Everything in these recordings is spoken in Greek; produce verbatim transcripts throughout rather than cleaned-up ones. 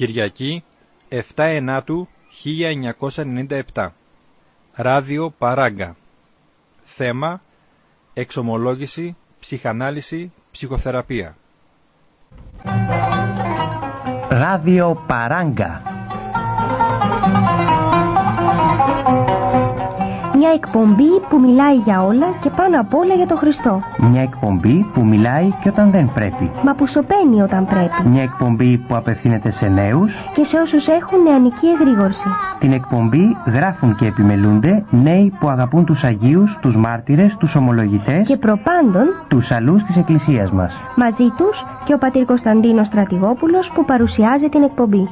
Κυριακή εφτά Ενάτου χίλια εννιακόσια ενενήντα επτά. Ράδιο Παράγκα. Θέμα: εξομολόγηση, ψυχανάλυση, ψυχοθεραπεία. Ράδιο Παράγκα. Μια εκπομπή που μιλάει για όλα και πάνω απ' όλα για τον Χριστό. Μια εκπομπή που μιλάει και όταν δεν πρέπει. Μα που σωπαίνει όταν πρέπει. Μια εκπομπή που απευθύνεται σε νέους και σε όσους έχουν νεανική εγρήγορση. Την εκπομπή γράφουν και επιμελούνται νέοι που αγαπούν τους Αγίους, τους μάρτυρες, τους ομολογητές και προπάντων τους αλλούς της Εκκλησίας μας. Μαζί τους και ο πατήρ Κωνσταντίνος Στρατηγόπουλος που παρουσιάζει την εκπομπή.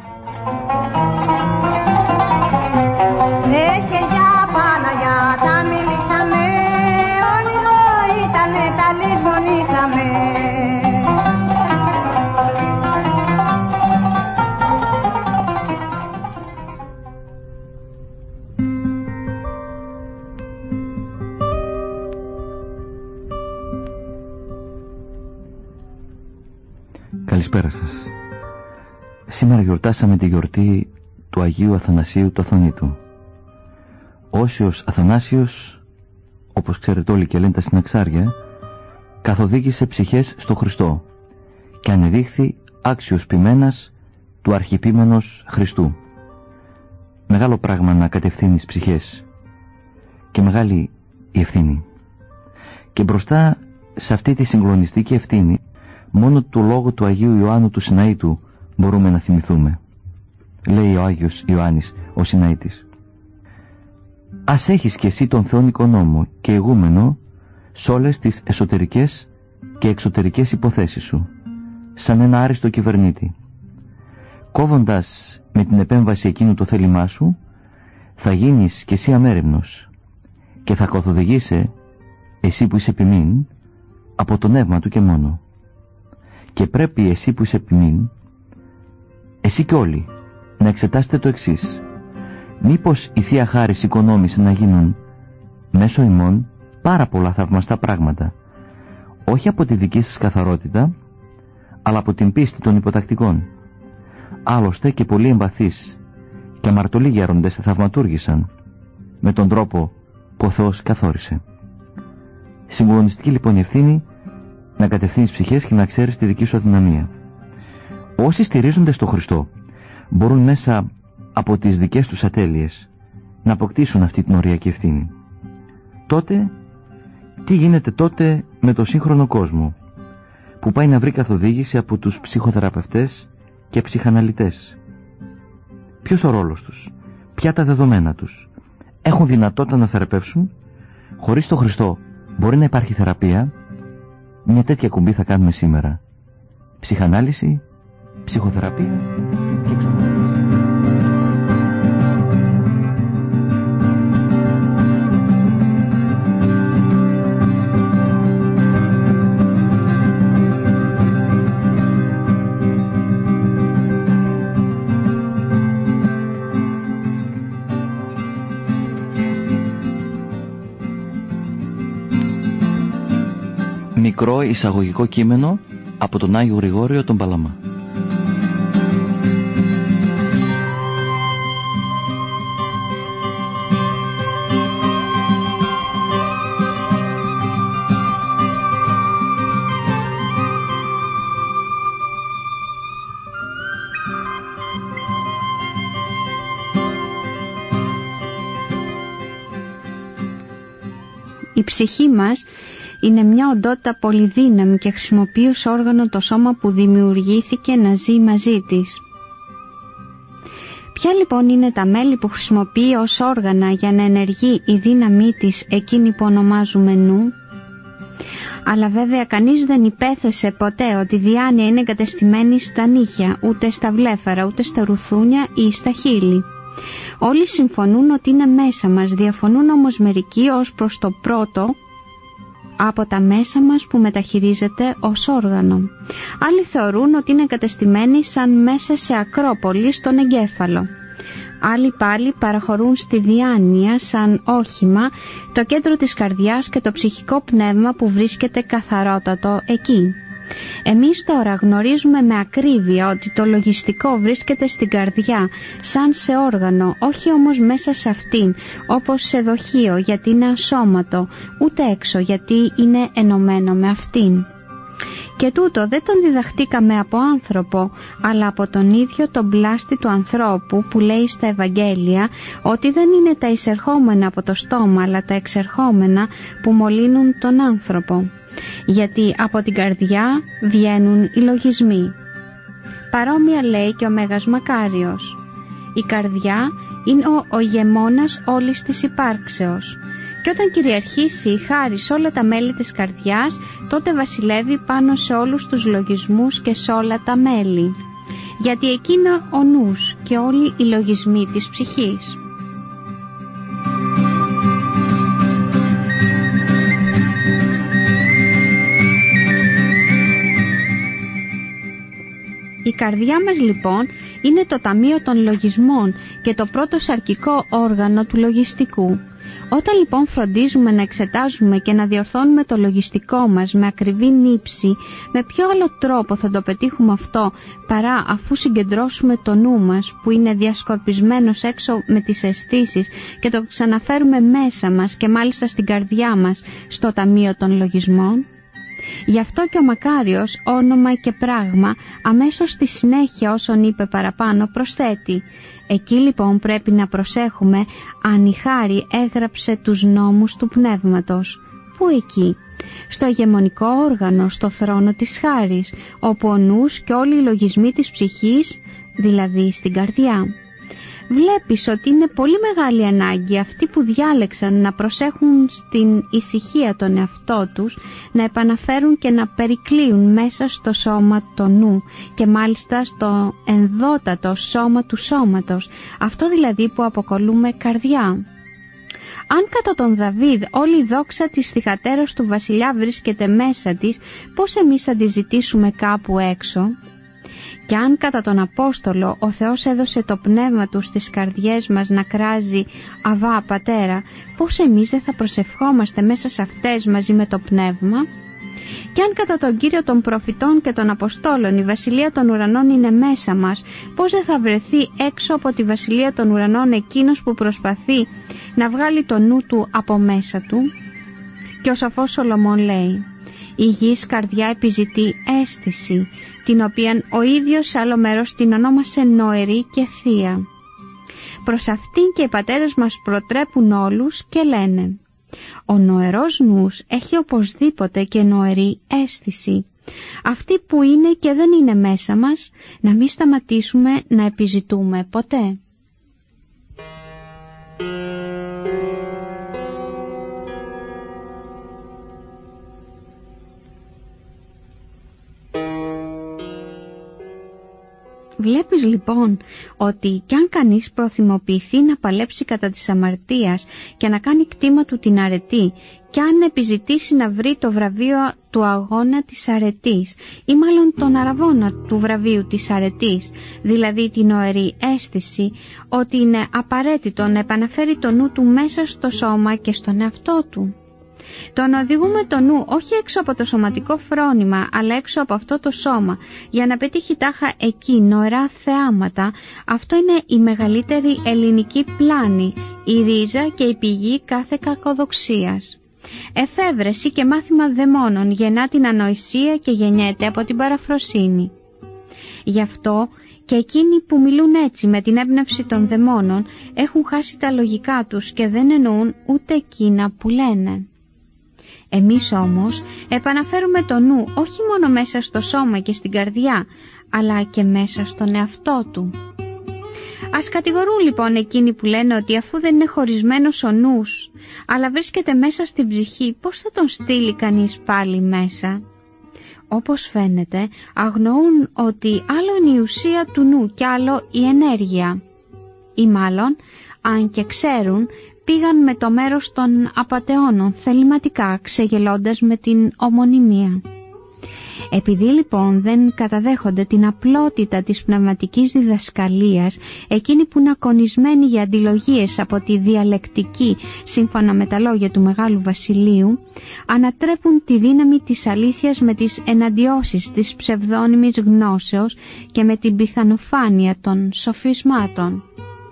Καλησπέρα σας. Σήμερα γιορτάσαμε τη γιορτή του Αγίου Αθανασίου του Αθωνίτου. Όσιος Αθανάσιος, όπως ξέρετε όλοι και λένε τα συναξάρια, καθοδήγησε ψυχές στο Χριστό και ανεδείχθη άξιος ποιμένας του αρχιπίμενος Χριστού. Μεγάλο πράγμα να κατευθύνεις ψυχές και μεγάλη η ευθύνη. Και μπροστά σε αυτή τη συγκλονιστική ευθύνη μόνο το λόγο του Αγίου Ιωάννου του Συναήτου μπορούμε να θυμηθούμε. Λέει ο Άγιος Ιωάννης ο Συναήτης: ας έχεις και εσύ τον Θεόν οικονόμο και ηγούμενο σ' όλες τις εσωτερικές και εξωτερικές υποθέσεις σου, σαν ένα άριστο κυβερνήτη. Κόβοντας με την επέμβαση εκείνου το θέλημά σου, θα γίνεις και εσύ αμέριμνος και θα καθοδηγείσαι, εσύ που είσαι ποιμήν, από το νεύμα του και μόνο. Και πρέπει εσύ που είσαι ποιμήν, εσύ και όλοι, να εξετάσετε το εξής: μήπως η Θεία Χάρις οικονόμησε να γίνουν μέσω ημών πάρα πολλά θαυμαστά πράγματα, όχι από τη δική σας καθαρότητα, αλλά από την πίστη των υποτακτικών. Άλλωστε και πολλοί εμπαθείς και αμαρτωλοί γέροντες θαυματούργησαν με τον τρόπο που ο Θεός καθόρισε. Συγκλονιστική λοιπόν η ευθύνη να κατευθύνεις ψυχές και να ξέρεις τη δική σου αδυναμία. Όσοι στηρίζονται στο Χριστό μπορούν μέσα από τις δικές τους ατέλειες να αποκτήσουν αυτή την οριακή ευθύνη. Τότε, τι γίνεται τότε με το σύγχρονο κόσμο που πάει να βρει καθοδήγηση από τους ψυχοθεραπευτές και ψυχαναλυτές? Ποιος ο ρόλος τους? Ποια τα δεδομένα τους? Έχουν δυνατότητα να θεραπεύσουν? Χωρίς το Χριστό μπορεί να υπάρχει θεραπεία? Μια τέτοια κουμπί θα κάνουμε σήμερα. Ψυχανάλυση, ψυχοθεραπεία και εξομολόγηση. Μικρό εισαγωγικό κείμενο από τον Άγιο Γρηγόριο τον Παλαμά. Η ψυχή μας είναι μια οντότητα πολυδύναμη και χρησιμοποιεί ως όργανο το σώμα που δημιουργήθηκε να ζει μαζί της. Ποια λοιπόν είναι τα μέλη που χρησιμοποιεί ως όργανα για να ενεργεί η δύναμή της, εκείνη που ονομάζουμε νου? Αλλά βέβαια κανείς δεν υπέθεσε ποτέ ότι η διάνοια είναι εγκατεστημένη στα νύχια, ούτε στα βλέφαρα, ούτε στα ρουθούνια ή στα χείλη. Όλοι συμφωνούν ότι είναι μέσα μας, διαφωνούν όμως μερικοί ως προς το πρώτο από τα μέσα μας που μεταχειρίζεται ως όργανο. Άλλοι θεωρούν ότι είναι εγκατεστημένοι σαν μέσα σε ακρόπολη στον εγκέφαλο. Άλλοι πάλι παραχωρούν στη διάνοια σαν όχημα το κέντρο της καρδιάς και το ψυχικό πνεύμα που βρίσκεται καθαρότατο εκεί. Εμείς τώρα γνωρίζουμε με ακρίβεια ότι το λογιστικό βρίσκεται στην καρδιά σαν σε όργανο, όχι όμως μέσα σε αυτήν, όπως σε δοχείο γιατί είναι ασώματο, ούτε έξω γιατί είναι ενωμένο με αυτήν. Και τούτο δεν τον διδαχτήκαμε από άνθρωπο, αλλά από τον ίδιο τον πλάστη του ανθρώπου που λέει στα Ευαγγέλια ότι δεν είναι τα εισερχόμενα από το στόμα, αλλά τα εξερχόμενα που μολύνουν τον άνθρωπο. Γιατί από την καρδιά βγαίνουν οι λογισμοί. Παρόμοια λέει και ο Μέγας Μακάριος. Η καρδιά είναι ο, ο ηγεμόνας όλης της υπάρξεως. Και όταν κυριαρχήσει η χάρη σε όλα τα μέλη της καρδιάς, τότε βασιλεύει πάνω σε όλους τους λογισμούς και σε όλα τα μέλη. Γιατί εκεί είναι ο νους και όλοι οι λογισμοί της ψυχής. Η καρδιά μας λοιπόν είναι το ταμείο των λογισμών και το πρώτο σαρκικό όργανο του λογιστικού. Όταν λοιπόν φροντίζουμε να εξετάζουμε και να διορθώνουμε το λογιστικό μας με ακριβή νύψη, με ποιο άλλο τρόπο θα το πετύχουμε αυτό παρά αφού συγκεντρώσουμε το νου μας που είναι διασκορπισμένος έξω με τις αισθήσεις και το ξαναφέρουμε μέσα μας και μάλιστα στην καρδιά μας στο ταμείο των λογισμών. Γι' αυτό και ο Μακάριος, όνομα και πράγμα, αμέσως στη συνέχεια όσον είπε παραπάνω προσθέτει. Εκεί λοιπόν πρέπει να προσέχουμε αν η χάρη έγραψε τους νόμους του πνεύματος. Πού εκεί? Στο ηγεμονικό όργανο, στο θρόνο της χάρης, όπου ο νους και όλοι οι λογισμοί της ψυχής, δηλαδή στην καρδιά. Βλέπεις ότι είναι πολύ μεγάλη ανάγκη αυτοί που διάλεξαν να προσέχουν στην ησυχία τον εαυτό τους, να επαναφέρουν και να περικλείουν μέσα στο σώμα το νου και μάλιστα στο ενδότατο σώμα του σώματος, αυτό δηλαδή που αποκαλούμε καρδιά. Αν κατά τον Δαβίδ όλη η δόξα της θυγατέρας του βασιλιά βρίσκεται μέσα της, πώς εμείς θα τη ζητήσουμε κάπου έξω? Και αν κατά τον Απόστολο ο Θεός έδωσε το πνεύμα του στις καρδιές μας να κράζει «Αβά, Πατέρα», πώς εμείς δεν θα προσευχόμαστε μέσα σε αυτές μαζί με το πνεύμα? Και αν κατά τον Κύριο των προφητών και των Αποστόλων η βασιλεία των ουρανών είναι μέσα μας, πώς δεν θα βρεθεί έξω από τη βασιλεία των ουρανών εκείνος που προσπαθεί να βγάλει το νου του από μέσα του? Και ο σοφός Σολομών λέει: «Η υγιής καρδιά επιζητεί αίσθηση, την οποία ο ίδιος σε άλλο μέρος την ονόμασε νοερή και θεία». Προς αυτήν και οι πατέρες μας προτρέπουν όλους και λένε: «Ο νοερός νους έχει οπωσδήποτε και νοερή αίσθηση. Αυτή που είναι και δεν είναι μέσα μας, να μην σταματήσουμε να επιζητούμε ποτέ». Βλέπεις λοιπόν ότι κι αν κανείς προθυμοποιηθεί να παλέψει κατά της αμαρτίας και να κάνει κτήμα του την αρετή, κι αν επιζητήσει να βρει το βραβείο του αγώνα της αρετής ή μάλλον τον αραβώνα του βραβείου της αρετής, δηλαδή την οερή αίσθηση ότι είναι απαραίτητο να επαναφέρει το νου του μέσα στο σώμα και στον εαυτό του. Το να οδηγούμε το νου όχι έξω από το σωματικό φρόνημα, αλλά έξω από αυτό το σώμα, για να πετύχει τάχα εκεί νοερά θεάματα, αυτό είναι η μεγαλύτερη ελληνική πλάνη, η ρίζα και η πηγή κάθε κακοδοξίας. Εφεύρεση και μάθημα δαιμόνων γεννά την ανοησία και γεννιέται από την παραφροσύνη. Γι' αυτό και εκείνοι που μιλούν έτσι με την έμπνευση των δαιμόνων έχουν χάσει τα λογικά τους και δεν εννοούν ούτε εκείνα που λένε. Εμείς όμως επαναφέρουμε το νου όχι μόνο μέσα στο σώμα και στην καρδιά, αλλά και μέσα στον εαυτό του. Ας κατηγορούν λοιπόν εκείνοι που λένε ότι αφού δεν είναι χωρισμένος ο νους, αλλά βρίσκεται μέσα στην ψυχή, πώς θα τον στείλει κανείς πάλι μέσα? Όπως φαίνεται, αγνοούν ότι άλλο είναι η ουσία του νου και άλλο η ενέργεια. Ή μάλλον, αν και ξέρουν, πήγαν με το μέρος των απατεώνων θεληματικά, ξεγελώντας με την ομονιμία. Επειδή λοιπόν δεν καταδέχονται την απλότητα της πνευματικής διδασκαλίας, εκείνοι που είναι ακονισμένοι για αντιλογίες από τη διαλεκτική σύμφωνα με τα λόγια του Μεγάλου Βασιλείου, ανατρέπουν τη δύναμη της αλήθειας με τις εναντιώσεις της ψευδόνυμης γνώσεως και με την πιθανοφάνεια των σοφισμάτων.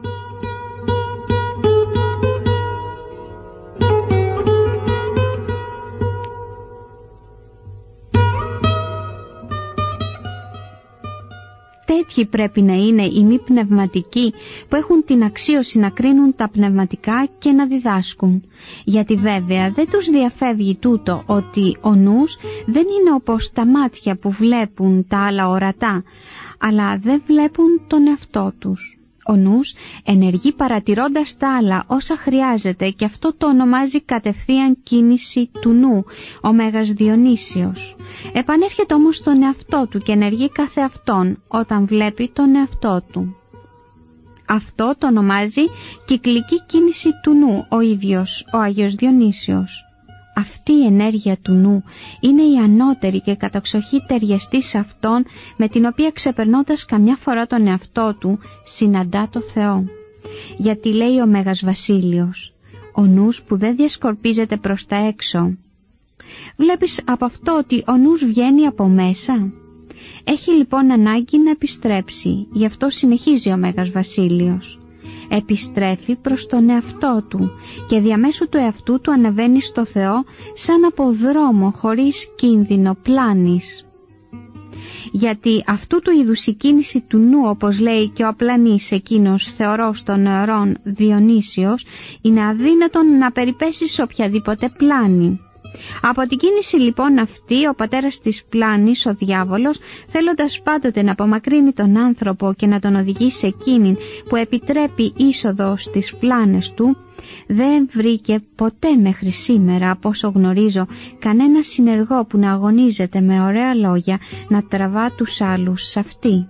Τέτοιοι πρέπει να είναι οι μη πνευματικοί που έχουν την αξίωση να κρίνουν τα πνευματικά και να διδάσκουν. Γιατί βέβαια δεν τους διαφεύγει τούτο ότι ο νους δεν είναι όπως τα μάτια που βλέπουν τα άλλα ορατά, αλλά δεν βλέπουν τον εαυτό τους. Ο νους ενεργεί παρατηρώντας τα άλλα όσα χρειάζεται και αυτό το ονομάζει κατευθείαν κίνηση του νου, ο Μέγας Διονύσιος. Επανέρχεται όμως στον εαυτό του και ενεργεί κάθε αυτόν όταν βλέπει τον εαυτό του. Αυτό το ονομάζει κυκλική κίνηση του νου ο ίδιος ο Άγιος Διονύσιος. Αυτή η ενέργεια του νου είναι η ανώτερη και καταξοχή ταιριαστή σε αυτόν, με την οποία ξεπερνώντας καμιά φορά τον εαυτό του συναντά το Θεό. Γιατί λέει ο Μέγας Βασίλειος, ο νους που δεν διασκορπίζεται προς τα έξω. Βλέπεις από αυτό ότι ο νους βγαίνει από μέσα. Έχει λοιπόν ανάγκη να επιστρέψει, γι' αυτό συνεχίζει ο Μέγας Βασίλειος. Επιστρέφει προς τον εαυτό του και διαμέσου του εαυτού του ανεβαίνει στο Θεό σαν από δρόμο χωρίς κίνδυνο πλάνης. Γιατί αυτού του είδους η κίνηση του νου, όπως λέει και ο απλανής εκείνος θεωρός των αιωρών Διονύσιος, είναι αδύνατον να περιπέσει σε οποιαδήποτε πλάνη. Από την κίνηση λοιπόν αυτή ο πατέρας της πλάνης, ο διάβολος, θέλοντας πάντοτε να απομακρύνει τον άνθρωπο και να τον οδηγήσει σε εκείνην που επιτρέπει είσοδο στις πλάνες του, δεν βρήκε ποτέ μέχρι σήμερα, από όσο γνωρίζω, κανένα συνεργό που να αγωνίζεται με ωραία λόγια να τραβά τους άλλους σε αυτή.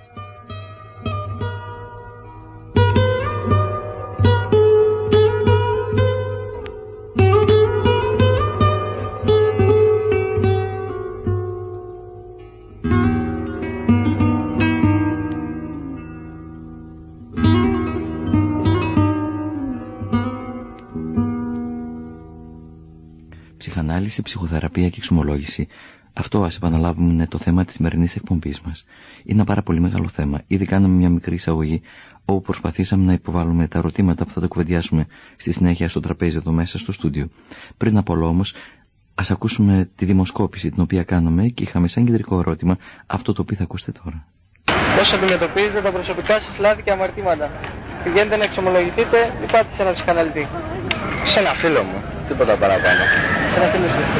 Ψυχανάλυση, ψυχοθεραπεία και εξομολόγηση. Αυτό, ας επαναλάβουμε, είναι το θέμα της σημερινής εκπομπής μας. Είναι ένα πάρα πολύ μεγάλο θέμα. Ήδη κάναμε μια μικρή εισαγωγή όπου προσπαθήσαμε να υποβάλουμε τα ερωτήματα που θα τα κουβεντιάσουμε στη συνέχεια στο τραπέζι εδώ μέσα στο στούντιο. Πριν από όλο όμως, ας ακούσουμε τη δημοσκόπηση την οποία κάναμε και είχαμε σαν κεντρικό ερώτημα αυτό το οποίο θα ακούσετε τώρα. Πώς αντιμετωπίζετε τα προσωπικά σας λάθη και αμαρτήματα? Πηγαίνετε να εξομολογηθείτε ή πάτε σε ένα ψυχαναλυτή? Σε ένα φίλο μου, τίποτα παραπάνω. Σε ένα φίλο σου?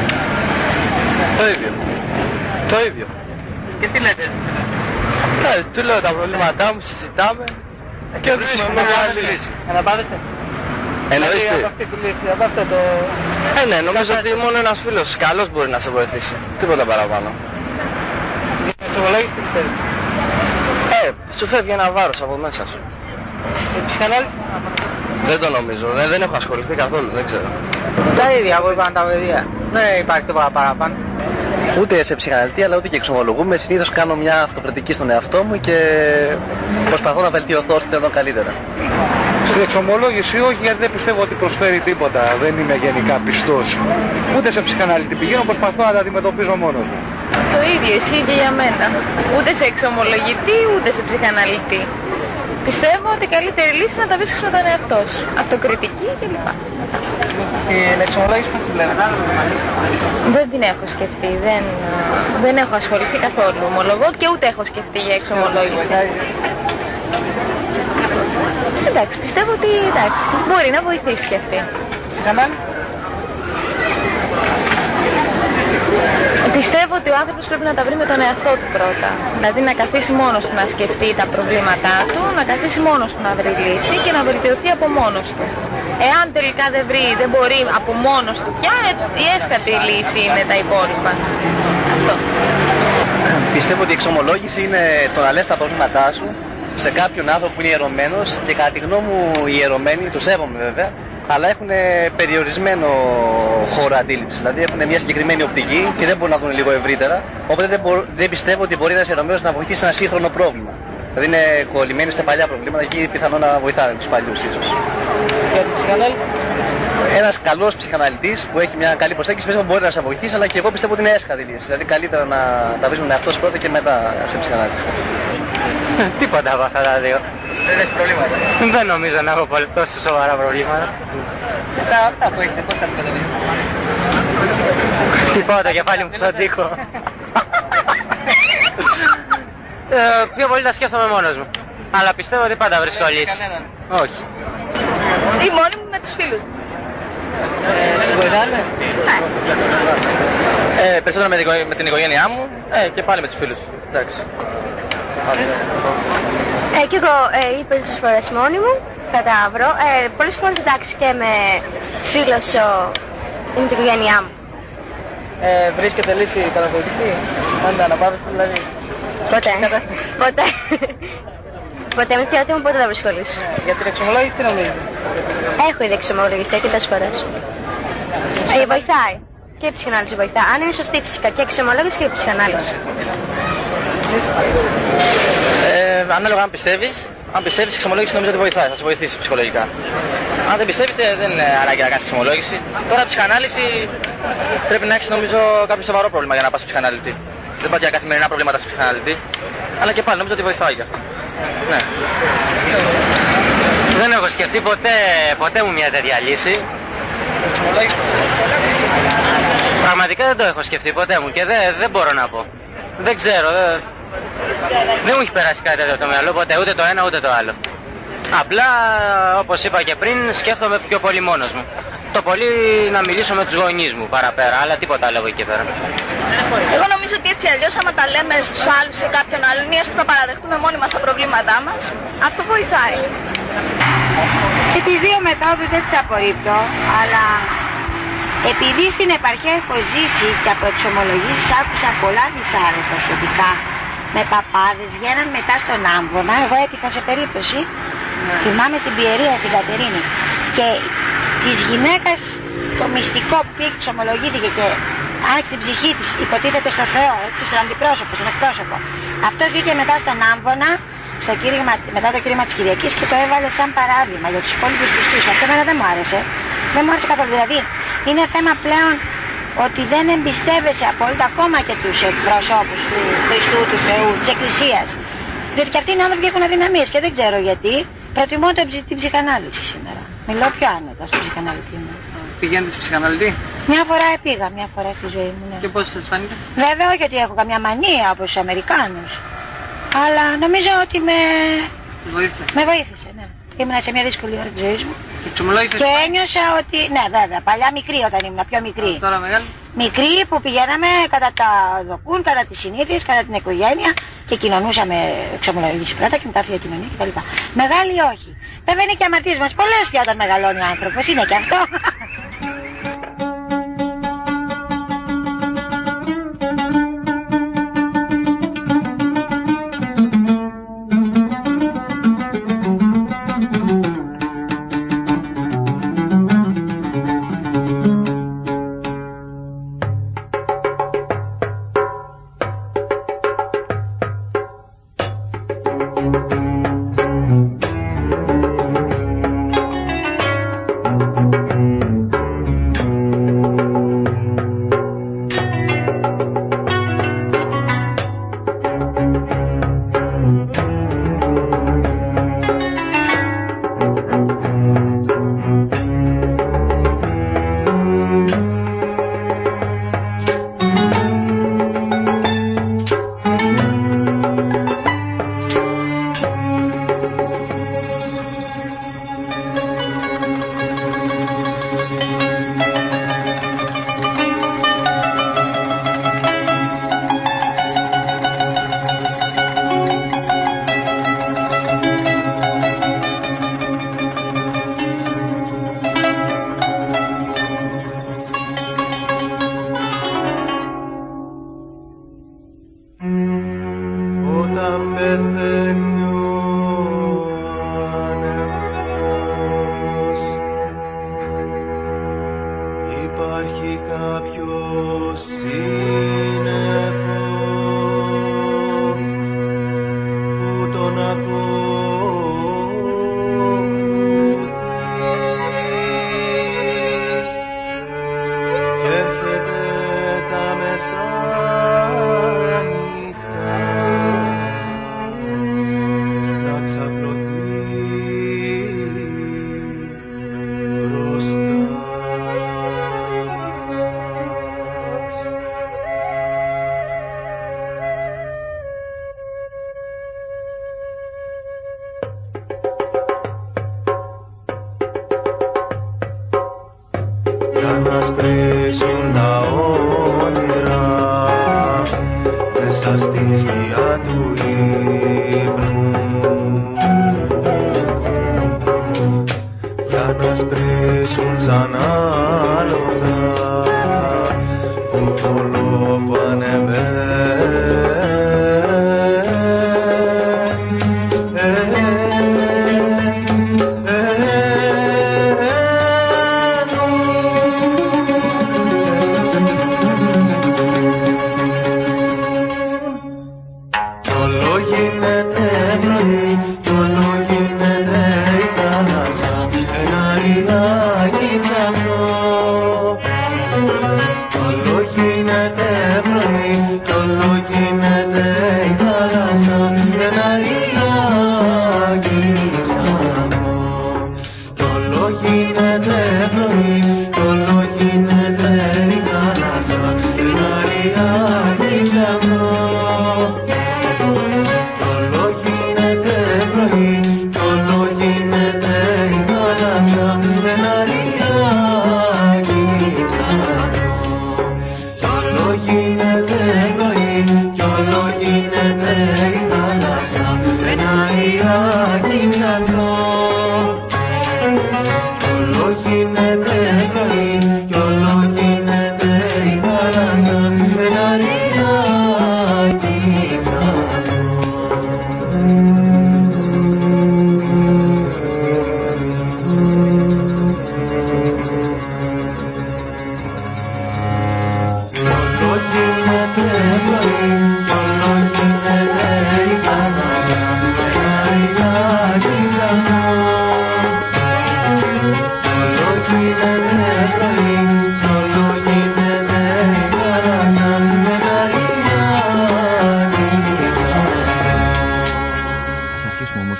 Το ίδιο. Το ίδιο. Και τι λέτε? Ναι, του λέω τα προβλήματά μου, συζητάμε και βρίσκουμε μια άλλη λύση. Αναπαύεστε? Εννοείστε? Από αυτή τη λύση, από αυτό το... Ε, ναι, νομίζω ότι μόνο ένας φίλος καλός μπορεί να σε βοηθήσει. Τίποτα παραπάνω. Για εξομολόγηση τι πιστεύετε? Ε, σου φεύγει ένα βάρος από μέσα σου. Η ψυχανάλυση? Δεν το νομίζω, δεν, δεν έχω ασχοληθεί καθόλου, δεν ξέρω. Τα ίδια που είπαν τα παιδιά. Δεν υπάρχει τίποτα παραπάνω. Ούτε σε ψυχαναλυτή, αλλά ούτε και εξομολογούμε. Συνήθως κάνω μια αυτοκριτική στον εαυτό μου και προσπαθώ να βελτιωθώ ώστε να δω καλύτερα. Στην εξομολόγηση όχι, γιατί δεν πιστεύω ότι προσφέρει τίποτα. Δεν είμαι γενικά πιστός. Ούτε σε ψυχαναλυτή πηγαίνω, προσπαθώ να τα αντιμετωπίζω μόνος μου. Το ίδιο ισχύει και για μένα. Ούτε σε εξομολογητή, ούτε σε ψυχαναλυτή. Πιστεύω ότι η καλύτερη λύση είναι να τα βρίσκεις με τον εαυτό σου. Αυτοκριτική κλπ. Την εξομολόγηση πώς τη βλέπετε? Δεν την έχω σκεφτεί. Δεν, δεν έχω ασχοληθεί καθόλου, ομολογώ, και ούτε έχω σκεφτεί για εξομολόγηση. Εντάξει, πιστεύω ότι εντάξει, μπορεί να βοηθήσει και αυτή. Ψυχανάλυση? Πιστεύω ότι ο άνθρωπος πρέπει να τα βρει με τον εαυτό του πρώτα. Δηλαδή να καθίσει μόνος του να σκεφτεί τα προβλήματά του, να καθίσει μόνος του να βρει λύση και να βελτιωθεί από μόνος του. Εάν τελικά δεν βρει, δεν μπορεί από μόνος του πια, η έσχατη λύση είναι τα υπόλοιπα. Αυτό. Πιστεύω ότι η εξομολόγηση είναι το να λες τα προβλήματά σου σε κάποιον άνθρωπο που είναι ιερωμένος και κατά τη γνώμη μου οι ιερωμένοι, το σέβομαι βέβαια, αλλά έχουν περιορισμένο χώρο αντίληψη. Δηλαδή έχουν μια συγκεκριμένη οπτική και δεν μπορούν να δουν λίγο ευρύτερα. Οπότε δεν, μπο, δεν πιστεύω ότι μπορεί ένας ιερομέλος να βοηθήσει ένα σύγχρονο πρόβλημα. Δηλαδή είναι κολλημένοι στα παλιά προβλήματα και πιθανόν να βοηθάνε τους παλιούς ίσως. Για την ψυχανάλυση. Ένας καλός ψυχαναλυτής που έχει μια καλή προσέγγιση πιστεύω μπορεί να σε βοηθήσει, αλλά και εγώ πιστεύω ότι είναι έσχατη λύση. Δηλαδή καλύτερα να τα βρεις με τον εαυτό σου πρώτα και μετά σε ψυχανάλυση. Τίποτα από αυτά τα δύο. Δεν έχει προβλήματα. Δεν νομίζω να έχω πολύ τόσο σοβαρά προβλήματα. Τα αυτά που έχετε, πώς τα αντιμετωπίζετε? Χτυπάω το κεφάλι μου στον τοίχο. ε, πιο πολύ τα σκέφτομαι μόνος μου. Αλλά πιστεύω ότι πάντα βρίσκω λύση. Όχι. Ή μόνοι μου με τους φίλους. Ε, σε βοηθάνε? Ναι. Ε, περισσότερο με την, με την οικογένειά μου ε, και πάλι με τους φίλους. Εντάξει. Ε, και εγώ ε, είπες φορές μόνη μου, θα τα βρω. Ε, πολλές φορές εντάξει και με φίλος ή με την οικογένειά μου. Ε, βρίσκεται λύση καταστροφική, πάντα αναπαύεστε δηλαδή? Ποτέ. Ποτέ. Ποτέ με θεατή μου ποτέ δεν βρίσκω λύση. Για την εξομολόγηση τι νομίζετε? Έχω ήδη εξομολογηθεί αρκετές φορές. Ε, βοηθάει. Και η ψυχανάλυση βοηθά. Αν είναι σωστή φυσικά και η εξομολόγηση και η ψυχανάλυση. Ε, ανάλογα αν πιστεύεις, αν πιστεύεις η εξομολόγηση νομίζω ότι βοηθάει, θα σε βοηθήσει ψυχολογικά. Αν δεν πιστεύεις δεν είναι ανάγκη να κάνεις εξομολόγηση. Τώρα ψυχανάλυση πρέπει να έχεις νομίζω κάποιο σοβαρό πρόβλημα για να πας στο ψυχαναλυτή. Δεν πας για καθημερινά προβλήματα στο ψυχαναλυτή. Αλλά και πάλι νομίζω ότι βοηθάει και αυτό. Ναι. Δεν έχω σκεφτεί ποτέ, ποτέ μου μια τέτοια λύση. Πραγματικά δεν το έχω σκεφτεί ποτέ μου και δεν, δεν μπορώ να πω. Δεν ξέρω, δεν, δεν μου έχει περάσει κάτι τέτοιο το μυαλό ποτέ, ούτε το ένα ούτε το άλλο. Απλά, όπως είπα και πριν, σκέφτομαι πιο πολύ μόνος μου. Το πολύ να μιλήσω με τους γονείς μου παραπέρα, αλλά τίποτα άλλο εκεί πέρα. Εγώ νομίζω ότι έτσι αλλιώς άμα τα λέμε στους άλλους σε κάποιον άλλον ή έστω να παραδεχτούμε μόνοι μας τα προβλήματά μας, αυτό βοηθάει. Και τις δύο μεθόδους δεν τις απορρίπτω, αλλά επειδή στην επαρχία έχω ζήσει και από εξομολογήσεις άκουσα πολλά δυσάρεστα σχετικά με παπάδες, βγαίναν μετά στον Άμβονα, εγώ έτυχα σε περίπτωση, ναι. Θυμάμαι στην Πιερία, στην Κατερίνη, και της γυναίκας το μυστικό που πήγε εξομολογήθηκε και άνοιξε την ψυχή της, υποτίθεται στο Θεό, έτσι, στον αντιπρόσωπο, στον εκπρόσωπο. Αυτό βγήκε μετά στον Άμβονα, στο κήρυγμα, μετά το κήρυγμα της Κυριακής και το έβαλε σαν παράδειγμα για τους υπόλοιπους πιστούς. Αυτό εμένα δεν μου άρεσε. Δεν μου άρεσε καθόλου. Δηλαδή, είναι θέμα πλέον ότι δεν εμπιστεύεσαι απόλυτα ακόμα και τους εκπροσώπους του Χριστού, του Θεού, της Εκκλησίας. Διότι και αυτοί οι άνθρωποι έχουν αδυναμίες και δεν ξέρω γιατί. Προτιμώ την ψυχανάλυση σήμερα. Μιλώ πιο άνετα στον ψυχαναλυτή μου. Πηγαίνετε στο ψυχαναλυτή? Μια φορά πήγα, μια φορά στη ζωή μου. Ναι. Και πώς σας φάνηκε? Βέβαια, όχι ότι έχω καμιά μανία όπως τους Αμερικάνους. Αλλά νομίζω ότι με βοήθησε. Με βοήθησε, ναι. Ήμουν σε μια δύσκολη ώρα της ζωής μου. Και, και ένιωσα ότι, ναι βέβαια, παλιά μικρή όταν ήμουν, πιο μικρή. Α, τώρα μεγάλη. Μικρή που πηγαίναμε κατά τα δοκούν, κατά τις συνήθειες, κατά την οικογένεια και κοινωνούσαμε εξομολογήσεις πρώτα και μετά θεία κοινωνία κτλ. Μεγάλη όχι. Βέβαια είναι και αμαρτίες μας πολλές πια όταν μεγαλώνει ο άνθρωπος, είναι και αυτό.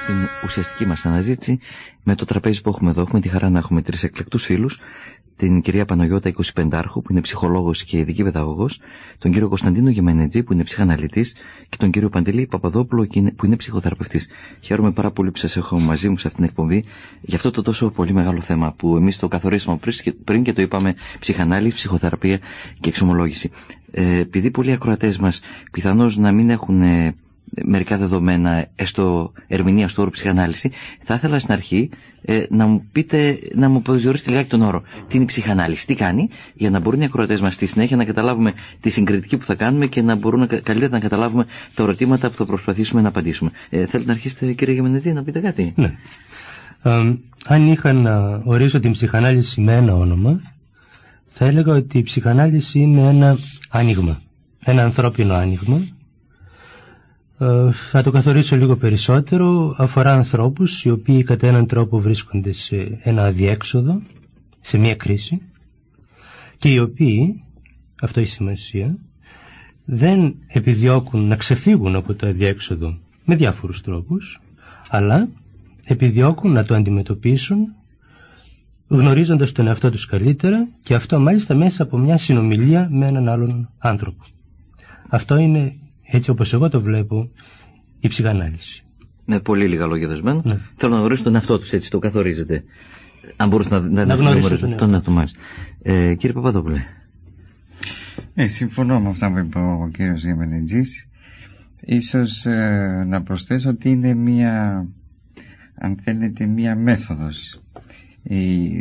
στην ουσιαστική μας αναζήτηση με το τραπέζι που έχουμε εδώ. Έχουμε τη χαρά να έχουμε τρεις εκλεκτούς φίλους. Την κυρία Παναγιώτα εικοσιπεντάρχου, που είναι ψυχολόγος και ειδική παιδαγωγός, τον κύριο Κωνσταντίνο Γεμενετζή, που είναι ψυχαναλυτής, και τον κύριο Παντελή Παπαδόπουλο, που είναι ψυχοθεραπευτής. Χαίρομαι πάρα πολύ που σας έχω μαζί μου σε αυτήν την εκπομπή για αυτό το τόσο πολύ μεγάλο θέμα που εμείς το καθορίσαμε πριν και το είπαμε: ψυχανάλυση, ψυχοθεραπεία και εξομολόγηση. Ε, επειδή πολλοί ακροατές μας πιθανώς να μην έχουν ε, μερικά δεδομένα, έστω ερμηνεία του όρου ψυχανάλυση, θα ήθελα στην αρχή ε, να μου πείτε, να μου προσδιορίσετε λιγάκι τον όρο. Τι είναι η ψυχανάλυση, τι κάνει, για να μπορούν οι ακροατές μας στη συνέχεια να καταλάβουμε τη συγκριτική που θα κάνουμε και να μπορούν να, καλύτερα να καταλάβουμε τα ερωτήματα που θα προσπαθήσουμε να απαντήσουμε. Ε, θέλετε να αρχίσετε, κύριε Γεμενετζή, να πείτε κάτι? Ναι. Ε, αν είχα να ορίσω την ψυχανάλυση με ένα όνομα, θα έλεγα ότι η ψυχανάλυση είναι ένα άνοιγμα, ένα ανθρώπινο άνοιγμα. Uh, θα το καθορίσω λίγο περισσότερο. Αφορά ανθρώπους οι οποίοι κατά έναν τρόπο βρίσκονται σε ένα αδιέξοδο, σε μια κρίση, και οι οποίοι, αυτό έχει σημασία, δεν επιδιώκουν να ξεφύγουν από το αδιέξοδο με διάφορους τρόπους, αλλά επιδιώκουν να το αντιμετωπίσουν γνωρίζοντας τον εαυτό τους καλύτερα, και αυτό μάλιστα μέσα από μια συνομιλία με έναν άλλον άνθρωπο. Αυτό είναι, έτσι όπως εγώ το βλέπω, η ψυχανάλυση. Με πολύ λίγα λόγια δεσμένο. Ναι. Θέλω να γνωρίσω τον εαυτό τους, έτσι το καθορίζετε. Αν μπορούσε να, να, να γνωρίσω τον εαυτό. Τον, τον, ε, κύριε Παπαδόπουλε. Ε, συμφωνώ με αυτά που είπε ο κύριος Γεμενετζής. Ίσως ε, να προσθέσω ότι είναι μία, αν θέλετε, μία μέθοδος η,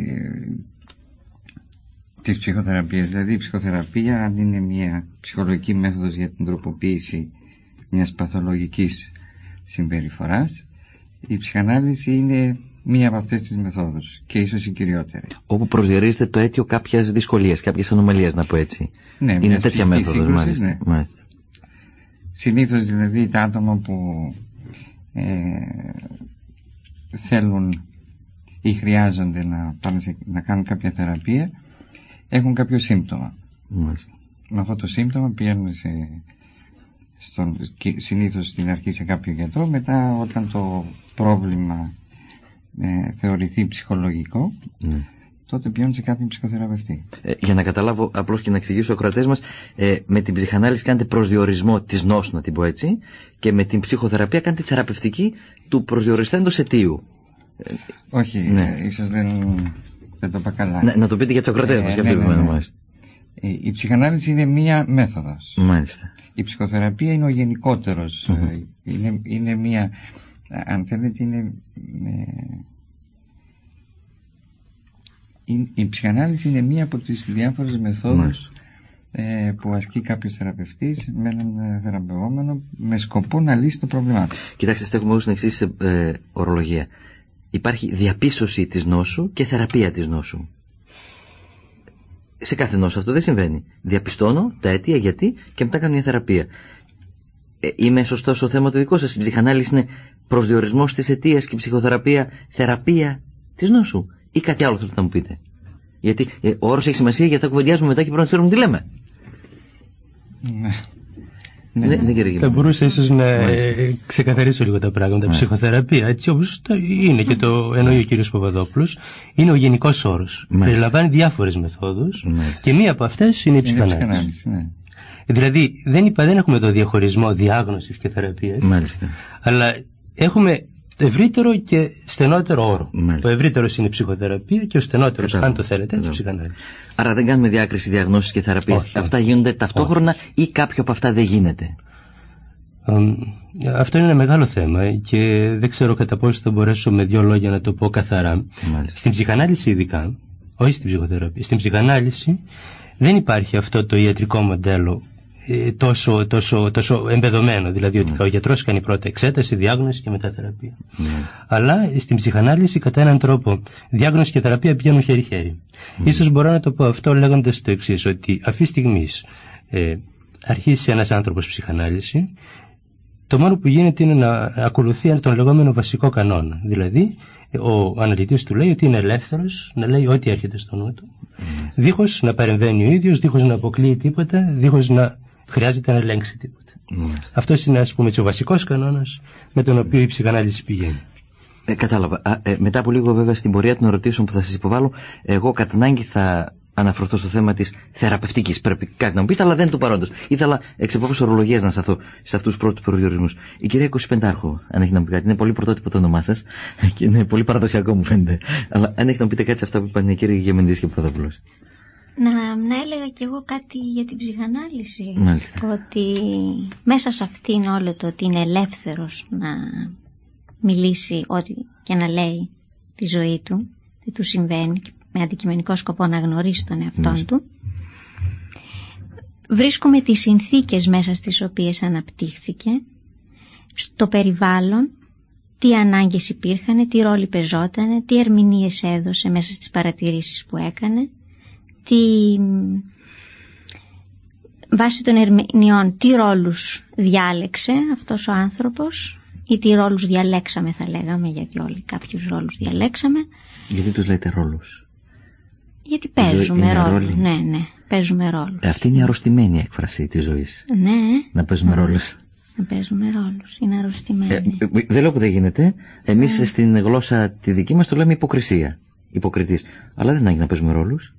της ψυχοθεραπείας. Δηλαδή η ψυχοθεραπεία, αν είναι μια ψυχολογική μέθοδος για την τροποποίηση μιας παθολογικής συμπεριφοράς, η ψυχανάλυση είναι μία από αυτές τις μεθόδους και ίσως η κυριότερη. Όπου προσδιορίζεται το αίτιο κάποιας δυσκολίας, κάποιας ανομαλίας, να πω έτσι. Ναι, είναι τέτοια μέθοδος, μάλιστα. Ναι. μάλιστα. Συνήθως δηλαδή τα άτομα που ε, θέλουν ή χρειάζονται να, πάνε σε, να κάνουν κάποια θεραπεία, έχουν κάποιο σύμπτωμα. Μάλιστα. Με αυτό το σύμπτωμα πηγαίνουν σε, στον, συνήθως στην αρχή σε κάποιο γιατρό. Μετά, όταν το πρόβλημα ε, θεωρηθεί ψυχολογικό, mm. τότε πηγαίνουν σε κάποιον ψυχοθεραπευτή. Ε, για να καταλάβω απλώς και να εξηγήσω στους ακροατές μας, ε, με την ψυχανάλυση κάνετε προσδιορισμό της νόσου, να την πω έτσι, και με την ψυχοθεραπεία κάνετε θεραπευτική του προσδιοριστέντος αιτίου. Όχι, ναι. ε, ίσως δεν, δεν το είπα καλά. Να, να το πείτε για τους ακροατές μας. Ε, ναι, ναι, ναι. Ε, η ψυχανάλυση είναι μία μέθοδος. Μάλιστα. Η ψυχοθεραπεία είναι ο γενικότερος. Mm-hmm. Ε, είναι, είναι μία, αν θέλετε, είναι, ε, η, η ψυχανάλυση είναι μία από τις διάφορες μεθόδους ε, που ασκεί κάποιος θεραπευτής με έναν θεραπευόμενο με σκοπό να λύσει το πρόβλημά του. Κοιτάξτε, στέκουμε όλους στην εξής ε, ορολογία. Υπάρχει διαπίσωση της νόσου και θεραπεία της νόσου. Σε κάθε νόσο αυτό δεν συμβαίνει. Διαπιστώνω τα αίτια γιατί και μετά κάνω μια θεραπεία. Ε, είμαι σωστό στο θέμα το δικό σας? Η ψυχανάλυση είναι προσδιορισμός της αιτίας και η ψυχοθεραπεία θεραπεία της νόσου? Ή κάτι άλλο θέλετε να μου πείτε? Γιατί ε, ο όρος έχει σημασία, γιατί θα κουβεντιάζουμε μετά και πρέπει να ξέρουμε τι λέμε. Ναι. Ναι, ναι, ναι, ναι. Θα μπορούσα ίσως να ε, ξεκαθαρίσω λίγο τα πράγματα. Ναι. Ψυχοθεραπεία, έτσι όπως το είναι και το εννοεί ο κύριος Παπαδόπουλος, είναι ο γενικός όρος. Ναι. Περιλαμβάνει διάφορες μεθόδους, ναι, και μία από αυτές είναι η ψυχανάλυση. Ναι. Δηλαδή δεν, είπα, δεν έχουμε το διαχωρισμό διάγνωσης και θεραπείας, μάλιστα, αλλά έχουμε ευρύτερο και στενότερο όρο. Μάλιστα. Το ευρύτερο είναι η ψυχοθεραπεία και ο στενότερος, αν το θέλετε, έτσι, ψυχανάλυση. Άρα δεν κάνουμε διάκριση διαγνώσης και θεραπείας. Όχι, αυτά γίνονται ταυτόχρονα, όχι, ή κάποιο από αυτά δεν γίνεται? Um, αυτό είναι ένα μεγάλο θέμα και δεν ξέρω κατά πόσο θα μπορέσω με δύο λόγια να το πω καθαρά. Μάλιστα. Στην ψυχανάλυση ειδικά, όχι στην ψυχοθεραπεία, στην ψυχανάλυση δεν υπάρχει αυτό το ιατρικό μοντέλο τόσο, τόσο, τόσο εμπεδομένο, δηλαδή ότι mm. ο γιατρός κάνει πρώτα εξέταση, διάγνωση και μετά θεραπεία. Mm. Αλλά στην ψυχανάλυση κατά έναν τρόπο διάγνωση και θεραπεία πηγαίνουν χέρι-χέρι. Mm. Ίσως μπορώ να το πω αυτό λέγοντας το εξής, ότι αυτή τη στιγμή ε, αρχίσει ένας άνθρωπος ψυχανάλυση, το μόνο που γίνεται είναι να ακολουθεί τον λεγόμενο βασικό κανόνα. Δηλαδή ο αναλυτής του λέει ότι είναι ελεύθερος να λέει ό,τι έρχεται στο νου του, mm. δίχως να παρεμβαίνει ο ίδιος, δίχως να αποκλείει τίποτα, δίχως να χρειάζεται να ελέγξει τίποτα. Mm. Αυτός είναι, ας πούμε, ο βασικός κανόνας με τον οποίο η ψυχανάλυση πηγαίνει. Ε, κατάλαβα. Α, ε, μετά από λίγο, βέβαια, στην πορεία των ερωτήσεων που θα σας υποβάλω, εγώ κατά ανάγκη θα αναφερθώ στο θέμα της θεραπευτικής. Πρέπει κάτι να μου πείτε, αλλά δεν είναι του παρόντος. Ήθελα εξ επόπης ορολογίας να σταθώ σε αυτούς τους πρώτους προδιορισμούς. Η κυρία εικοσιπεντάρχο, αν έχει να μου πει κάτι, είναι πολύ πρωτότυπο το όνομά σας και είναι πολύ παραδοσιακό, μου φαίνεται. Αλλά αν έχει να μου πείτε κάτι σε αυτά που είπαν οι κύριοι Γεμενδής και Παπαδόπουλος. Να, να έλεγα κι εγώ κάτι για την ψυχανάλυση. Μάλιστα. Ότι μέσα σε αυτήν όλο το ότι είναι ελεύθερος να μιλήσει ό,τι και να λέει τη ζωή του, τι του συμβαίνει, με αντικειμενικό σκοπό να γνωρίσει τον εαυτόν Μάλιστα. του. Βρίσκουμε τις συνθήκες μέσα στις οποίες αναπτύχθηκε, στο περιβάλλον, τι ανάγκες υπήρχαν, τι ρόλοι πεζότανε, τι ερμηνείες έδωσε μέσα στις παρατηρήσεις που έκανε, τι... βάσει των ερμηνεών τι ρόλους διάλεξε αυτός ο άνθρωπος ή τι ρόλους διαλέξαμε, θα λέγαμε, γιατί όλοι κάποιους ρόλους διαλέξαμε. Γιατί τους λέτε ρόλους? Γιατί παίζουμε ρόλους. Ναι, ναι, παίζουμε ρόλους. Αυτή είναι η αρρωστημένη έκφραση της ζωής. Ναι. Να παίζουμε ρόλους. ρόλους. Να παίζουμε ρόλους. Είναι αρρωστημένη. Ε, δεν λέω που δεν γίνεται. Εμείς ε. στην γλώσσα τη δική μας το λέμε υποκρισία. Υποκριτής. Αλλά δεν είναι να παίζουμε ρόλους.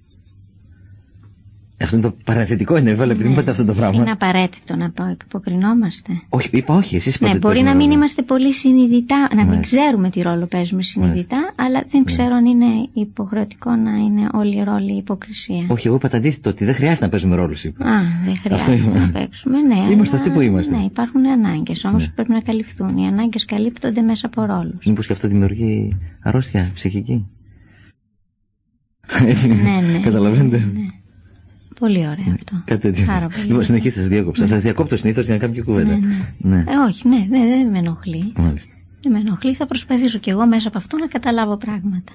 Αυτό είναι το παραθετικό, είναι βέβαια, επειδή μου είπατε αυτό το πράγμα. Είναι απαραίτητο να πω, υποκρινόμαστε. Όχι, είπα όχι, εσείς είπατε. Ναι, μπορεί να μην είμαστε πολύ συνειδητά, να μην ξέρουμε τι ρόλο παίζουμε συνειδητά, Μάλιστα. αλλά δεν ξέρω ναι. αν είναι υποχρεωτικό να είναι όλοι οι ρόλοι υποκρισία. Όχι, εγώ είπα το αντίθετο, ότι δεν χρειάζεται να παίζουμε ρόλους, είπα. Α, δεν χρειάζεται να παίξουμε, ναι. Είμαστε αυτοί που είμαστε. Ναι, υπάρχουν ανάγκες, όμως ναι. πρέπει να καλυφθούν. Οι ανάγκες καλύπτονται μέσα από ρόλους. Μήπως και αυτό δημιουργεί αρρώστια ψυχική? Ναι, ναι. Καταλαβαίνετε. Ναι. Πολύ ωραίο αυτό. Κάτι τέτοιο. Λοιπόν, συνεχίστε, σας διάκοψα. Θα διακόπτω συνήθως για να κάνω και κουβέντα. Ναι, ναι. ναι. Ε, όχι, ναι, δεν, δεν με ενοχλεί. Μάλιστα. Δεν με ενοχλεί, θα προσπαθήσω κι εγώ μέσα από αυτό να καταλάβω πράγματα.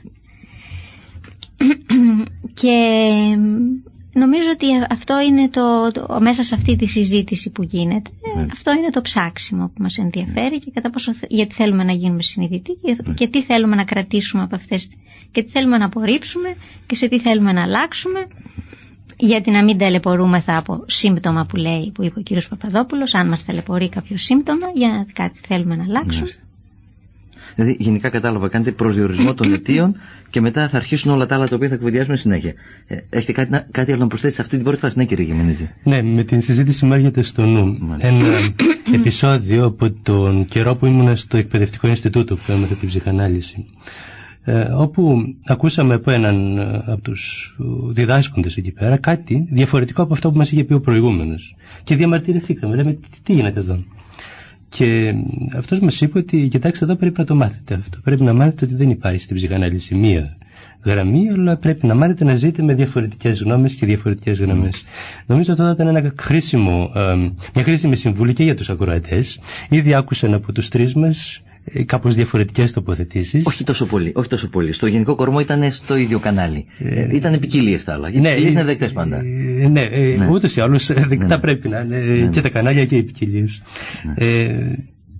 Και νομίζω ότι αυτό είναι το, το μέσα σε αυτή τη συζήτηση που γίνεται. Μάλιστα. Αυτό είναι το ψάξιμο που μας ενδιαφέρει και κατά πόσο, γιατί θέλουμε να γίνουμε συνειδητοί και, και τι θέλουμε να κρατήσουμε από αυτές και τι θέλουμε να απορρίψουμε και σε τι θέλουμε να αλλάξουμε. Γιατί να μην ταλαιπωρούμεθα από σύμπτωμα που λέει, που είπε ο κύριος Παπαδόπουλος, αν μας ταλαιπωρεί κάποιο σύμπτωμα, για κάτι θέλουμε να αλλάξουμε. Δηλαδή, γενικά κατάλαβα, κάνετε προσδιορισμό των αιτίων και μετά θα αρχίσουν όλα τα άλλα τα οποία θα κουβεντιάσουμε συνέχεια. Ε, έχετε κάτι, κάτι άλλο να προσθέσετε σε αυτή την πρώτη φάση, ναι, κύριε Γεμενίδη? Ναι, με την συζήτηση μου έρχεται στο νου Μάλιστα. ένα επεισόδιο από τον καιρό που ήμουν στο Εκπαιδευτικό Ινστιτούτο που έμαθα την ψυχανάλυση. Ε, όπου ακούσαμε από έναν από τους διδάσκοντες εκεί πέρα κάτι διαφορετικό από αυτό που μας είχε πει ο προηγούμενος και διαμαρτυρηθήκαμε, λέμε τι, τι γίνεται εδώ, και αυτός μας είπε ότι κοιτάξτε, εδώ πρέπει να το μάθετε αυτό, πρέπει να μάθετε ότι δεν υπάρχει στην ψυχανάλυση μία γραμμή, αλλά πρέπει να μάθετε να ζείτε με διαφορετικές γνώμες και διαφορετικές γραμμές. Mm. Νομίζω ότι θα ήταν ένα χρήσιμο, ε, μια χρήσιμη συμβουλή και για τους ακροατές. Ήδη άκουσαν από τους τρεις μας κάπως διαφορετικές τοποθετήσεις. Όχι τόσο πολύ, όχι τόσο πολύ. Στο Γενικό Κορμό ήταν στο ίδιο κανάλι. Ε, ήταν ποικιλίες τα άλλα. Οι ναι, ποικιλίες είναι δεκτές πάντα. Ε, ναι, ε, ναι, ούτως ή άλλως δεκτά ναι, πρέπει να είναι ναι, και τα κανάλια και οι ποικιλίες. Ναι. Ε,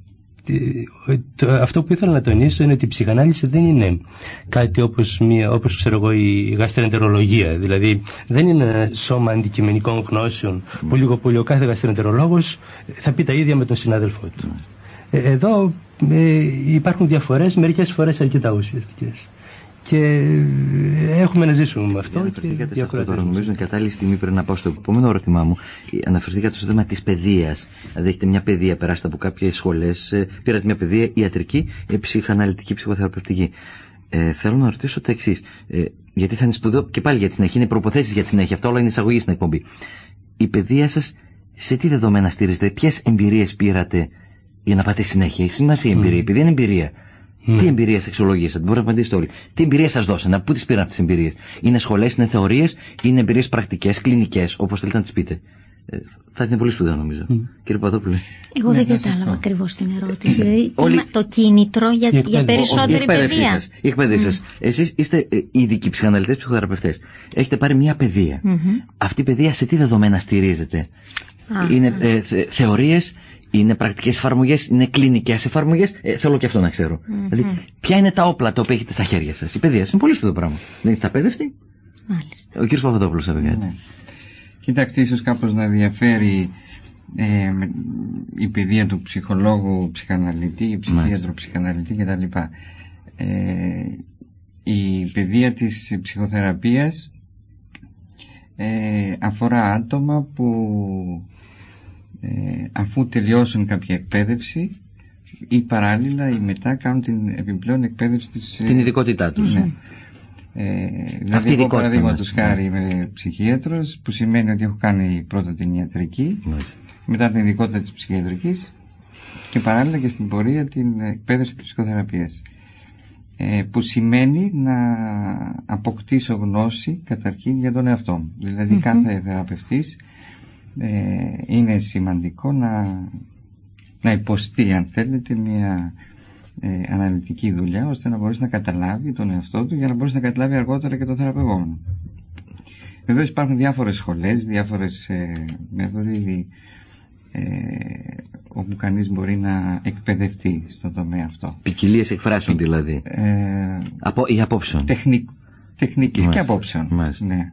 αυτό που ήθελα να τονίσω είναι ότι η ψυχανάλυση δεν είναι κάτι όπως, μια, όπως ξέρω εγώ, η γαστρεντερολογία. Δηλαδή δεν είναι ένα σώμα αντικειμενικών γνώσεων mm. που λίγο πολύ ο κάθε γαστρεντερολόγος θα πει τα ίδια με τον συνάδελφό του. Mm. Εδώ ε, υπάρχουν διαφορές, μερικές φορές αρκετά ουσιαστικές. Και έχουμε να ζήσουμε με αυτό. Αναφερθήκατε σε αυτό τώρα. Νομίζω είναι κατάλληλη στιγμή πριν να πάω στο επόμενο ερώτημά μου. Αναφερθήκατε στο θέμα της παιδείας. Δηλαδή, έχετε μια παιδεία, περάσετε από κάποιες σχολές, πήρατε μια παιδεία ιατρική, ψυχαναλυτική, ψυχοθεραπευτική. Ε, θέλω να ρωτήσω το εξής. Ε, γιατί θα είναι σπουδαίο και πάλι για τη συνέχεια. Είναι προποθέσεις για τη συνέχεια. Αυτό όλα είναι εισαγωγή στην εκπομπή. Η παιδεία σας σε τι δεδομένα στηρίζετε, ποιες εμπειρίες πήρατε για να πάτε συνέχεια? Έχει σημασία η εμπειρία, mm. επειδή είναι εμπειρία. Mm. Τι εμπειρία αξιολογήσατε, μπορείτε να απαντήσετε όλοι. Τι εμπειρία σας δώσανε, από πού τις πήραν αυτές τις εμπειρίες? Είναι σχολές, είναι θεωρίες, είναι εμπειρίες πρακτικές, κλινικές, όπως θέλετε να τις πείτε? Ε, θα είναι πολύ σπουδαίο νομίζω. Mm. Κύριε Παπαδόπουλε. Εγώ δεν κατάλαβα ακριβώς την ερώτηση. Δηλαδή, όλοι... το κίνητρο για, για περισσότερη παιδεία. Η εκπαίδευση σας. Mm. Εσείς είστε ειδικοί ψυχαναλυτές, ψυχοθεραπευτές. Έχετε πάρει μια παιδεία. Mm-hmm. Αυτή η παιδεία σε τι δεδομένα στηρίζεται? Ah. Είναι ε, θε, θεωρίες, είναι πρακτικές εφαρμογές, είναι κλινικές εφαρμογές? Ε, θέλω και αυτό να ξέρω. Mm-hmm. Δηλαδή, ποια είναι τα όπλα τα οποία έχετε στα χέρια σας? Η παιδεία είναι πολύ σπουδαίο πράγμα. Δεν είστε απέδευτοι? Μάλιστα. Ο κύριος Παπαδόπουλος θα πει κάτι. Ναι. Κοιτάξτε, ίσως κάπως να διαφέρει ε, η παιδεία του ψυχολόγου, ψυχαναλυτή, ψυχίατρο, ψυχαναλυτή κτλ. Ε, η παιδεία της ψυχοθεραπείας ε, αφορά άτομα που ε, αφού τελειώσουν κάποια εκπαίδευση ή παράλληλα ή μετά κάνουν την επιπλέον εκπαίδευση της... Την ειδικότητά τους. Ναι. Ε, δηλαδή εγώ παραδείγματος χάρη είμαι ψυχίατρος, που σημαίνει ότι έχω κάνει πρώτα την ιατρική, Μάλιστα. μετά την ειδικότητα της ψυχιατρικής και παράλληλα και στην πορεία την εκπαίδευση της ψυχοθεραπείας, ε, που σημαίνει να αποκτήσω γνώση καταρχήν για τον εαυτό μου. Δηλαδή mm-hmm. κάθε θεραπευτής ε, είναι σημαντικό να, να υποστεί, αν θέλετε, μια ε, αναλυτική δουλειά, ώστε να μπορέσει να καταλάβει τον εαυτό του για να μπορέσει να καταλάβει αργότερα και τον θεραπευόμενο. Βεβαίως υπάρχουν διάφορες σχολές, διάφορες ε, μέθοδοι ε, όπου κανείς μπορεί να εκπαιδευτεί στον τομέα αυτό. Ποικιλίες εκφράσεων δηλαδή. Ε, Από, ή απόψεων. Τεχνικ, τεχνικής Μάλιστα. και απόψεων. Μάλιστα. Ναι.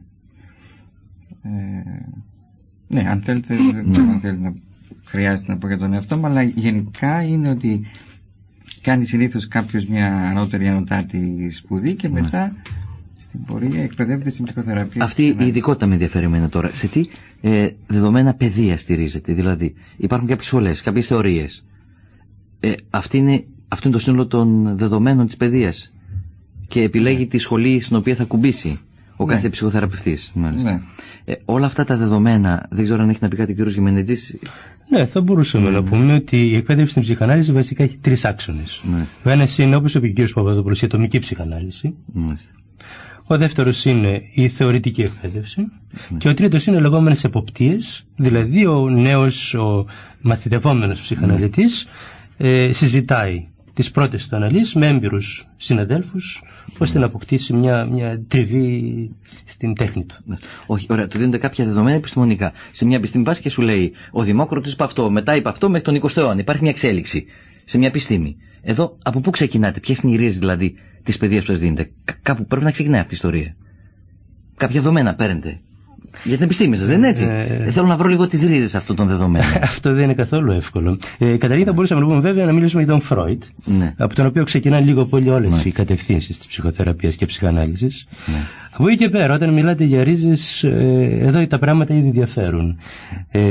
Ε, ναι, αν θέλετε, δεν αν θέλετε να χρειάζεται να πω για τον εαυτό μου, αλλά γενικά είναι ότι κάνει συνήθως κάποιος μια ανώτερη ανωτάτη σπουδή και μετά στην πορεία εκπαιδεύεται στην ψυχοθεραπεία. Αυτή η ειδικότητα με ενδιαφέρει εμένα τώρα. Σε τι ε, δεδομένα παιδεία στηρίζεται? Δηλαδή υπάρχουν κάποιες σχολές, κάποιες θεωρίες. Ε, αυτή είναι, αυτό είναι το σύνολο των δεδομένων της παιδείας και επιλέγει ναι. τη σχολή στην οποία θα κουμπίσει ο ναι. κάθε ψυχοθεραπευτής. Ναι. Ε, όλα αυτά τα δεδομένα, δεν ξέρω αν έχει να πει κάτι ο κ. Γεμενετζής. Ναι, θα μπορούσαμε mm. να πούμε ότι η εκπαίδευση στην ψυχανάλυση βασικά έχει τρεις άξονες. Ο ένας είναι, όπως είπε ο κ. Παπαδόπουλος, η ατομική ψυχανάλυση. Μάλιστα. Ο δεύτερος είναι η θεωρητική εκπαίδευση. Mm. Και ο τρίτος είναι οι λεγόμενες εποπτείες, δηλαδή ο νέος, ο μαθητευόμενος ψυχαναλυτής mm. ε, συζητάει τις πρώτες του αναλύσεις με έμπειρους συναδέλφους, ώστε mm. να αποκτήσει μια, μια τριβή στην τέχνη του. Όχι, ωραία, του δίνονται κάποια δεδομένα επιστημονικά. Σε μια επιστήμη πας και σου λέει ο Δημόκριτος είπε αυτό, μετά είπε αυτό μέχρι τον εικοστό αιώνα. Υπάρχει μια εξέλιξη σε μια επιστήμη. Εδώ από πού ξεκινάτε, ποιες είναι οι ρίζες δηλαδή της παιδείας που σας δίνετε? Κάπου πρέπει να ξεκινάει αυτή η ιστορία. Κάποια δεδομένα παίρνετε. Για την επιστήμη σας, δεν είναι έτσι? Ε... Θέλω να βρω λίγο τις ρίζες αυτών των δεδομένων. Αυτό δεν είναι καθόλου εύκολο. Ε, καταρχήν θα μπορούσαμε να πούμε βέβαια να μιλήσουμε για τον Φρόιντ, ναι. από τον οποίο ξεκινάνε λίγο πολύ όλες ναι. οι κατευθύνσεις της ψυχοθεραπείας και ψυχανάλυσης. Ναι. Από εκεί και πέρα, όταν μιλάτε για ρίζες, ε, εδώ τα πράγματα ήδη διαφέρουν. Ε,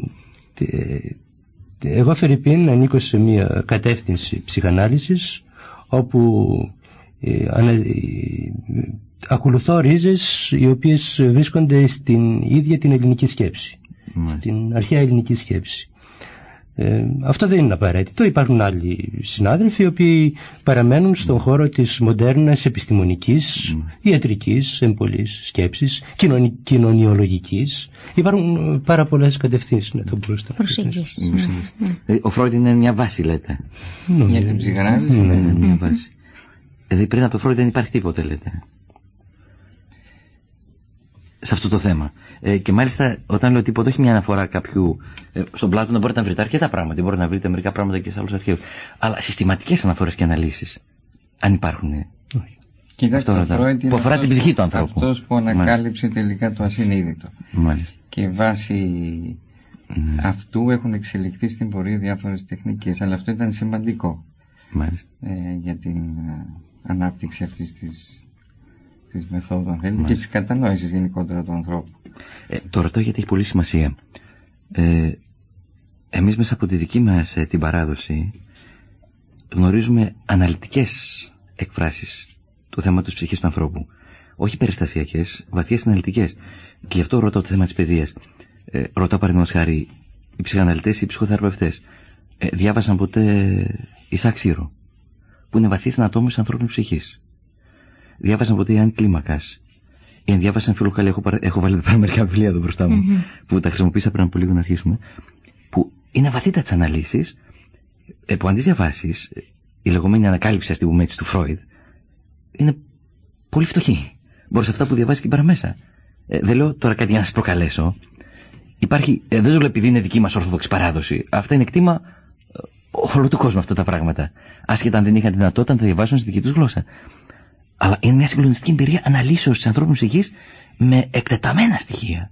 ε, εγώ φερειπίν ανήκω σε μια κατεύθυνση ψυχανάλυσης, όπου ε, ανα, ε, ακολουθώ ρίζες οι οποίες βρίσκονται στην ίδια την ελληνική σκέψη, mm. στην αρχαία ελληνική σκέψη. Ε, αυτό δεν είναι απαραίτητο. Υπάρχουν άλλοι συνάδελφοι οι οποίοι παραμένουν στον χώρο της μοντέρνας επιστημονικής, mm. ιατρικής, εμπολής σκέψης, κοινωνι, κοινωνιολογικής. Υπάρχουν πάρα πολλές κατευθύνσεις. Ναι, θα μπορούσα να προσεγγίσεις. Mm. Ο Φρόιντ είναι μια βάση, λέτε. Mm. Για την ψυχανάλυση. Mm. Mm. Μια βάση. Δηλαδή πριν από το Φρόιντ δεν υπάρχει τίποτα, λέτε, σε αυτό το θέμα. Ε, και μάλιστα όταν λέω τίποτα, όχι μια αναφορά κάποιου. Ε, στον Πλάτωνα μπορείτε να βρείτε αρκετά πράγματα. Μπορείτε να βρείτε μερικά πράγματα και σε άλλους αρχαίους. Αλλά συστηματικές αναφορές και αναλύσεις, αν υπάρχουν. Ε. Κοιτάξτε, αυτό, ο Φρόιντ που αφορά την ψυχή του ανθρώπου. Αυτός που ανακάλυψε τελικά το ασυνείδητο. Μάλιστα. Και βάσει mm. αυτού έχουν εξελιχθεί στην πορεία διάφορες τεχνικές. Αλλά αυτό ήταν σημαντικό ε, για την ε, ανάπτυξη αυτής της. Της μεθόδου, αν θέλετε, και της κατανόησης γενικότερα του ανθρώπου. Ε, το ρωτώ γιατί έχει πολύ σημασία. Ε, εμείς μέσα από τη δική μας ε, την παράδοση γνωρίζουμε αναλυτικές εκφράσεις του θέματος ψυχής του ανθρώπου. Όχι περιστασιακές, βαθιές αναλυτικές. Και γι' αυτό ρωτώ το θέμα της παιδείας. Ε, ρωτώ παραδείγματος χάρη, οι ψυχαναλυτές ή οι ψυχοθεραπευτές ε, διάβασαν ποτέ Ισακ Σίρο, που είναι βαθύς ανατόμης ανθρώπινης ψυχής? Διάβασαν ποτέ Ιωάννη Κλίμακας? Ή διάβασαν Φιλοκάλη? Έχω, παρα... έχω βάλει εδώ πέρα μερικά βιβλία εδώ μπροστά μου, mm-hmm. που τα χρησιμοποίησα πριν από λίγο να αρχίσουμε. Που είναι βαθύτατες αναλύσεις, που αν τις διαβάσεις, η λεγόμενη ανακάλυψη, ας την πούμε έτσι, του Φρόιντ, είναι πολύ φτωχή. Μπορεί σε αυτά που διαβάζει και πέρα μέσα. Ε, δεν λέω τώρα κάτι για να σας προκαλέσω. Υπάρχει, ε, δεν το λέω επειδή είναι δική μας ορθόδοξη παράδοση. Αυτά είναι κτήμα ε, όλου του κόσμου αυτά τα πράγματα. Άσχετα αν δεν είχαν δυνατότητα να τα διαβάσουν στη δική τους γλώσσα. Αλλά είναι μια συγκλονιστική εμπειρία αναλύσεως της ανθρώπινης ψυχής με εκτεταμένα στοιχεία.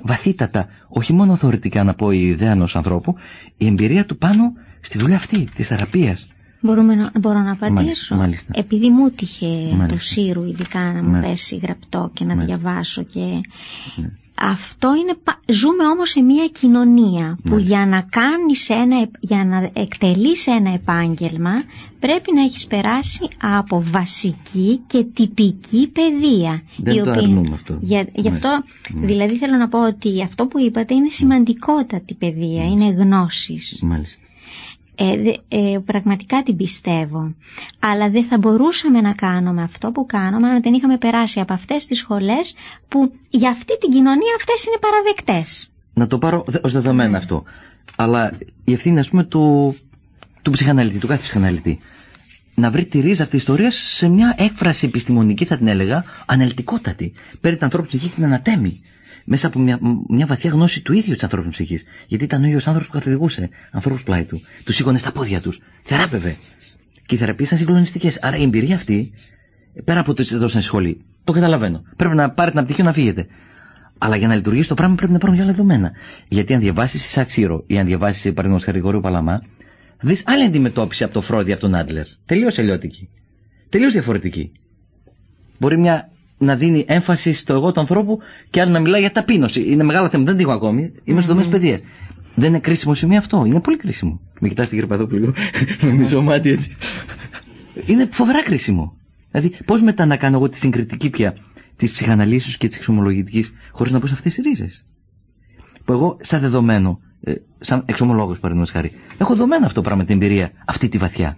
βαθύτατα, όχι μόνο θεωρητικά να πω η ιδέα ενός ανθρώπου, η εμπειρία του πάνω στη δουλειά αυτή της θεραπείας. Μπορούμε να, μπορώ να απαντήσω. Μάλιστα, μάλιστα. Επειδή μου έτυχε Μάλιστα. το Σύρου ειδικά να μου πέσει γραπτό και να Μάλιστα. διαβάσω και... Ναι. Αυτό είναι... Ζούμε όμως σε μια κοινωνία που Μάλιστα. για να κάνεις ένα, για να εκτελείς ένα επάγγελμα πρέπει να έχεις περάσει από βασική και τυπική παιδεία. Δεν το οποία... αρνούμε αυτό. Για, γι' αυτό, Μάλιστα. δηλαδή θέλω να πω ότι αυτό που είπατε είναι σημαντικότατη παιδεία, είναι γνώσεις. Μάλιστα. Ε, δε, ε, πραγματικά την πιστεύω. Αλλά δεν θα μπορούσαμε να κάνουμε αυτό που κάνουμε αν δεν είχαμε περάσει από αυτές τις σχολές που για αυτή την κοινωνία αυτές είναι παραδεκτές. Να το πάρω ως δεδομένο αυτό. Αλλά η ευθύνη, ας πούμε, του, του ψυχαναλυτή, του κάθε ψυχαναλυτή. Να βρει τη ρίζα αυτή τη ιστορία σε μια έκφραση επιστημονική, θα την έλεγα, αναλυτικότατη. Παίρνει την ανθρώπινη ψυχή και την ανατέμει. Μέσα από μια, μια βαθιά γνώση του ίδιου της ανθρώπινης ψυχής. Γιατί ήταν ο ίδιος άνθρωπος που καθοδηγούσε ανθρώπους πλάι του. Τους σήκωνε στα πόδια τους. Θεράπευε. Και οι θεραπείες ήταν συγκλονιστικές. Άρα η εμπειρία αυτή, πέρα από το ότι έδωσαν στη σχολή, το καταλαβαίνω. Πρέπει να πάρετε ένα πτυχίο να φύγετε. Αλλά για να λειτουργήσει το πράγμα πρέπει να υπάρχουν άλλα δεδομένα. Γιατί αν διαβάσεις Ισακ Σύρο ή αν διαβάσεις, παραδείγματος χάρη, Γρηγόριο Παλαμά, δεις άλλη αντιμετώπιση από το Φρόιντι, από τον Άντλερ. Τελείως αλλιώτικη. Τελείως διαφορετική. Μπορεί μια να δίνει έμφαση στο εγώ του ανθρώπου και άλλο να μιλάει για ταπείνωση. Είναι μεγάλο θέμα, δεν το έχω ακόμη. Είμαι στο τομέα της παιδείας. Δεν είναι κρίσιμο σημείο αυτό, είναι πολύ κρίσιμο. Με κοιτάς την κύριε Παδόπουλου, με μισό μάτι έτσι. Είναι φοβερά κρίσιμο. Δηλαδή, πώς μετά να κάνω εγώ τη συγκριτική πια της ψυχαναλύσεως και της εξομολογητικής, χωρίς να πω σε αυτές τις ρίζες. Που εγώ, σαν δεδομένο, ε, σαν εξομολόγος παραδείγματος χάρη, έχω δεδομένο αυτό το πράγμα, την εμπειρία, αυτή τη βαθιά.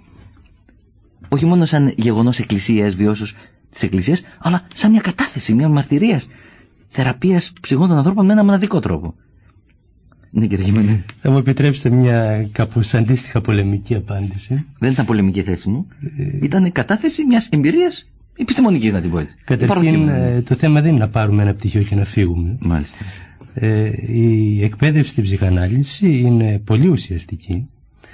Όχι μόνο σαν γεγονός εκκλησίας, βιώσεως της εκκλησίας, αλλά σαν μια κατάθεση, μια μαρτυρίας θεραπείας ψυχών των ανθρώπων με ένα μοναδικό τρόπο. Ναι, κύριε Γημενίδη. Θα μου επιτρέψετε μια κάπως αντίστοιχα πολεμική απάντηση. Δεν ήταν πολεμική θέση μου. Ε... Ήταν κατάθεση μιας εμπειρίας επιστημονικής, να την πω έτσι. Καταρχήν, το θέμα δεν είναι να πάρουμε ένα πτυχίο και να φύγουμε. Μάλιστα. Ε, η εκπαίδευση στην ψυχανάλυση είναι πολύ ουσιαστική.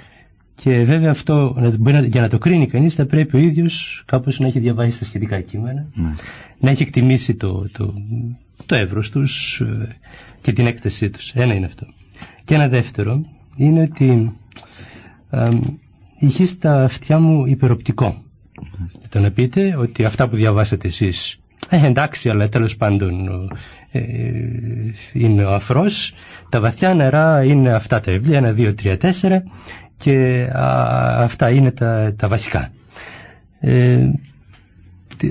Και βέβαια αυτό, για να το κρίνει κανείς, θα πρέπει ο ίδιος κάπως να έχει διαβάσει τα σχετικά κείμενα, mm. να έχει εκτιμήσει το, το, το εύρος τους και την έκτασή τους. Ένα είναι αυτό. Και ένα δεύτερο είναι ότι α, είχε στα αυτιά μου υπεροπτικό. Mm. Το να πείτε ότι αυτά που διαβάσατε εσείς, ε, εντάξει, αλλά τέλος πάντων ε, είναι ο αφρός, τα βαθιά νερά είναι αυτά τα βιβλία, ένα, δύο, τρία, τέσσερα, και α, αυτά είναι τα, τα βασικά. Ε, τε,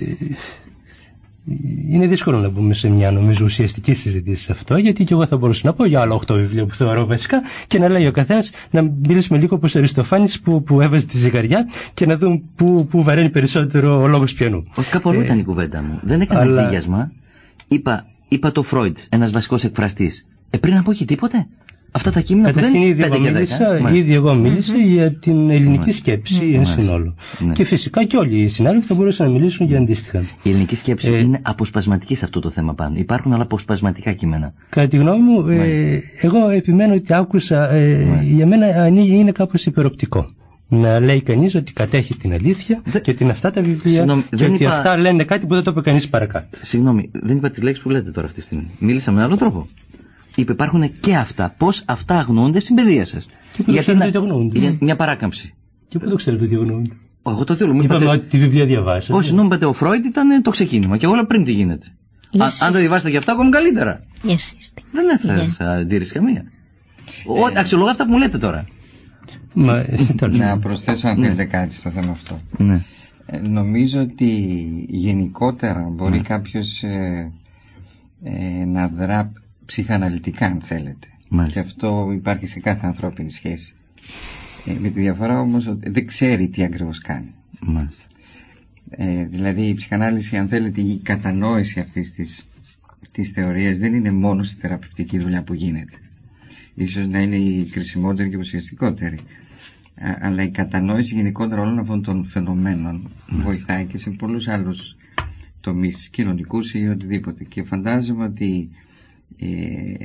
είναι δύσκολο να μπούμε σε μια, νομίζω, ουσιαστική συζήτηση σε αυτό, γιατί και εγώ θα μπορούσα να πω για άλλα οχτώ βιβλία που θεωρώ βασικά και να λέει ο καθένας, να μιλήσουμε λίγο όπως ο Αριστοφάνης που, που έβαζε τη ζυγαριά και να δούμε που, που βαραίνει περισσότερο ο λόγος πιανού. Όχι, κάπου αλλού ε, ήταν η κουβέντα μου. Δεν έκανα αλλά... ζύγιασμα. Είπα, είπα το Φρόιντ, ένας βασικός εκφραστής. Ε, πριν να πω και τίποτε. Αυτά τα κείμενα που δεν ήδη εγώ μίλησα, ήδη εγώ μίλησα mm-hmm. για την ελληνική σκέψη mm-hmm. εν συνόλο. Mm-hmm. Και φυσικά και όλοι οι συνάδελφοι θα μπορούσαν να μιλήσουν για αντίστοιχα. Η ελληνική σκέψη ε, είναι αποσπασματική σε αυτό το θέμα πάνω. Υπάρχουν άλλα αποσπασματικά κείμενα. Κατά τη γνώμη μου, ε, εγώ επιμένω ότι άκουσα, ε, για μένα ανοίγει, είναι κάπως υπεροπτικό. Να λέει κανείς ότι κατέχει την αλήθεια Δε... και ότι είναι αυτά τα βιβλία. Συγγνώμη, και ότι είπα... αυτά λένε κάτι που δεν το είπε κανείς παρακάτω. Συγγνώμη, δεν είπα τις λέξεις που λέτε τώρα αυτή τη στιγμή. Μίλησα με άλλο τρόπο. Είπε υπάρχουν και αυτά. Πώς αυτά αγνοούνται στην παιδεία σας. Και πού το ξέρετε ότι αγνοούνται. Για μια παράκαμψη. Και πού το ξέρετε ότι αγνοούνται. Εγώ το θέλω. Είπαμε είπατε... ότι τη βιβλία διαβάσατε. Όχι, νόμιζατε ο Φρόιντ ήταν το ξεκίνημα. Και όλα πριν τι γίνεται. Α, αν το διαβάσετε και αυτά, ακόμη καλύτερα. Yes, δεν θα αντίρρηση καμία. Ε... Αξιολογώ αυτά που μου λέτε τώρα. Μα... Να προσθέσω αν θέλετε κάτι στο θέμα αυτό. Ναι. Ε, νομίζω ότι γενικότερα μπορεί ναι. κάποιος ε, ε, να δρά ψυχαναλυτικά, αν θέλετε. Μάλιστα. Και αυτό υπάρχει σε κάθε ανθρώπινη σχέση. Ε, με τη διαφορά όμως ότι δεν ξέρει τι ακριβώς κάνει. Μάλιστα. Ε, δηλαδή η ψυχανάλυση, αν θέλετε, η κατανόηση αυτής της, της θεωρίας δεν είναι μόνο στη θεραπευτική δουλειά που γίνεται. Ίσως να είναι η κρισιμότερη και ουσιαστικότερη. Α, αλλά η κατανόηση γενικότερα όλων αυτών των φαινομένων mm. βοηθάει και σε πολλούς άλλους τομείς κοινωνικούς ή οτιδήποτε. Και φαντάζομαι ότι ε,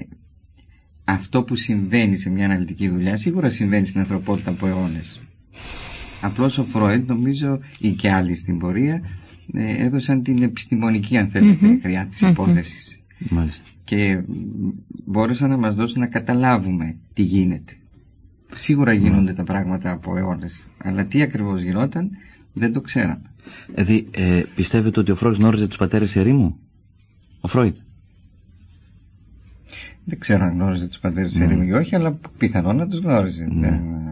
αυτό που συμβαίνει σε μια αναλυτική δουλειά σίγουρα συμβαίνει στην ανθρωπότητα από αιώνες. Απλώς ο Φρόιντ, νομίζω, ή και άλλοι στην πορεία, ε, έδωσαν την επιστημονική, αν θέλετε, χρειά της υπόθεσης. Μάλιστα. Και μπόρεσαν να μας δώσουν να καταλάβουμε τι γίνεται. Σίγουρα γίνονται mm. τα πράγματα από αιώνες, αλλά τι ακριβώς γινόταν δεν το ξέραμε. Δηλαδή, ε, πιστεύετε ότι ο Φρόιντ γνώριζε τους πατέρες ερήμου? Ο Φρόιντ? Δεν ξέρω αν γνώριζε τους πατέρες mm. ερήμου ή όχι, αλλά πιθανόν να τους γνώριζε. Mm.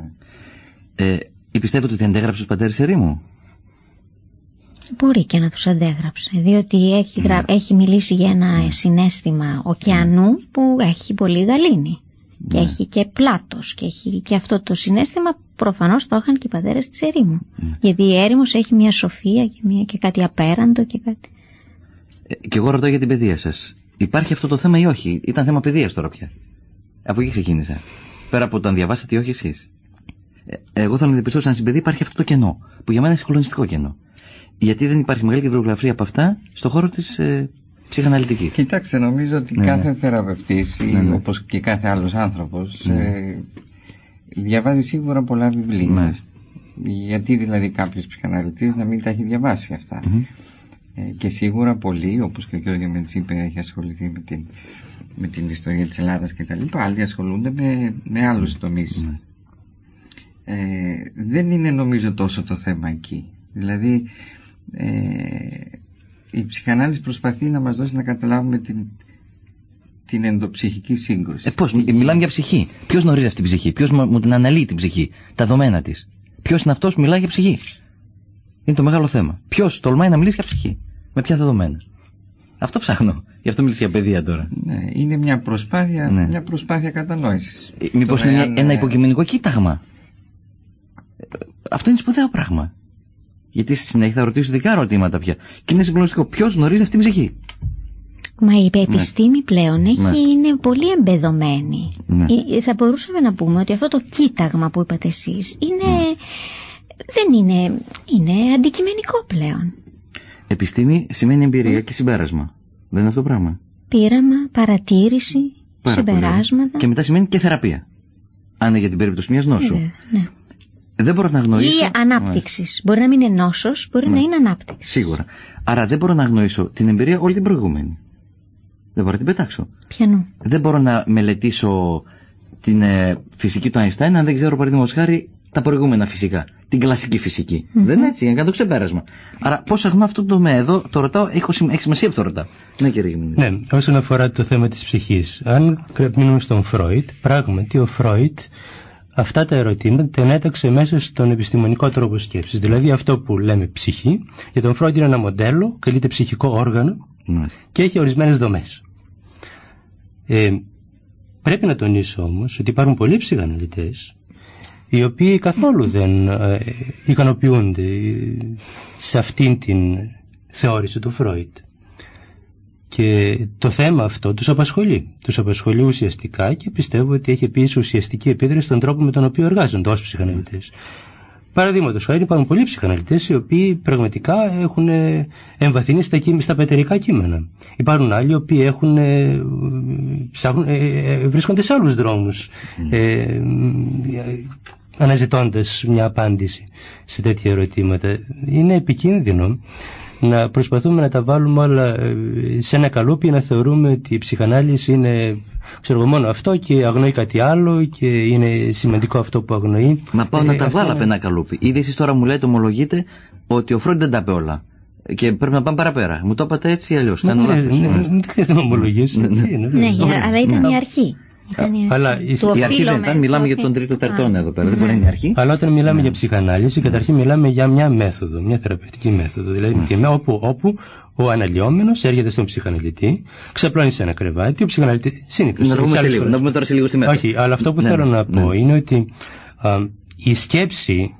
Ε, ή πιστεύετε ότι αντέγραψε τους πατέρες ερήμου? Μπορεί και να τους αντέγραψε, διότι έχει, γρα... mm. έχει μιλήσει για ένα mm. συναίσθημα ωκεανού mm. που έχει πολύ γαλήνη. Και ναι. έχει και πλάτος και έχει και αυτό το συναίσθημα προφανώς το είχαν και οι πατέρες της ερήμου. Ναι. Γιατί η έρημος έχει μια σοφία και, μια, και κάτι απέραντο και κάτι. Ε, και εγώ ρωτώ για την παιδεία σας. Υπάρχει αυτό το θέμα ή όχι? Ήταν θέμα παιδείας τώρα πια. Από εκεί ξεκίνησα. Πέρα από το αν διαβάσατε ή όχι εσείς. Ε, εγώ θέλω να διαπιστώσω αν στην παιδεία υπάρχει αυτό το κενό. Που για μένα είναι συγκλονιστικό κενό. Γιατί δεν υπάρχει μεγαλύτερη βιβλιογραφία από αυτά στον χώρο της ε, ψυχαναλυτική. Κοιτάξτε, νομίζω ότι ναι, ναι. κάθε θεραπευτής ή ναι, ναι. όπως και κάθε άλλος άνθρωπος ναι. ε, διαβάζει σίγουρα πολλά βιβλία. Ναι. Γιατί δηλαδή κάποιος ψυχαναλυτής να μην τα έχει διαβάσει αυτά. Mm-hmm. Ε, και σίγουρα πολλοί, όπως και ο κ. Διαμαντζής είπε, έχει ασχοληθεί με την, με την ιστορία της Ελλάδας και τα λοιπά, άλλοι ασχολούνται με, με άλλους τομείς. Mm-hmm. Ε, δεν είναι νομίζω τόσο το θέμα εκεί. Δηλαδή ε, η ψυχανάλυση προσπαθεί να μας δώσει να καταλάβουμε την, την ενδοψυχική σύγκρουση. Ε, πώς, μιλάμε για ψυχή. Ποιος γνωρίζει αυτή την ψυχή? Ποιος μου την αναλύει την ψυχή, τα δεδομένα της? Ποιος είναι αυτός που μιλάει για ψυχή? Είναι το μεγάλο θέμα. Ποιος τολμάει να μιλήσει για ψυχή? Με ποια δεδομένα? Αυτό ψάχνω. Γι' αυτό μιλήσει για παιδεία τώρα. Ναι, είναι μια προσπάθεια, ναι. μια προσπάθεια κατανόησης. Ε, μήπως είναι εάν... ένα υποκειμενικό κοίταγμα? Αυτό είναι σπουδαίο πράγμα. Γιατί στη συνέχεια θα ρωτήσω δικά ερωτήματα πια. Και είναι συγκλονιστικό. Ποιος γνωρίζει αυτή την ψυχή? Μα η επιστήμη ναι. πλέον έχει, ναι. είναι πολύ εμπεδομένη. Ναι. Θα μπορούσαμε να πούμε ότι αυτό το κοίταγμα που είπατε εσείς είναι, ναι. δεν είναι, είναι αντικειμενικό πλέον. Επιστήμη σημαίνει εμπειρία mm. και συμπέρασμα. Δεν είναι αυτό το πράγμα? Πείραμα, παρατήρηση, Πάρα συμπεράσματα. Πολύ. Και μετά σημαίνει και θεραπεία. Αν είναι για την περίπτωση μιας νόσου. Ναι, ναι. Δεν μπορώ να γνωρίσω. Ή ανάπτυξης. Μπορεί να μην είναι νόσος, μπορεί ναι. να είναι ανάπτυξη. Σίγουρα. Άρα δεν μπορώ να γνωρίσω την εμπειρία όλη την προηγούμενη. Δεν μπορώ να την πετάξω. Ποιανού? Δεν μπορώ να μελετήσω την ε, φυσική του Αϊνστάιν αν δεν ξέρω, παραδείγματος χάρη, τα προηγούμενα φυσικά. Την κλασική φυσική. Mm-hmm. Δεν είναι έτσι, είναι το ξεπέρασμα. Άρα πώς αγνώ αυτό το τομέα εδώ, το ρωτάω, έχω σημασία που το ρωτάω. Ναι, κύριε Γεμινή. Ναι, όσον αφορά το θέμα της ψυχής, αν μείνουμε στον Φρόιντ, πράγματι ο Φρόιντ αυτά τα ερωτήματα τα ενέταξε μέσα στον επιστημονικό τρόπο σκέψης. Δηλαδή αυτό που λέμε ψυχή, για τον Φρόιντ είναι ένα μοντέλο, καλείται ψυχικό όργανο mm. και έχει ορισμένες δομές. Ε, πρέπει να τονίσω όμως ότι υπάρχουν πολλοί ψυχαναλυτές οι οποίοι καθόλου δεν ε, ικανοποιούνται σε αυτήν την θεώρηση του Φρόιντ. Και το θέμα αυτό τους απασχολεί. Τους απασχολεί ουσιαστικά και πιστεύω ότι έχει επίσης ουσιαστική επίδραση στον τρόπο με τον οποίο εργάζονται ως ψυχαναλυτές. Παραδείγματος χάρη, υπάρχουν πολλοί ψυχαναλυτές οι οποίοι πραγματικά έχουν εμβαθύνει στα, στα πατερικά κείμενα. Υπάρχουν άλλοι οι οποίοι έχουν, ψάχνουν, βρίσκονται σε άλλους δρόμους mm. ε, αναζητώντας μια απάντηση σε τέτοια ερωτήματα. Είναι επικίνδυνο να προσπαθούμε να τα βάλουμε όλα σε ένα καλούπι, να θεωρούμε ότι η ψυχανάλυση είναι, ξέρω, μόνο αυτό και αγνοεί κάτι άλλο και είναι σημαντικό αυτό που αγνοεί. Μα πάω ε, να τα αυτό... βάλω από ένα καλούπι. Ήδη εσείς τώρα μου λέτε, ομολογείτε ότι ο Φρόιντ δεν τα είπε όλα και πρέπει να πάμε παραπέρα. Μου το είπατε έτσι ή αλλιώς? Κάνω λάθος? Δεν χρειάζεται να ομολογήσω. Ναι, αλλά ήταν η αρχή. Αλλά η αρχή δεν ήταν, μιλάμε για τον τρίτο τερτόν εδώ πέρα, δεν μπορεί να είναι η αρχή. Αλλά όταν μιλάμε για ψυχανάλυση, καταρχήν μιλάμε για μια μέθοδο, μια θεραπευτική μέθοδο. Δηλαδή και όπου, όπου ο αναλυόμενος έρχεται στον ψυχαναλυτή, ξαπλώνει σε ένα κρεβάτι, ο ψυχαναλυτής συνήθως. Να το πούμε σε λίγο, να πούμε τώρα σε λίγο στη μέθοδο. Όχι, αλλά αυτό που θέλω να πω είναι ότι η σκέψη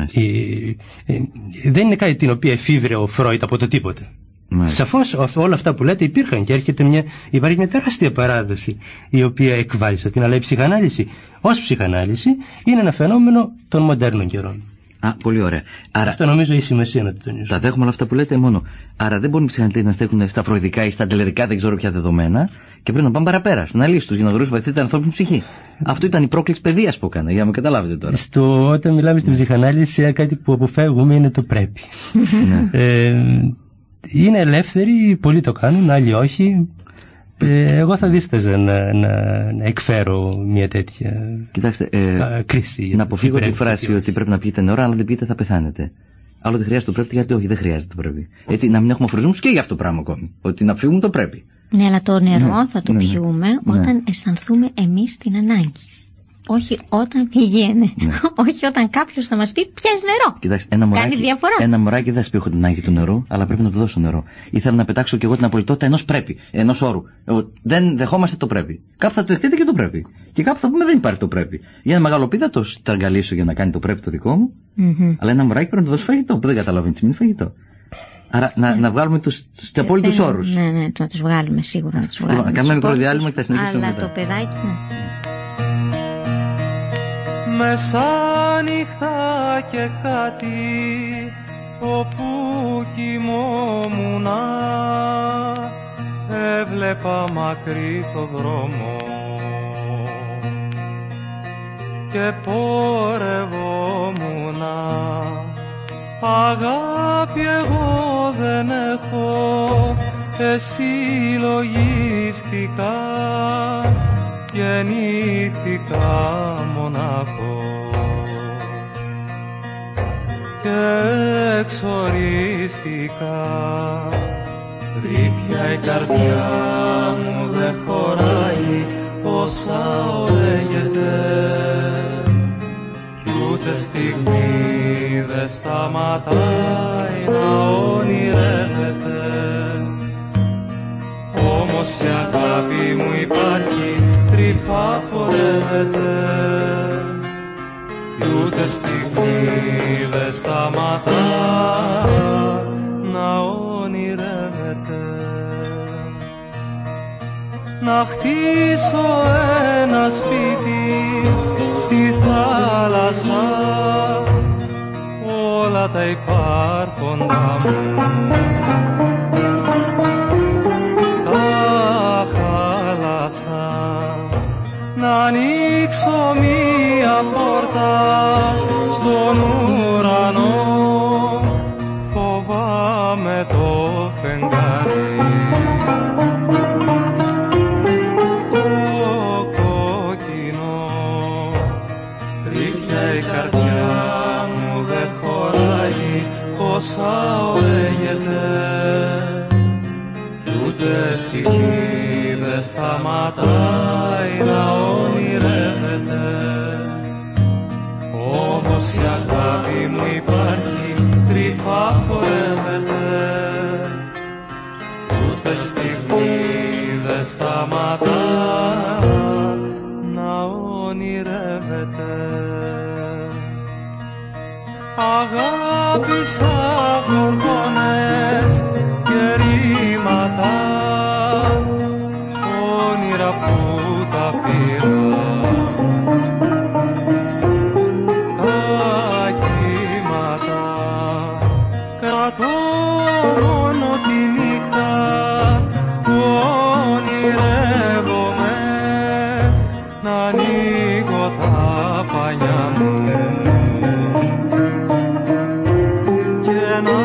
δεν είναι κάτι την οποία εφήβρε ο Φρόιντ από το τίποτε. Σαφώς όλα αυτά που λέτε υπήρχαν και έρχεται μια, υπάρχει μια τεράστια παράδοση η οποία εκβάλλει σε αυτήν, αλλά η ψυχανάλυση ως ψυχανάλυση είναι ένα φαινόμενο των μοντέρνων καιρών. Α, πολύ ωραία. Άρα, αυτό νομίζω η σημασία να το τονίσω. Τα δέχομαι όλα αυτά που λέτε μόνο. Άρα δεν μπορούν οι ψυχαναλυτές να στέκουν στα φροηδικά ή στα αντιλερικά, δεν ξέρω ποια δεδομένα, και πρέπει να πάμε παραπέρα, στην αλήθεια τους, για να γνωρίσουμε βαθύτερα την ανθρώπινη ψυχή. Αυτό ήταν η πρόκληση παιδείας που έκανα, για να με καταλάβετε τώρα. Στο, όταν μιλάμε στην ψυχανάλυση, κάτι που αποφεύγουμε είναι το πρέπει. ε, είναι ελεύθεροι, πολλοί το κάνουν, άλλοι όχι. Ε, εγώ θα δίσταζα να, να, να εκφέρω μια τέτοια Κοιτάξτε, ε, α, κρίση. Να αποφύγω τη φράση ότι πρέπει να πιείτε νερό, αλλά αν δεν πιείτε θα πεθάνετε. Άλλο δεν χρειάζεται το πρέπει, γιατί όχι, δεν χρειάζεται το πρέπει. Έτσι, να μην έχουμε αφορισμούς και για αυτό το πράγμα ακόμη. Ότι να φύγουμε το πρέπει. Ναι, αλλά το νερό ναι, θα το ναι, πιούμε ναι. όταν αισθανθούμε εμείς την ανάγκη. Όχι όταν πηγαίνει. Ναι. Όχι όταν κάποιος θα μας πει πιες νερό. Κοιτάξτε, ένα μωράκι, κάνει διαφορά. Ένα μωράκι δεν θα πει έχω την ανάγκη του νερού, αλλά πρέπει να του δώσω νερό. Ήθελα να πετάξω και εγώ την απολυτότητα ενός πρέπει, ενός όρου. Δεν δεχόμαστε το πρέπει. Κάπου θα το δεχτείτε και το πρέπει. Και κάπου θα πούμε δεν υπάρχει το πρέπει. Για ένα μεγάλο παιδί θα το στραγγαλίσω για να κάνει το πρέπει το δικό μου. Mm-hmm. Αλλά ένα μωράκι πρέπει να του δώσω φαγητό που δεν καταλαβαίνει τι σημαίνει φαγητό. Άρα να, να βγάλουμε τους απόλυτους όρους. Ναι, ναι, να τους βγάλουμε σίγουρα. Να τους βγάλουμε. Να κάνουμε μικρό διάλειμμα και θα συνεχίσουμε. Αλλά μετά. Το παιδάκι, ναι. Μεσάνυχτα και κάτι όπου κοιμόμουνα έβλεπα μακρύ το δρόμο και πορευόμουνα. Αγάπη εγώ δεν έχω, εσύ λογιστικά γεννήθηκα μοναχό και εξορίστηκα. Τρίπια η καρδιά μου δεν χωράει όσα ορέγεται κι ούτε στιγμή δεν σταματάει να ονειρεύεται. Όμως η αγάπη μου υπάρχει, τρυφά χορεύεται κι ούτε στιγμή δεν σταματά να ονειρεύεται. Να χτίσω ένα σπίτι στη θάλασσα, όλα τα υπάρχοντα μου να ανοίξω μία πόρτα στον ουρανό, φοβάμαι το φεγγάρι το κόκκινο. Τρίπια η καρδιά μου δεν χωράει όσα ορέγεται κι ούτε στιγμή δεν σταματάει να ονειρεύεται. Όμως η αγάπη μου υπάρχει, κρυφά χορεύεται ούτε στιγμή δεν σταματά να ονειρεύεται. Αγάπησα γοργόνες και ρήματα, όνειρα που τα πήρα. Τα κύματα κρατώ μόνο τη νύχτα που ονειρεύομαι να ανοίγω τα πανιά μου και να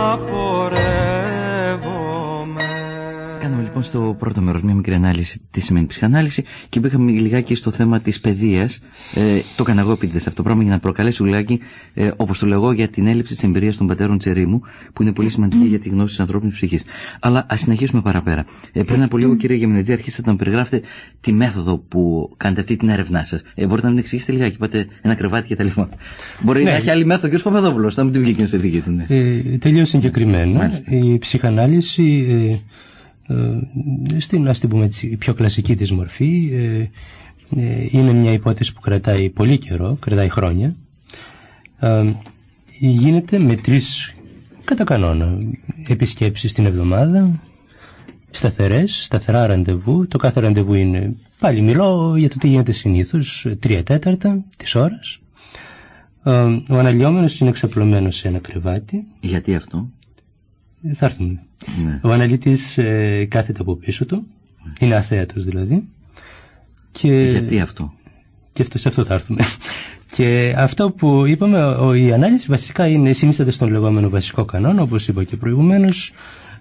πορεύομαι. Κάναμε λοιπόν στο πρώτο μέρος μια μικρή ανάλυση τι σημαίνει ψυχανάλυση και μπήκαμε λιγάκι στο θέμα της παιδείας. Ε, το έκανα εγώ επίτηδες αυτό το πράγμα για να προκαλέσω λιγάκι, ε, όπως το λέγω, για την έλλειψη της εμπειρίας των πατέρων Τσερίμου, που είναι πολύ σημαντική για τη γνώση της ανθρώπινης ψυχής. Αλλά ας συνεχίσουμε παραπέρα. Ε, πριν από λίγο, κύριε Γεμινετζή, αρχίσατε να περιγράφετε τη μέθοδο που κάνετε αυτή την έρευνά σας. Ε, μπορείτε να μην εξηγήσετε λιγάκι, είπατε ένα κρεβάτι και τα λοιπά. Μπορεί ναι. να έχει άλλη μέθοδο και ο Παπαδόπουλος, να μην την βγήκε στη δική του. Ναι. Ε, τελείως συγκεκριμένα. Μάλιστα. Η ψυχανάλυση, ε, ε, στην, ας την πούμε έτσι, η πιο κλασική της μορφή, ε, ε, είναι μια υπόθεση που κρατάει πολύ καιρό, κρατάει χρόνια. Ε, γίνεται με τρεις κατά κανόνα επισκέψεις την εβδομάδα, σταθερές, σταθερά ραντεβού. Το κάθε ραντεβού είναι, πάλι μιλώ για το τι γίνεται συνήθως, τρία τέταρτα της ώρας. Ε, ο αναλυόμενος είναι εξαπλωμένος σε ένα κρεβάτι. Γιατί αυτό? Θα έρθουμε. Ναι. Ο αναλύτης ε, κάθεται από πίσω του, είναι αθέατος δηλαδή. Και... Γιατί αυτό? Και αυτό, σε αυτό θα έρθουμε. Και αυτό που είπαμε, ο, η ανάλυση βασικά είναι, συνίσταται στον λεγόμενο βασικό κανόνα, όπως είπα και προηγουμένως,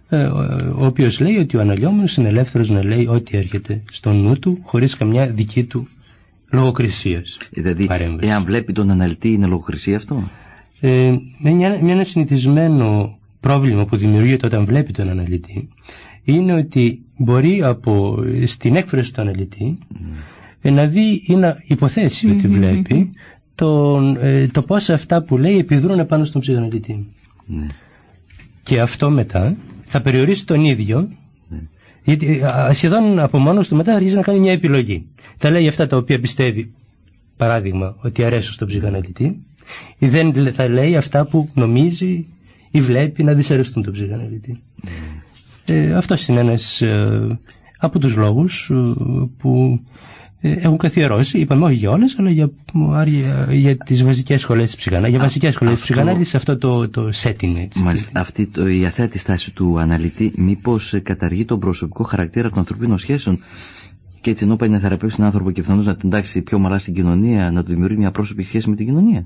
ο οποίος λέει ότι ο αναλιόμενος είναι ελεύθερος να λέει ό,τι έρχεται στο νου του χωρίς καμιά δική του λογοκρισίας. Δηλαδή, παρέμβαση. Εάν βλέπει τον αναλυτή, είναι λογοκρισία αυτό? Ε, μια, ένα συνηθισμένο πρόβλημα που δημιουργείται όταν βλέπει τον αναλυτή είναι ότι μπορεί από, στην έκφραση του αναλυτή mm. να δει ή να υποθέσει mm-hmm. ότι βλέπει τον, ε, το πώς αυτά που λέει επιδρούν πάνω στον ψυχαναλυτή. Mm. Και αυτό μετά θα περιορίσει τον ίδιο, mm. γιατί σχεδόν από μόνος του μετά αρχίζει να κάνει μια επιλογή. Θα λέει αυτά τα οποία πιστεύει, παράδειγμα, ότι αρέσουν στον ψυχαναλυτή, ή δεν θα λέει αυτά που νομίζει ή βλέπει να δυσαρεστούν τον ψυχαναλυτή. Mm. Ε, αυτός είναι ένας ε, από τους λόγους ε, που ε, έχουν καθιερώσει, είπαμε όχι για όλες, αλλά για, για, για τις βασικές σχολές της ψυχανάλυσης, για βασικές σχολές της ψυχανάλυσης, αυτό το, το setting. Έτσι. Μάλιστα, αυτή το, η αθέατη στάση του αναλυτή μήπως καταργεί τον προσωπικό χαρακτήρα των ανθρωπίνων σχέσεων, και έτσι ενώ πάει να θεραπεύσει έναν άνθρωπο και πιθανώς να την εντάξει πιο ομαλά στην κοινωνία, να του δημιουργεί μια πρόσωπη σχέση με την κοινωνία?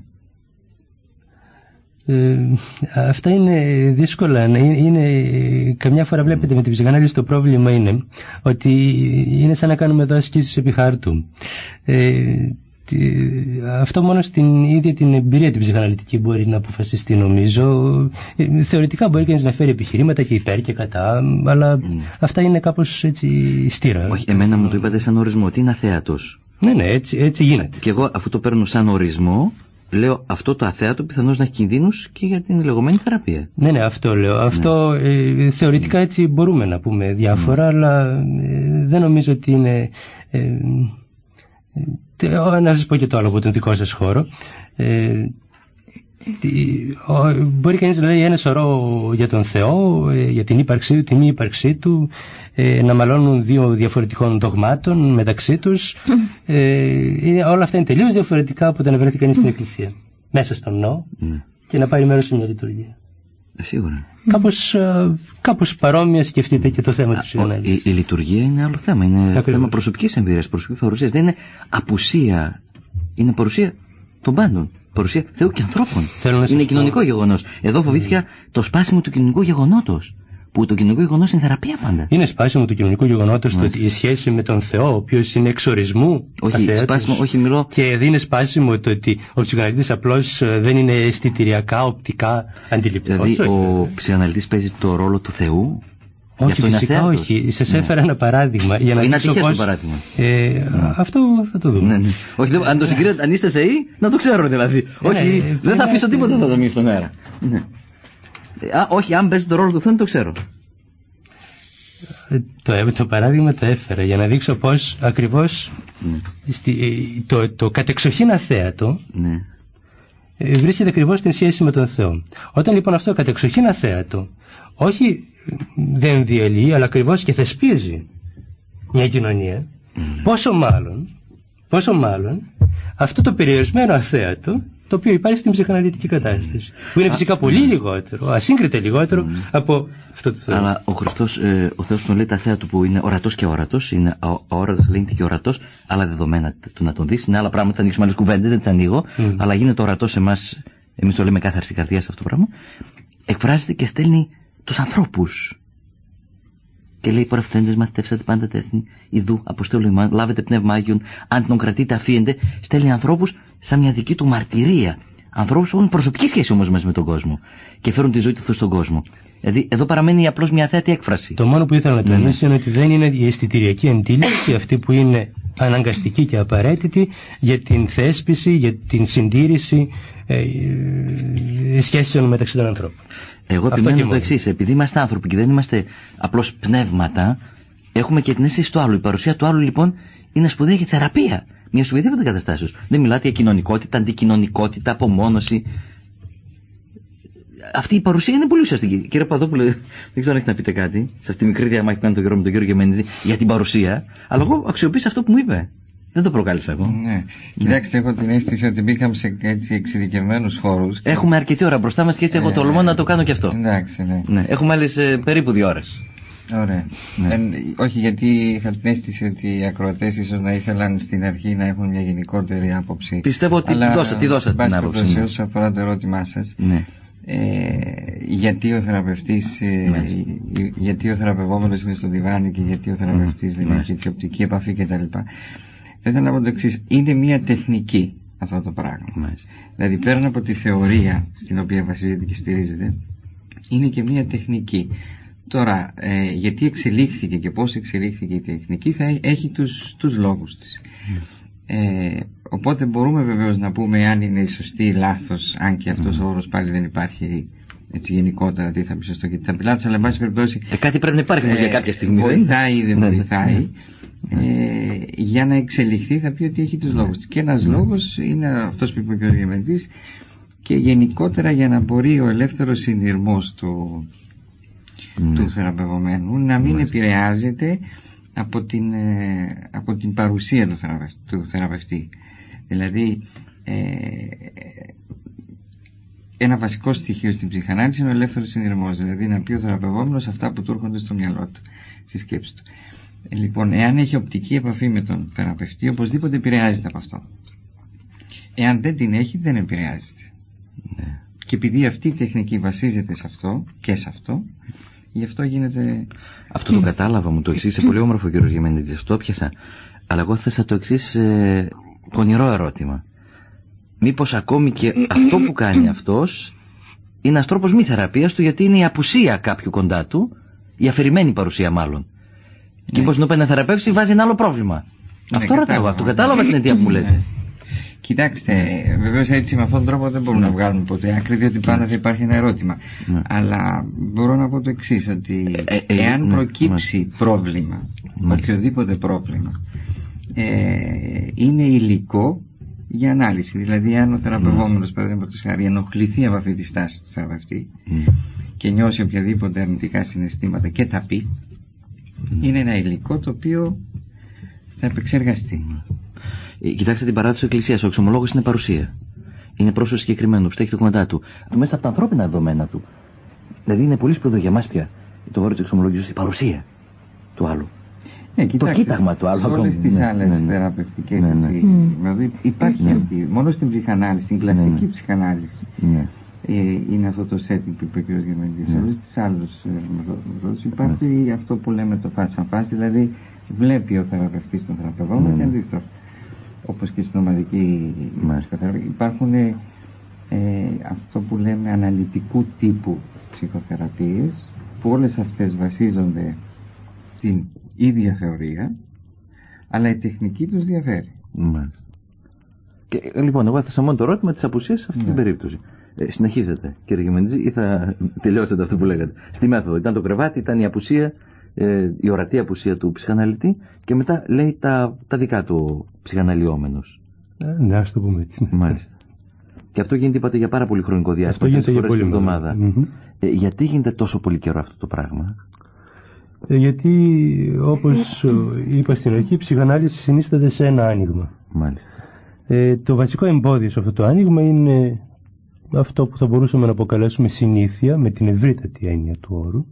Ε, αυτά είναι δύσκολα. Είναι, είναι, καμιά φορά βλέπετε με την ψυχανάλυση το πρόβλημα είναι ότι είναι σαν να κάνουμε εδώ ασκήσεις επί χάρτου. Ε, τι, αυτό μόνο στην ίδια την εμπειρία την ψυχαναλυτική μπορεί να αποφασιστεί, νομίζω. Ε, θεωρητικά μπορεί κανείς να φέρει επιχειρήματα και υπέρ και κατά, αλλά mm. αυτά είναι κάπως έτσι στήρα. Όχι, εμένα μου το είπατε σαν ορισμό. Τι είναι αθέατος? Ναι, ναι, έτσι, έτσι γίνεται. Και εγώ αφού το παίρνω σαν ορισμό, λέω αυτό το αθέατο πιθανώς να έχει κινδύνους και για την λεγόμενη θεραπεία. Ναι, ναι, αυτό λέω. Ναι. Αυτό ε, θεωρητικά έτσι μπορούμε να πούμε διάφορα, mm. αλλά ε, δεν νομίζω ότι είναι... Ε, ε, να σας πω και το άλλο από τον δικό σας χώρο. Ε, μπορεί κανείς να λέει ένα σωρό για τον Θεό, για την ύπαρξή του, την μη ύπαρξή του, να μαλώνουν δύο διαφορετικών δογμάτων μεταξύ τους. ε, όλα αυτά είναι τελείως διαφορετικά από το να βρεθεί κανείς στην εκκλησία μέσα στον ναό και να πάρει μέρος σε μια λειτουργία. Σίγουρα. Κάπως, κάπως παρόμοια σκεφτείτε και το θέμα του ψυχανάλυσης. Η, η λειτουργία είναι άλλο θέμα, είναι Ακριβώς. θέμα προσωπικής εμπειρίας, προσωπικής παρουσίας. Δεν είναι απουσία, είναι παρουσία των πάντων. Παρουσία Θεού και ανθρώπων. Είναι κοινωνικό γεγονός. Εδώ φοβήθηκα mm. το σπάσιμο του κοινωνικού γεγονότος. Που το κοινωνικό γεγονός είναι θεραπεία πάντα. Είναι σπάσιμο του κοινωνικού γεγονότος το ότι η σχέση με τον Θεό, ο οποίος είναι εξορισμού. Όχι, σπάσιμο, όχι μιλώ. Και δεν είναι σπάσιμο το ότι ο ψυχαναλυτής απλώς δεν είναι αισθητηριακά, οπτικά αντιληπτικός. Δηλαδή ο ψυχαναλυτής παίζει το ρόλο του Θεού. Όχι, φυσικά όχι. Σας ναι. έφερα ένα παράδειγμα. Για να είναι ατυχές πώς... το παράδειγμα. Ε, ναι. Αυτό θα το δούμε. Ναι, ναι. Όχι, δε, αν το συγκρίνετε, αν είστε θεοί, να το ξέρω δηλαδή. Ναι, όχι, ναι, δεν θα αφήσω τίποτα να το μείνει στον αέρα. Ναι. Α, όχι, αν παίζει το ρόλο του Θεού, το ξέρω. Το, το παράδειγμα το έφερα για να δείξω πώς ακριβώς ναι. στη, το, το κατεξοχήν αθέατο ναι. βρίσκεται ακριβώς στην σχέση με τον Θεό. Όταν λοιπόν αυτό κατεξοχήν αθέατο όχι δεν διαλύει αλλά ακριβώς και θεσπίζει μια κοινωνία, mm. πόσο μάλλον πόσο μάλλον αυτό το περιορισμένο αθέατο το οποίο υπάρχει στην ψυχαναλυτική κατάσταση, που είναι φυσικά πολύ λιγότερο, ασύγκριτα λιγότερο mm. από αυτό το Θεό. Αλλά ο Χριστός, ε, ο Θεός τον λέει τα θέα του που είναι ορατός και ορατός, είναι αόρατος, λέγεται και ορατός, άλλα δεδομένα του να τον δεις, είναι άλλα πράγματα, θα ανοίξουμε άλλες κουβέντες, δεν τις ανοίγω, mm. αλλά γίνεται ορατός σε εμάς, εμείς το λέμε κάθαρση στην καρδιά σε αυτό το πράγμα, εκφράζεται και στέλνει τους ανθρώπους. Και λέει: Πορευθέντες μαθητεύσατε πάντα τα έθνη, ιδού αποστόλου ημών, λάβετε πνεύμα Άγιον, αν τον κρατείτε αφίεντε. Στέλνει ανθρώπους σαν μια δική του μαρτυρία. Ανθρώπους που έχουν προσωπική σχέση όμως μέσα με τον κόσμο και φέρουν τη ζωή του Θεού στον κόσμο. Δηλαδή εδώ παραμένει απλώς μια αθέατη έκφραση. Το μόνο που ήθελα να τονίσω είναι ότι δεν είναι η αισθητηριακή αντίληψη αυτή που είναι αναγκαστική και απαραίτητη για την θέσπιση, για την συντήρηση ε, ε, σχέσεων μεταξύ των ανθρώπων. Εγώ επιμένω το εξής: επειδή είμαστε άνθρωποι και δεν είμαστε απλώς πνεύματα, έχουμε και την αίσθηση του άλλου. Η παρουσία του άλλου λοιπόν είναι σπουδαία και θεραπεία. Μια σου οποιαδήποτε καταστάσεως. Δεν μιλάτε για κοινωνικότητα, αντικοινωνικότητα, απομόνωση. Αυτή η παρουσία είναι πολύ ουσιαστική. Κύριε Παδόπουλε, δεν ξέρω αν έχετε να πείτε κάτι. Σε αυτή τη μικρή διαμάχη που κάνει τον καιρό με τον κύριο Γεμενίδη για την παρουσία. Αλλά εγώ αξιοποίησα αυτό που μου είπε. Δεν το προκάλεσα εγώ. Ναι. Κοιτάξτε, έχω την αίσθηση ότι μπήκαμε σε έτσι εξειδικευμένους χώρους. Έχουμε αρκετή ώρα μπροστά μας και έτσι έχω ε, τολμώ να το κάνω και αυτό. Εντάξει, ναι. ναι. Έχουμε άλλες ε, περίπου δύο ώρες. Ωραία. Ναι. Ε, όχι, γιατί είχα την αίσθηση ότι οι ακροατές ίσως να ήθελαν στην αρχή να έχουν μια γενικότερη άποψη. Πιστεύω ότι αλλά, τη δώσατε, τη δώσατε την άποψη. Αλλά, όσον αφορά το ερώτημά σας, ναι. Ε, γιατί ο θεραπευτής, ε, γιατί ο θεραπευόμενος είναι στο διβάνι και γιατί ο θεραπευτής δεν έχει έτσι οπτική επαφή κτλ. Θα ήθελα να πω το εξής: είναι μια τεχνική αυτό το πράγμα. Μάλιστα. Δηλαδή πέραν από τη θεωρία στην οποία βασίζεται και στηρίζεται, είναι και μια τεχνική. Τώρα, ε, γιατί εξελίχθηκε και πώς εξελίχθηκε η τεχνική θα έχει τους, τους λόγους της. Mm. Ε, οπότε μπορούμε βεβαίως να πούμε αν είναι σωστή ή λάθος, αν και αυτός mm. ο όρος πάλι δεν υπάρχει έτσι γενικότερα, τι θα πει σωστό και τι θα πει λάθος, αλλά εν πάση περιπτώσει ε, κάτι πρέπει να υπάρχει ε, για κάποια στιγμή. Βοηθάει ή δεν βοηθάει. Ε, για να εξελιχθεί θα πει ότι έχει τους λόγους της. Και ένας λόγος είναι αυτός που είπε ο κ. Διαμαντής, και γενικότερα για να μπορεί ο ελεύθερος συνειρμός του, mm. του θεραπευομένου να μην mm. επηρεάζεται από την, ε, από την παρουσία του, θεραπευ, του θεραπευτή. Δηλαδή ε, ένα βασικό στοιχείο στην ψυχανάλυση είναι ο ελεύθερος συνειρμός, δηλαδή να πει ο θεραπευόμενος αυτά που του έρχονται στο μυαλό του, στη σκέψη του. Ε, λοιπόν, εάν έχει οπτική επαφή με τον θεραπευτή, οπωσδήποτε επηρεάζεται από αυτό. Εάν δεν την έχει, δεν επηρεάζεται. Ναι. Και επειδή αυτή η τεχνική βασίζεται σε αυτό και σε αυτό, γι' αυτό γίνεται... Αυτό το κατάλαβα, μου το εξής, πολύ όμορφο κύριος Γεμενίτζης, αυτό πιάσα. Αλλά εγώ θέσα το εξής ε, πονηρό ερώτημα. Μήπως ακόμη και αυτό που κάνει αυτός είναι ένας τρόπος μη θεραπείας του, γιατί είναι η απουσία κάποιου κοντά του, η αφηρημένη παρουσία μάλλον. Και μήπως να να θεραπεύσει βάζει ένα άλλο πρόβλημα. Ναι, αυτό ρωτάω, αυτό κατάλαβα την αιτία που μου λέτε. Ναι. Κοιτάξτε, βεβαίως έτσι με αυτόν τον τρόπο δεν μπορούμε mm. να βγάλουμε ποτέ άκρη, διότι πάντα θα υπάρχει ένα ερώτημα. Mm. Αλλά μπορώ να πω το εξής, ότι ε, ε, εάν ε, προκύψει mm. πρόβλημα, mm. οποιοδήποτε πρόβλημα, ε, είναι υλικό για ανάλυση. Δηλαδή, αν ο θεραπευόμενος, mm. παραδείγματος χάρη, ενοχληθεί από αυτή τη στάση του θεραπευτή mm. και νιώσει οποιαδήποτε αρνητικά συναισθήματα και τα πει, mm. είναι ένα υλικό το οποίο θα επεξεργαστεί. Mm. Κοιτάξτε την παράδοση της Εκκλησίας. Ο εξομολόγος είναι παρουσία. Είναι πρόσωπο συγκεκριμένο που στέκει το κομμάτι του. Μέσα από τα ανθρώπινα δεδομένα του. Δηλαδή είναι πολύ σπουδαίο για μας πια το όρο της εξομολόγησης, η παρουσία του άλλου. Ναι, κοιτάξτε, το κοίταγμα του άλλου. Σε όλες τις ναι, άλλες ναι, ναι, θεραπευτικές ναι, ναι. Δηλαδή υπάρχει ναι. αυτή. Μόνο στην ψυχανάλυση, στην κλασική ναι. ψυχανάλυση. Ναι. Ε, είναι αυτό το setting που είπε ο κ. Γεμενίτης. Σε όλες τις άλλες μεθόδους υπάρχει ναι. αυτό που λέμε το face à face, δηλαδή βλέπει ο θεραπευτής τον θεραπευόμενο ναι. και αντίστροφα. Όπως και στην ομαδική ψυχοθεραπεία υπάρχουν ε, αυτό που λέμε αναλυτικού τύπου ψυχοθεραπείες, που όλες αυτές βασίζονται στην ίδια θεωρία, αλλά η τεχνική τους διαφέρει. Μάλιστα. Και λοιπόν, εγώ έθεσα μόνο το ερώτημα της απουσίας σε αυτή ναι. την περίπτωση. Ε, συνεχίζετε, κύριε Γεμενίτζη, ή θα τελειώσετε αυτό που λέγατε? Στη μέθοδο ήταν το κρεβάτι, ήταν η απουσία, ε, η ορατή απουσία του ψυχαναλυτή, και μετά λέει τα, τα δικά του ψυχαναλυόμενος. Ε, ναι, ας το πούμε έτσι. Μάλιστα. Και αυτό γίνεται, είπατε, για πάρα πολύ χρονικό διάστημα. Αυτό γίνεται για πολύ εβδομάδα. Mm-hmm. Ε, γιατί γίνεται τόσο πολύ καιρό αυτό το πράγμα? Ε, γιατί, όπως είπα στην αρχή, η ψυχανάλυση συνίσταται σε ένα άνοιγμα. Μάλιστα. Ε, το βασικό εμπόδιο σε αυτό το άνοιγμα είναι αυτό που θα μπορούσαμε να αποκαλέσουμε συνήθεια, με την ευρύτατη έννοια του όρου,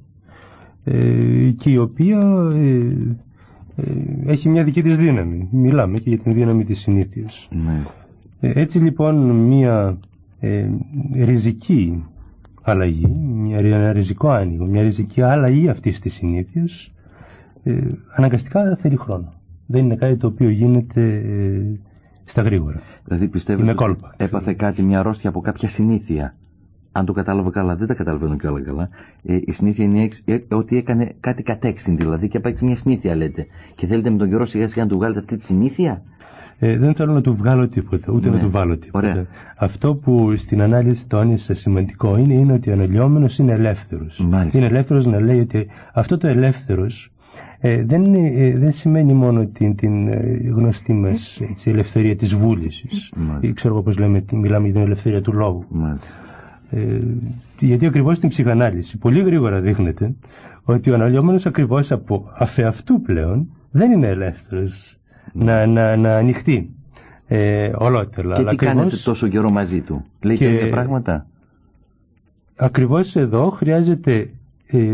ε, και η οποία ε, ε, έχει μια δική της δύναμη. Μιλάμε και για την δύναμη της συνήθειας. Ναι. Ε, έτσι λοιπόν μια ε, ριζική αλλαγή, μια, ένα ριζικό άνοιγμα, μια ριζική αλλαγή αυτής της συνήθειας ε, αναγκαστικά θέλει χρόνο. Δεν είναι κάτι το οποίο γίνεται ε, στα γρήγορα. Δηλαδή πιστεύετε ότι έπαθε κάτι, μια αρρώστια από κάποια συνήθεια? Αν το κατάλαβα καλά, δεν τα καταλαβαίνω και όλα καλά. Ε, η συνήθεια είναι ε, ότι έκανε κάτι κατέξιν, δηλαδή, και απέκτησε μια συνήθεια, λέτε. Και θέλετε με τον καιρό σιγά σιγά να του βγάλετε αυτή τη συνήθεια? Ε, δεν θέλω να του βγάλω τίποτα, ούτε ναι. να του βάλω τίποτα. Ωραία. Αυτό που στην ανάλυση τόνισα σημαντικό είναι, είναι ότι ο αναλυόμενος είναι ελεύθερος. Μάλιστα. Είναι ελεύθερος να λέει ότι αυτό το ελεύθερος ε, δεν, είναι, ε, δεν σημαίνει μόνο την, την ε, γνωστή μας έτσι, ελευθερία της βούλησης. Ή ξέρω εγώ πώς λέμε, μιλάμε για την ελευθερία του λόγου. Ε, γιατί ακριβώς στην ψυχανάλυση πολύ γρήγορα δείχνεται ότι ο αναλυόμενος ακριβώς από αφεαυτού πλέον δεν είναι ελεύθερος να, να, να ανοιχτεί ε, ολότερα. Και τι ακριβώς... κάνετε τόσο καιρό μαζί του? Λέει και... τέτοια πράγματα? Ακριβώς εδώ χρειάζεται ε,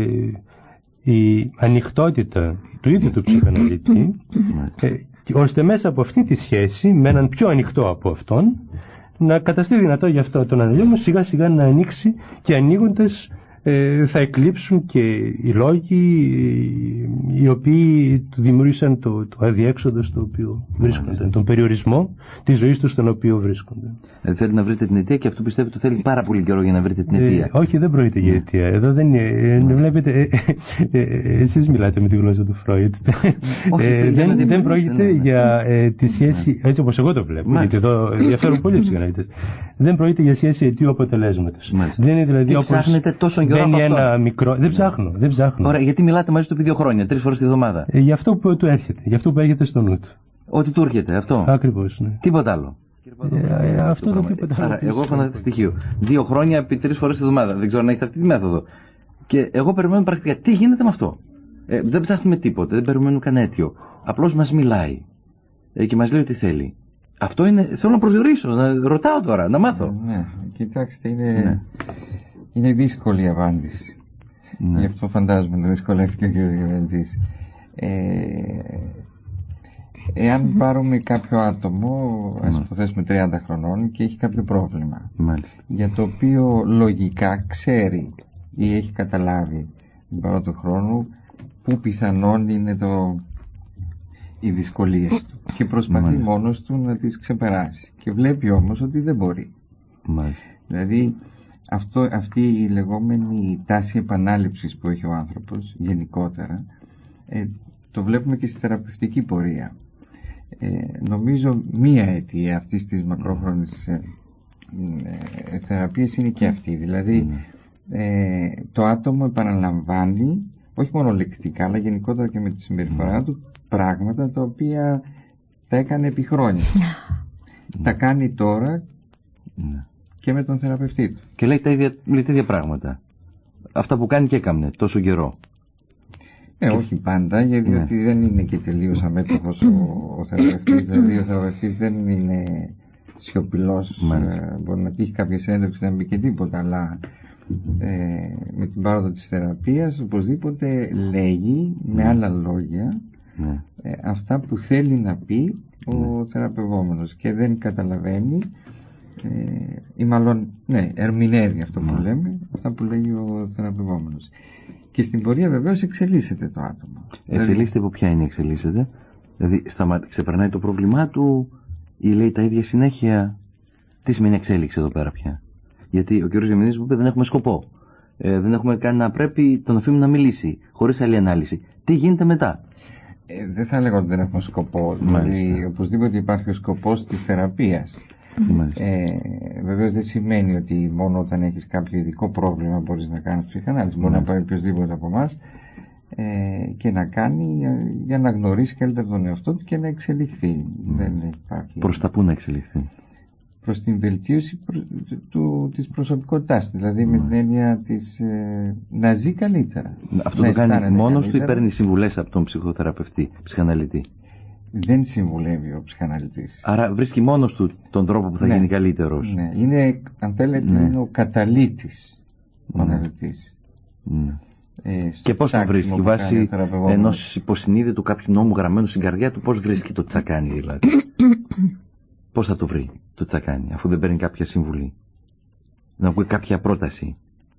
η ανοιχτότητα του ίδιου του ψυχαναλυτή, ε, ώστε μέσα από αυτή τη σχέση με έναν πιο ανοιχτό από αυτόν να καταστεί δυνατό για αυτό τον ανελιώμενο σιγά σιγά να ανοίξει, και ανοίγοντας ε, θα εκλείψουν και οι λόγοι οι οποίοι του δημιούργησαν το, το αδιέξοδο στο οποίο βρίσκονται, τον περιορισμό της ζωής τους στον οποίο βρίσκονται. Ε, θέλει να βρείτε την αιτία, και αυτό πιστεύω ότι θέλει πάρα πολύ καιρό για να βρείτε την αιτία. Ε, όχι, δεν πρόκειται για αιτία. Εδώ δεν είναι. Ε, βλέπετε, ε, ε, ε, εσείς μιλάτε με τη γλώσσα του Φρόιντ. Ε, δεν δεν πρόκειται για ε, τη σχέση, έτσι όπως εγώ το βλέπω, γιατί εδώ ενδιαφέρουν πολλοί ψυχαναλυτές. Δεν πρόκειται για σχέση αιτίου αποτελέσματος. Δεν είναι δηλαδή όπως. Ψάχνετε τόσο καιρό δεν από είναι αυτό. ένα μικρό. Δεν ψάχνω. Δεν ψάχνω. Ωραία, γιατί μιλάτε μαζί του επί δύο χρόνια, τρεις φορές τη βδομάδα. Ε, για αυτό που του έρχεται, για αυτό που έρχεται στο νου του. Ότι του έρχεται, αυτό. Ακριβώς, ναι. Τίποτα άλλο. Ε, ε, αυτό δεν τίποτα άλλο. Άρα, εγώ έχω ένα στοιχείο. Δύο χρόνια επί τρεις φορές τη βδομάδα. Δεν ξέρω αν έχετε αυτή τη μέθοδο. Και εγώ περιμένω πρακτικά τι γίνεται με αυτό. Ε, δεν ψάχνουμε τίποτα, δεν περιμένουμε κανένα αίτιο. Απλώς μας μιλάει ε, και μας λέει ότι θέλει. Αυτό είναι. Θέλω να προσδιορίσω, να ρωτάω τώρα, να μάθω. Ε, ναι, κοιτάξτε, είναι, ναι. είναι δύσκολη η απάντηση. Ναι. Γι' αυτό φαντάζομαι να δυσκολεύτηκε ο κ. Γεβεντής. Ε, εάν πάρουμε κάποιο άτομο, ας υποθέσουμε τριάντα χρονών, και έχει κάποιο πρόβλημα, μάλιστα, για το οποίο λογικά ξέρει ή έχει καταλάβει την παρά του χρόνου που πιθανόν είναι το, οι δυσκολίες του, και προσπαθεί μάλιστα μόνος του να τις ξεπεράσει, και βλέπει όμως ότι δεν μπορεί. Μάλιστα. Δηλαδή αυτό, αυτή η λεγόμενη τάση επανάληψης που έχει ο άνθρωπος γενικότερα, ε, το βλέπουμε και στη θεραπευτική πορεία. Ε, νομίζω μία αιτία αυτής της μακρόχρονης ε, ε, θεραπείας είναι και αυτή. Δηλαδή ε, το άτομο επαναλαμβάνει, όχι μόνο λεκτικά, αλλά γενικότερα και με τη συμπεριφορά του, πράγματα τα οποία τα έκανε επί χρόνια. Τα κάνει τώρα και με τον θεραπευτή του. Και λέει τα ίδια, λέει τα ίδια πράγματα. Αυτά που κάνει και έκαμνε τόσο καιρό. Ε, όχι πάντα, γιατί ναι, δεν είναι και τελείως αμέτωχος ο, ο θεραπευτής. Δηλαδή ο θεραπευτής δεν είναι σιωπηλός, ε, μπορεί να τύχει κάποια συνέντευξη, να μην πει και τίποτα, αλλά ε, με την πάροδο της θεραπείας οπωσδήποτε λέγει με άλλα λόγια ναι, ε, αυτά που θέλει να πει ο ναι, θεραπευόμενος, και δεν καταλαβαίνει ε, ή μάλλον ναι, ερμηνεύει αυτό που ναι, λέμε, αυτά που λέγει ο θεραπευόμενος. Και στην πορεία βεβαίως εξελίσσεται το άτομο. Εξελίσσεται από ποια είναι εξελίσσεται? Δηλαδή σταμα... ξεπερνάει το πρόβλημά του ή λέει τα ίδια συνέχεια? Τι σημαίνει εξέλιξη εδώ πέρα πια? Γιατί ο κ. Γεμινής μου είπε δεν έχουμε σκοπό. Ε, δεν έχουμε κάνει να πρέπει, τον αφήνουμε να μιλήσει χωρίς άλλη ανάλυση. Τι γίνεται μετά? Ε, δεν θα έλεγα ότι δεν έχουμε σκοπό. Δηλαδή οπωσδήποτε υπάρχει ο σκοπός της θεραπείας. Ε, βεβαίως δεν σημαίνει ότι μόνο όταν έχεις κάποιο ειδικό πρόβλημα μπορείς να κάνεις ψυχανάλυση. Μπορεί να πάει οποιοδήποτε από εμάς ε, και να κάνει για να γνωρίσει καλύτερα τον εαυτό του και να εξελιχθεί. Δεν υπάρχει. Προς τα πού να εξελιχθεί? Προς την βελτίωση προ, του, της προσωπικότητάς, δηλαδή με την έννοια της ε, να ζει καλύτερα. Αυτό να το κάνει μόνος του ή παίρνει συμβουλές από τον ψυχοθεραπευτή, ψυχαναλυτή? Δεν συμβουλεύει ο ψυχαναλυτής. Άρα βρίσκει μόνος του τον τρόπο που θα ναι, γίνει καλύτερος. Ναι, είναι, αν θέλετε, ναι, είναι ο καταλύτης ο ναι, αναλυτής. Ναι. Ε, και πώς το βρίσκει? Βάσει ενός υποσυνείδητου κάποιου νόμου γραμμένου στην καρδιά του, πώς βρίσκει το τι θα κάνει δηλαδή? Πώς θα το βρει το τι θα κάνει, αφού δεν παίρνει κάποια συμβουλή, να πει κάποια πρόταση?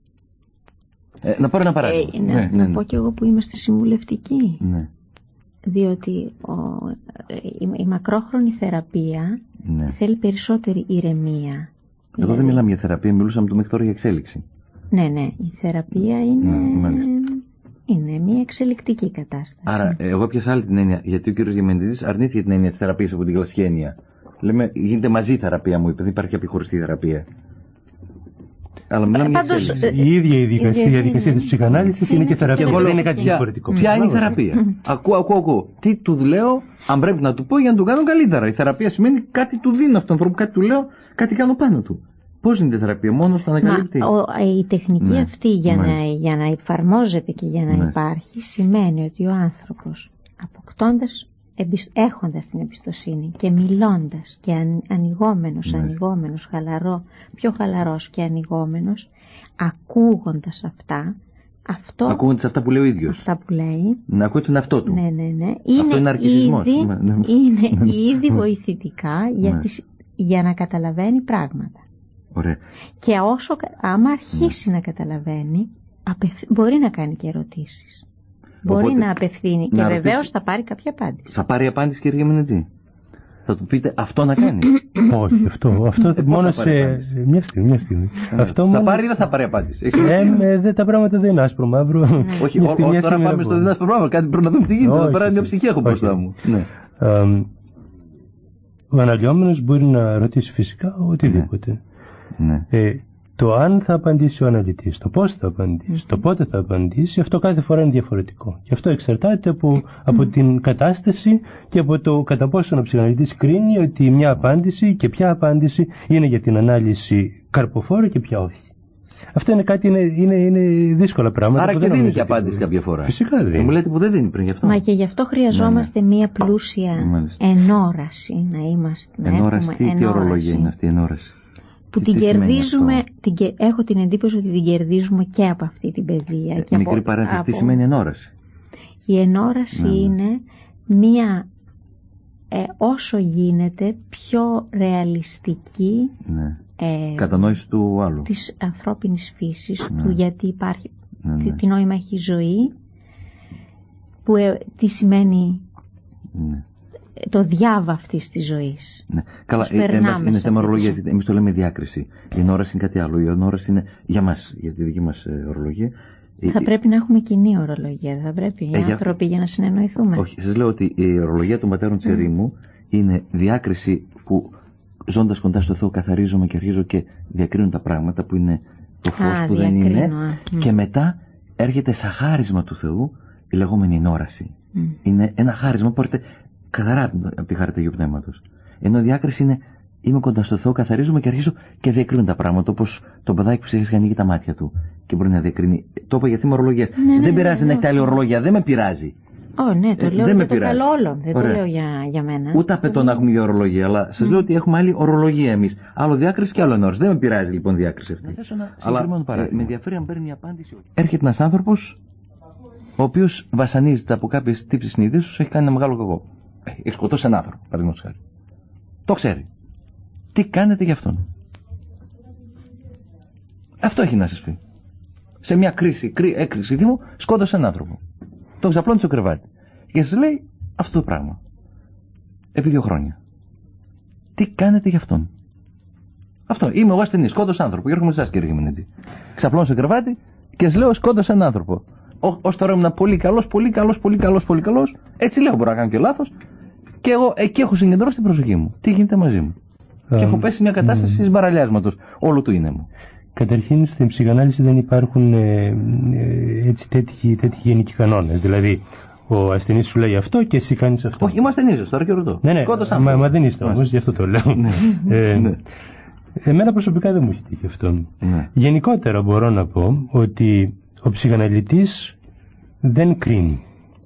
Ε, να πάρω ένα παράδειγμα. Ε, ναι, να ναι, πω κι εγώ που είμαστε συμβουλευτικοί. Ναι. Διότι ο, η, η μακρόχρονη θεραπεία ναι, θέλει περισσότερη ηρεμία. Εδώ δηλαδή, δεν μιλάμε για θεραπεία, μιλούσαμε το μέχρι τώρα για εξέλιξη. Ναι, ναι, η θεραπεία είναι, ναι, είναι μια εξελικτική κατάσταση. Άρα, εγώ πιάσα άλλη την έννοια, γιατί ο κ. Γεμεντίδης αρνήθηκε την έννοια της θεραπείας από την κλασική έννοια. Λέμε, γίνεται μαζί η θεραπεία μου, επειδή υπάρχει απειχωριστή θεραπεία. Αλλά μιλάμε για εξέλιξη. Η ίδια η διαδικασία της ψυχανάλυσης είναι και θεραπεία. Και εγώ δεν είναι κάτι διαφορετικό. Ποια είναι η θεραπεία? Ακούω, ακούω, ακούω. Τι του λέω, αν πρέπει να του πω για να του κάνω καλύτερα. Η θεραπεία σημαίνει κάτι του δίνω αυτόν τον άνθρωπο, κάτι του λέω, κάτι κάνω πάνω του. Πώς είναι η θεραπεία, μόνος το ανακαλύπτει? Η τεχνική ναι, αυτή για να, για να εφαρμόζεται και για να ναι, υπάρχει, σημαίνει ότι ο άνθρωπος αποκτώντας, έχοντας την εμπιστοσύνη και μιλώντας και ανοιγόμενος, ναι, ανοιγόμενος, χαλαρό, πιο χαλαρός και ανοιγόμενος, ακούγοντας αυτά, αυτό, ακούγοντας αυτά που λέει ο ίδιος, αυτά που λέει, να ακούει τον εαυτό του. Ναι, ναι, ναι. Είναι αυτό είναι αρκισισμός. Ήδη, είναι ήδη βοηθητικά για, ναι, τις, για να καταλαβαίνει πράγματα. Ωραία. Και όσο, άμα αρχίσει ναι. να καταλαβαίνει, μπορεί να κάνει και ερωτήσεις. Μπορεί Οπότε, να απευθύνει και βεβαίως ρωτήσει... θα πάρει κάποια απάντηση. Θα πάρει απάντηση, κύριε Γεμενετζή? Θα του πείτε αυτό να κάνει? Όχι, αυτό, αυτό ε, μόνο σε μια στιγμή, μια στιγμή. Ε, αυτό θα πάρει ή δεν θα πάρει απάντηση? Ε, ε, δε, τα πράγματα δεν είναι άσπρο μαύρο. Όχι, όχι, τώρα πάμε στο δεν άσπρο μαύρο, κάτι πρέπει να δούμε τι γίνεται, εδώ πέρα μια ψυχή έχω μπροστά μου. Ο αναλυόμενος μπορεί να ρωτήσει φυσικά οτιδήποτε. Ναι. Ε, το αν θα απαντήσει ο αναλυτής, το πώς θα απαντήσει, το πότε θα απαντήσει, αυτό κάθε φορά είναι διαφορετικό. Και αυτό εξαρτάται από, από την κατάσταση και από το κατά πόσο ο ψυχαναλυτής κρίνει ότι μια απάντηση και ποια απάντηση είναι για την ανάλυση καρποφόρα και ποια όχι. Αυτό είναι κάτι, είναι, είναι, είναι δύσκολα πράγματα. Άρα και δίνει και απάντηση και... κάποια φορά. Φυσικά δεν. Μου λέτε που δεν δίνει πριν γι' αυτό. Μα και γι' αυτό χρειαζόμαστε ναι, ναι. μία πλούσια Μάλιστα. ενόραση να είμαστε. Ενόραση, τι, τι ορολογία είναι αυτή η ενόραση? Που την κερδίζουμε, την, έχω την εντύπωση ότι την κερδίζουμε και από αυτή την παιδεία. Ε, και μικρή από, παρένθεση, από... τι σημαίνει ενόραση? Η ενόραση ναι, ναι. είναι μία ε, όσο γίνεται πιο ρεαλιστική ναι. ε, κατανόηση του άλλου, της ανθρώπινης φύσης, ναι. του γιατί υπάρχει, ναι, ναι. τι, τι νόημα έχει η ζωή, που, ε, τι σημαίνει ναι. το διάβα αυτής της ζωής. Ναι. Καλά, ε, μας είναι θέμα ορολογίας, εμείς το λέμε διάκριση. Η ενόραση είναι κάτι άλλο. Η ενόραση είναι για μας, για τη δική μας ε, ορολογία. Θα πρέπει να έχουμε κοινή ορολογία, δεν θα πρέπει οι ε, άνθρωποι για... για να συνεννοηθούμε. Όχι, σας λέω ότι η ορολογία των πατέρων της mm. ερήμου είναι διάκριση που ζώντας κοντά στο Θεό καθαρίζομαι και αρχίζω και διακρίνω τα πράγματα που είναι το φως Α, που δεν είναι mm. και μετά έρχεται σαν χάρισμα του Θεού η λεγόμενη ενόραση. Mm. Είναι ένα χάρισμα που έρχεται καθαρά από τη χάρη του Αγίου Πνεύματος. Ενώ η διάκριση είναι είμαι κοντά στο Θεό, καθαρίζομαι και αρχίζω και διακρίνω τα πράγματα. Όπως το παιδάκι που έχει ανοίγει τα μάτια του και μπορεί να διακρίνει. Το είπα για θέμα ορολογίας. Ναι, ναι, δεν πειράζει ναι, να έχει τα άλλη ορολογία, δεν με πειράζει. Ω, ναι, το ε, λέω δεν για το καλό όλων. Δεν Ωραία. το λέω για, για μένα. Ούτε απαιτώ να έχουμε για ορολογία, αλλά σας mm. λέω ότι έχουμε άλλη ορολογία εμείς. Άλλο διάκριση και άλλο ενόραση. Δεν με πειράζει λοιπόν η διάκριση αυτή. Αλλά ε, με ενδιαφέρει αν παίρνει απάντηση. Έρχεται ένας άνθρωπος ο οποίος βασανίζεται από κάποιες τύψεις συνειδήσεως, έχει κάνει ένα μεγάλο κακό. Έχει σκοτώσει έναν άνθρωπο, παραδείγματος χάρη. Το ξέρει. Τι κάνετε γι' αυτόν? Αυτό έχει να σας πει. Σε μια κρίση, κρί, έκρηξη δήμου, σκότωσε έναν άνθρωπο. Το ξαπλώνει στο κρεβάτι. Και σας λέει αυτό το πράγμα. Επί δύο χρόνια. Τι κάνετε γι' αυτόν? Αυτό. Είμαι εγώ ασθενής, σκότωσε άνθρωπο. Και έρχομαι εσάς, κύριε Γεμενετζή. Ξαπλώνω στο κρεβάτι και σας λέω σκότωσε έναν άνθρωπο. Ως τώρα ήμουν πολύ καλός, πολύ καλός, πολύ καλός, πολύ καλός. Έτσι λέω, μπορώ να κάνω και λάθος. Και εγώ εκεί έχω συγκεντρώσει την προσοχή μου. Τι γίνεται μαζί μου? Um, και έχω πέσει σε μια κατάσταση mm. μπαραλιάσματος όλου του είναι μου. Καταρχήν στην ψυχανάλυση δεν υπάρχουν ε, ε, έτσι τέτοιοι, τέτοιοι γενικοί κανόνες. Δηλαδή ο ασθενής σου λέει αυτό και εσύ κάνεις αυτό. Όχι, είμαι ασθενής τώρα και ρωτώ. Ναι, ναι, μα, μα δεν είστε όμως, γι' αυτό το λέω. ε, ναι. Εμένα προσωπικά δεν μου έχει τύχει αυτό. Ναι. Γενικότερα μπορώ να πω ότι ο ψυχαναλυτής δεν κρίνει.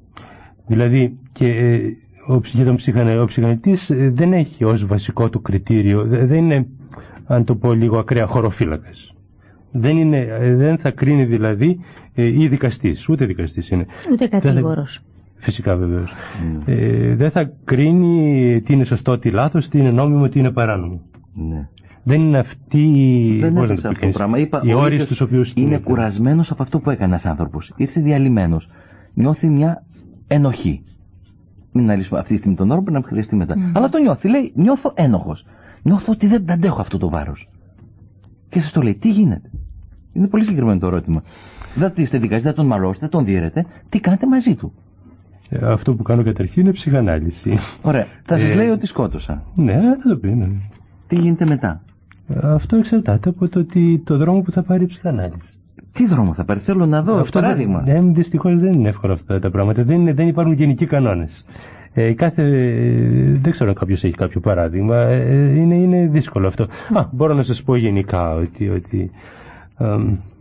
Δηλαδή και ε, ο, για τον ψυχανα, ο ψυχαναλυτής ε, δεν έχει ως βασικό του κριτήριο, δεν είναι, αν το πω λίγο ακραία, χωροφύλακας. Δεν, είναι, ε, δεν θα κρίνει δηλαδή ε, ή δικαστής, ούτε δικαστής είναι. Ούτε κατήγορος. Φυσικά βεβαίως. Mm. Ε, δεν θα κρίνει τι είναι σωστό, τι λάθος, τι είναι νόμιμο, τι είναι παράνομο. Ναι. Δεν είναι αυτή δεν είναι αυτό το πράγμα. Είπα, οι όροι στους οποίους είναι κουρασμένος από αυτό που έκανε ένας άνθρωπος. Ήρθε διαλυμένος. Νιώθει μια ενοχή. Μην αναλύσουμε αυτή τη στιγμή τον όρο, πρέπει να χρειαστεί μετά. Mm. Αλλά το νιώθει. Λέει, νιώθω ένοχος. Νιώθω ότι δεν αντέχω αυτό το βάρος. Και σας το λέει, τι γίνεται? Είναι πολύ συγκεκριμένο το ερώτημα. Δεν είστε δικαστή, δεν τον μαλώσετε, τον διαιρετε. Τι κάνετε μαζί του? Ε, αυτό που κάνω καταρχήν είναι ψυχανάλυση. Ωραία. Θα σας ε, λέει ότι σκότωσα. Ναι, θα το πει. Ναι. Τι γίνεται μετά? Αυτό εξαρτάται από το, ότι το δρόμο που θα πάρει η ψυχανάλυση. Τι δρόμο θα πάρει? Θέλω να δω αυτό παράδειγμα. Ναι, δυστυχώς δεν είναι εύκολο αυτά τα πράγματα. Δεν, είναι, δεν υπάρχουν γενικοί κανόνες. Ε, κάθε, δεν ξέρω αν κάποιος έχει κάποιο παράδειγμα. Ε, είναι, είναι δύσκολο αυτό. Α, μπορώ να σας πω γενικά ότι, ότι α,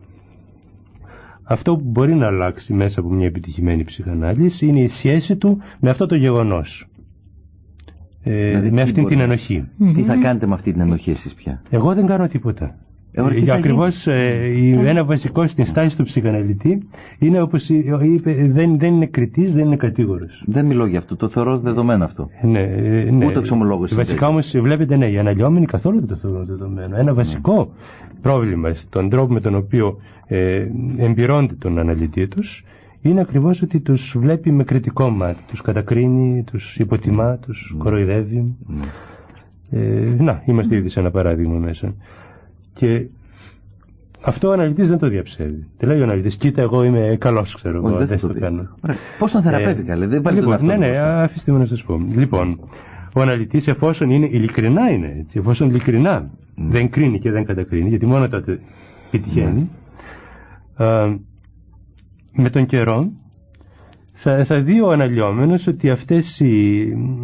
αυτό που μπορεί να αλλάξει μέσα από μια επιτυχημένη ψυχανάλυση είναι η σχέση του με αυτό το γεγονός. Ε, δηλαδή, με αυτή την ενοχή. Τι θα κάνετε με αυτή την ενοχή εσείς πια? Εγώ δεν κάνω τίποτα. Ε, για ακριβώς ε, ένα βασικό στην στάση του ψυχαναλυτή είναι, όπως είπε, δεν, δεν είναι κριτής, δεν είναι κατήγορος. Δεν μιλώ για αυτό, το θεωρώ δεδομένο αυτό. Ναι, ναι. Ούτε εξομολόγος. Βασικά όμως βλέπετε, ναι, οι αναλυόμενοι καθόλου δεν το θεωρούν δεδομένο. Ένα βασικό mm. πρόβλημα στον τρόπο με τον οποίο ε, εμπειρώνται τον αναλυτή τους είναι ακριβώς ότι τους βλέπει με κριτικό μάτι, τους κατακρίνει, τους υποτιμά, τους mm. κοροϊδεύει. Mm. Ε, να, είμαστε ήδη σε ένα παράδειγμα μέσα. Και αυτό ο αναλυτής δεν το διαψεύδει. Τι λέει ο αναλυτής, κοίτα, εγώ είμαι καλός, ξέρω εγώ, δεν, δεν το κάνω. Πώς τον θεραπεύει, καλέ, δεν πάει λοιπόν, ναι, ναι, αφήστε με να σας πω. Λοιπόν, ο αναλυτής, εφόσον είναι ειλικρινά, είναι έτσι, εφόσον ειλικρινά mm. δεν κρίνει και δεν κατακρίνει, γιατί μόνο τότε επιτυχαίνει, mm. α, με τον καιρό θα, θα δει ο αναλυόμενος ότι αυτές οι,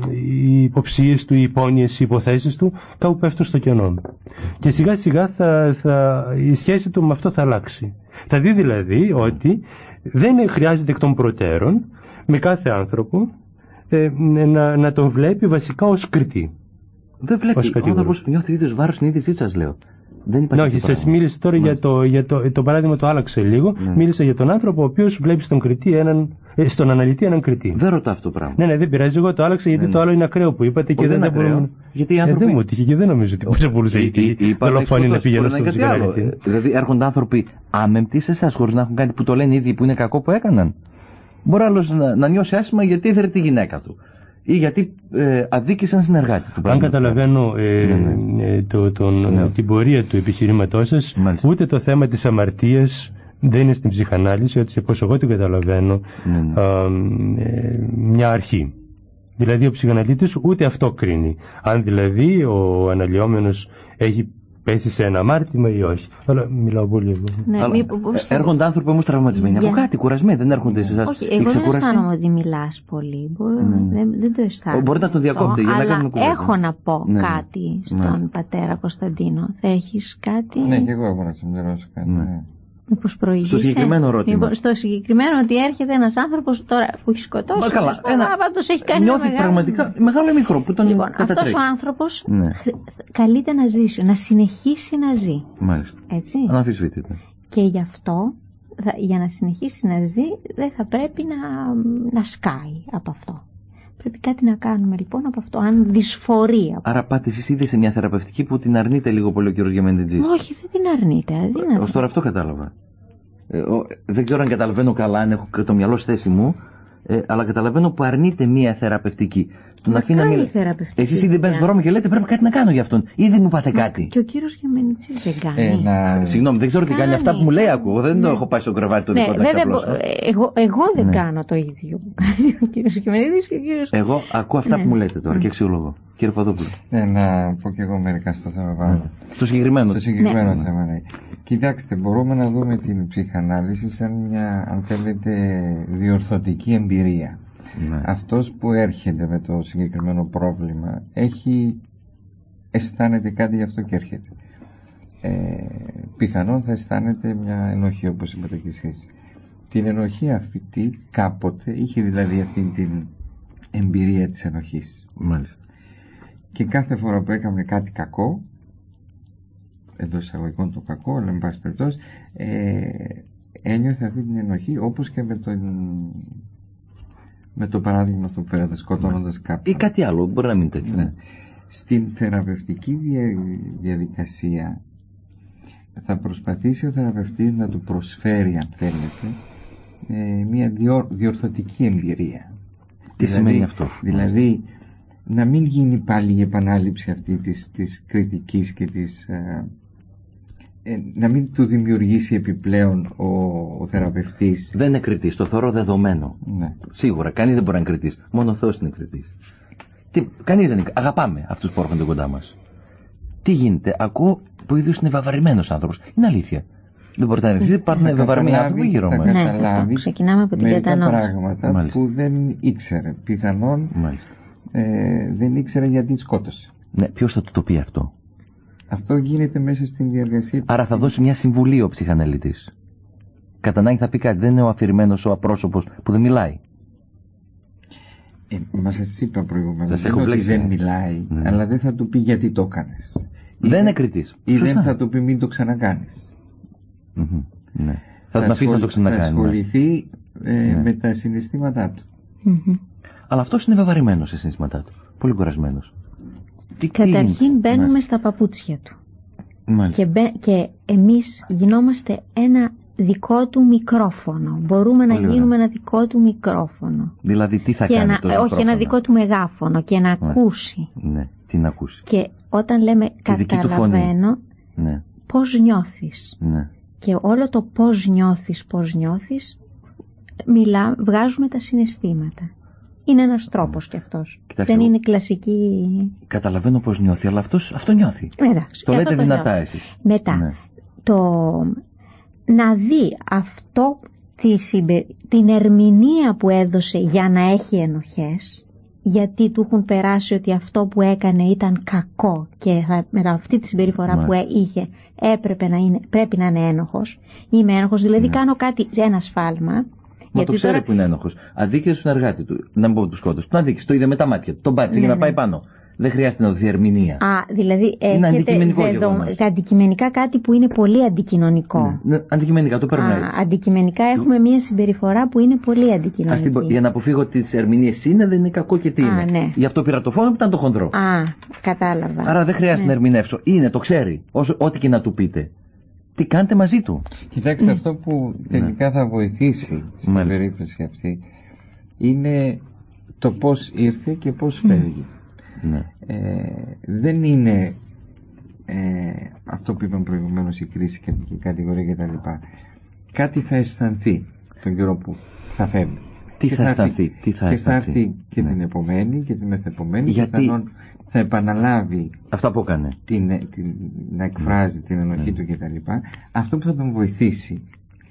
οι υποψίες του, οι υπόνοιες, οι υποθέσεις του κάπου πέφτουν στο κενό. Και σιγά σιγά θα, θα, η σχέση του με αυτό θα αλλάξει. Θα δει δηλαδή ότι δεν χρειάζεται εκ των προτέρων με κάθε άνθρωπο ε, να, να τον βλέπει βασικά ως κριτή. Δεν βλέπει, ο άνθρωπος νιώθει ίδιος βάρος στην ίδια σας λέω. Δεν ναι, όχι, σας μίλησε τώρα για, το, για το, το παράδειγμα, το άλλαξε λίγο. Ναι. Μίλησα για τον άνθρωπο ο οποίος βλέπει στον, κριτή έναν, ε, στον αναλυτή έναν κριτή. Δεν ρωτάω αυτό το πράγμα. Ναι, ναι, δεν πειράζει, εγώ το άλλαξα γιατί ναι, το άλλο είναι ακραίο που είπατε και δεν, δεν μπορούμε. Γιατί οι άνθρωποι. Ε, δεν μου τύχε και δεν νομίζω ότι θα μπορούσε η δολοφόνη να πηγαίνει στον ψυχαναλυτή. Δηλαδή έρχονται άνθρωποι άμεμπτοι σε εσάς χωρίς να έχουν κάτι που το λένε ήδη που είναι κακό που έκαναν. Μπορεί άλλος να, να νιώσει άσχημα γιατί ήθελε τη γυναίκα του. Ή γιατί ε, αδίκησε έναν συνεργάτη του. Αν καταλαβαίνω ε, ναι, ναι. Ε, το, τον, ναι. την πορεία του επιχειρήματός σας, μάλιστα, ούτε το θέμα της αμαρτίας δεν είναι στην ψυχανάλυση, ότι όπως εγώ την καταλαβαίνω, ναι, ναι. Α, ε, μια αρχή. Δηλαδή ο ψυχαναλύτης ούτε αυτό κρίνει. Αν δηλαδή ο αναλυόμενος έχει πέσει σε ένα αμάρτημα ή όχι. Αλλά μιλάω πολύ εγώ. Ναι, αλλά, μήπως... Έρχονται άνθρωποι όμως τραυματισμένοι για... από κάτι, κουρασμένοι, δεν έρχονται σε εσάς. Όχι, εγώ δεν αισθάνομαι ότι μιλάς πολύ. Μπορώ... Mm. Δεν, δεν το αισθάνομαι. Μπορείτε να το διακόπτετε για να κάνουμε κουβέντα. Έχω να πω ναι, κάτι στον ναι. πατέρα Κωνσταντίνο. Θα έχεις κάτι? Ναι, και εγώ έχω να συμπληρώσω κάτι. Ναι. Ναι. Μήπως προηγείσαι. Στο συγκεκριμένο ερώτημα. Μήπως στο συγκεκριμένο ότι έρχεται ένας άνθρωπος τώρα που έχει σκοτώσει. Μα καλά, ένα... πάντως έχει κάνει νιώθει μεγάλο... πραγματικά μεγάλο μικρό που τον λοιπόν, αυτός ο άνθρωπος ναι. καλείται να ζήσει, να συνεχίσει να ζει. Μάλιστα. Έτσι. Αναμφισβήτητα. Και γι' αυτό, θα, για να συνεχίσει να ζει, δεν θα πρέπει να, να σκάει από αυτό. Πρέπει κάτι να κάνουμε λοιπόν από αυτό, αν δυσφορεί. Από... Άρα πάτε εσείς ήδη σε μια θεραπευτική που την αρνείται λίγο πολύ ο κύριος Γεμεντετζής. Όχι, δεν την αρνείται. Αδύνατα. Ως τώρα αυτό κατάλαβα. Ε, ο, δεν ξέρω αν καταλαβαίνω καλά, αν έχω το μυαλό στη θέση μου, ε, αλλά καταλαβαίνω που αρνείται μια θεραπευτική. Τον αφήνει να μιλ... Εσείς ήδη μπαίνετε στον δρόμο και λέτε πρέπει κάτι να κάνω για αυτόν. Ήδη μου πάτε κάτι. Και ο κύριος Γεμεντετζής δεν κάνει. Ε, να... Συγγνώμη, δεν ξέρω τι κάνει. Αυτά που μου λέει ακούω. Δεν το έχω πάει στο κρεβάτι το δικό του. Εγώ, εγώ δεν ναι. κάνω το ίδιο που κάνει ο κύριος Γεμεντετζής και ο κύριος. Εγώ ακούω αυτά ναι. που μου λέτε τώρα ναι. και αξιολογώ. Κύριε Παδόπουλο. Ναι, να πω και εγώ μερικά στο θέμα πάνω. Στο συγκεκριμένο, στο συγκεκριμένο ναι. θέμα. Ναι. Κοιτάξτε, μπορούμε να δούμε την ψυχανάλυση σαν μια, αν θέλετε, διορθωτική εμπειρία. Ναι. Αυτός που έρχεται με το συγκεκριμένο πρόβλημα έχει, αισθάνεται κάτι γι' αυτό και έρχεται. Ε, πιθανόν θα αισθάνεται μια ενοχή, όπως είπατε και εσείς. Την ενοχή αυτή κάποτε είχε δηλαδή αυτή την εμπειρία της ενοχής. Μάλιστα. Και κάθε φορά που έκαμε κάτι κακό, εντός εισαγωγικών το κακό, αλλά με πάση περιπτώσει, ε, ένιωθε αυτή την ενοχή, όπως και με τον με το παράδειγμα αυτό που φέρατε, σκοτώνοντας κάποιον. Ή κάτι άλλο, μπορεί να μην τέτοιο. Ναι. Στην θεραπευτική δια, διαδικασία θα προσπαθήσει ο θεραπευτής να του προσφέρει, αν θέλετε, ε, μια διορ, διορθωτική εμπειρία. Τι δηλαδή, σημαίνει αυτό? Δηλαδή, να μην γίνει πάλι η επανάληψη αυτή της, της κριτικής και της... Ε, ε, να μην του δημιουργήσει επιπλέον ο, ο θεραπευτής. Δεν είναι κριτής, το θεωρώ δεδομένο. Ναι. Σίγουρα, κανείς δεν μπορεί να είναι κριτής. Μόνο ο Θεός είναι κριτής. Τι, κανείς δεν είναι. Αγαπάμε αυτούς που έρχονται κοντά μας. Τι γίνεται, ακούω που ο ίδιος είναι βαβαρημένος άνθρωπος. Είναι αλήθεια. Δεν μπορείτε να ρεθείτε, υπάρχουν βαβαρμένοι άνθρωποι γύρω μας. Ναι, ξεκινάμε από την κατανόηση. Πράγματα Μάλιστα. Που δεν ήξερε. Πιθανόν ε, δεν ήξερε γιατί σκότωσε. Ναι, ποιος θα του το πει αυτό? Αυτό γίνεται μέσα στην διαργασία. Άρα θα δώσει μια συμβουλή ο ψυχαναλυτής. Κατά ανάγκη θα πει κάτι. Δεν είναι ο αφηρημένος ο απρόσωπος που δεν μιλάει. Ε, μα σας είπα προηγουμένως. Δεν ότι δεν μιλάει, mm. αλλά δεν θα του πει γιατί το έκανες. Δεν είναι κριτής. Ή Σωστά. δεν θα του πει μην το ξανακάνεις. Mm-hmm. Ναι. Θα, θα τον αφήσει να το ξανακάνει. Θα ασχοληθεί ε, ναι. με τα συναισθήματά του. Mm-hmm. Αλλά αυτός είναι βαβαρημένος σε συναισθήματά του. Πολύ κουρασμένος. Καταρχήν μπαίνουμε Μάλιστα. στα παπούτσια του. Και, μπαι, και εμείς γινόμαστε ένα δικό του μικρόφωνο. Μπορούμε Πολύ να γίνουμε ωραία. ένα δικό του μικρόφωνο. Δηλαδή τι θα και κάνει ένα, το Όχι, μικρόφωνο. ένα δικό του μεγάφωνο και να ναι. ακούσει. Ναι, τι να ακούσει. Και όταν λέμε τη καταλαβαίνω, ναι. πώς νιώθεις. Ναι. Και όλο το πώς νιώθεις, πώς νιώθεις, μιλά, βγάζουμε τα συναισθήματα. Είναι ένας τρόπος κι αυτός. Κοιτάξτε, δεν είναι κλασική... Καταλαβαίνω πώς νιώθει, αλλά αυτός αυτό νιώθει. Εντάξει, το λέτε το δυνατά νιώθει. εσείς. Μετά, ναι. το... να δει αυτό τη συμπε... την ερμηνεία που έδωσε για να έχει ενοχές, γιατί του έχουν περάσει ότι αυτό που έκανε ήταν κακό και θα... με αυτή τη συμπεριφορά ναι. που είχε έπρεπε να είναι... πρέπει να είναι ένοχος. Είμαι ένοχος, δηλαδή ναι. κάνω κάτι, ένα σφάλμα. Μα το ξέρει τώρα... που είναι ένοχος. Αδίκησε στον εργάτη του, να μην πω του σκότωσε. Τον αδίκησε, το είδε με τα μάτια του, τον πάτησε ναι, για να ναι. πάει πάνω. Δεν χρειάζεται να δοθεί ερμηνεία. Α, δηλαδή είναι αντικειμενικό δεδο... αντικειμενικά κάτι που είναι πολύ αντικοινωνικό. Ναι, αντικειμενικά, το παίρνω έτσι. Αντικειμενικά έχουμε μια συμπεριφορά που είναι πολύ αντικοινωνική. Ας, για να αποφύγω τις ερμηνείες είναι, δεν είναι κακό και τι είναι. Α, ναι. Γι' αυτό πήρα το φόνο που ήταν το χοντρό. Α, κατάλαβα. Άρα δεν χρειάζεται ναι. να ερμηνεύσω. Είναι, το ξέρει. Όσο, ό,τι και να του πείτε. Τι κάνετε μαζί του. Κοιτάξτε, ναι. αυτό που τελικά ναι. θα βοηθήσει στην Μάλιστα. περίπτωση αυτή είναι το πώς ήρθε και πώς φεύγει. Ναι. Ε, δεν είναι ε, αυτό που είπαμε προηγουμένως, η κρίση και η κατηγορία κτλ. Κάτι θα αισθανθεί τον καιρό που θα φεύγει. Τι θα, θα αισθανθεί, τι θα και αισθανθεί. θα έρθει και ναι. την επομένη και την μεθεπομένη. Γιατί και θα επαναλάβει αυτά που έκανε, την, την, να εκφράζει mm. την ενοχή mm. του κτλ. Αυτό που θα τον βοηθήσει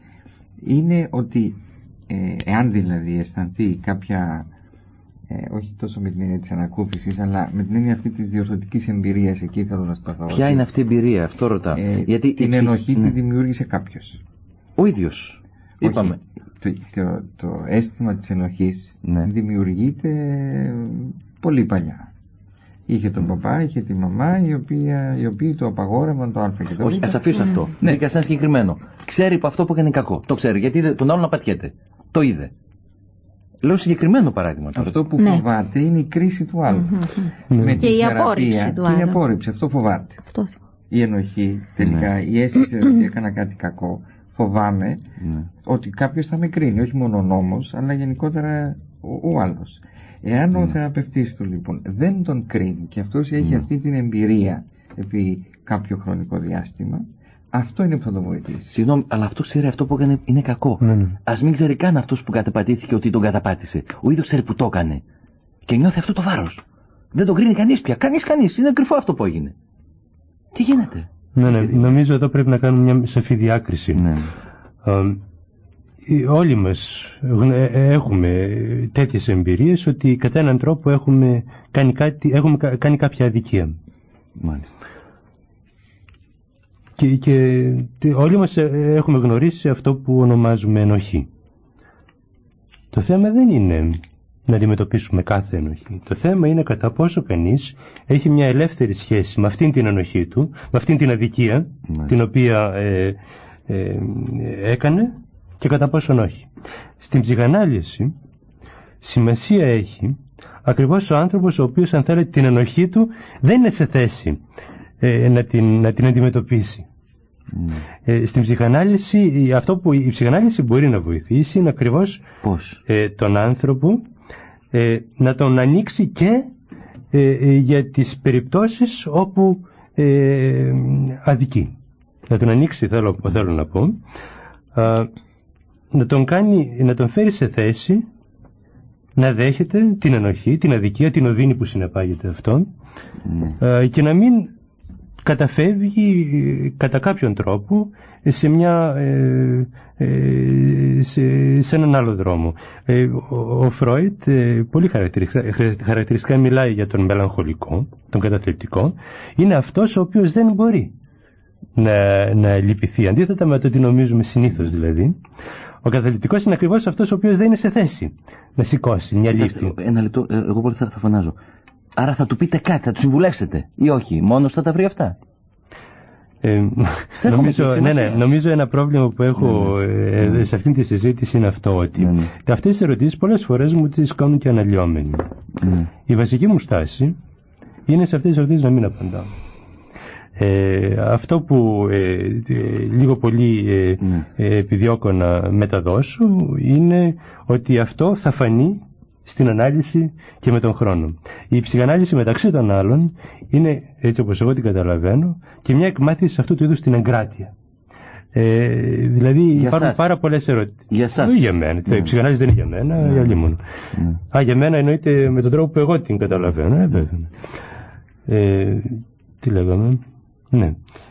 είναι ότι ε, εάν δηλαδή αισθανθεί κάποια ε, όχι τόσο με την έννοια της ανακούφισης, αλλά με την έννοια αυτή της διορθωτικής εμπειρίας, εκεί θέλω να σταθώ. Ποια είναι αυτή η εμπειρία, αυτό ρωτάω. Ε, Γιατί την η... ενοχή ναι. τη δημιούργησε κάποιος. Ο ίδιος. Όχι, είπαμε. Το, το, το αίσθημα της ενοχής ναι. δημιουργείται πολύ παλιά. Είχε τον παπά, είχε τη μαμά, οι οποίοι, οι οποίοι το απαγόρευαν το α και το β. Όχι, ας αφήσω mm. αυτό. Ναι, και σαν συγκεκριμένο. Ξέρει που αυτό που έκανε κακό. Το ξέρει, γιατί είδε τον άλλο να πατιέται. Το είδε. Λέω συγκεκριμένο παράδειγμα. Τώρα. Αυτό που ναι. φοβάται είναι η κρίση του άλλου. Mm-hmm. Με και η απόρριψη του άλλου. Και η απόρριψη, αυτό φοβάται. Αυτό. Η ενοχή, τελικά, ναι. η αίσθηση ότι έκανα κάτι κακό. Φοβάμαι ναι. ότι κάποιος θα με κρίνει, όχι μόνο ο νόμος, αλλά γενικότερα ο, ο άλλος. Εάν mm. ο θεραπευτής του λοιπόν δεν τον κρίνει και αυτός έχει mm. αυτή την εμπειρία επί κάποιο χρονικό διάστημα, αυτό είναι που θα τον βοηθήσει. Συγγνώμη, αλλά αυτό ξέρει αυτό που έκανε είναι κακό. Mm. Ας μην ξέρει καν αυτός που καταπατήθηκε ότι τον καταπάτησε. Ο ίδιος ξέρει που το έκανε. Και νιώθει αυτό το βάρος. Δεν τον κρίνει κανείς πια. Κανείς, κανείς. Είναι κρυφό αυτό που έγινε. Τι γίνεται. Ναι, ναι. Νομίζω εδώ πρέπει να κάνουμε μια σαφή διάκριση. Ναι. Ε, όλοι μας έχουμε τέτοιες εμπειρίες ότι κατά έναν τρόπο έχουμε κάνει, κάτι, έχουμε κάνει κάποια αδικία. Μάλιστα. Και, και όλοι μας έχουμε γνωρίσει αυτό που ονομάζουμε ενοχή. Το θέμα δεν είναι να αντιμετωπίσουμε κάθε ενοχή. Το θέμα είναι κατά πόσο κανείς έχει μια ελεύθερη σχέση με αυτήν την ενοχή του, με αυτήν την αδικία Μάλιστα. την οποία ε, ε, έκανε και κατά πόσον όχι. Στην ψυχανάλυση σημασία έχει ακριβώς ο άνθρωπος ο οποίος, αν θέλετε, την ενοχή του δεν είναι σε θέση ε, να, την, να την αντιμετωπίσει. Mm. Ε, στην ψυχανάλυση, αυτό που η ψυχανάλυση μπορεί να βοηθήσει είναι ακριβώς ε, τον άνθρωπο ε, να τον ανοίξει και ε, ε, για τις περιπτώσεις όπου ε, αδικεί. Να τον ανοίξει, θέλω, θέλω να πω, α, να τον κάνει, να τον φέρει σε θέση να δέχεται την ενοχή, την αδικία, την οδύνη που συνεπάγεται αυτό mm. α, και να μην καταφεύγει κατά κάποιον τρόπο σε, μια, ε, ε, σε, σε έναν άλλο δρόμο. Ε, ο, ο Φρόιτ ε, πολύ χαρακτηριστικά, χαρακτηριστικά μιλάει για τον μελαγχολικό, τον καταθλιπτικό. Είναι αυτός ο οποίος δεν μπορεί να, να λυπηθεί, αντίθετα με το ότι νομίζουμε συνήθως δηλαδή. Ο καταθλιπτικός είναι ακριβώς αυτός ο οποίος δεν είναι σε θέση να σηκώσει μια λύπη. Ένα λεπτό, εγώ πολύ θα, θα φωνάζω. Άρα θα του πείτε κάτι, θα του συμβουλεύσετε ή όχι, μόνος θα τα βρει αυτά. Ε, νομίζω, ναι, ναι, νομίζω ένα πρόβλημα που έχω ναι, ναι. Ε, σε αυτήν τη συζήτηση είναι αυτό, ότι ναι, ναι. αυτές τις ερωτήσεις πολλές φορές μου τις κάνουν και αναλυόμενοι. Ναι. Η βασική μου στάση είναι σε αυτές τις ερωτήσεις να μην απαντάω. Ε, αυτό που ε, ε, λίγο πολύ ε, ναι. ε, επιδιώκω να μεταδώσω είναι ότι αυτό θα φανεί στην ανάλυση και με τον χρόνο. Η ψυχανάλυση μεταξύ των άλλων είναι, έτσι όπως εγώ την καταλαβαίνω, και μια εκμάθηση αυτού του είδους την εγκράτεια. Ε, δηλαδή για υπάρχουν σας. Πάρα πολλές ερωτήσεις. Για σας. Όχι για μένα. Ναι. Η ψυχανάλυση δεν είναι για μένα, ναι. για άλλη μόνο. Ναι. Α, για μένα εννοείται με τον τρόπο που εγώ την καταλαβαίνω. Ε, βέβαια. Ε, τι λέγαμε. Ναι.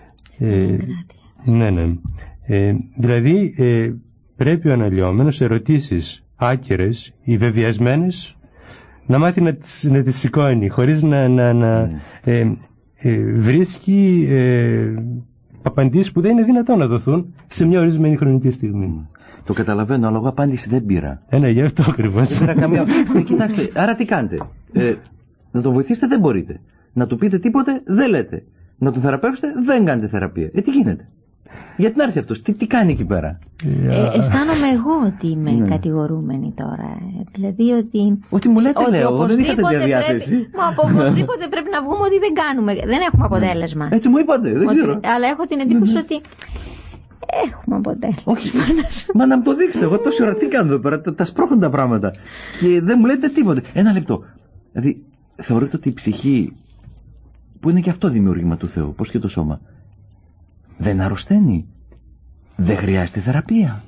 Ε, ναι, ναι. Ε, δηλαδή ε, πρέπει ο αναλυόμενος ερωτήσεις άκυρες ή βεβαιασμένες να μάθει να τις, να τις σηκώνει χωρίς να, να, να ε, ε, βρίσκει ε, απαντήσεις που δεν είναι δυνατόν να δοθούν σε μια ορισμένη χρονική στιγμή. Το καταλαβαίνω, αλλά εγώ απάντηση δεν πήρα. Ε, ναι, γι' αυτό ακριβώς. Δεν πήρα καμία. ε, κοιτάξτε, άρα τι κάνετε. Ε, να τον βοηθήσετε δεν μπορείτε. Να του πείτε τίποτε δεν λέτε. Να τον θεραπεύσετε δεν κάνετε θεραπεία. Ε, τι γίνεται. Γιατί να έρθει αυτός, τι, τι κάνει εκεί πέρα. Ε, αισθάνομαι εγώ ότι είμαι ναι. κατηγορούμενη τώρα. Δηλαδή ότι. Ότι μου λέτε, λέω, εγώ δεν είχατε διαδιάθεση. Πρέπει, μα από οπωσδήποτε πρέπει να βγούμε ότι δεν κάνουμε, δεν έχουμε αποτέλεσμα. Έτσι μου είπατε, δεν ότι, ξέρω. Αλλά έχω την εντύπωση ότι. Έχουμε αποτέλεσμα. Όχι, μα να μου το δείξετε. Εγώ τόση ώρα τι κάνω εδώ πέρα, τα σπρώχνουν τα πράγματα. Και δεν μου λέτε τίποτε. Ένα λεπτό. Δηλαδή, θεωρείτε ότι η ψυχή, που είναι και αυτό δημιούργημα του Θεού, πώς και το σώμα, δεν αρρωσταίνει. Δεν χρειάζεται θεραπεία.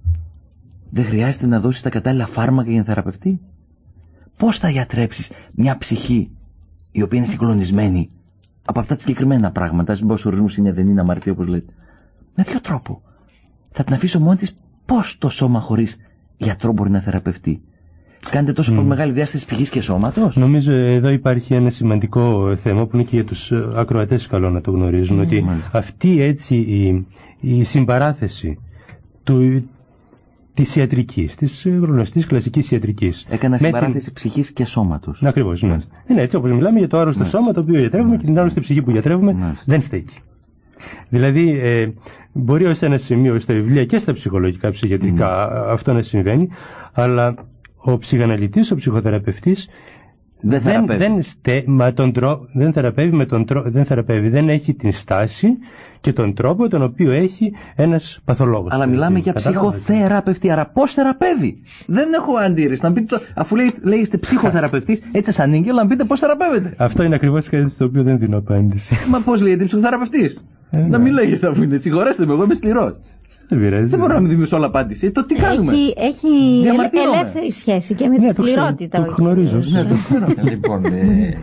Δεν χρειάζεται να δώσεις τα κατάλληλα φάρμακα για να θεραπευτεί. Πώς θα γιατρέψεις μια ψυχή η οποία είναι συγκλονισμένη από αυτά τα συγκεκριμένα πράγματα, ας μην πω στους ορισμούς είναι, δεν είναι αμαρτία όπως λέτε. Με ποιο τρόπο? Θα την αφήσω μόνη της? Πώς το σώμα χωρίς γιατρό μπορεί να θεραπευτεί? Κάνετε τόσο mm. πολύ μεγάλη διάσταση ψυχής και σώματος. Νομίζω εδώ υπάρχει ένα σημαντικό θέμα που είναι και για τους ακροατές καλό να το γνωρίζουν, mm. ότι μάλιστα. αυτή έτσι η, η συμπαράθεση του, της ιατρικής, της γνωστής κλασικής ιατρικής. Έκανα συμπαράθεση την... ψυχής και σώματος. Ακριβώς, ναι. Είναι έτσι όπως μιλάμε για το άρρωστο mm. σώμα το οποίο γιατρεύουμε mm. και την άρρωστη ψυχή που γιατρεύουμε mm. δεν στέκει. Δηλαδή ε, μπορεί ως ένα σημείο στα βιβλία και στα ψυχολογικά, ψυχιατρικά mm. αυτό να συμβαίνει, αλλά ο ψυχαναλυτής, ο ψυχοθεραπευτής δεν θεραπεύει. Δεν, δεν, στε, μα τον τρο, δεν θεραπεύει, με τον τρο, δεν θεραπεύει, δεν έχει την στάση και τον τρόπο τον οποίο έχει ένας παθολόγος. Αλλά μιλάμε για ψυχοθεραπευτή, άρα πώς θεραπεύει? Δεν έχω αντίρρηση. Να πείτε, αφού λέει, λέει είστε ψυχοθεραπευτής, έτσι σαν νίγγελο, να πείτε πώς θεραπεύετε. Αυτό είναι ακριβώς κάτι στο οποίο δεν δίνω απάντηση. Μα πώς λέγεται ψυχοθεραπευτής? Ε, να μην λέγεστε αφού είναι, συγχωρέστε με, εγώ είμαι σκληρός. Δεν πειράζει. Δεν μπορώ να μην δημιουργήσω όλα απάντηση. Το τι κάνουμε. Έχει, έχει ελεύθερη σχέση και με ναι, τη σκληρότητα. Το γνωρίζω. Ναι, το ξέρω. Λοιπόν, ε,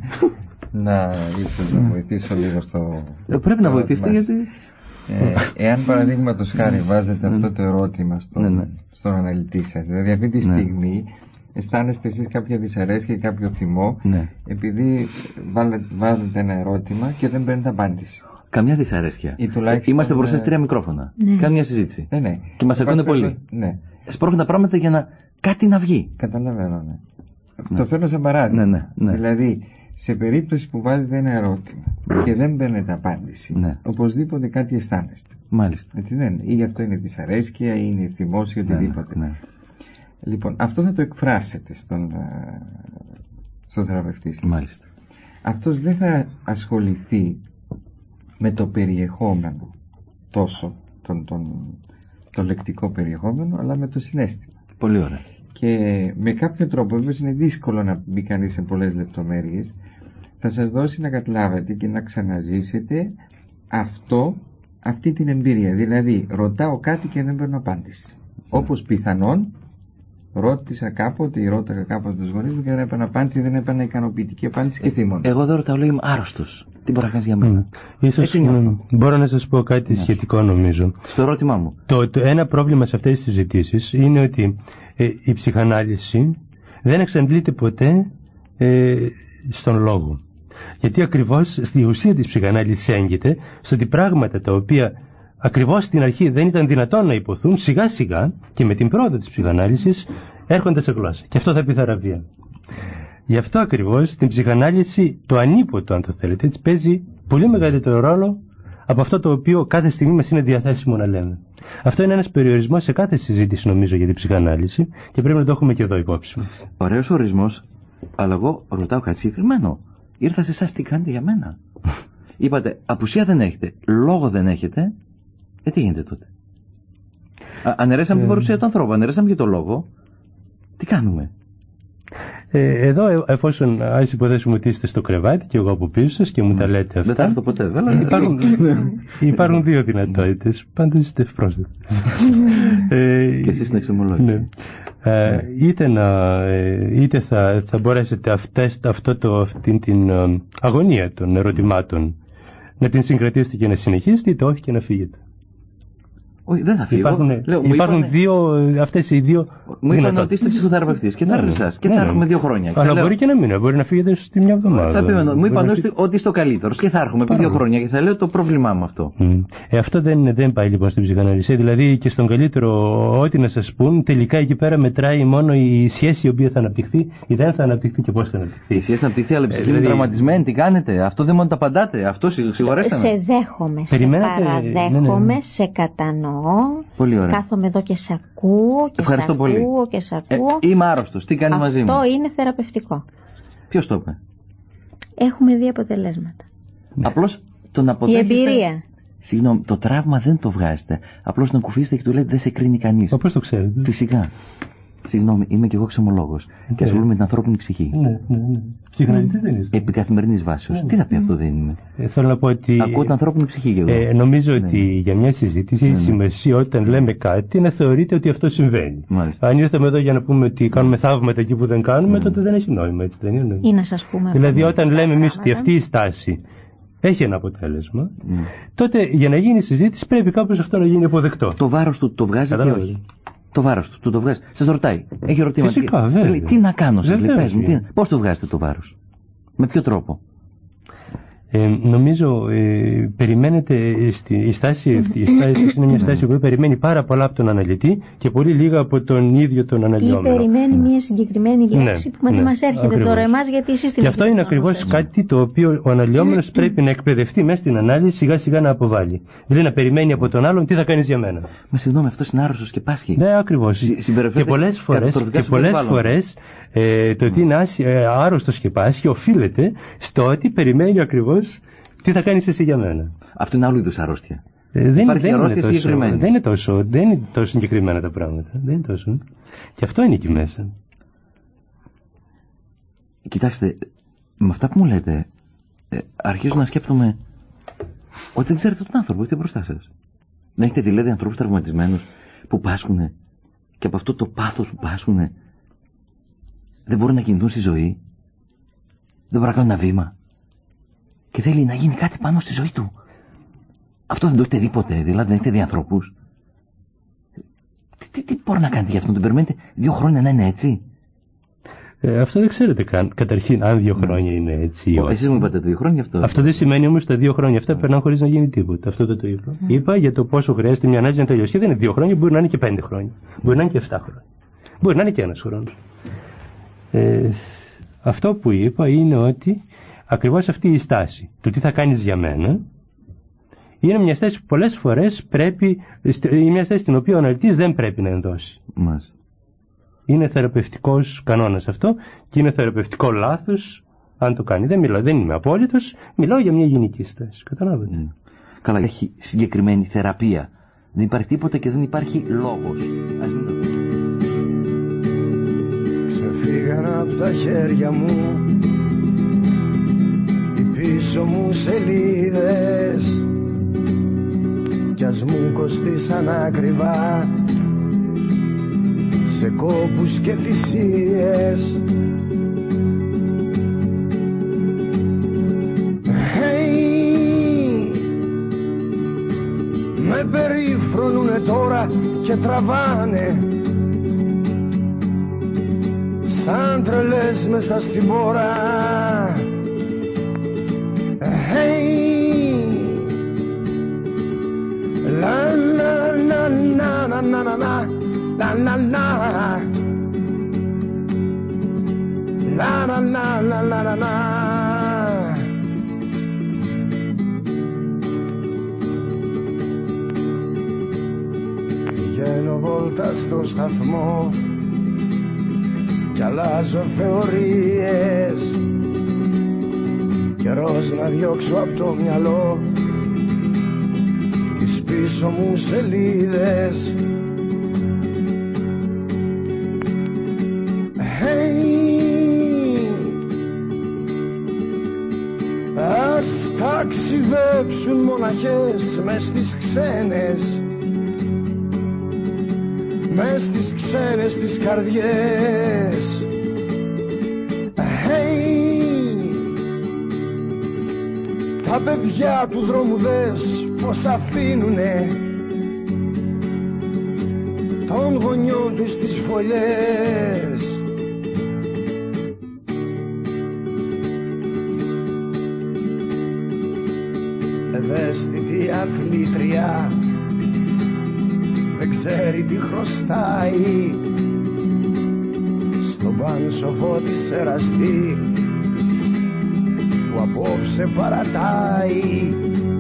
να ήθελα να βοηθήσω λίγο στο. Ε, πρέπει να βοηθήσετε γιατί. Ε, εάν παραδείγματος χάρη βάζετε αυτό το ερώτημα στον, ναι, ναι. στον αναλυτή σας, δηλαδή αυτή τη ναι. στιγμή αισθάνεστε εσείς κάποια δυσαρέσκεια ή κάποιο θυμό, ναι. επειδή βάζετε ένα ερώτημα και δεν παίρνετε απάντηση. Καμιά δυσαρέσκεια. Είμαστε μπροστά σε τρία μικρόφωνα. Ναι. Κάνουμε μια συζήτηση. Ναι, ναι. Και μας ακούνε πολύ. Ναι. Σπρώχνουν τα πράγματα για να κάτι να βγει. Καταλαβαίνω, ναι. ναι. Το θέλω σαν παράδειγμα. Ναι, ναι, ναι. Δηλαδή, σε περίπτωση που βάζετε ένα ερώτημα και δεν παίρνετε απάντηση, ναι. οπωσδήποτε κάτι αισθάνεστε. Μάλιστα. Έτσι δεν είναι. Ή αυτό είναι δυσαρέσκεια, ή είναι θυμός ή οτιδήποτε. Ναι, ναι. Λοιπόν, αυτό θα το εκφράσετε στον, στον θεραπευτή σας. Μάλιστα. Αυτός δεν θα ασχοληθεί με το περιεχόμενο τόσο, τον, τον, το λεκτικό περιεχόμενο, αλλά με το συναίσθημα. Πολύ ωραία. Και με κάποιο τρόπο, βέβαια είναι δύσκολο να μπει κανείς σε πολλές λεπτομέρειες, θα σας δώσει να καταλάβετε και να ξαναζήσετε αυτό, αυτή την εμπειρία. Δηλαδή, ρωτάω κάτι και δεν παίρνω απάντηση. Όπως πιθανόν, ρώτησα κάποτε ή ρώταγα κάποτε τους γονείς μου και δεν έπαιρνα απάντηση, δεν έπαιρνα ικανοποιητική απάντηση και θύμωνα. Εγώ δεν ρωτάω, λέω είμαι άρρωστος. Τι μπορεί να κάνεις για μένα? Mm. Ίσως mm, μπορώ να σας πω κάτι yeah. σχετικό νομίζω. Στο ερώτημά μου. Το, το ένα πρόβλημα σε αυτές τις συζητήσεις είναι ότι ε, η ψυχανάλυση δεν εξαντλείται ποτέ ε, στον λόγο. Γιατί ακριβώς στη ουσία της ψυχανάλυσης έγκυται στο ότι πράγματα τα οποία ακριβώς στην αρχή δεν ήταν δυνατόν να υποθούν, σιγά σιγά και με την πρόοδο της ψυχανάλυσης έρχονται σε γλώσσα. Και αυτό θα πει θεραπεία. Γι' αυτό ακριβώς στην ψυχανάλυση το ανίποτο, αν το θέλετε, έτσι, παίζει πολύ μεγαλύτερο ρόλο από αυτό το οποίο κάθε στιγμή μας είναι διαθέσιμο να λέμε. Αυτό είναι ένας περιορισμός σε κάθε συζήτηση, νομίζω, για την ψυχανάλυση και πρέπει να το έχουμε και εδώ υπόψη μας. Ωραίος ορισμός, αλλά εγώ ρωτάω κάτι συγκεκριμένο. Ήρθα σε εσάς, τι κάνετε για μένα? Είπατε, απουσία δεν έχετε, λόγο δεν έχετε, ε, τι γίνεται τότε? Α, αναιρέσαμε ε... την παρουσία του ανθρώπου, αναιρέσαμε και το λόγο, τι κάνουμε? Ε, εδώ, εφόσον ας υποθέσουμε ότι είστε στο κρεβάτι και εγώ από πίσω σας και μου τα λέτε αυτά. Δεν θα έρθω ποτέ, βέβαια. Υπάρχουν, υπάρχουν δύο δυνατότητες. Πάντως είστε ευπρόσδεκτοι. ε, και εσείς στην εξομολόγηση. Ναι. Ε, είτε να, είτε θα, θα μπορέσετε αυτές, αυτό το, αυτήν την αγωνία των ερωτημάτων να την συγκρατήσετε και να συνεχίσετε, είτε όχι και να φύγετε. Όχι, δεν θα φύγω. Υπάρχουν, Λέω, υπάρχουν είπανε... δύο, αυτές οι δύο. Μου είπαν ότι είστε ψυχοθεραπευτής και θα έρθω εσάς και θα έρχομαι δύο χρόνια. Αλλά λέω... μπορεί και να μην, μπορεί να φύγετε στη μια εβδομάδα. Θα πει, μου είπαν να... ότι είστε ο καλύτερος και θα έρχομαι επί δύο χρόνια και θα λέω το πρόβλημά μου αυτό. Mm. Ε, αυτό δεν, δεν πάει λοιπόν στην ψυχανάλυση. Δηλαδή και στον καλύτερο, ό,τι να σας πούν, τελικά εκεί πέρα μετράει μόνο η σχέση η οποία θα αναπτυχθεί ή δεν θα αναπτυχθεί και πώς θα αναπτυχθεί. Η σχέση θα αναπτυχθεί, αλλά η ψυχή είναι δηλαδή... τραυματισμένη, τι κάνετε? Αυτό δεν μόνο τα απαντάτε, αυτό σιγουρέστε με. Σε δέχομαι, σε παραδέχομαι, σε κατανοώ. Κάθομαι εδώ και σε ακούω και σε ακούω πολύ. και σε ακούω. Ε, είμαι άρρωστος, τι κάνει αυτό μαζί μου? Αυτό είναι θεραπευτικό. Ποιος το είπε? Έχουμε δει αποτελέσματα. Απλώς τον αποδέχεστε. Η εμπειρία. Συγγνώμη, το τραύμα δεν το βγάζετε. Απλώς τον ακουφίσετε και του λέτε δεν σε κρίνει κανείς. Πώς το ξέρετε? Φυσικά. Συγγνώμη, είμαι και εγώ ξεμολόγος okay. και ασχολούμαι με την ανθρώπινη ψυχή. Ναι, ναι, ναι. Ψυχαναλυτής δεν είστε? Επί καθημερινής βάσης. Ναι. Τι θα πει αυτό, δεν είναι? Ε, θέλω να πω ότι. Ακούω την ανθρώπινη ψυχή και εγώ. Ε, νομίζω ναι. ότι για μια συζήτηση έχει ναι, ναι. σημασία όταν λέμε κάτι να θεωρείτε ότι αυτό συμβαίνει. Μάλιστα. Αν ήρθαμε εδώ για να πούμε ότι κάνουμε θαύματα εκεί που δεν κάνουμε, mm. τότε δεν έχει νόημα, έτσι δεν είναι? Ή να σας πούμε. Δηλαδή, όταν λέμε εμείς ότι αυτή η στάση έχει ένα αποτέλεσμα, mm. τότε για να γίνει συζήτηση πρέπει κάπως αυτό να γίνει αποδεκτό. Το βάρος του το βγάζει ή όχι? Το βάρος του, του το βγάζει. Σας ρωτάει. Έχει ερωτήματα. Φυσικά, βέβαια. Τι να κάνω, σας λέει, πες μου, τι, πώς το βγάζετε το βάρος? Με ποιο τρόπο? Ε, νομίζω ε, περιμένετε στη, η στάση αυτή η στάση είναι μια στάση που περιμένει πάρα πολλά από τον αναλυτή και πολύ λίγα από τον ίδιο τον αναλυόμενο. Ή περιμένει μια συγκεκριμένη λέξη ναι, που ναι, μας έρχεται ακριβώς. τώρα εμάς γιατί εσείς την. Και αυτό είναι ακριβώς κάτι το οποίο ο αναλυόμενος πρέπει να εκπαιδευτεί μέσα στην ανάλυση σιγά σιγά να αποβάλει. Δηλαδή να περιμένει από τον άλλον τι θα κάνεις για μένα. Μα συγγνώμη, αυτός είναι άρρωστος και πάσχει. Ναι, ακριβώς. Και πολλές φορές, και πολλές φορές ε, το ότι είναι άρρωστος και πάσχει οφείλεται στο ότι περιμένει ακριβώς τι θα κάνεις εσύ για μένα. Αυτό είναι άλλο είδους αρρώστια. Ε, δεν, δεν, είναι τόσο, δεν, είναι τόσο, δεν είναι τόσο συγκεκριμένα τα πράγματα. Δεν είναι τόσο. Και αυτό είναι εκεί μέσα. Κοιτάξτε, με αυτά που μου λέτε, ε, αρχίζω να σκέπτομαι ότι δεν ξέρετε τον άνθρωπο, είστε μπροστά σας. Να έχετε δηλαδή ανθρώπους τραυματισμένους που πάσχουνε και από αυτό το πάθος που πάσχουνε δεν μπορούν να κινηθούν στη ζωή. Δεν μπορούν να κάνουν ένα βήμα. Και θέλει να γίνει κάτι πάνω στη ζωή του. Αυτό δεν το έχετε δει ποτέ, δηλαδή δεν έχετε δει ανθρώπους. Τι, τι, τι μπορεί να κάνετε για αυτό, τον περιμένετε δύο χρόνια να είναι έτσι? Ε, αυτό δεν ξέρετε καν, καταρχήν, αν δύο χρόνια είναι έτσι ή όχι. Εσείς μου είπατε δύο χρόνια αυτό. Αυτό δεν σημαίνει όμως τα δύο χρόνια αυτά περνάνε χωρίς να γίνει τίποτα. Αυτό δεν το είπα. Mm. Είπα για το πόσο χρειάζεται μια ανάλυση να τελειώσει. Δεν είναι δύο χρόνια, μπορεί να είναι και πέντε χρόνια. Μπορεί να είναι και εφτά χρόνια. Μπορεί να είναι και ένας χρόνος. Ε, αυτό που είπα είναι ότι ακριβώς αυτή η στάση, το τι θα κάνεις για μένα, είναι μια στάση που πολλές φορές πρέπει, είναι μια στάση την οποία ο αναλυτής δεν πρέπει να ενδώσει. Μάλιστα. Είναι θεραπευτικός κανόνας αυτό και είναι θεραπευτικό λάθος αν το κάνει. Δεν μιλάω, δεν είμαι απόλυτος, μιλάω για μια γενική στάση. Καταλάβετε. Mm. Καλά, έχει συγκεκριμένη θεραπεία. Δεν υπάρχει τίποτα και δεν υπάρχει λόγος. Ας μην το... Ξεφύγαν από τα χέρια μου οι πίσω μου σελίδες κι ας μου κοστίσαν ακριβά σε κόπους και θυσίες. Hey, με περίφρονουνε τώρα και τραβάνε σαν τρελές μέσα στην πόρα. Hey, la la la la la la la la la la la la la la la. πόρτα στο σταθμό κι αλλάζω θεωρίες. Καιρός να διώξω απ' το μυαλό τις πίσω μου σελίδες. Ας ταξιδέψουν μοναχές μες στις ξένες, μες στις ξένες τις καρδιές. Hey, τα παιδιά του δρόμου δες πως αφήνουνε των γονιών τους τις φωλιές. Ευαίσθητη αθλήτρια δεν ξέρει τι χρωστάει στον πάνσοφο της εραστή που απόψε παρατάει.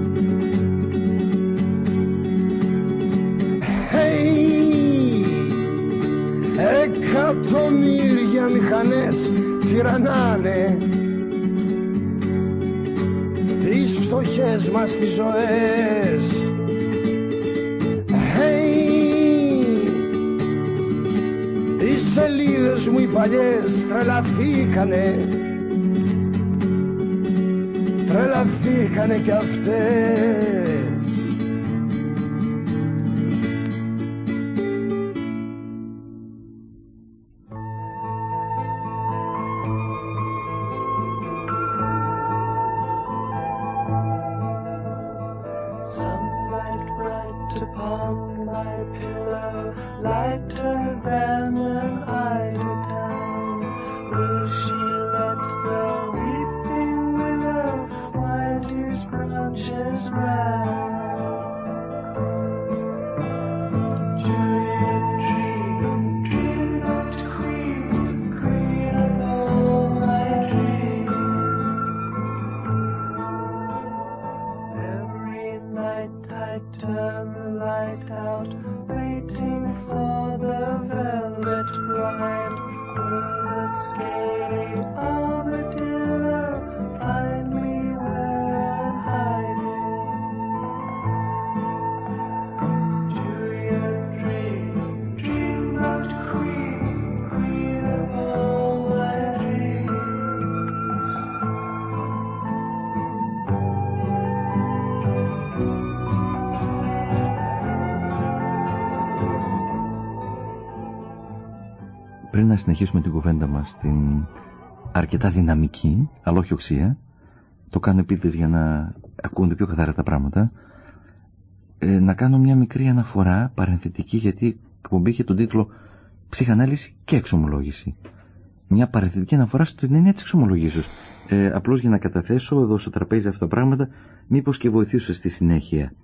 Hey, εκατομμύρια μηχανές τυραννάνε τις φτωχές μας τις ζωές. Hey, οι σελίδες μου οι παλιές τρελαθήκανε, τρελαθήκανε κι αυτές. Πριν να συνεχίσουμε την κουβέντα μας στην αρκετά δυναμική, αλλά όχι οξία, το κάνω επίτηδες για να ακούνται πιο καθαρά τα πράγματα, ε, να κάνω μια μικρή αναφορά παρενθετική, γιατί η εκπομπή είχε τον τίτλο «Ψυχανάλυση και εξομολόγηση». Μια παρενθετική αναφορά στην έννοια της εξομολογήσεως. Ε, απλώς για να καταθέσω εδώ στο τραπέζι αυτά τα πράγματα, μήπως και βοηθήσω στη συνέχεια.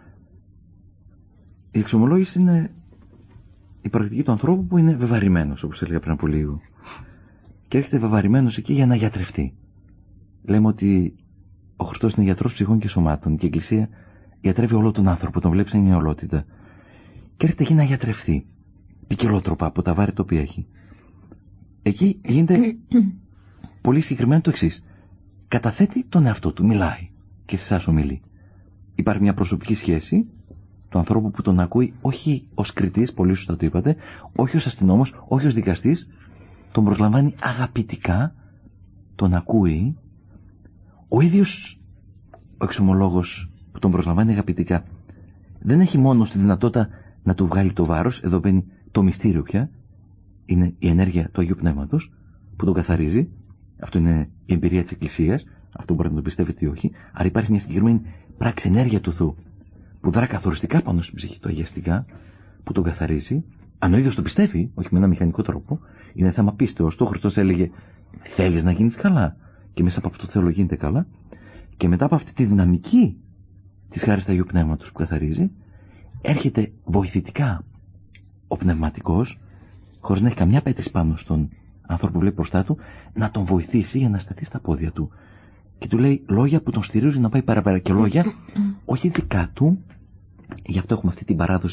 Η εξομολόγηση είναι η πρακτική του ανθρώπου που είναι βεβαρημένος, όπως έλεγα πριν από λίγο. Και έρχεται βεβαρημένος εκεί για να γιατρευτεί. Λέμε ότι ο Χριστός είναι γιατρός ψυχών και σωμάτων και η Εκκλησία γιατρεύει όλο τον άνθρωπο, τον βλέπει σαν είναι ολότητα. Και έρχεται εκεί να γιατρευτεί. Ποικιλότροπα από τα βάρη το οποίο έχει. Εκεί γίνεται πολύ συγκεκριμένο το εξής. Καταθέτει τον εαυτό του, μιλάει και σε εσάς ομιλεί. Υπάρχει μια προσωπική σχέση του ανθρώπου που τον ακούει, όχι ως κριτής, πολύ σωστά το είπατε, όχι ως αστυνόμος, όχι ως δικαστής, τον προσλαμβάνει αγαπητικά, τον ακούει. Ο ίδιος ο εξομολόγος που τον προσλαμβάνει αγαπητικά δεν έχει μόνο τη δυνατότητα να του βγάλει το βάρος, εδώ μπαίνει το μυστήριο πια, είναι η ενέργεια του Αγίου Πνεύματος που τον καθαρίζει, αυτό είναι η εμπειρία της Εκκλησίας, αυτό μπορεί να το πιστεύετε ή όχι, άρα υπάρχει μια συγκεκριμένη πράξη ενέργεια του Θεού που δρά καθοριστικά πάνω στην ψυχή του αγιαστικά, που τον καθαρίζει, αν ο ίδιος το πιστεύει, όχι με ένα μηχανικό τρόπο, είναι θέμα πίστεως. Το Χριστός έλεγε θέλεις να γίνεις καλά, και μέσα από αυτό το θέλω γίνεται καλά, και μετά από αυτή τη δυναμική της χάρης του Αγίου Πνεύματος που καθαρίζει, έρχεται βοηθητικά ο πνευματικός, χωρίς να έχει καμιά απέτηση πάνω στον άνθρωπο που βλέπει μπροστά του, να τον βοηθήσει για να σταθεί στα πόδια του. Και του λέει λόγια που τον στηρίζουν να πάει παραπέρα, και λόγια όχι δικά του. Γι' αυτό έχουμε αυτή την παράδοση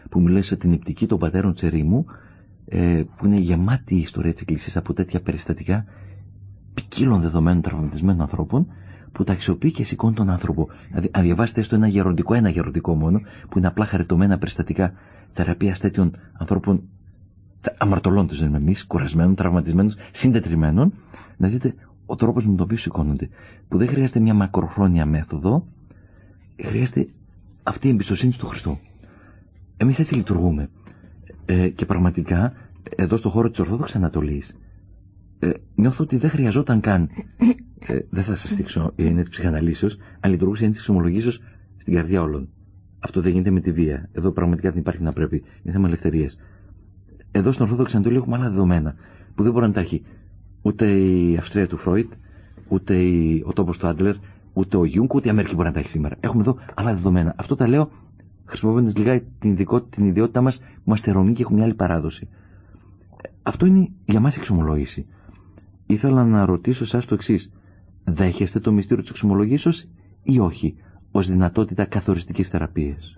που μου λες την υπτική των πατέρων της ερήμου, ε, που είναι γεμάτη η ιστορία της Εκκλησίας από τέτοια περιστατικά ποικίλων δεδομένων τραυματισμένων ανθρώπων, που τα αξιοποιεί και σηκώνει τον άνθρωπο. Δηλαδή, αν διαβάσετε έστω ένα γεροντικό, ένα γεροντικό μόνο, που είναι απλά χαριτωμένα περιστατικά θεραπείας τέτοιων ανθρώπων, αμαρτωλών λέμε εμείς, κουρασμένων, τραυματισμένων, συντετριμένων, να δείτε ο τρόπος με τον οποίο σηκώνονται. Που δεν χρειάζεται μια μακροχρόνια μέθοδο, χρειάζεται αυτή η εμπιστοσύνη στο Χριστό. Εμείς έτσι λειτουργούμε. Ε, και πραγματικά, εδώ στο χώρο της Ορθόδοξης Ανατολής, ε, νιώθω ότι δεν χρειαζόταν καν. Ε, δεν θα σας δείξω η έννοια της ψυχαναλύσεως, αλλά λειτουργούσε η έννοια της εξομολογήσεως στην καρδιά όλων. Αυτό δεν γίνεται με τη βία. Εδώ πραγματικά δεν υπάρχει να πρέπει. Είναι θέμα ελευθερίας. Εδώ στην Ορθόδοξη Ανατολή έχουμε άλλα δεδομένα που δεν μπορεί να τα έχει ούτε η Αυστρία του Φρόιτ, ούτε η, ο τόπος του Άντλερ, ούτε ο Γιούγκ, ούτε η Αμερική μπορεί να τα έχει σήμερα. Έχουμε εδώ άλλα δεδομένα. Αυτό τα λέω χρησιμοποιώντας λιγάκι την, ειδικότητα, την ιδιότητά μας που είμαστε Ρωμοί και έχουμε μια άλλη παράδοση. Αυτό είναι για μας η εξομολόγηση. Ήθελα να ρωτήσω εσάς το εξής. Δέχεστε το μυστήριο της εξομολογήσεως ή όχι, ως δυνατότητα καθοριστικής θεραπείας?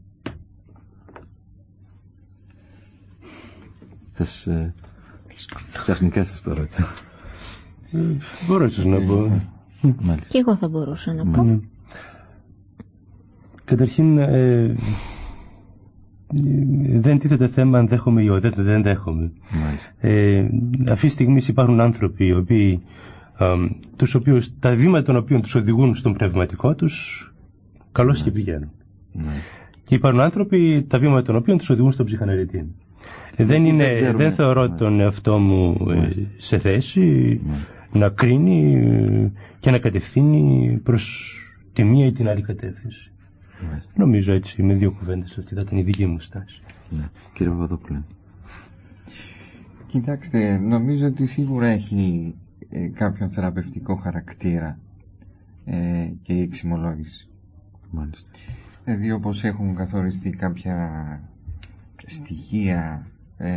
Σας... Ε, ξαφνικά σας το ρώτησα. Μπορώ ίσως να πω. Μάλιστα. Και εγώ θα μπορούσα να πω. Mm. Καταρχήν, ε, δεν τίθεται θέμα αν δέχομαι ή όχι, δεν, δεν δέχομαι. Ε, αυτή τη στιγμή υπάρχουν άνθρωποι οι οποίοι, α, τους οποίους, τα βήματα των οποίων τους οδηγούν στον πνευματικό τους, καλώς και πηγαίνουν. Και υπάρχουν άνθρωποι τα βήματα των οποίων τους οδηγούν στον ψυχαναλυτή. Ε, δεν, είναι, δεν, δεν θεωρώ ναι. τον εαυτό μου ε, σε θέση ναι. να κρίνει και να κατευθύνει προς τη μία ή την άλλη κατεύθυνση. Μάλιστα. Νομίζω έτσι με δύο κουβέντες ότι θα ήταν η δική μου στάση. Ναι. Κύριε Παπαδόπουλε. Κοιτάξτε, νομίζω ότι σίγουρα έχει ε, κάποιον θεραπευτικό χαρακτήρα ε, και η εξομολόγηση. Μάλιστα. Δηλαδή όπως έχουν καθοριστεί κάποια στοιχεία ε,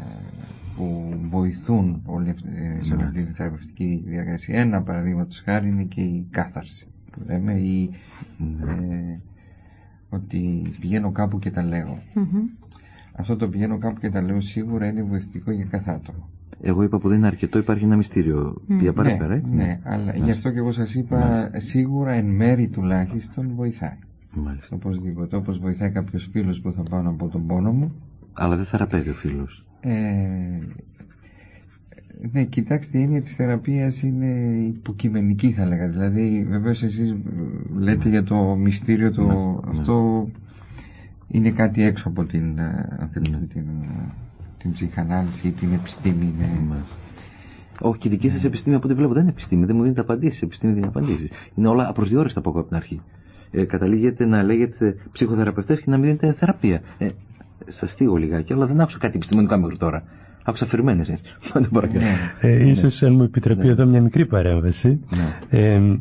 που βοηθούν όλη, ε, σε όλη αυτή τη θεραπευτική διαδικασία. Ένα παραδείγματος χάρη είναι και η κάθαρση που λέμε, ή ε, ότι πηγαίνω κάπου και τα λέω. Mm-hmm. Αυτό το πηγαίνω κάπου και τα λέω σίγουρα είναι βοηθητικό για κάθε άτομο. Εγώ είπα που δεν είναι αρκετό, υπάρχει ένα μυστήριο mm. για παραπέρα, έτσι. Ναι, ναι, αλλά γι' αυτό και εγώ σας είπα Μάλιστα. σίγουρα εν μέρη τουλάχιστον βοηθάει. Μάλιστα. Οπωσδήποτε, όπως βοηθάει κάποιος φίλος που θα πάω από τον πόνο μου. Αλλά δεν θεραπεύει ο φίλος. Ε, ναι, κοιτάξτε, η έννοια της θεραπείας είναι υποκειμενική θα λέγα. Δηλαδή, βεβαίως εσείς λέτε για το μυστήριο, το, Μάλιστα, αυτό ναι. είναι κάτι έξω από την, αν θέλετε, την, την ψυχανάλυση ή την επιστήμη. Ναι. Όχι, και η δική σας επιστήμη από ό,τι βλέπω δεν είναι επιστήμη, δεν μου δίνετε απαντήσεις. Επιστήμη δεν είναι απαντήσεις. Είναι όλα απροσδιόριστα από την αρχή. Ε, καταλήγετε να λέγετε ψυχοθεραπευτές και να μην δίνετε θεραπεία. Ε, σας στείλω λιγάκι, αλλά δεν άκουσα κάτι επιστημονικά μέχρι τώρα. Άκουσα φερμένες έτσι. ε, ίσως αν μου επιτρέπει ναι. εδώ μια μικρή παρέμβαση. Ναι. Ε,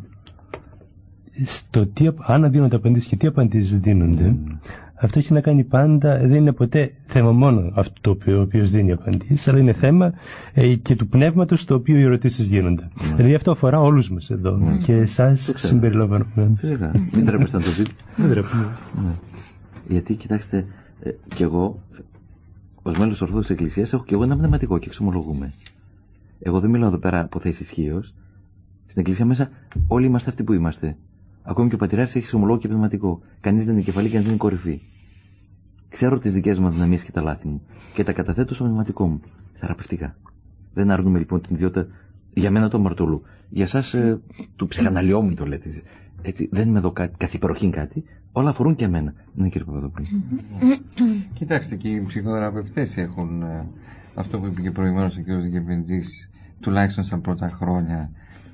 στο τι, αν δίνονται απαντήσεις και τι απαντήσεις δίνονται, mm. αυτό έχει να κάνει πάντα, δεν είναι ποτέ θέμα μόνο αυτό το οποίο, ο οποίος δίνει απαντήσεις, αλλά είναι θέμα ε, και του πνεύματος στο οποίο οι ερωτήσεις γίνονται. Mm. Δηλαδή αυτό αφορά όλους μας εδώ mm. και εσάς συμπεριλαμβανομένου. Φυσικά. Μην τρέπεστε να το πείτε. Δεν τρέπουμε. Γιατί κοιτάξτε, ε, κι εγώ ως μέλος της Ορθόδοξης Εκκλησίας έχω και εγώ ένα πνευματικό και εξομολογούμε. Εγώ δεν μιλάω εδώ πέρα από θέση ισχύως. Στην Εκκλησία μέσα όλοι είμαστε αυτοί που είμαστε. Ακόμη και ο Πατριάρχης έχει εξομολόγο και πνευματικό. Κανείς δεν είναι κεφαλή, κανείς δεν είναι κορυφή. Ξέρω τις δικές μου αδυναμίες και τα λάθη μου και τα καταθέτω στο πνευματικό μου. Θεραπευτικά. Δεν αρνούμε λοιπόν την ιδιότητα για μένα του αμαρτωλού. Για εσάς ε, του ψυχαναλιόμου το λέτε. Έτσι, δεν είμαι εδώ καθ' υπεροχήν κάτι. Όλα αφορούν και εμένα. Ναι, κύριε Παπαδόπουλο. Κοιτάξτε, και οι ψυχοθεραπευτές έχουν ε, αυτό που είπε και προηγουμένως ο κ. Δικαιοπεντής, τουλάχιστον στα πρώτα χρόνια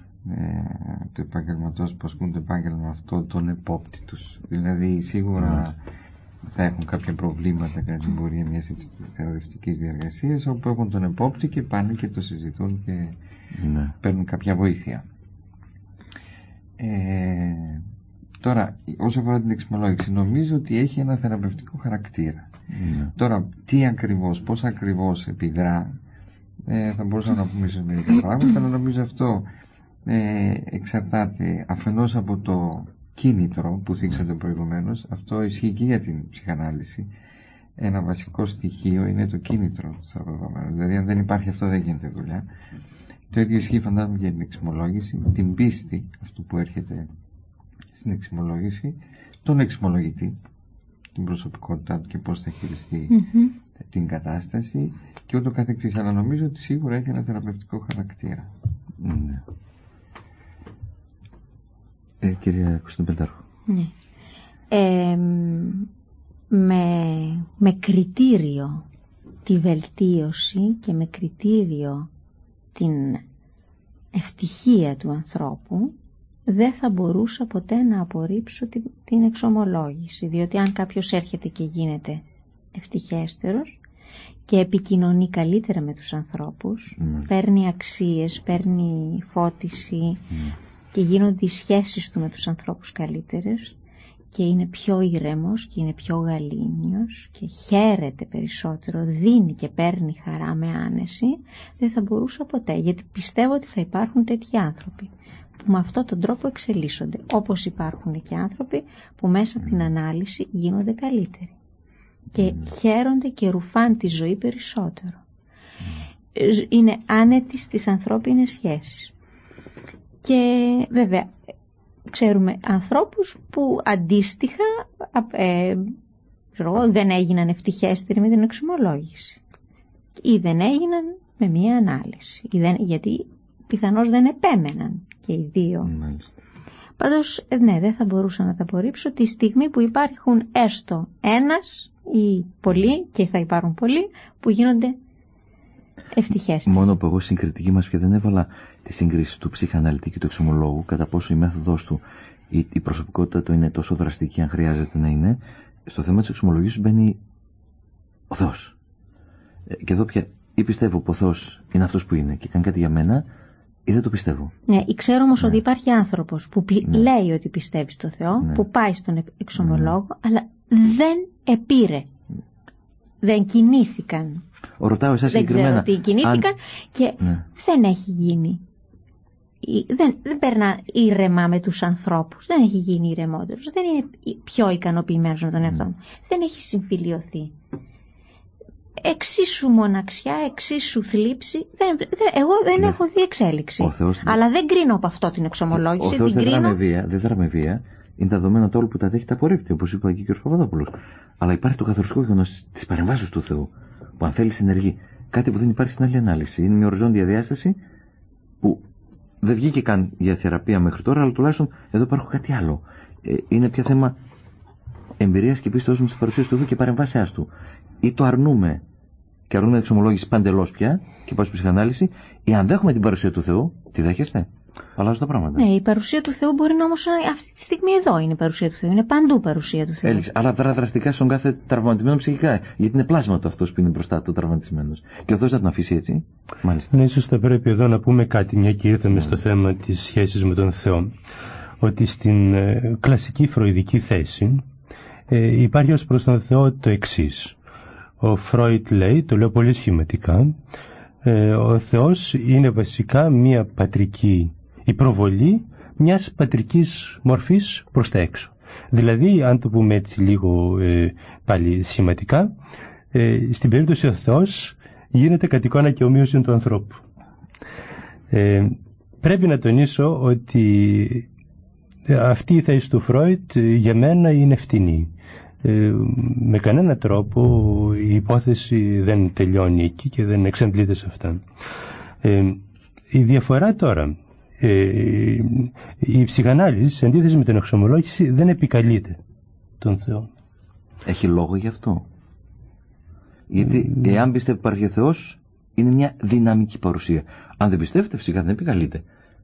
ε, του επαγγελματός που ασκούν το επάγγελμα αυτό, τον επόπτη τους. Δηλαδή, σίγουρα mm. θα έχουν κάποια προβλήματα κατά την πορεία μιας θεραπευτικής διαργασίας, όπου έχουν τον επόπτη και πάνε και το συζητούν και mm. παίρνουν κάποια βοήθεια. Ε, Τώρα, όσο αφορά την εξομολόγηση, νομίζω ότι έχει ένα θεραπευτικό χαρακτήρα. Mm. Τώρα, τι ακριβώς, πώς ακριβώς επιδρά, ε, θα μπορούσαμε να πούμε ίσως μερικά πράγματα, αλλά νομίζω αυτό ε, εξαρτάται αφενός από το κίνητρο που θίξατε προηγουμένως. Αυτό ισχύει και για την ψυχανάλυση. ένα βασικό στοιχείο είναι το κίνητρο στο δεδομένο. Δηλαδή, αν δεν υπάρχει αυτό, δεν γίνεται δουλειά. Το ίδιο ισχύει, φαντάζομαι, για την εξομολόγηση, την πίστη αυτού που έρχεται στην εξομολόγηση, τον εξομολογητή, την προσωπικότητά του και πώς θα χειριστεί mm-hmm. την κατάσταση και ούτω καθεξής. Αλλά νομίζω ότι σίγουρα έχει ένα θεραπευτικό χαρακτήρα. Ναι. Ε, κυρία Κωνσταντοπέταρου. Ναι. Ε, με, με κριτήριο τη βελτίωση και με κριτήριο την ευτυχία του ανθρώπου, δεν θα μπορούσα ποτέ να απορρίψω την, την εξομολόγηση, διότι αν κάποιος έρχεται και γίνεται ευτυχέστερος και επικοινωνεί καλύτερα με τους ανθρώπους, mm. παίρνει αξίες, παίρνει φώτιση mm. και γίνονται οι σχέσεις του με τους ανθρώπους καλύτερες και είναι πιο ήρεμος και είναι πιο γαλήνιος και χαίρεται περισσότερο, δίνει και παίρνει χαρά με άνεση, δεν θα μπορούσα ποτέ, γιατί πιστεύω ότι θα υπάρχουν τέτοιοι άνθρωποι που με αυτόν τον τρόπο εξελίσσονται, όπως υπάρχουν και άνθρωποι που μέσα από την ανάλυση γίνονται καλύτεροι και χαίρονται και ρουφάν τη ζωή περισσότερο. Είναι άνετοι στις ανθρώπινες σχέσεις. Και βέβαια ξέρουμε ανθρώπους που αντίστοιχα ε, δεν έγιναν ευτυχέστεροι με την εξομολόγηση ή δεν έγιναν με μία ανάλυση ή δεν, γιατί πιθανώς δεν επέμεναν και οι δύο. Μάλιστα. Πάντως ναι, δεν θα μπορούσα να τα απορρίψω τη στιγμή που υπάρχουν έστω ένας ή πολλοί, και θα υπάρχουν πολλοί, που γίνονται ευτυχέστεροι. Μόνο που εγώ στην κριτική μας πια δεν έβαλα τη σύγκριση του ψυχαναλυτή και του εξομολόγου, κατά πόσο η μέθοδος του, η, η προσωπικότητα του είναι τόσο δραστική, αν χρειάζεται να είναι. Στο θέμα της εξομολογήσεως μπαίνει ο Θεός. Και εδώ πια ή πιστεύω που ο Θεός είναι αυτός που είναι και κάνει κάτι για μένα, ή δεν το πιστεύω. Ναι, ξέρω όμως ναι. ότι υπάρχει άνθρωπος που πι... ναι. λέει ότι πιστεύει στο Θεό, ναι. που πάει στον εξομολόγο, ναι. αλλά δεν επήρε. Δεν κινήθηκαν. Ρωτάω εσάς δεν συγκεκριμένα. Ξέρω ότι κινήθηκαν αν... και ναι. δεν έχει γίνει. Δεν, δεν περνά ήρεμα με τους ανθρώπους. Δεν έχει γίνει ηρεμότερος. Δεν είναι πιο ικανοποιημένος με τον εαυτό του. Mm. Δεν έχει συμφιλιωθεί. Εξίσου μοναξιά, εξίσου θλίψη. Δεν, δεν, εγώ δεν Λες, έχω δει εξέλιξη. Θεός... Αλλά δεν κρίνω από αυτό την εξομολόγηση. Ο Θεός την δεν κρίνω... δράμε βία. Δεν δράμε βία. Είναι τα δεδομένα του όλου που τα δέχεται απορρίπτει, όπως είπε και ο κ. Παπαδόπουλος. Αλλά υπάρχει το καθοριστικό γεγονός της παρεμβάσεως του Θεού, που αν θέλει συνεργεί. Κάτι που δεν υπάρχει στην άλλη ανάλυση. Είναι μια οριζόντια διάσταση που δεν βγήκε καν για θεραπεία μέχρι τώρα, αλλά τουλάχιστον εδώ υπάρχει κάτι άλλο. Ε, είναι πια θέμα εμπειρίας και πίστεως μας της παρουσίας του Θεού και παρεμβάσεάς του. Ή το αρνούμε και αρνούμε εξομολόγηση παντελώς πια και πάει στην ψυχανάλυση, ή αν δέχουμε την παρουσία του Θεού, τη δέχεστε. Αλλάζουν τα πράγματα. Ναι, η παρουσία του Θεού μπορεί να όμως αυτή τη στιγμή εδώ είναι η παρουσία του Θεού. Είναι παντού παρουσία του Θεού. Έλειξε. Αλλά δρά δραστικά στον κάθε τραυματισμένο ψυχικά. Γιατί είναι πλάσμα του αυτός που είναι μπροστά του τραυματισμένος. Και ο Θεός θα τον αφήσει έτσι. Μάλιστα. Ναι, ίσως θα πρέπει εδώ να πούμε κάτι, μια και ήρθαμε mm. στο θέμα της σχέσης με τον Θεό. Ότι στην ε, κλασική φροηδική θέση ε, υπάρχει ως προς τον Θεό το εξής. Ο Φρόιτ λέει, το λέω πολύ σχηματικά, ε, ο Θεός είναι βασικά μια πατρική η προβολή μιας πατρικής μορφής προς τα έξω. Δηλαδή, αν το πούμε έτσι λίγο ε, πάλι σχηματικά, ε, στην περίπτωση ο Θεός γίνεται κατ' εικόνα και ομοίωση του ανθρώπου. Ε, πρέπει να τονίσω ότι αυτή η θέση του Φρόιτ για μένα είναι φτηνή. Ε, με κανένα τρόπο η υπόθεση δεν τελειώνει εκεί και δεν εξαντλείται σε αυτά. Ε, η διαφορά τώρα, Ε, η ψυχανάλυση σε αντίθεση με την εξομολόγηση δεν επικαλείται τον Θεό. Έχει λόγο γι' αυτό? Γιατί mm. εάν πιστεύει υπάρχει Θεός, είναι μια δυναμική παρουσία. Αν δεν πιστεύετε, φυσικά δεν επικαλείται.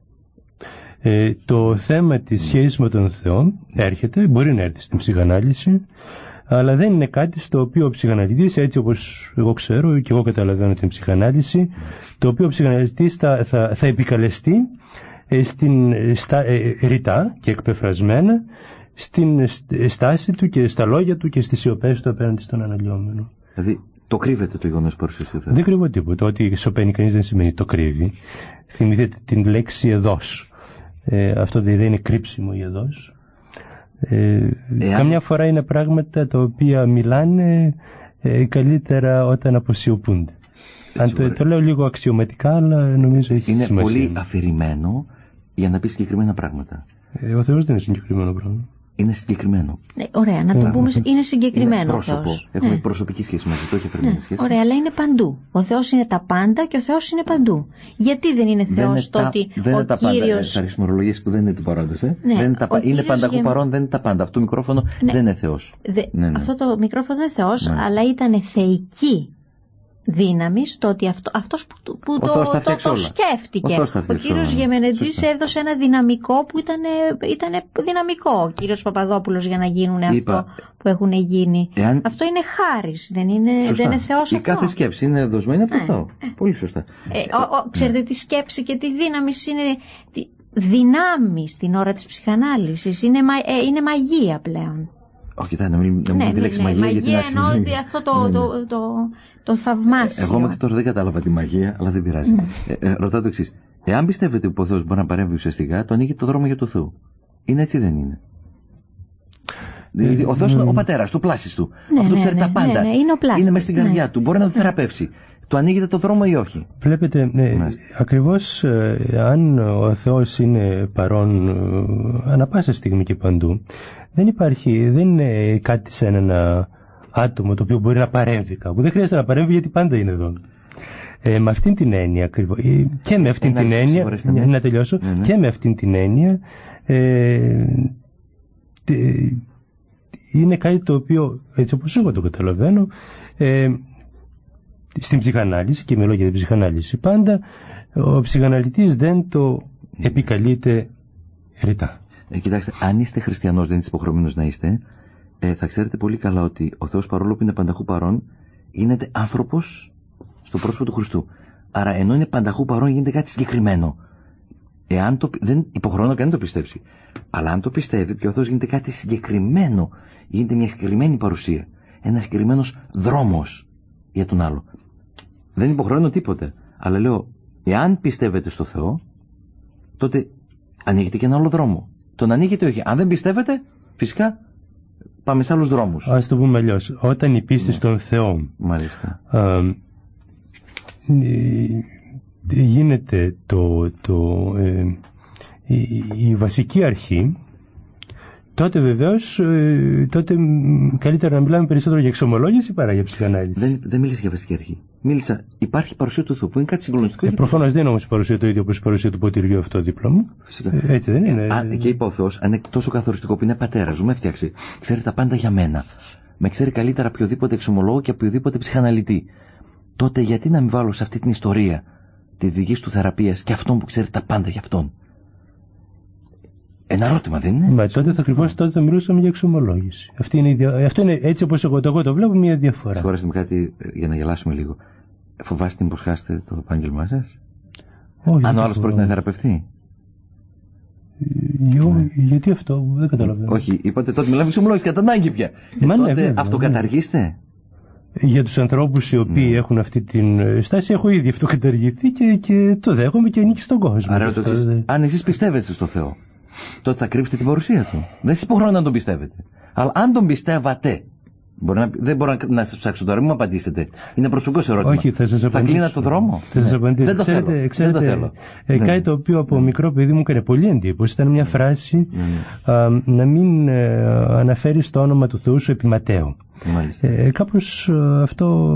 Ε, το θέμα της mm. σχέσης με τον Θεό έρχεται, μπορεί να έρθει στην ψυχανάλυση, αλλά δεν είναι κάτι στο οποίο ο ψυχαναλυτής, έτσι όπως εγώ ξέρω και εγώ καταλαβαίνω την ψυχανάλυση, το οποίο ο ψυχαναλυτής θα, θα, θα επικαλεστεί στην, στα, ε, ρητά και εκπεφρασμένα στην στάση του και στα λόγια του και στις σιωπές του απέναντι στον αναλυόμενο. Δηλαδή το κρύβεται το γεγονός παρουσίας του Θεού? Δεν κρύβω τίποτα. Ότι σωπαίνει κανείς δεν σημαίνει το κρύβει. Θυμηθείτε την λέξη εδώς. Ε, αυτό δεν είναι κρύψιμο η εδώς. Ε, Εάν... Καμιά φορά είναι πράγματα τα οποία μιλάνε ε, καλύτερα όταν αποσιωπούνται. Αν το, το λέω λίγο αξιωματικά, αλλά νομίζω έχει είναι σημασία. Είναι πολύ αφηρημένο για να πει συγκεκριμένα πράγματα. Ε, ο Θεός δεν είναι συγκεκριμένο πράγμα. Είναι συγκεκριμένο. Ναι, ωραία, να το ναι. πούμε, είναι συγκεκριμένο. Είναι πρόσωπο. Θεός. Έχουμε ναι. προσωπική σχέση μαζί του, όχι αφηρημένη ναι. σχέση. Ωραία, αλλά είναι παντού. Ο Θεός είναι τα πάντα και ο Θεός είναι παντού. Γιατί δεν είναι Θεός το ότι δεν ο είναι τα Κύριος... πάντα. Θα χρησιμολογήσει που δεν είναι του παρόντος. Ε? Ναι, δεν είναι, τα... είναι πανταχού γε... παρόν, δεν είναι τα πάντα. Αυτό το μικρόφωνο ναι. δεν είναι Θεός. Δε... Ναι, ναι. Αυτό το μικρόφωνο δεν είναι Θεός, ναι. αλλά ήταν θεϊκή δύναμη στο ότι αυτό, αυτός που, που το, το, το, το σκέφτηκε. Ο, ο κύριος Γεμενετζής έδωσε ένα δυναμικό που ήταν, ήταν δυναμικό. Ο κύριος Παπαδόπουλος για να γίνουν αυτό που έχουν γίνει. Εάν... Αυτό είναι χάρις, δεν είναι, δεν είναι Θεός. Η αυτό. κάθε σκέψη είναι δοσμένη από το ε, Θεό. Ε. Πολύ σωστά. Ε, ο, ο, ξέρετε ναι. τη σκέψη και τη δύναμη είναι τη, δυνάμει στην ώρα της ψυχανάλυσης. Είναι, μα, ε, είναι μαγεία πλέον. Όχι, θα να μην ναι, ναι, τη λέξη ναι, μαγεία. Μαγεία εννοώ ότι αυτό το, ναι, το, το, το θαυμάσιο. Εγώ μέχρι τώρα δεν κατάλαβα τη μαγεία, αλλά δεν πειράζει. Ναι. Ε, ε, ρωτάω το εξής. Εάν πιστεύετε που ο Θεός μπορεί να παρέμβει ουσιαστικά, το ανοίγει το δρόμο για το Θεό. Είναι έτσι, δεν είναι? Ε, ο Θεός ναι. είναι ο πατέρας του, πλάσης του. Ναι, αυτό ναι, ξέρει ναι, τα πάντα. Ναι, ναι, είναι ο πλάσης. Είναι μέσα στην καρδιά ναι. του. Μπορεί να το θεραπεύσει. Του ανοίγεται το δρόμο ή όχι? Βλέπετε, ναι, ακριβώς ε, αν ο Θεός είναι παρόν ε, ανά πάσα στιγμή και παντού, δεν υπάρχει, δεν είναι κάτι σαν ένα άτομο το οποίο μπορεί να παρέμβει κάπου. Δεν χρειάζεται να παρέμβει γιατί πάντα είναι εδώ. Ε, με αυτήν την έννοια ακριβώς, και με αυτήν την έννοια, ναι, να τελειώσω, ναι, ναι. και με αυτήν την έννοια ε, τε, είναι κάτι το οποίο, έτσι όπως εγώ το καταλαβαίνω, ε, στην ψυχανάλυση, και μιλώ για την ψυχανάλυση πάντα, ο ψυχαναλυτής δεν το επικαλείται ρητά. Ε, κοιτάξτε, αν είστε χριστιανός, δεν είστε υποχρεωμένος να είστε, ε, θα ξέρετε πολύ καλά ότι ο Θεός, παρόλο που είναι πανταχού παρόν, γίνεται άνθρωπος στο πρόσωπο του Χριστού. Άρα, ενώ είναι πανταχού παρόν, γίνεται κάτι συγκεκριμένο. Εάν το, δεν υποχρεώνω κανένα να το πιστέψει. Αλλά αν το πιστεύει, και ο Θεός γίνεται κάτι συγκεκριμένο, γίνεται μια συγκεκριμένη παρουσία. Ένα συγκεκριμένος δρόμος για τον άλλο. Δεν υποχρεώνω τίποτε. Αλλά λέω, εάν πιστεύετε στο Θεό, τότε ανοίγετε και ένα άλλο δρόμο. Τον ανοίγετε όχι. Αν δεν πιστεύετε, φυσικά πάμε σε άλλους δρόμους. Ας το πούμε αλλιώς. Όταν η πίστη ναι. στον Θεό μάλιστα α, γίνεται το, το, ε, η, η βασική αρχή, τότε βεβαίως ε, τότε καλύτερα να μιλάμε περισσότερο για εξομολόγηση παρά για ψυχανάλυση. Δεν, δεν μίλησα για βασική αρχή. Μίλησα, υπάρχει παρουσία του Θεού που είναι κάτι συγκλονιστικό. Ε, προφανώς δεν είναι όμως η παρουσία το ίδιο όπως η παρουσία του ποτηριού αυτό δίπλωμα. Φυσικά. Ε, έτσι δεν είναι. Ε, α, και είπε ο Θεός, αν είναι τόσο καθοριστικό που είναι πατέρας μου, με έφτιαξε. Ξέρει τα πάντα για μένα. Με ξέρει καλύτερα οποιοδήποτε εξομολόγο και οποιοδήποτε ψυχαναλυτή. Τότε γιατί να μην βάλω σε αυτή την ιστορία τη δική του θεραπείας και αυτόν που ξέρει τα πάντα για αυτόν? Ένα ερώτημα δεν είναι? Μα τότε θα ακριβώς τότε θα μιλούσαμε για εξομολόγηση. Αυτή είναι, δια... Αυτό είναι έτσι όπως εγώ το, εγώ το βλέπω, μια διαφορά. Συγχωρέστε με κάτι για να γελάσουμε λίγο. Φοβάστε μήπως χάσετε το επάγγελμά σας? Όχι, αν ο άλλος πρόκειται να θεραπευτεί? Yo, ναι. Γιατί αυτό, δεν καταλαβαίνω. Όχι, είπατε τότε μιλάμε εξομολόγηση κατά ανάγκη πια. Μα ε, ναι, τότε βέβαια, αυτοκαταργήστε. Για τους ανθρώπους οι οποίοι ναι. έχουν αυτή την στάση, έχω ήδη αυτοκαταργηθεί και, και το δέχομαι και ανήκει στον κόσμο. Άρα, το δε... αν εσείς πιστεύετε στο Θεό, τότε θα κρύψετε την παρουσία του. Δεν σας υποχρεώνω να τον πιστεύετε. Αλλά αν τον πιστεύατε, μπορεί να, δεν μπορώ να, να σας ψάξω τώρα, μην μου απαντήσετε. Είναι προσωπικός ερώτημα. Όχι, θα σας απαντήσω. Θα κλείνω το δρόμο. Θα σας απαντήσω. Δεν το ξέρετε, θέλω. Ξέρετε, δεν το θέλω. Ε, ναι. Κάτι το οποίο από ναι. μικρό παιδί μου έκανε πολύ εντύπωση ήταν μια φράση ναι. α, να μην ε, αναφέρεις το όνομα του Θεού σου επί Ματέου. Ε, κάπως ε, αυτό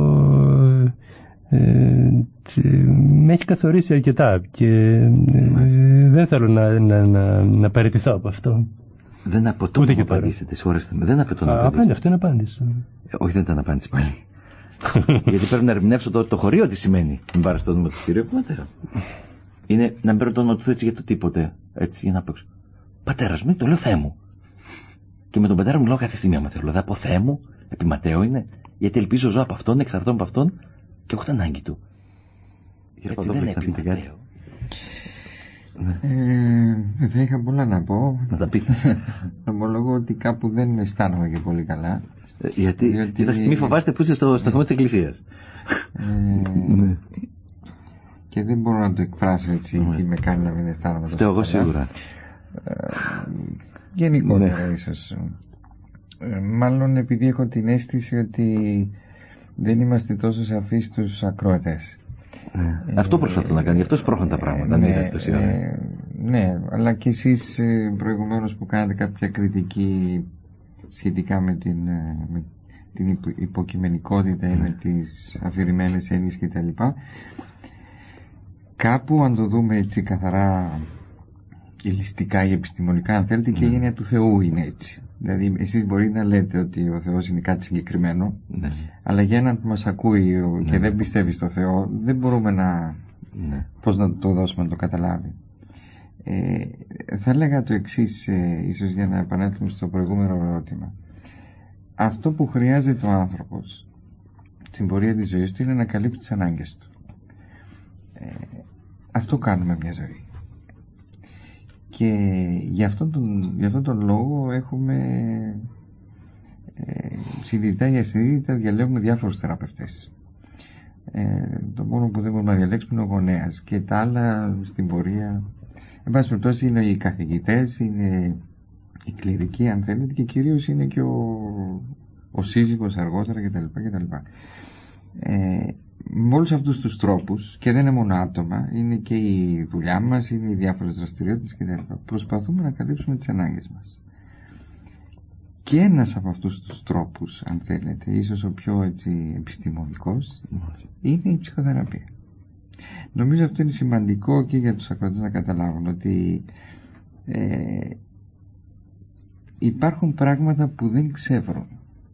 ε, με έχει καθορίσει αρκετά και ε, δεν θέλω να, να, να, να παραιτηθώ από αυτό. Δεν απαιτώ να απαντήσετε, συγχωρέστε με. Δεν απαιτώ να απαντήσετε. Απάντη, αυτό είναι απάντηση. Ε, όχι, δεν ήταν απάντηση πάλι. Γιατί πρέπει να ερμηνεύσω το, το χωρίο τι σημαίνει. Μην πάρει το όνομα του Κυρίου Πατέρα. Είναι να μην παίρνω το όνομα του Θεού έτσι για το τίποτε. Έτσι για να παίξω. Πατέρας μου, το λέω Θεέ μου. Και με τον πατέρα μου λέω κάθε στιγμή άμα θέλω. Δηλαδή από Θεέ μου, επί Ματέο είναι. Γιατί ελπίζω ζω από αυτόν, εξαρτώ από αυτόν και έχω την ανάγκη του. Έτσι δεν είναι επί Ματέο. Ε, θα είχα πολλά να πω. Να τα πείτε. Θα ομολογώ ότι κάπου δεν αισθάνομαι και πολύ καλά. Ε, γιατί, γιατί... Κοιτάξτε, μη φοβάστε που είστε στο σταθμό της Εκκλησίας. Ε, ναι. Και δεν μπορώ να το εκφράσω έτσι τι με κάνει να μην αισθάνομαι. Αυτό εγώ σίγουρα. Ε, γενικότερα ναι. ίσως. Ε, μάλλον επειδή έχω την αίσθηση ότι δεν είμαστε τόσο σαφείς στους ακροατές. Ναι. Ε, αυτό προσπαθώ ε, να κάνει, γι' αυτό σπρώχνουν τα πράγματα. Ναι, ναι, ε, ναι, αλλά και εσείς προηγουμένως που κάνατε κάποια κριτική σχετικά με την, με την υποκειμενικότητα ή με τις αφηρημένες έννοιες κτλ. Κάπου, αν το δούμε έτσι καθαρά ηλιστικά ή επιστημονικά, αν θέλετε, και η έννοια του Θεού είναι έτσι. Δηλαδή εσείς μπορείτε να λέτε ότι ο Θεός είναι κάτι συγκεκριμένο, ναι, αλλά για έναν που μας ακούει και ναι, δεν πιστεύει στο Θεό, δεν μπορούμε να, ναι, πώς να το δώσουμε να το καταλάβει. Ε, θα έλεγα το εξής, ε, ίσως για να επανέλθουμε στο προηγούμενο ερώτημα. Αυτό που χρειάζεται ο άνθρωπος στην πορεία της ζωής του είναι να καλύψει τις ανάγκες του. Ε, αυτό κάνουμε μια ζωή. Και γι' αυτόν τον, γι' αυτόν τον λόγο έχουμε ε, συνειδητά ή ασυνείδητα διαλέγουμε διάφορους θεραπευτές. Ε, το μόνο που δεν μπορούμε να διαλέξουμε είναι ο γονέας, και τα άλλα στην πορεία, εν πάση περιπτώσει, είναι οι καθηγητές, είναι οι κληρικοί, αν θέλετε, και κυρίως είναι και ο, ο σύζυγος αργότερα κτλ. κτλ. Ε, με όλους αυτούς τους τρόπους, και δεν είναι μόνο άτομα, είναι και η δουλειά μας, είναι οι διάφορες δραστηριότητες κτλ. Προσπαθούμε να καλύψουμε τις ανάγκες μας. Και ένας από αυτούς τους τρόπους, αν θέλετε, ίσως ο πιο έτσι επιστημονικός, είναι η ψυχοθεραπεία. Νομίζω αυτό είναι σημαντικό και για τους ακροατές να καταλάβουν ότι ε, υπάρχουν πράγματα που δεν ξεύρουν.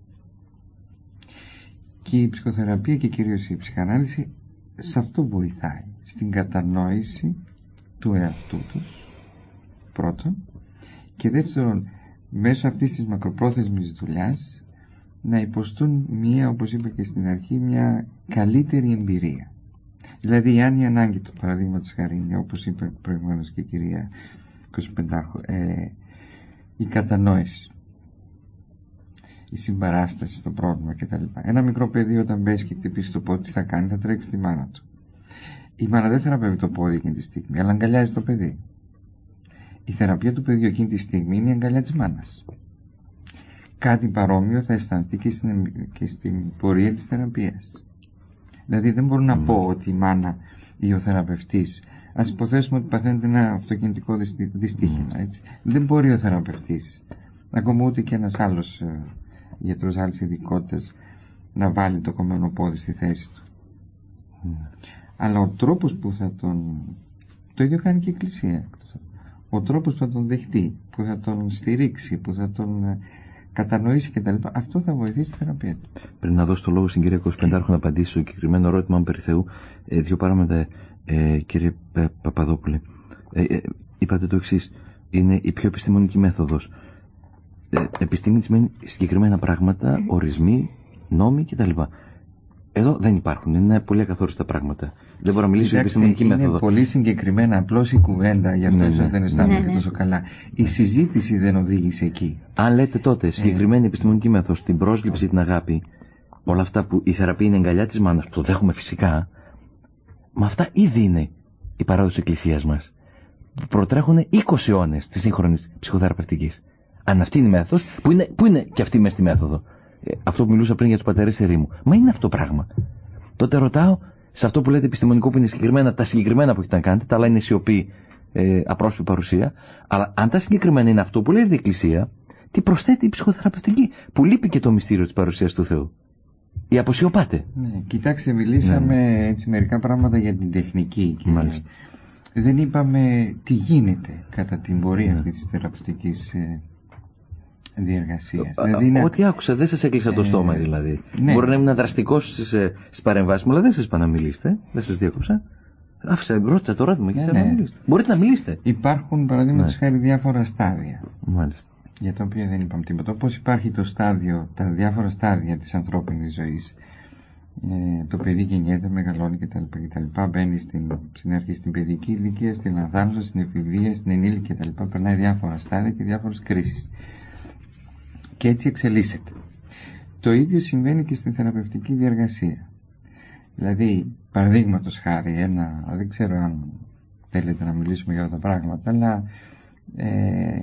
Και η ψυχοθεραπεία και κυρίως η ψυχανάλυση σε αυτό βοηθάει, στην κατανόηση του εαυτού τους, πρώτον, και δεύτερον, μέσω αυτής της μακροπρόθεσμης δουλειάς να υποστούν μία, όπως είπα και στην αρχή, μια καλύτερη εμπειρία. Δηλαδή, αν η ανάγκη του παραδείγματος χάρη είναι, όπως είπε προηγουμένως και η κυρία Κοσπεντάρχου, ε, η κατανόηση, η συμπαράσταση στο πρόβλημα κτλ. Ένα μικρό παιδί όταν μπέσει και χτυπήσει το πόδι, τι θα κάνει? Θα τρέξει τη μάνα του. Η μάνα δεν θεραπεύει το πόδι εκείνη τη στιγμή, αλλά αγκαλιάζει το παιδί. Η θεραπεία του παιδιού εκείνη τη στιγμή είναι η αγκαλιά της μάνας. Κάτι παρόμοιο θα αισθανθεί και στην, και στην πορεία της θεραπείας. Δηλαδή δεν μπορώ να mm. πω ότι η μάνα ή ο θεραπευτής, ας υποθέσουμε ότι παθαίνεται ένα αυτοκινητικό δυστύχημα, έτσι. Δεν μπορεί ο θεραπευτής, ακόμα ούτε και ένας άλλος ε, γιατρός άλλης ειδικότητας, να βάλει το κομμένο πόδι στη θέση του. Mm. Αλλά ο τρόπος που θα τον... Το ίδιο κάνει και η Εκκλησία. Ο τρόπος που θα τον δεχτεί, που θα τον στηρίξει, που θα τον κατανοήσει κτλ. Αυτό θα βοηθήσει τη θεραπεία του. Πριν να δώσω το λόγο στην κυρία Κοσπεντάρχου να απαντήσει στο συγκεκριμένο ερώτημα μου περί Θεού, ε, δύο πράγματα, ε, κύριε ε, Παπαδόπουλε. Ε, ε, είπατε το εξής, είναι η πιο επιστημονική μέθοδος. Ε, επιστήμη σημαίνει συγκεκριμένα πράγματα, ορισμοί, νόμοι κτλ. Εδώ δεν υπάρχουν, είναι πολύ ακαθόριστα πράγματα. Δεν μπορώ να μιλήσω για επιστημονική είναι μέθοδο. Είναι πολύ συγκεκριμένα, απλώς η κουβέντα, γι' αυτό ναι, ναι. δεν αισθάνομαι ναι, ναι. τόσο καλά. Η συζήτηση δεν οδήγησε εκεί. Αν λέτε τότε συγκεκριμένη ε. επιστημονική μέθοδο, την πρόσληψη, την αγάπη, όλα αυτά που η θεραπεία είναι αγκαλιά της μάνας, που το δέχομαι φυσικά, μα αυτά ήδη είναι η παράδοση της Εκκλησίας μας. Προτρέχουν είκοσι αιώνες της σύγχρονης ψυχοθεραπευτικής. Αν αυτή είναι η μέθοδος, που είναι, που είναι και αυτή μέσα στη μέθοδο. Ε, αυτό που μιλούσα πριν για τους πατερές ερήμου. Μα είναι αυτό το πράγμα. Τότε ρωτάω, σε αυτό που λέτε επιστημονικό, που είναι συγκεκριμένα, τα συγκεκριμένα που έχετε να κάνετε, τα άλλα είναι σιωπή, ε, απρόσωπη παρουσία. Αλλά αν τα συγκεκριμένα είναι αυτό που λέει η Εκκλησία, τι προσθέτει η ψυχοθεραπευτική, που λείπει και το μυστήριο της παρουσίας του Θεού. Ή αποσιωπάτε. Ναι, κοιτάξτε, μιλήσαμε ναι. έτσι μερικά πράγματα για την τεχνική. Και μάλιστα. Δεν είπαμε τι γίνεται κατά την πορεία ναι. αυτή της θεραπευτικής ε, διεργασίας. Δηλαδή είναι... Ό,τι άκουσα, δεν σας έκλεισα το στόμα δηλαδή. Ναι. Μπορεί να ήμουν δραστικός στις, στις παρεμβάσεις μου, αλλά δεν σας είπα να μιλήσετε. Δεν σας διέκοψα. Άφησα, ρώτησα το ερώτημα και ναι, θέλω ναι. να μιλήσετε. Μπορείτε να μιλήσετε. Υπάρχουν παραδείγματος χάρη διάφορα στάδια. Μάλιστα. Για τα οποία δεν είπαμε τίποτα. Όπως υπάρχει το στάδιο, τα διάφορα στάδια της ανθρώπινης ζωής. Ε, το παιδί γεννιέται, μεγαλώνει κτλ. κτλ. Μπαίνει στην, στην αρχή στην παιδική ηλικία, στην λανθάνουσα, στην εφηβεία, στην ενήλικη κτλ. Περνάει διάφορα στάδια και διάφορες κρίσεις. Και έτσι εξελίσσεται. Το ίδιο συμβαίνει και στην θεραπευτική διαργασία. Δηλαδή, παραδείγματος χάρη, ένα, δεν ξέρω αν θέλετε να μιλήσουμε για αυτά τα πράγματα, αλλά ε,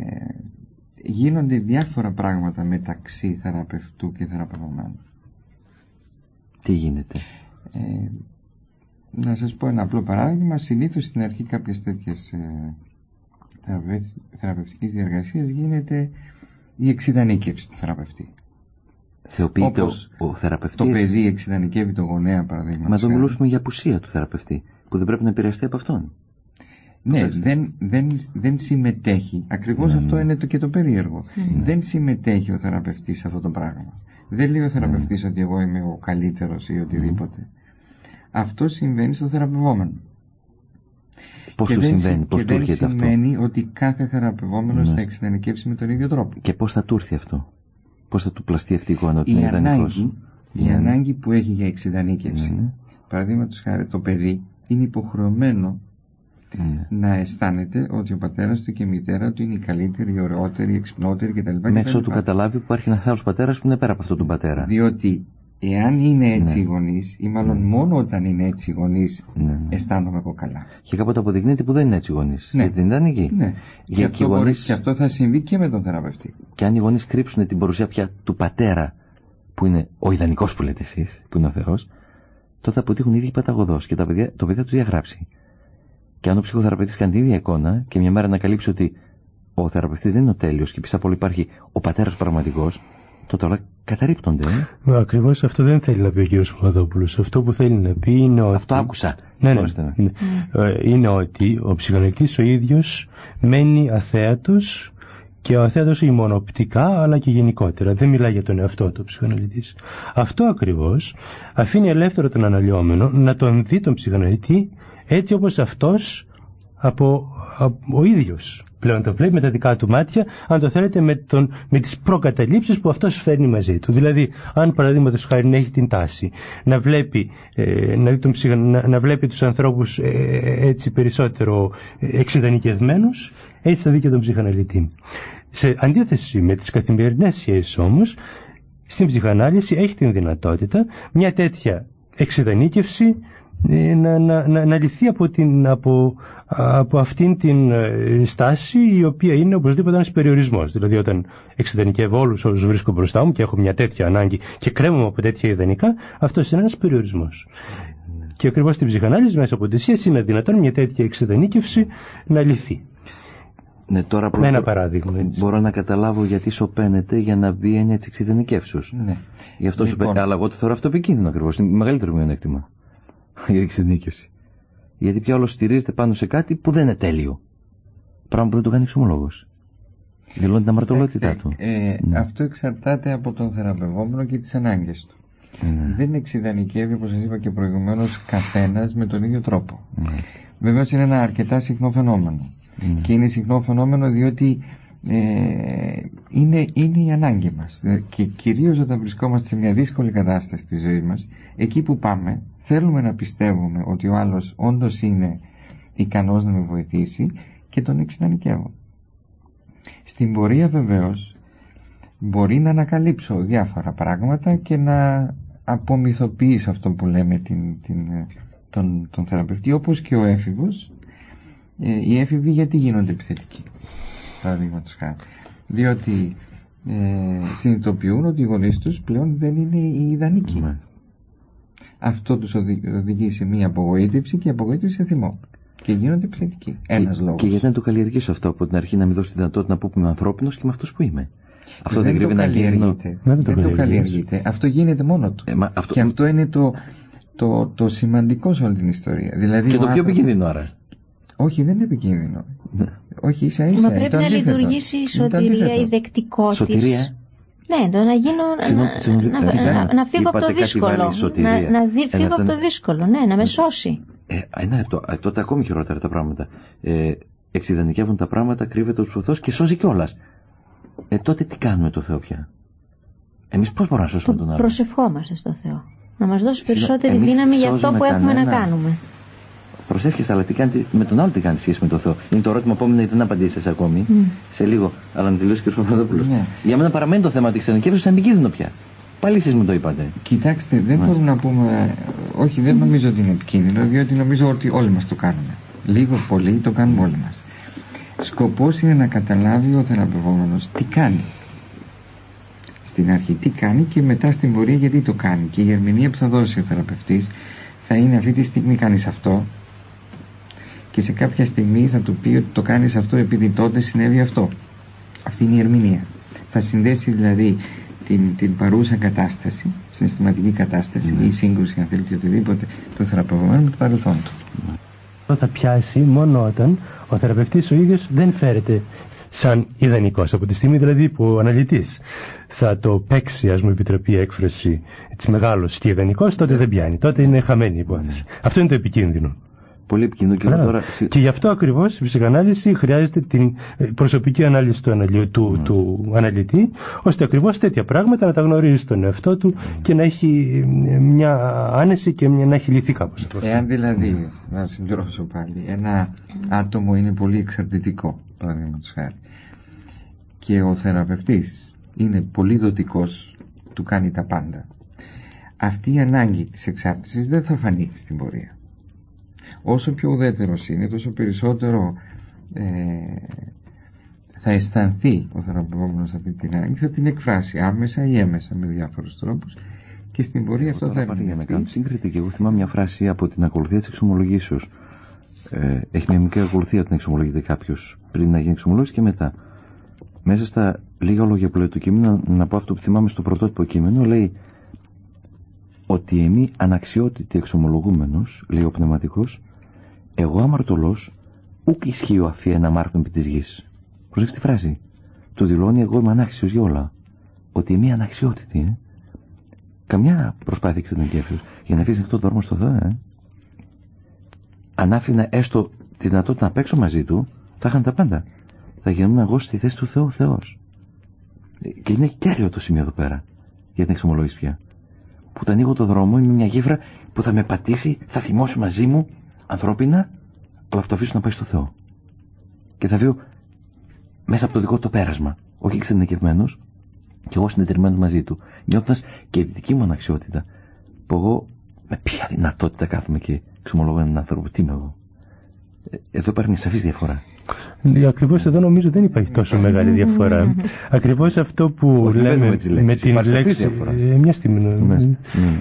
γίνονται διάφορα πράγματα μεταξύ θεραπευτού και θεραπευομένου. Τι γίνεται? Ε, να σας πω ένα απλό παράδειγμα. Συνήθως στην αρχή κάποιες τέτοιες ε, θεραπευτικής διαργασίας γίνεται η εξειδανίκευση του θεραπευτή. Θεοποιείται ο, ο θεραπευτής. Το παιδί εξειδανικεύει το γονέα, παραδείγματος. Μα εδώ μιλούσαμε για απουσία του θεραπευτή, που δεν πρέπει να επηρεαστεί από αυτόν. Ναι, δεν, δεν, δεν συμμετέχει. Ακριβώς ναι, αυτό ναι. είναι το, και το περίεργο. Ναι. Δεν συμμετέχει ο θεραπευτής σε αυτό το πράγμα. Δεν λέει ο θεραπευτής ναι. ότι εγώ είμαι ο καλύτερος ή οτιδήποτε. Mm. Αυτό συμβαίνει στο θεραπευόμενο. Πώς του συμβαίνει, πώς του έρχεται αυτό? Και δεν σημαίνει ότι κάθε θεραπευόμενος ναι. θα εξειδανικεύσει με τον ίδιο τρόπο. Και πώς θα του έρθει αυτό? Πώς θα του πλαστεί αυτή η εικόνα ότι η είναι ιδανικός? Η ναι. ανάγκη που έχει για εξειδανίκευση, ναι. παραδείγματος χάρη το παιδί είναι υποχρεωμένο Mm. να αισθάνεται ότι ο πατέρας του και η μητέρα του είναι οι καλύτεροι, οι ωραιότεροι, οι εξυπνότεροι κτλ. Μέχρι ότου καταλάβει ότι υπάρχει ένας άλλος πατέρας που είναι πέρα από αυτόν τον πατέρα. Διότι εάν είναι έτσι ναι. οι γονείς, ή μάλλον mm. μόνο όταν είναι έτσι οι γονείς, ναι. αισθάνομαι εγώ καλά. Και κάποτε αποδεικνύεται που δεν είναι έτσι οι γονείς. Ναι. Γιατί δεν ήταν εκεί. Ναι. Και, αυτό γονείς... μπορεί, και αυτό θα συμβεί και με τον θεραπευτή. Και αν οι γονείς κρύψουν την παρουσία πια του πατέρα, που είναι ο ιδανικός που λέτε εσείς, που είναι ο Θεός, τότε θα αποτύχουν οι ίδιοι παταγωδός και τα παιδιά, το παιδί θα τους διαγράψει. Και αν ο ψυχοθεραπευτής κάνει την ίδια εικόνα και μια μέρα ανακαλύψει ότι ο θεραπευτής δεν είναι ο τέλειος και πίσω απ' όλο υπάρχει ο πατέρας πραγματικός, τότε όλα καταρρίπτονται. Ε? Ακριβώς αυτό δεν θέλει να πει ο κ. Σουχαδόπουλος. Αυτό που θέλει να πει είναι ότι... Αυτό άκουσα. Ναι, ναι, ναι. Είναι ότι ο ψυχαναλυτής ο ίδιος μένει αθέατος, και ο αθέατος όχι μόνο οπτικά αλλά και γενικότερα. Δεν μιλάει για τον εαυτό του ο ψυχαναλυτής. Αυτό ακριβώς αφήνει ελεύθερο τον αναλυόμενο να τον δει τον ψυχαναλυτή έτσι όπως αυτός από, από ο ίδιος πλέον το βλέπει με τα δικά του μάτια, αν το θέλετε με, τον, με τις προκαταλήψεις που αυτός φέρνει μαζί του. Δηλαδή αν παραδείγματος χάρη έχει την τάση να βλέπει, ε, να, δει τον ψυχα, να, να βλέπει τους ανθρώπους ε, έτσι περισσότερο εξειδανικευμένους, έτσι θα δει και τον ψυχαναλυτή. Σε αντίθεση με τις καθημερινές σχέσεις όμως, στην ψυχανάλυση έχει την δυνατότητα μια τέτοια εξειδανίκευση να, να, να, να λυθεί από, την, από, από αυτήν την στάση, η οποία είναι οπωσδήποτε ένας περιορισμός. Δηλαδή όταν εξειδανικεύω όλους όσους βρίσκω μπροστά μου και έχω μια τέτοια ανάγκη και κρέμομαι από τέτοια ιδανικά, αυτός είναι ένας περιορισμός. Mm. Και ακριβώς στην ψυχανάλυση μέσα από τη σχέση είναι δυνατόν μια τέτοια εξειδανίκευση να λυθεί. Ναι, τώρα με ένα παράδειγμα. Έτσι. Μπορώ να καταλάβω γιατί σωπαίνεται για να μπει έννοια της εξειδανικεύσεως. Ναι. Γι' αυτό λοιπόν... σου πει, αλλά εγώ το θεωρώ αυτό επικίνδυνο ακριβώς. Είναι μεγαλύτερο μειονέκτημα για την εξειδανίκευση. Γιατί πια όλο στηρίζεται πάνω σε κάτι που δεν είναι τέλειο. Πράγμα που δεν το κάνει εξομολόγος. Δηλώνει την αμαρτωλότητά του. Ε, ναι. Αυτό εξαρτάται από τον θεραπευόμενο και τις ανάγκες του. Mm. Δεν εξειδανικεύει, όπως σας είπα και προηγουμένως, καθένας με τον ίδιο τρόπο. Mm. Βεβαίως είναι ένα αρκετά συχνό φαινόμενο. Mm. Και είναι συχνό φαινόμενο διότι ε, είναι, είναι η ανάγκη μας. Και κυρίως όταν βρισκόμαστε σε μια δύσκολη κατάσταση στη ζωή μας, εκεί που πάμε, θέλουμε να πιστεύουμε ότι ο άλλος όντως είναι ικανός να με βοηθήσει και τον εξειδανικεύω. Στην πορεία βεβαίως μπορεί να ανακαλύψω διάφορα πράγματα και να απομυθοποιήσω αυτό που λέμε την, την, τον, τον θεραπευτή, όπως και ο έφηβος. Ε, οι έφηβοι γιατί γίνονται επιθετικοί, παραδείγματος χάρη? Διότι ε, συνειδητοποιούν ότι οι γονείς τους πλέον δεν είναι οι ιδανικοί. Mm. Αυτό τους οδηγεί σε μια απογοήτευση και απογοήτευση σε θυμό. Και γίνονται επιθετικοί. Ένας λόγος. Και γιατί να το καλλιεργήσω αυτό από την αρχή, να μην δώσω τη δυνατότητα να πω που είμαι ανθρώπινος και με αυτός που είμαι? Αυτό δεν, δεν κρύβει να γίνει. Δεν το, το καλλιεργείται. Αυτό γίνεται μόνο του. Ε, μα, αυτό... Και αυτό είναι το, το, το σημαντικό σε όλη την ιστορία. Δηλαδή, και το πιο άνθρωπο... επικίνδυνο άρα. Όχι, δεν είναι επικίνδυνο. Όχι, ίσα ίσα. Μα πρέπει να λειτουργήσει η σωτηρία, η δεκτικότητα. Σωτηρία. Ναι, το να γίνω. Να, να, να, να φύγω από το δύσκολο. Να, να δι, φύγω από το δύσκολο, ναι, να με σώσει. Ε, ένα λεπτό. Ε, τότε ακόμη χειρότερα τα πράγματα. Ε, εξειδανικεύουν τα πράγματα, κρύβεται ο Θεός και σώζει κιόλας. Ε, τότε τι κάνουμε το Θεό πια? Εμείς πώς μπορούμε να σώσουμε τον άλλο? Προσευχόμαστε στο Θεό. Να μας δώσει περισσότερη Εμείς δύναμη για αυτό που έχουμε κανένα... να κάνουμε. Προσεύχεστε, αλλά τι κάνετε με τον άλλο, τι κάνετε σχέση με τον Θεό? Είναι το ερώτημα που έμεινε, δεν απαντήσετε ακόμη. Mm. Σε λίγο, αλλά να τελειώσει ο κ. Παπαδόπουλος. Yeah. Για μένα παραμένει το θέμα της εξειδανικεύσεως σαν επικίνδυνο πια. Πάλι εσείς μου το είπατε. Κοιτάξτε, δεν μπορούμε να πούμε. Όχι, δεν νομίζω ότι είναι επικίνδυνο, διότι νομίζω ότι όλοι μας το κάνουμε. Λίγο πολύ το κάνουμε όλοι μας. Σκοπός είναι να καταλάβει ο θεραπευόμενος τι κάνει. στην αρχή τι κάνει και μετά στην πορεία γιατί το κάνει. Και η ερμηνεία που θα δώσει ο θεραπευτής θα είναι αυτή τη στιγμή κάνεις αυτό και σε κάποια στιγμή θα του πει ότι το κάνεις αυτό επειδή τότε συνέβη αυτό. Αυτή είναι η ερμηνεία. Θα συνδέσει δηλαδή την, την παρούσα κατάσταση, συναισθηματική κατάσταση mm. ή σύγκρουση αν θέλετε οτιδήποτε του θεραπευομένου με το παρελθόν του. Αυτό θα πιάσει μόνο όταν ο θεραπευτής ο ίδιος δεν φέρεται σαν ιδανικός. Από τη στιγμή δηλαδή που ο αναλυτής θα το παίξει, ας μου επιτρέπει η έκφραση, έτσι μεγάλος και ιδανικός, τότε δεν πιάνει. Τότε είναι χαμένη η υπόθεση. Mm. Αυτό είναι το επικίνδυνο. Πολύ επικίνδυνο και τώρα... Και γι' αυτό ακριβώς η ψυχανάλυση χρειάζεται την προσωπική ανάλυση του, αναλυ... του, mm. του αναλυτή, ώστε ακριβώς τέτοια πράγματα να τα γνωρίζει στον εαυτό του mm. και να έχει μια άνεση και μια... να έχει λυθεί κάπως. Εάν δηλαδή, mm. να συμπληρώσω πάλι, ένα άτομο είναι πολύ εξαρτητικό, παραδείγματος χάρη, και ο θεραπευτής είναι πολύ δοτικός, του κάνει τα πάντα, αυτή η ανάγκη της εξάρτησης δεν θα φανεί στην πορεία. Όσο πιο ουδέτερος είναι, τόσο περισσότερο ε, θα αισθανθεί ο θεραπευόμενος αυτή την ανάγκη, θα την εκφράσει άμεσα ή έμεσα με διάφορους τρόπους και στην πορεία αυτό θα ερμηνευτεί. Για να κάνω σύγκριτη, και εγώ θυμάμαι μια φράση από την ακολουθία της εξομολογήσεως. Ε, έχει μια μικρή ακολουθία όταν εξομολογείται κάποιος πριν να γίνει εξομολόγηση και μετά. Μέσα στα λίγα λόγια που λέει το κείμενο, να πω αυτό που θυμάμαι στο πρωτότυπο κείμενο, λέει ότι εμεί αναξιότητοι εξομολογούμενος, λέει ο πνευματικός, εγώ αμαρτωλός, ούκ ισχύω αφή ένα μάρτον επί της γης. Προσέξτε τη φράση. Το δηλώνει εγώ είμαι ανάξιος για όλα. Ότι εμεί αναξιότητοι, ε. Καμιά προσπάθεια εξαιρετική για να αφήσει αυτό το δρόμο στο Θεό, ε. Αν άφηνα έστω τη δυνατότητα να παίξω μαζί του, θα είχαν τα πάντα. Θα γινόμουν εγώ στη θέση του Θεού Θεός. Και είναι κέριο το σημείο εδώ πέρα για την εξομολόγηση πια. Που θα ανοίγω το δρόμο, είμαι μια γύφρα που θα με πατήσει, θα θυμώσει μαζί μου ανθρώπινα, αλλά θα το αφήσω να πάει στο Θεό. Και θα βίω μέσα από το δικό του πέρασμα, όχι εξενεκευμένος, και εγώ συνεταιρημένος μαζί του, νιώθοντας και τη δική μου αναξιότητα, που εγώ με ποια δυνατότητα κάθομαι και εξομολογώ έναν άνθρωπο, τι είμαι εγώ. Εδώ υπάρχει μια σαφής διαφορά. Ακριβώς εδώ νομίζω δεν υπάρχει τόσο μεγάλη διαφορά. Ακριβώς αυτό που όχι, λέμε με, με την λέξη ε, μια στιγμή mm.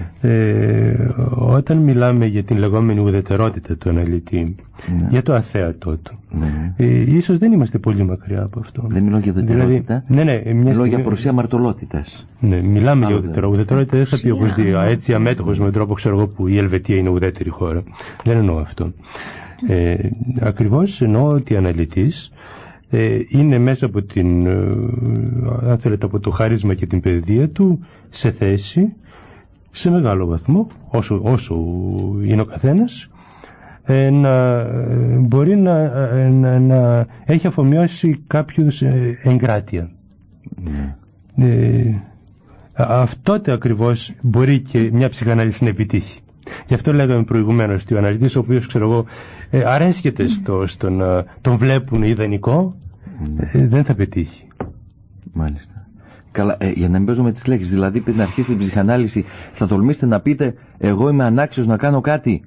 ε, όταν μιλάμε για την λεγόμενη ουδετερότητα του αναλυτή mm. για το αθέατό του mm. ε, ίσως δεν είμαστε πολύ μακριά από αυτό. Δεν μιλώ για ουδετερότητα, δηλαδή, ναι, ναι, μιλώ στιγμή... για παρουσία αμαρτωλότητας. Ναι, μιλάμε Άλλο για ουδετερότητα. Ουδετερότητα δεν θα πει όπως δύο έτσι αμέτωχος με τρόπο ξέρω εγώ που η Ελβετία είναι ουδέτερη χώρα. Δεν εννοώ αυτό. Ε, ακριβώς εννοώ ότι ο αναλυτής ε, είναι μέσα από την ε, αν θέλετε από το χάρισμα και την παιδεία του σε θέση σε μεγάλο βαθμό όσο, όσο είναι ο καθένας ε, να ε, μπορεί να, ε, να, να έχει αφομοιώσει κάποιους ε, εγκράτεια mm. ε, αυτότε ακριβώς μπορεί και μια ψυχανάλυση να επιτύχει. Γι' αυτό λέγαμε προηγουμένως ότι ο αναλυτής ο οποίος ξέρω εγώ ε, αρέσκεται στο, στο να τον βλέπουν ιδανικό ε, δεν θα πετύχει. Μάλιστα. Καλά, ε, για να μην παίζουμε τις λέξεις, δηλαδή πριν αρχίσετε την ψυχανάλυση θα τολμήσετε να πείτε εγώ είμαι ανάξιος να κάνω κάτι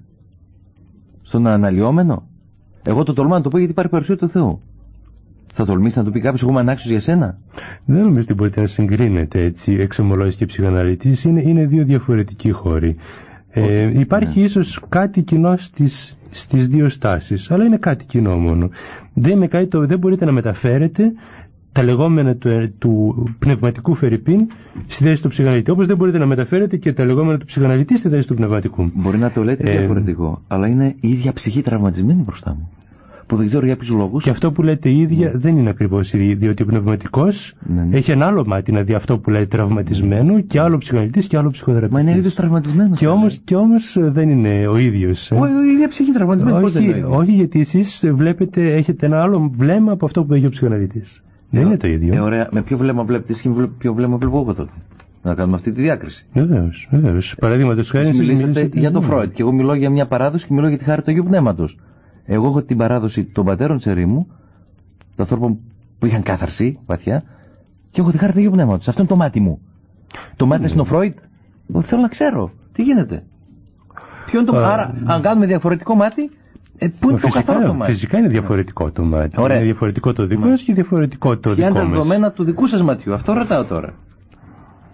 στον αναλυόμενο. Εγώ το τολμάω να το πω γιατί υπάρχει παρουσία του Θεού. Θα τολμήσει να του πει κάποιος εγώ είμαι ανάξιος για σένα? Δεν νομίζω ότι μπορείτε να συγκρίνετε έτσι εξομολόγηση και ψυχαναλυτής. Είναι, είναι δύο διαφορετικοί χώροι. Ε, υπάρχει ναι. ίσως κάτι κοινό στις, στις δύο στάσεις, αλλά είναι κάτι κοινό μόνο. Δεν, είναι κάτι το, δεν μπορείτε να μεταφέρετε τα λεγόμενα του, του πνευματικού φερειπίν στη θέση του ψυχαναλυτή, όπως δεν μπορείτε να μεταφέρετε και τα λεγόμενα του ψυχαναλυτή στη θέση του πνευματικού. Μπορεί να το λέτε ε, διαφορετικό, αλλά είναι η ίδια ψυχή τραυματισμένη μπροστά μου. Που δεν ξέρω για ποιους λόγους. Και αυτό που λέτε η ίδια ναι. δεν είναι ακριβώς ίδια, διότι ο πνευματικός ναι, ναι. έχει ένα άλλο μάτι να δει αυτό που λέει τραυματισμένο ναι. και άλλο ψυχαναλυτής και άλλο ψυχοθεραπευτής. Μα είναι ίδιος τραυματισμένος. Και όμως, και όμως δεν είναι ο ίδιος. Όχι, η ίδια ψυχή τραυματισμένη. Όχι, όχι, γιατί εσείς βλέπετε, έχετε ένα άλλο βλέμμα από αυτό που έχει ο ψυχαναλυτής. Ε, δεν είναι το ίδιο. Ε, ωραία. Με ποιο βλέμμα βλέπετε εσείς και ποιο βλέμμα βλέπω εγώ τότε? Να κάνουμε αυτή τη διάκριση. Βεβαίως, βεβαίως. Παραδείγματος χάρη εσείς μιλήσατε για τον Φρόιντ και εγώ μιλώ για μια παράδοση και μιλώ για τη χάρη του Αγίου Πνεύματος. Εγώ έχω την παράδοση των πατέρων της ερήμου, των ανθρώπων που είχαν κάθαρση βαθιά, και έχω τη χάρη του Αγίου Πνεύματος. Αυτό είναι το μάτι μου. Το μάτι είναι ο Φρόιντ. Θέλω να ξέρω τι γίνεται. Ποιο είναι το... Α, Άρα, αν κάνουμε διαφορετικό μάτι, ε, πού είναι φυσικά, το καθαρό το μάτι? Φυσικά είναι διαφορετικό το μάτι. Ωραία. Είναι διαφορετικό το δικό σας και διαφορετικό το δικό μας. Ποια είναι τα δεδομένα του δικού σας ματιού? Αυτό ρωτάω τώρα.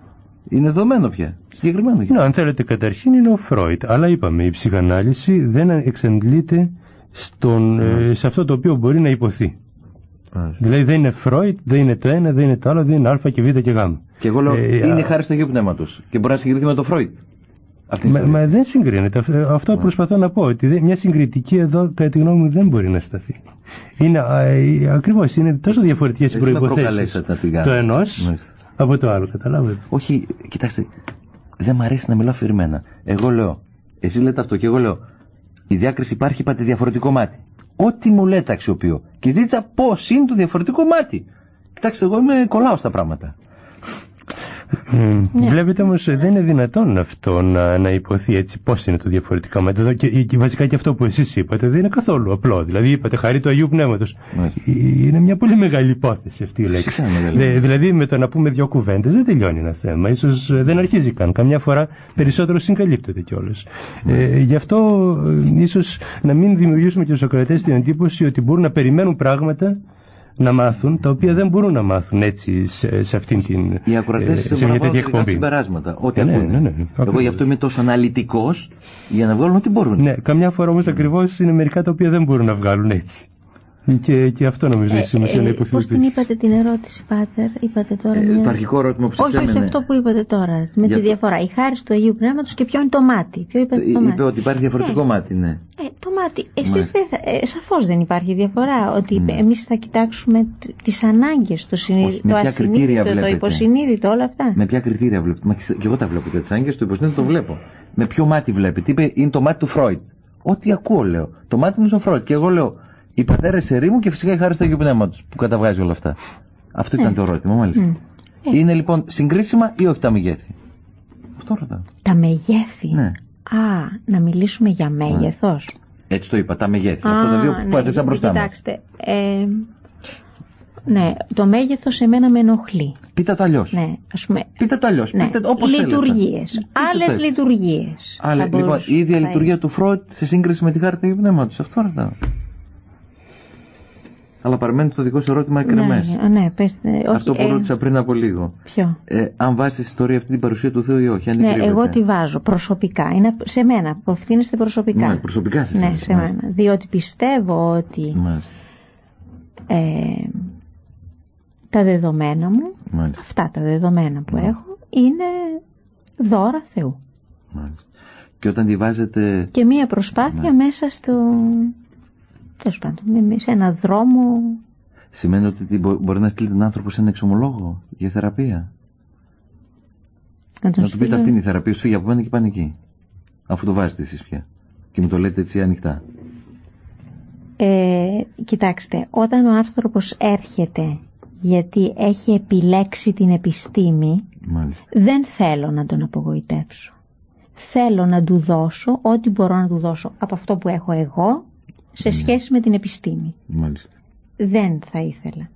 Είναι δεδομένο πια. Συγκεκριμένο. Ναι, αν θέλετε, καταρχήν είναι ο Φρόιτ. Αλλά είπαμε, η ψυχανάλυση δεν εξαντλείται στον, ε, σε αυτό το οποίο μπορεί να υποθεί. Άς. Δηλαδή δεν είναι Φρόιτ, δεν είναι το ένα, δεν είναι το άλλο, δεν είναι Α και Β και Γ. Και εγώ λέω, ε, είναι α... χάρη στο Αγίου Πνεύματος. Και μπορεί να συγκριθεί με το Φρόιτ. Μα, μα δεν συγκρίνεται. Αυτό yeah. προσπαθώ να πω. Ότι μια συγκριτική εδώ, κατά τη γνώμη μου, δεν μπορεί να σταθεί. Είναι, ακριβώς, είναι τόσο διαφορετικές οι προϋποθέσεις το ενός από το άλλο. Καταλάβετε. Όχι, κοιτάξτε, δεν μ' αρέσει να μιλάω αφηρημένα. Εγώ λέω, εσείς λέτε αυτό και εγώ λέω, η διάκριση υπάρχει, είπατε διαφορετικό μάτι. Ό,τι μου λέτε αξιοποιώ. Και ζήτησα πώς είναι το διαφορετικό μάτι. Κοιτάξτε, εγώ είμαι κολλάω στα πράγματα. Mm. Yeah. Βλέπετε όμως δεν είναι δυνατόν αυτό να, να υποθεί έτσι πώς είναι το διαφορετικό μέτρο και, και βασικά και αυτό που εσείς είπατε δεν είναι καθόλου απλό. Δηλαδή είπατε χαρί του Αγίου Πνεύματος. Mm. Είναι μια πολύ μεγάλη υπόθεση αυτή η λέξη. Δε, δηλαδή με το να πούμε δύο κουβέντες δεν τελειώνει ένα θέμα. Ίσως δεν αρχίζει καν. Καμιά φορά περισσότερο συγκαλύπτεται κιόλας. Mm. Ε, γι' αυτό ίσως να μην δημιουργήσουμε και στους ακροατές την εντύπωση ότι μπορούν να περιμένουν πράγματα να μάθουν, τα οποία δεν μπορούν να μάθουν έτσι σε, σε αυτήν την οι ακροατές σε, σε μια τέτοια εκπομπή. Συμπεράσματα, ό,τι ναι, ακούνε. Ναι, ναι, ναι, εγώ γι' αυτό είμαι τόσο αναλυτικός για να βγάλουν ό,τι μπορούν. Ναι, καμιά φορά όμως ακριβώς είναι μερικά τα οποία δεν μπορούν να βγάλουν έτσι. Και, και αυτό νομίζω έχει σημασία ε, να υποθυμηθεί. Πώς την είπατε την ερώτηση, Πάτερ, είπατε τώρα. Ε, μια... Το αρχικό ερώτημα που σας όχι, όχι αυτό που είπατε τώρα. Με για... τη διαφορά. Η χάρις του Αγίου Πνεύματος και ποιο είναι το μάτι. Ποιο είπατε το, το είπε μάτι. ότι υπάρχει διαφορετικό ε, μάτι, ναι. Ε, το μάτι. Εσείς δεν θα, ε, σαφώς δεν υπάρχει διαφορά. Ότι ναι. εμείς θα κοιτάξουμε τις ανάγκες, το, συνείδη, το ασυνείδητο, το υποσυνείδητο, όλα αυτά. Με ποια κριτήρια βλέπετε. Και εγώ τα βλέπω και τις ανάγκες, το υποσυνείδητο το βλέπω. Με ποιο μάτι βλέπετε. Είπε είναι το μάτι του Φρόιτ. Ό,τι ακούω λέω. Το μάτι μου στο Φρόιτ. Και εγώ λέω. Οι πατέρες ερήμου και φυσικά η χάρη του Αγίου Πνεύματος που καταβγάζει όλα αυτά. Αυτό ήταν mm. το ερώτημα, μάλιστα. Mm. Είναι λοιπόν συγκρίσιμα ή όχι τα μεγέθη. Αυτό ρωτάω. Τα μεγέθη. Ναι. Α, να μιλήσουμε για μέγεθος. Ναι. Έτσι το είπα, τα μεγέθη. Α, αυτά τα δύο που ναι, έθεσα μπροστά μας. Κοιτάξτε. Ε, ναι, το μέγεθος εμένα με ενοχλεί. Πείτε το αλλιώς. Ναι, ας πούμε. Πείτε το αλλιώς. Ναι. Πείτε όπως λειτουργίες. Άλλες λειτουργίες. Άλλη, λοιπόν, η ίδια λειτουργία του Φρόιτ σε σύγκριση με τη χάρη του Αγίου Πνεύματος. Αυτό ρωτάω. Αλλά παραμένει το δικό σου ερώτημα εκκρεμές. Ναι, ναι, πέστε, όχι, αυτό που ε... ρώτησα πριν από λίγο. Ποιο? Ε, αν βάζετε στην ιστορία αυτή την παρουσία του Θεού ή όχι. Αν ναι, εγώ τη βάζω προσωπικά. Είναι σε μένα. Απευθύνεστε προσωπικά. Ναι, προσωπικά σε ναι, σε μένα. Διότι πιστεύω ότι ε, τα δεδομένα μου, μάλιστα. αυτά τα δεδομένα που μάλιστα. έχω, είναι δώρα Θεού. Μάλιστα. Και όταν τη βάζετε. Και μία προσπάθεια μάλιστα. μέσα στο. Τέλος πάντων, σε ένα δρόμο. Σημαίνει ότι μπορεί να στείλει τον άνθρωπο σε ένα εξομολόγο για θεραπεία. Να, να του πείτε αυτή είναι η θεραπεία σου, φύγει από μένα και πάνε εκεί. Αφού το βάζετε εσείς πια. Και μου το λέτε έτσι ανοιχτά. Ε, κοιτάξτε, όταν ο άνθρωπος έρχεται γιατί έχει επιλέξει την επιστήμη, μάλιστα. δεν θέλω να τον απογοητεύσω. Θέλω να του δώσω ό,τι μπορώ να του δώσω από αυτό που έχω εγώ σε σχέση με την επιστήμη. Μάλιστα. Δεν θα ήθελα.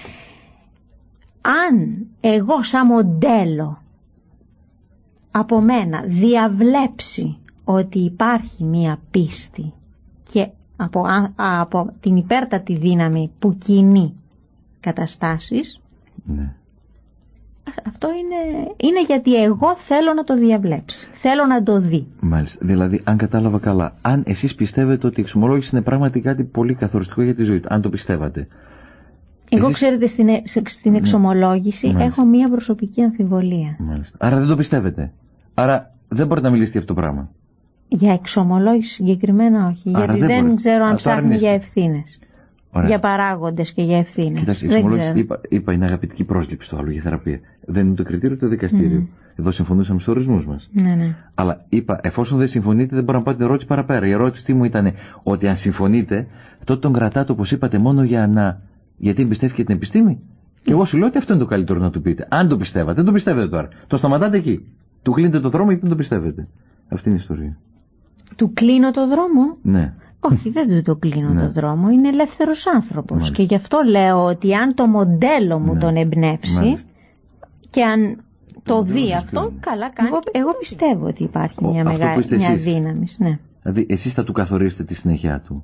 Αν εγώ σαν μοντέλο από μένα διαβλέψει ότι υπάρχει μία πίστη και από, από την υπέρτατη δύναμη που κινεί καταστάσεις, ναι. αυτό είναι, είναι γιατί εγώ θέλω να το διαβλέψει. Θέλω να το δει. Μάλιστα. Δηλαδή, αν κατάλαβα καλά, αν εσείς πιστεύετε ότι η εξομολόγηση είναι πράγματι κάτι πολύ καθοριστικό για τη ζωή του, αν το πιστεύατε. Εγώ, εσείς... ξέρετε, στην, στην εξομολόγηση ναι. έχω μία προσωπική αμφιβολία. Μάλιστα. Άρα δεν το πιστεύετε. Άρα δεν μπορείτε να μιλήσετε για αυτό το πράγμα. Για εξομολόγηση συγκεκριμένα όχι. Άρα γιατί δεν, δεν ξέρω αν ψάχνει για ευθύνες. Ωραία. Για παράγοντες και για ευθύνες. Κοιτάξτε, η εξομολόγηση είπα, είπα είναι αγαπητική πρόσληψη το άλλο για θεραπεία. Δεν είναι το κριτήριο το δικαστήριο. Mm. Εδώ συμφωνούσαμε στους ορισμούς μας. Ναι, ναι. Αλλά είπα, εφόσον δεν συμφωνείτε, δεν μπορώ να πάω την ερώτηση παραπέρα. Η ερώτηση τι μου ήταν ότι αν συμφωνείτε, τότε τον κρατάτε όπως είπατε μόνο για να. Γιατί εμπιστεύτηκε την επιστήμη. Mm. Και εγώ σου λέω ότι αυτό είναι το καλύτερο να του πείτε. Αν το πιστεύατε, δεν το πιστεύετε τώρα. Το σταματάτε εκεί. Του κλείνετε το δρόμο γιατί δεν το πιστεύετε. Αυτή είναι η ιστορία. Του κλείνω το δρόμο. Ναι. Όχι, δεν του το κλείνω ναι. το δρόμο. Είναι ελεύθερος άνθρωπος. Μάλιστα. Και γι' αυτό λέω ότι αν το μοντέλο μου ναι. τον εμπνεύσει Μάλιστα. και αν το δει αυτό, αυτό, καλά κάνει. Εγώ, εγώ πιστεύω ότι υπάρχει Ο, μια μεγάλη μια δύναμη. Ναι. Δηλαδή, εσείς θα του καθορίσετε τη συνέχεια του.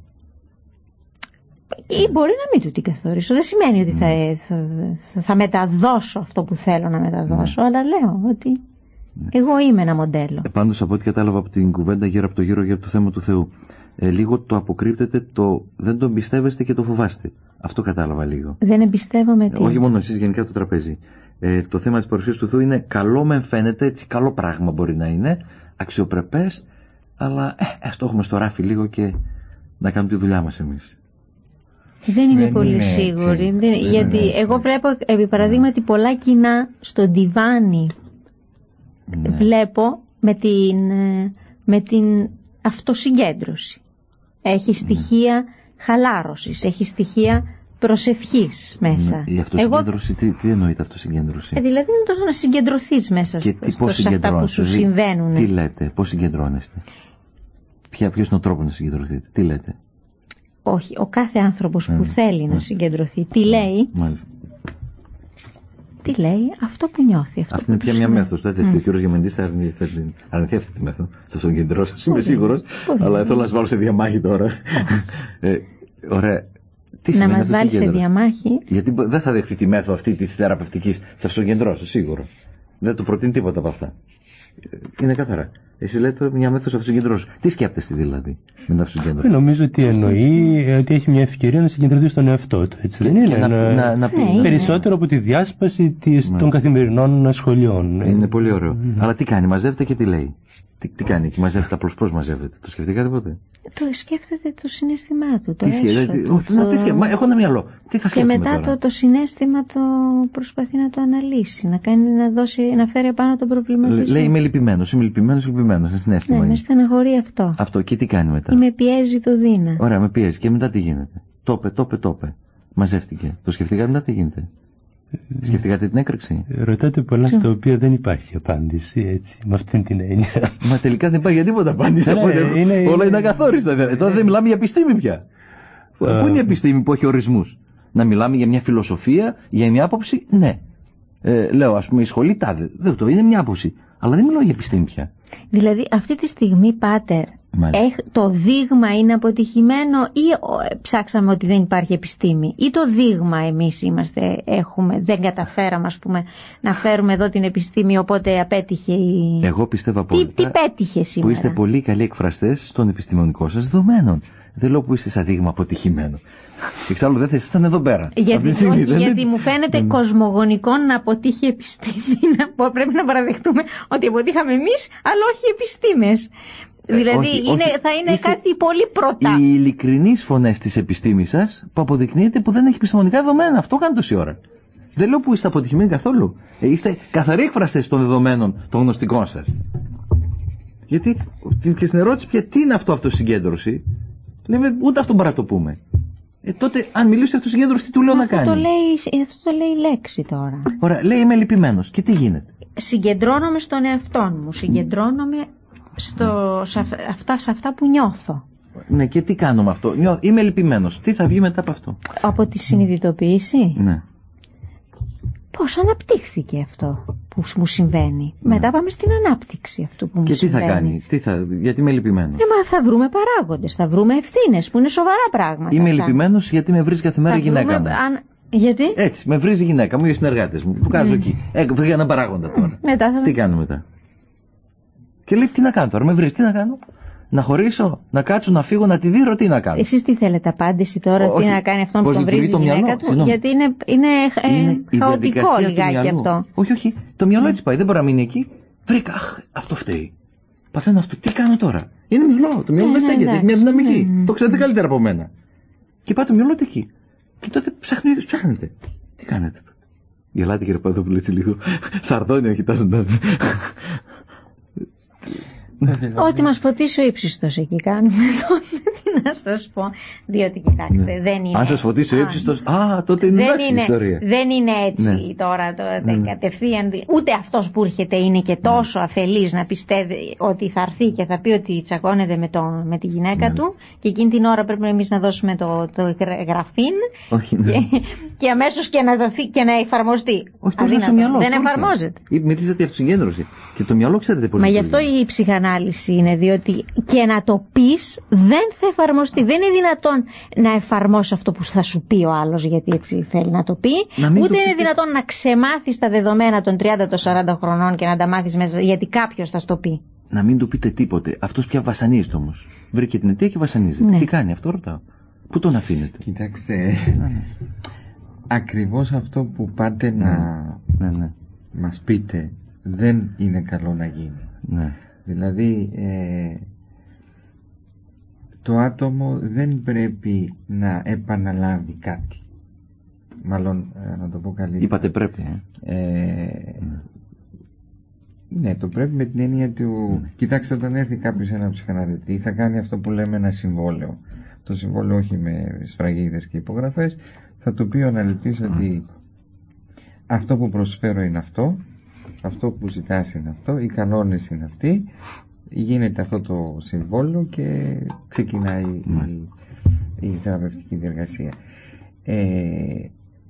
Ή μπορεί να μην του την καθορίσω. Δεν σημαίνει ότι ναι. θα, θα, θα μεταδώσω αυτό που θέλω να μεταδώσω, ναι. αλλά λέω ότι Εγώ είμαι ένα μοντέλο. Ε, πάντως από ό,τι κατάλαβα από την κουβέντα γύρω από το γύρο για το θέμα του Θεού, ε, λίγο το αποκρύπτεται, το δεν τον πιστεύεστε και το φοβάστε. Αυτό κατάλαβα λίγο. Δεν εμπιστεύομαι τι. Ε, όχι μόνο εσείς, γενικά το τραπέζι. Ε, το θέμα της παρουσίας του Θεού είναι καλό, μεν φαίνεται, έτσι καλό πράγμα μπορεί να είναι, αξιοπρεπές, αλλά ε, ας το έχουμε στο ράφι λίγο και να κάνουμε τη δουλειά μας εμείς. Δεν είμαι δεν πολύ είναι σίγουρη, δεν, δεν γιατί είναι εγώ βλέπω επί παραδείγματι πολλά κοινά στο ντιβάνι, ναι. Βλέπω με την, με την αυτοσυγκέντρωση. Έχει στοιχεία ναι. χαλάρωσης, έχει στοιχεία προσευχής μέσα. Η αυτοσυγκέντρωση, εγώ... τι, τι εννοείται αυτοσυγκέντρωση? Ε, δηλαδή είναι τόσο να συγκεντρωθείς μέσα στο, στο, σε αυτά που σου δηλαδή, συμβαίνουν. Τι λέτε, πώς συγκεντρώνεστε? Ποια, ποιος είναι ο τρόπος να συγκεντρωθείτε? Τι λέτε? Όχι, ο κάθε άνθρωπος που mm. θέλει mm. να συγκεντρωθεί, τι λέει? Μάλιστα. Τι λέει? Αυτό που νιώθει. Αυτό αυτή είναι πια μια μέθοδος. Δηλαδή, mm. ο κ. Γεμεντής θα αρνηθεί αυτή τη μέθοδο. Σε αυτόν συγκεντρώσεις, είμαι σίγουρος. Αλλά θέλω να σας βάλω σε διαμάχη τώρα. ε, ωραία. Τι να μας βάλει σε διαμάχη. Γιατί δεν θα δεχτεί τη μέθοδο αυτή τη θεραπευτική τη αυτοσυγκεντρώσεως, σίγουρο. Δεν του προτείνει τίποτα από αυτά. Είναι καθαρά. Εσύ λέτε μια μέθοδος αυτοσυγκεντρώσεως. Τι σκέπτεστε δηλαδή με την αυτοσυγκέντρωση? Νομίζω ότι εννοεί ότι έχει μια ευκαιρία να συγκεντρωθεί στον εαυτό του. Έτσι δεν είναι? Να, να, να, να πει, περισσότερο από τη διάσπαση της, των καθημερινών σχολείων. Είναι πολύ ωραίο. Mm. Αλλά τι κάνει, μαζεύεται και τι λέει? Τι, τι κάνει εκεί, μαζεύεται, απλώς πώς μαζεύεται? Το σκεφτήκατε ποτέ? Το σκέφτεται το συναίσθημά του, το τι έσω. Το... Μα, έχω ένα μυαλό. Τι θα και μετά το, το συναίσθημα το προσπαθεί να το αναλύσει, να, κάνει, να, δώσει, να φέρει πάνω τον προβληματισμό. Λέει είμαι λυπημένος, είμαι λυπημένος, λυπημένος. Είναι συναίσθημα. Ναι, με στεναχωρεί αυτό. Αυτό και τι κάνει μετά? Ή με πιέζει το δίνα. Ωραία, με πιέζει. Και μετά τι γίνεται? Τόπε, τόπε, τόπε. Μαζεύτηκε. Το σκεφτήκατε μετά τι γίνεται? Σκεφτήκατε την έκρηξη? Ρωτάτε πολλά στα οποία δεν υπάρχει απάντηση, έτσι, με αυτήν την έννοια. Μα τελικά δεν υπάρχει για τίποτα απάντηση. Ναι, είναι, είναι, όλα είναι ακαθόριστα. Ε, τώρα δεν μιλάμε για επιστήμη πια. Uh, Πού είναι η επιστήμη που έχει ορισμούς? Να μιλάμε για μια φιλοσοφία, για μια άποψη? Ναι. Ε, λέω, ας πούμε, η σχολή τάδε. Δεν το είναι μια άποψη. Αλλά δεν μιλάω για επιστήμη πια. Δηλαδή, αυτή τη στιγμή, Πάτερ, έχ, το δείγμα είναι αποτυχημένο ή ψάξαμε ότι δεν υπάρχει επιστήμη? Ή το δείγμα εμείς είμαστε, έχουμε, δεν καταφέραμε, ας πούμε, να φέρουμε εδώ την επιστήμη, οπότε απέτυχε η... Εγώ πιστεύω απόλυτα. Τι, τι πέτυχε σήμερα? Που είστε πολύ καλοί εκφραστές των επιστημονικών σας δεδομένων. Δεν λέω που είστε σαν δείγμα αποτυχημένο. Εξάλλου δεν θα ήσασταν εδώ πέρα. Γιατί, όχι, δεν... γιατί μου φαίνεται mm. κοσμογονικό να αποτύχει η επιστήμη. Να, πρέπει να παραδεχτούμε ότι αποτύχαμε εμείς, αλλά όχι οι επιστήμες. Ε, δηλαδή όχι, είναι, όχι. θα είναι είστε κάτι πολύ πρωτά. Οι ειλικρινείς φωνές της επιστήμης σας που αποδεικνύεται που δεν έχει επιστημονικά δεδομένα. Αυτό κάνει τόση ώρα. Δεν λέω που είστε αποτυχημένοι καθόλου. Ε, είστε καθαροί εκφραστές των δεδομένων των γνωστικών σας. Γιατί και στην ερώτηση πια τι είναι αυτό αυτοσυγκέντρωση, λέμε ούτε αυτό μπορεί να το πούμε. Ε, τότε, αν μιλήσω για αυτοσυγκέντρωση, τι του λέω αυτό να κάνει? Το λέει, αυτό το λέει η λέξη τώρα. Ωραία, λέει είμαι λυπημένος. Και τι γίνεται? Συγκεντρώνομαι στον εαυτό μου. Συγκεντρώνομαι στο, σε, αυτά, σε αυτά που νιώθω. Ναι, και τι κάνω με αυτό? Νιώ, είμαι λυπημένος. Τι θα βγει μετά από αυτό? Από τη συνειδητοποίηση. Ναι. Πώς αναπτύχθηκε αυτό που μου συμβαίνει? Ναι. Μετά πάμε στην ανάπτυξη αυτού που μου και συμβαίνει. Και τι θα κάνει? Τι θα, γιατί είμαι λυπημένος? Ε, μα θα βρούμε παράγοντες, θα βρούμε ευθύνες που είναι σοβαρά πράγματα. Είμαι λυπημένος γιατί με βρίζει κάθε μέρα η γυναίκα βρούμε, μου. Αν... Γιατί? Έτσι, με βρίζει η γυναίκα μου ή οι συνεργάτες μου που κάνω mm. εκεί. Ε, βρήκα έναν παράγοντα τώρα. Μετά θα... Τι κάνω μετά? Και λέει τι να κάνω τώρα, με βρίζει, τι να κάνω? Να χωρίσω, να κάτσω, να φύγω, να τη δει, τι να κάνω? Εσείς τι θέλετε, απάντηση τώρα? Ό, τι όχι, να κάνει αυτόν που τον βρίζει η γυναίκα μυαλό, του? Συγνώμη. Γιατί είναι, είναι, είναι ε, χαοτικό λιγάκι αυτό. Όχι, όχι. Το μυαλό έτσι πάει. Δεν μπορεί να μείνει εκεί. Βρήκα, αχ, αυτό φταίει. Παθαίνω αυτό. Τι κάνω τώρα? Είναι μυαλό. Το μυαλό δεν στέκεται. Έχει μια δυναμική. Mm. Το ξέρετε καλύτερα από μένα. Και πάει το μυαλό του εκεί. Και τότε ψάχνετε. Τι κάνετε? Γελάτε κύριε Παδόπουλο έτσι λίγο. Σαρδόνια κοιτάζοντας. Ότι μας φωτίσει ο ύψιστος εκεί κάνουμε τι να σας πω, διότι κοιτάξτε ναι. δεν είναι... Αν σας φωτίσει ο ύψιστος, α, τότε είναι εντάξει η ιστορία. Δεν είναι έτσι ναι. τώρα, το, ναι. κατευθείαν, ούτε αυτός που έρχεται είναι και τόσο ναι. αφελής να πιστεύει ότι θα έρθει και θα πει ότι τσακώνεται με, το, με τη γυναίκα ναι. του και εκείνη την ώρα πρέπει εμείς να δώσουμε το, το γραφήν όχι, ναι. και, και αμέσως και να, δοθεί, και να εφαρμοστεί. Όχι, το στο μυαλό. Δεν εφαρμόζεται. Μιλήσατε για αυτοσυγκέντρωση. Και το μυαλό ξέρετε πώς. Μα γι' αυτό η ψυχανάλυση είναι, διότι και να το πεις δεν θα εφαρμοστεί. Δεν είναι δυνατόν να εφαρμόσει αυτό που θα σου πει ο άλλος, γιατί έτσι θέλει να το πει. Να ούτε είναι πείτε... δυνατόν να ξεμάθεις τα δεδομένα των τριάντα των σαράντα χρονών και να τα μάθεις μέσα, γιατί κάποιος θα στο πει. Να μην του πείτε τίποτε. Αυτός πια βασανίζεται όμως. Βρήκε την αιτία και βασανίζεται. Ναι. Τι κάνει αυτό, ρωτάω. Πού τον αφήνετε? Κοιτάξτε, ακριβώς αυτό που πάτε ναι. να ναι, ναι. μας πείτε δεν είναι καλό να γίνει. Ναι. Δηλαδή ε, το άτομο δεν πρέπει να επαναλάβει κάτι. Μάλλον ε, να το πω καλύτερα. Είπατε πρέπει. Ε. Ε, ναι. ναι, το πρέπει με την έννοια του... Mm. Κοιτάξτε, όταν έρθει κάποιος ένα ψυχαναλυτή θα κάνει αυτό που λέμε ένα συμβόλαιο. Το συμβόλαιο όχι με σφραγίδες και υπογραφές. Θα του πει ο αναλυτής mm. ότι αυτό που προσφέρω είναι αυτό, αυτό που ζητάς είναι αυτό, οι κανόνες είναι αυτοί, γίνεται αυτό το συμβόλαιο και ξεκινάει mm. η, η θεραπευτική διεργασία. Ε,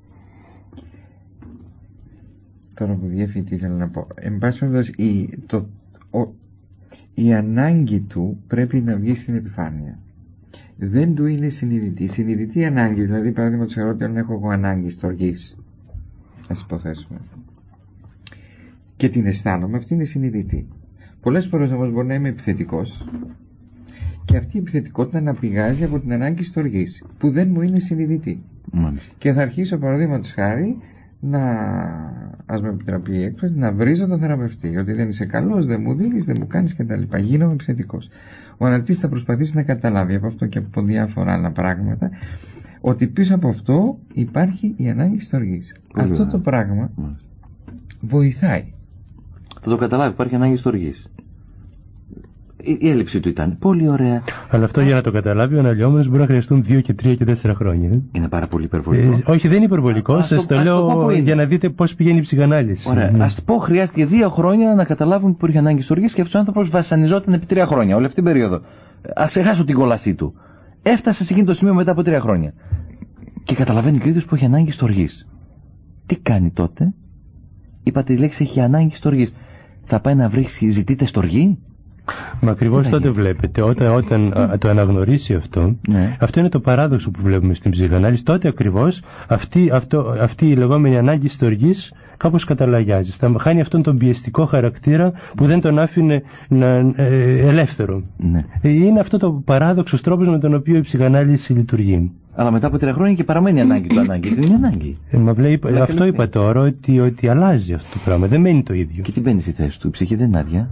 τώρα που διέφυγε τι ήθελα να πω. Εν πάση περιπτώσει, η, το, ο, η ανάγκη του πρέπει να βγει στην επιφάνεια. Δεν του είναι συνειδητή. Η συνειδητή ανάγκη, δηλαδή παράδειγμα του ότι αν έχω εγώ ανάγκη στοργής, ας υποθέσουμε, και την αισθάνομαι, αυτή είναι συνειδητή. Πολλές φορές όμως μπορεί να είμαι επιθετικός και αυτή η επιθετικότητα να πηγάζει από την ανάγκη στοργής, που δεν μου είναι συνειδητή. Mm. Και θα αρχίσω παραδείγματος χάρη να, ας με επιτραπεί η έκφραση, να βρίζω τον θεραπευτή, ότι δεν είσαι καλός, δεν μου δίνεις, δεν μου κάνεις κτλ. Γίνομαι επιθετικός. Ο αναλυτής θα προσπαθήσει να καταλάβει από αυτό και από διάφορα άλλα πράγματα ότι πίσω από αυτό υπάρχει η ανάγκη στοργής. Αυτό ωραία. Το πράγμα mm. βοηθάει. Θα το καταλάβει, υπάρχει ανάγκη στοργής. Η, η έλλειψη του ήταν πολύ ωραία. Αλλά αυτό για να το καταλάβει ο αναλυόμενος μπορεί να χρειαστούν δύο και τρία και τέσσερα χρόνια. Είναι πάρα πολύ υπερβολικό. Ε, όχι, δεν είναι υπερβολικό. Σας το, το λέω το για να δείτε πώς πηγαίνει η ψυχανάλυση. Ωραία. Mm. Ας πω, χρειάστηκε δύο χρόνια να καταλάβουν που υπήρχε ανάγκη στοργής και αυτός ο άνθρωπος βασανιζόταν επί τρία χρόνια, όλη αυτή την περίοδο. Ας ξεχάσω την κόλασή του. Έφτασε σε εκείνο το σημείο μετά από τρία χρόνια. Και καταλαβαίνει και ο ίδιος που έχει ανάγκη στοργής. Τι κάνει τότε? Είπατε η λέξη έχει ανάγκη στοργής. Θα πάει να βρει, ζητείτε στοργή? Μα ακριβώς τότε βλέπετε, όταν, όταν α, το αναγνωρίσει αυτό, ναι. αυτό είναι το παράδοξο που βλέπουμε στην ψυχανάλυση. Τότε ακριβώς αυτή, αυτό, αυτή η λεγόμενη ανάγκη στοργής κάπως καταλαγιάζει. Θα χάνει αυτόν τον πιεστικό χαρακτήρα που δεν τον άφηνε να, ε, ελεύθερο. Ναι. Είναι αυτό το παράδοξος τρόπος με τον οποίο η ψυχανάλυση λειτουργεί. Αλλά μετά από τρία χρόνια και παραμένει ανάγκη του ανάγκη. Δεν είναι ανάγκη. Ε, μα βλέ, είπα, αυτό είπα ναι. τώρα, ότι, ότι αλλάζει αυτό το πράγμα. Δεν μένει το ίδιο. Και τι μπαίνει στη θέση του? Η ψυχή δεν είναι άδεια.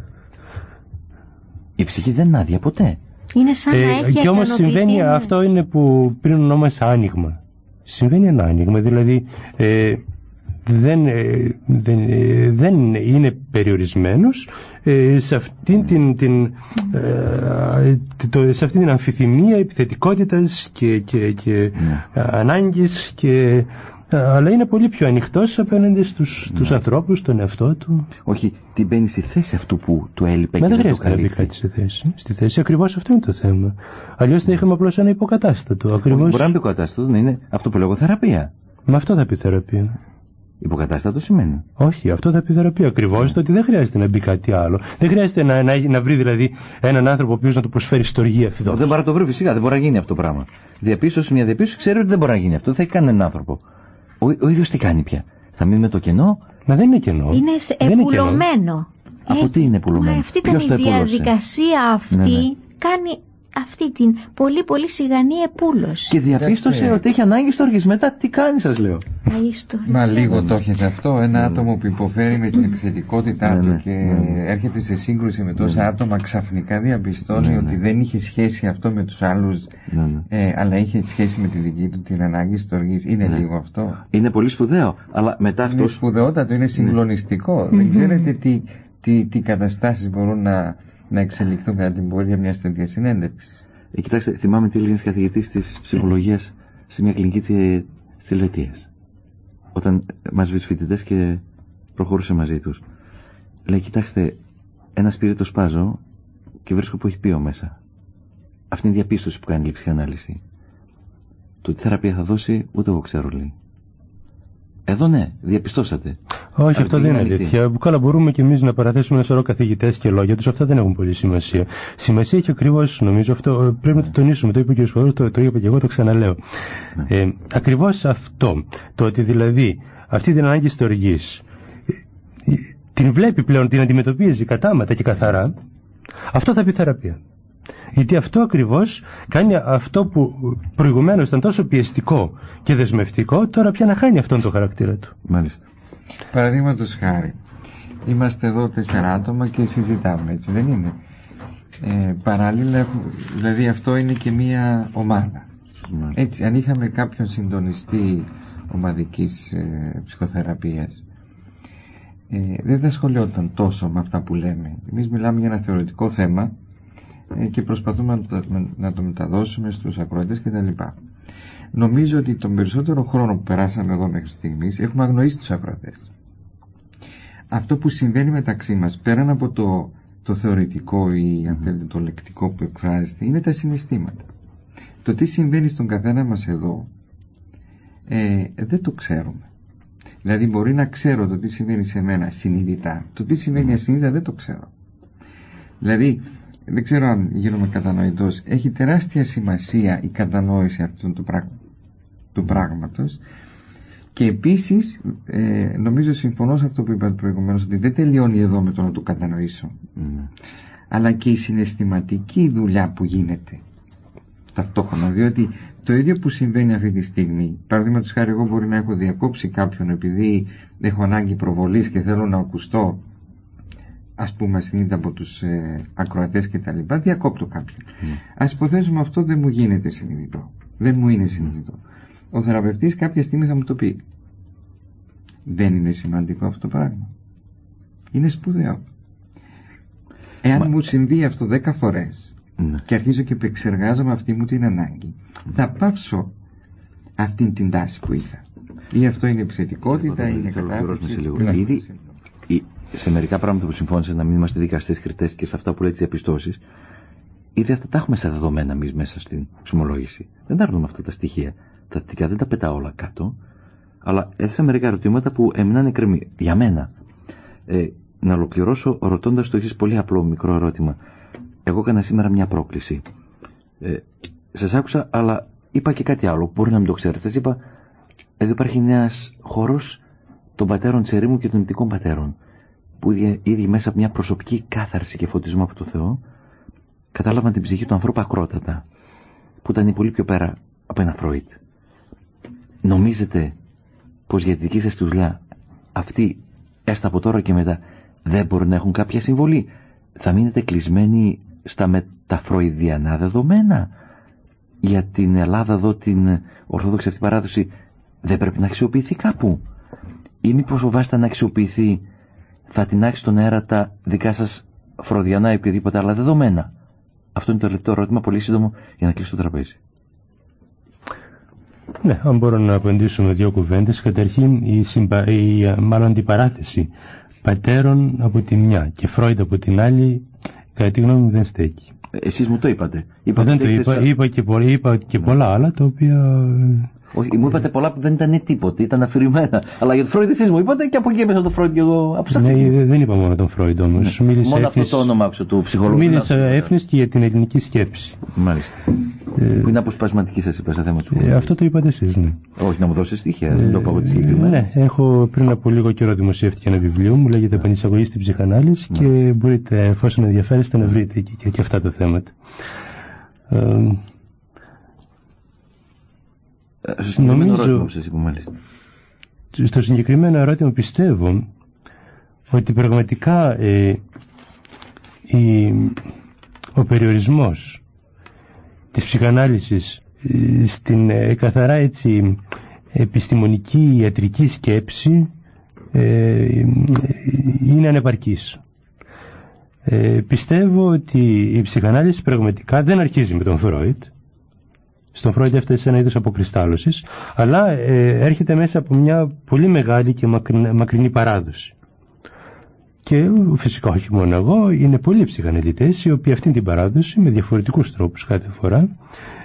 Η ψυχή δεν είναι άδεια ποτέ. Είναι σαν ε, να έχει και όμως συμβαίνει, είναι. Αυτό είναι που πριν ονόμασα άνοιγμα. Συμβαίνει ένα άνοιγμα, δηλαδή ε, δεν, ε, δεν, ε, δεν είναι περιορισμένος ε, σε αυτήν την, την, ε, το, σε αυτήν την αμφιθυμία επιθετικότητας και, και, και ναι. ανάγκης και... Αλλά είναι πολύ πιο ανοιχτός απέναντι στους, ναι. στους ανθρώπους, τον εαυτό του. Όχι, τι μπαίνει στη θέση αυτού που του έλειπε. Μα δεν χρειάζεται να μπει κάτι στη θέση. Στη θέση ακριβώς αυτό είναι το θέμα. Αλλιώς θα είχαμε απλώς ένα υποκατάστατο. Ακριβώς... Μπορεί να μπει υποκατάστατο, να είναι αυτό που λέγω θεραπεία. Μα αυτό θα πει θεραπεία. Υποκατάστατο σημαίνει. Όχι, αυτό θα πει θεραπεία. Ακριβώς το ότι δεν χρειάζεται να μπει κάτι άλλο. Δεν χρειάζεται να, να, να βρει δηλαδή έναν άνθρωπο ο οποίος να του προσφέρει στοργία φιδό. Δεν μπορεί να το βρει φυσικά, δεν μπορεί να γίνει αυτό το πράγμα. Διαπίστωση, μια διαπίστωση ξέρει ότι δεν μπορεί να γίνει αυτό. Δεν θα έχει κανέναν άνθρωπο. Ο, ο ίδιος τι κάνει πια? Θα μείνει με το κενό? Μα δεν είναι κενό. Είναι επουλωμένο. Από τι είναι επουλωμένο? Αυτή την διαδικασία αυτή ναι, ναι. κάνει αυτή την πολύ πολύ σιγανή επούλωση. Και διαπίστωσε ότι έχει ανάγκη στοργής. Μετά τι κάνει, σας λέω? Μα λίγο το έχετε αυτό. Ένα ναι. άτομο που υποφέρει με την επιθετικότητά ναι, του ναι, και ναι. έρχεται σε σύγκρουση με τόσα ναι. άτομα, ξαφνικά διαπιστώνει ναι, ναι. ότι δεν είχε σχέση αυτό με τους άλλους ναι, ναι. Ε, αλλά είχε σχέση με τη δική του την ανάγκη στοργής. Είναι ναι. λίγο αυτό. Είναι πολύ σπουδαίο. Αλλά μετά είναι αυτό... σπουδαιότατο, είναι συγκλονιστικό. Ναι. Δεν ξέρετε τι, τι, τι καταστάσεις μπορούν να, να εξελιχθούν κατά την πορεία μιας τέτοιας συνέντευξης. Ε, κοιτάξτε, θυμάμαι τι έλεγε καθηγητής της ψυχολογίας σε μια κλινική της Ελβετίας. Όταν μας βρίσκει φοιτητές και προχωρούσε μαζί τους. Λέει, κοιτάξτε, ένα σπίρι το σπάζω και βρίσκω που έχει πίο μέσα. Αυτή είναι η διαπίστωση που κάνει η ψυχανάλυση. Το τι θεραπεία θα δώσει, ούτε εγώ ξέρω, λέει. Εδώ ναι, διαπιστώσατε. Όχι, αυτό δεν είναι αλήθεια. Καλά, μπορούμε και εμείς να παραθέσουμε ένα σωρό καθηγητές και λόγια τους, αυτά δεν έχουν πολύ σημασία. Σημασία έχει ακριβώς, νομίζω, αυτό πρέπει να το τονίσουμε. Το είπε και ο Σπαδός, το, το είπα και εγώ, το ξαναλέω. Ναι. Ε, ακριβώς αυτό, το ότι δηλαδή αυτή την ανάγκη στοργής την βλέπει πλέον, την αντιμετωπίζει κατάματα και καθαρά, αυτό θα πει θεραπεία. Γιατί αυτό ακριβώς κάνει αυτό που προηγουμένως ήταν τόσο πιεστικό και δεσμευτικό, τώρα πια να χάνει αυτόν τον χαρακτήρα του. Μάλιστα. Παραδείγματος χάρη, είμαστε εδώ τέσσερα άτομα και συζητάμε, έτσι δεν είναι? Ε, παράλληλα, δηλαδή αυτό είναι και μία ομάδα. Μάλιστα. Έτσι, αν είχαμε κάποιον συντονιστή ομαδικής ε, ψυχοθεραπείας, ε, δεν θα ασχολιόταν τόσο με αυτά που λέμε. Εμείς μιλάμε για ένα θεωρητικό θέμα και προσπαθούμε να το, να το μεταδώσουμε στους ακροατές κτλ. Νομίζω ότι τον περισσότερο χρόνο που περάσαμε εδώ μέχρι στιγμής έχουμε αγνοήσει τους ακροατές. Αυτό που συμβαίνει μεταξύ μας, πέραν από το, το θεωρητικό ή αν θέλετε το λεκτικό που εκφράζεται, είναι τα συναισθήματα. Το τι συμβαίνει στον καθένα μας εδώ ε, δεν το ξέρουμε. Δηλαδή μπορεί να ξέρω το τι συμβαίνει σε μένα συνειδητά, το τι συμβαίνει ασυνείδητα δεν το ξέρω. Δηλαδή δεν ξέρω αν γίνομαι κατανοητός, έχει τεράστια σημασία η κατανόηση αυτού του, πράγμα, του πράγματος και επίσης ε, νομίζω συμφωνώ σε αυτό που είπατε προηγουμένως, ότι δεν τελειώνει εδώ με το να το κατανοήσω, mm. αλλά και η συναισθηματική δουλειά που γίνεται ταυτόχρονα, διότι το ίδιο που συμβαίνει αυτή τη στιγμή, παραδείγματος χάρη εγώ μπορεί να έχω διακόψει κάποιον επειδή έχω ανάγκη προβολής και θέλω να ακουστώ, ας πούμε ασυνείδητα από τους ε, ακροατές και τα λοιπά, διακόπτω κάποιον. Mm. Ας υποθέσουμε αυτό δεν μου γίνεται συνειδητό, δεν μου είναι συνειδητό. Ο θεραπευτής κάποια στιγμή θα μου το πει. Δεν είναι σημαντικό αυτό το πράγμα? Είναι σπουδαίο. Εάν Μα... μου συμβεί αυτό δέκα φορές mm. και αρχίζω και επεξεργάζομαι αυτή μου την ανάγκη, mm. θα πάψω αυτήν την τάση που είχα. Ή αυτό είναι επιθετικότητα, ή είναι κατάσταση. Σε μερικά πράγματα που συμφώνησε να μην είμαστε δικαστές κριτές και σε αυτά που λέει τις διαπιστώσεις, ήδη αυτά τα έχουμε σε δεδομένα εμείς μέσα στην ψυχομολόγηση. Δεν τα αρνούμε αυτά τα στοιχεία. Τα θετικά δεν τα πετάω όλα κάτω, αλλά έθεσα μερικά ερωτήματα που έμειναν εκκρεμή. Για μένα, ε, να ολοκληρώσω ρωτώντας το εξής πολύ απλό μικρό ερώτημα. Εγώ έκανα σήμερα μια πρόκληση. Ε, σας άκουσα, αλλά είπα και κάτι άλλο. Μπορεί να μην το ξέρετε. Σας είπα, εδώ υπάρχει νέας χώρος των πατέρων της ερήμου και των νηπτικών πατέρων, που ήδη μέσα από μια προσωπική κάθαρση και φωτισμό από το Θεό κατάλαβαν την ψυχή του ανθρώπου ακρότατα, που ήταν πολύ πιο πέρα από ένα Φρόιτ. Νομίζετε πως για τη δική σας τη δουλειά αυτοί έστω από τώρα και μετά δεν μπορούν να έχουν κάποια συμβολή? Θα μείνετε κλεισμένοι στα μεταφροηδιανά δεδομένα? Για την Ελλάδα εδώ, την ορθόδοξη αυτή παράδοση, δεν πρέπει να αξιοποιηθεί κάπου? Ή μήπως φοβάστε να αξιοποιηθεί, θα τεινάξει στον αέρα τα δικά σας φροδιανά ή οποιοδήποτε άλλα δεδομένα? Αυτό είναι το τελευταίο ερώτημα, πολύ σύντομο, για να κλείσω το τραπέζι. Ναι, αν μπορώ να απαντήσω με δύο κουβέντες. Καταρχήν, η, συμπα... η μάλλον αντιπαράθεση πατέρων από τη μια και Φρόιντ από την άλλη, κατά τη γνώμη μου δεν στέκει. Εσείς μου το είπατε. είπατε δεν το είπα, είπα, είπα και, πο... είπα και ναι. πολλά άλλα τα οποία... Όχι, μου είπατε πολλά που δεν ήταν τίποτε, ήταν αφηρημένα. Αλλά για τον Φρόιντ εσείς μου είπατε και από εκεί μέσα τον Φρόιντ και εγώ από σας. Ναι, δεν είπα μόνο τον Φρόιντ όμως. Ναι. Μόνο έφνης... αυτό το όνομα άκουσα του ψυχολόγου. Μίλησα έφνης και για την ελληνική σκέψη. Μάλιστα. Ε... Που είναι αποσπασματική σας είπα σε θέμα του. Ε, αυτό το είπατε εσείς, ναι. Όχι, να μου δώσετε στοιχεία, ε... δεν το είπα από τη συγκεκριμένα. Ναι, έχω πριν από λίγο καιρό δημοσιεύτηκε ένα βιβλίο μου, λέγεται Επανεισαγωγή στην ψυχανάλυση και μπορείτε, εφόσον ενδιαφέρεστε, να βρείτε και, και, και αυτά τα θέματα. Ε... Νομίζω, στο συγκεκριμένο ερώτημα πιστεύω ότι πραγματικά ε, η, ο περιορισμός της ψυχανάλυσης ε, στην ε, καθαρά έτσι επιστημονική ιατρική σκέψη ε, είναι ανεπαρκής. Ε, πιστεύω ότι η ψυχανάλυση πραγματικά δεν αρχίζει με τον Φρόιντ. Στον Φρόιντ έφτασε σε ένα είδος αποκριστάλλωσης, αλλά ε, έρχεται μέσα από μια πολύ μεγάλη και μακρινή, μακρινή παράδοση. Και φυσικά όχι μόνο εγώ, είναι πολλοί ψυχαναλυτές οι οποίοι αυτήν την παράδοση με διαφορετικούς τρόπους κάθε φορά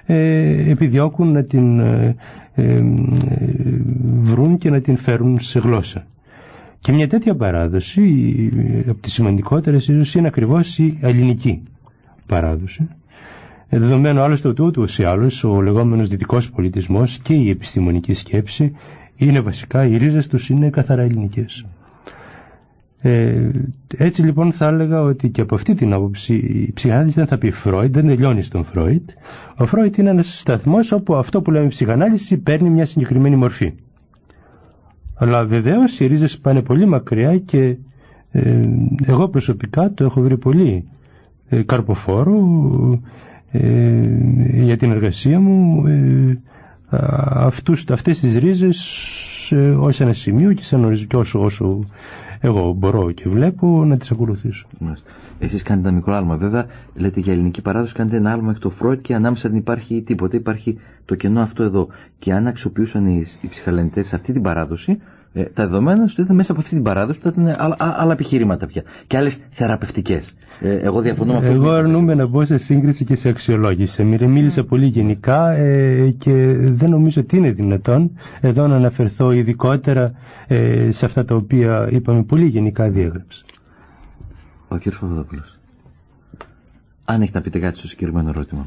ε, επιδιώκουν να την ε, ε, βρουν και να την φέρουν σε γλώσσα. Και μια τέτοια παράδοση, από τις σημαντικότερες ίσως, είναι ακριβώς η ελληνική παράδοση. Δεδομένου άλλωστε ότι ούτως ή άλλως ο λεγόμενος δυτικός πολιτισμός και η επιστημονική σκέψη είναι βασικά, οι ρίζες τους είναι καθαρά ελληνικές. Ε, έτσι λοιπόν θα έλεγα ότι και από αυτή την άποψη η ψυχανάλυση δεν θα πει Φρόιντ, δεν τελειώνει στον Φρόιντ. Ο Φρόιντ είναι ένας σταθμός όπου αυτό που λέμε ψυχανάλυση παίρνει μια συγκεκριμένη μορφή. Αλλά βεβαίως οι ρίζες πάνε πολύ μακριά και ε, εγώ προσωπικά το έχω βρει πολύ ε, καρποφόρο ε, για την εργασία μου ε, αυτούς, αυτές τις ρίζες ε, ως ένα σημείο και σαν οριζο, και όσο, όσο εγώ μπορώ και βλέπω να τις ακολουθήσω. Εσείς κάνετε ένα μικρό άλμα, βέβαια λέτε για ελληνική παράδοση, κάνετε ένα άλμα εκ το Φρόιντ και ανάμεσα δεν υπάρχει τίποτα, υπάρχει το κενό αυτό εδώ. Και αν αξιοποιούσαν οι, οι ψυχαναλυτές αυτή την παράδοση, ε, τα δεδομένα σου ήταν μέσα από αυτή την παράδοση που θα ήταν άλλα, άλλα επιχειρήματα πια και άλλες θεραπευτικές. Ε, εγώ διαφωνώ με αυτό. Εγώ αρνούμαι να μπω σε σύγκριση και σε αξιολόγηση. Μίλησα πολύ γενικά ε, και δεν νομίζω ότι είναι δυνατόν εδώ να αναφερθώ ειδικότερα ε, σε αυτά τα οποία είπαμε πολύ γενικά διέγραψα. Ο κ. Παπαδόπουλος, αν έχετε να πείτε κάτι στο συγκεκριμένο ερώτημα.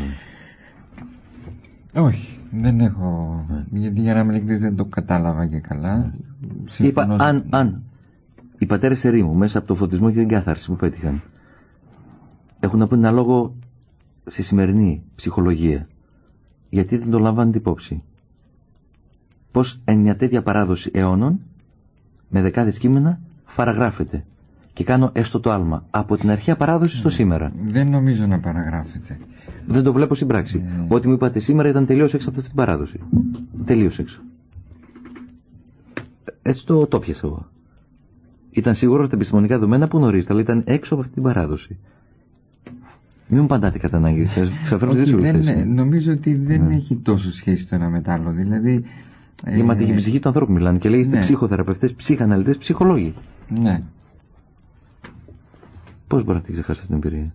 Όχι, δεν έχω. Γιατί για να με ειλικρινής δεν το κατάλαβα και καλά. Είπα αν, αν οι πατέρες ερήμου μέσα από το φωτισμό και την κάθαρση που πέτυχαν έχουν να πούν ένα λόγο στη σημερινή ψυχολογία, γιατί δεν το λαμβάνετε υπόψη? Πως εν μια τέτοια παράδοση αιώνων με δεκάδες κείμενα παραγράφεται. Και κάνω έστω το άλμα από την αρχαία παράδοση στο σήμερα. Δεν νομίζω να παραγράφεται. Δεν το βλέπω στην πράξη. Mm. Ό,τι μου είπατε σήμερα ήταν τελείως έξω από αυτή την παράδοση. Τελείως έξω. Έτσι το, το πιάσα εγώ. Ήταν σίγουρο ότι τα επιστημονικά δεδομένα που γνωρίζετε, αλλά ήταν έξω από αυτή την παράδοση. Μην μου παντάτε κατά ανάγκη. Σας φέρω στη δύσκολη θέση. Νομίζω ότι δεν mm. έχει τόσο σχέση το ένα με το άλλο. Δηλαδή. Για ε... την ψυχή του ανθρώπου μιλάνε και λέγεστε ναι. ψυχοθεραπευτές, ψυχαναλυτές, ψυχολόγοι. Ναι. Πώς μπορεί να την ξεχάσει αυτή την εμπειρία?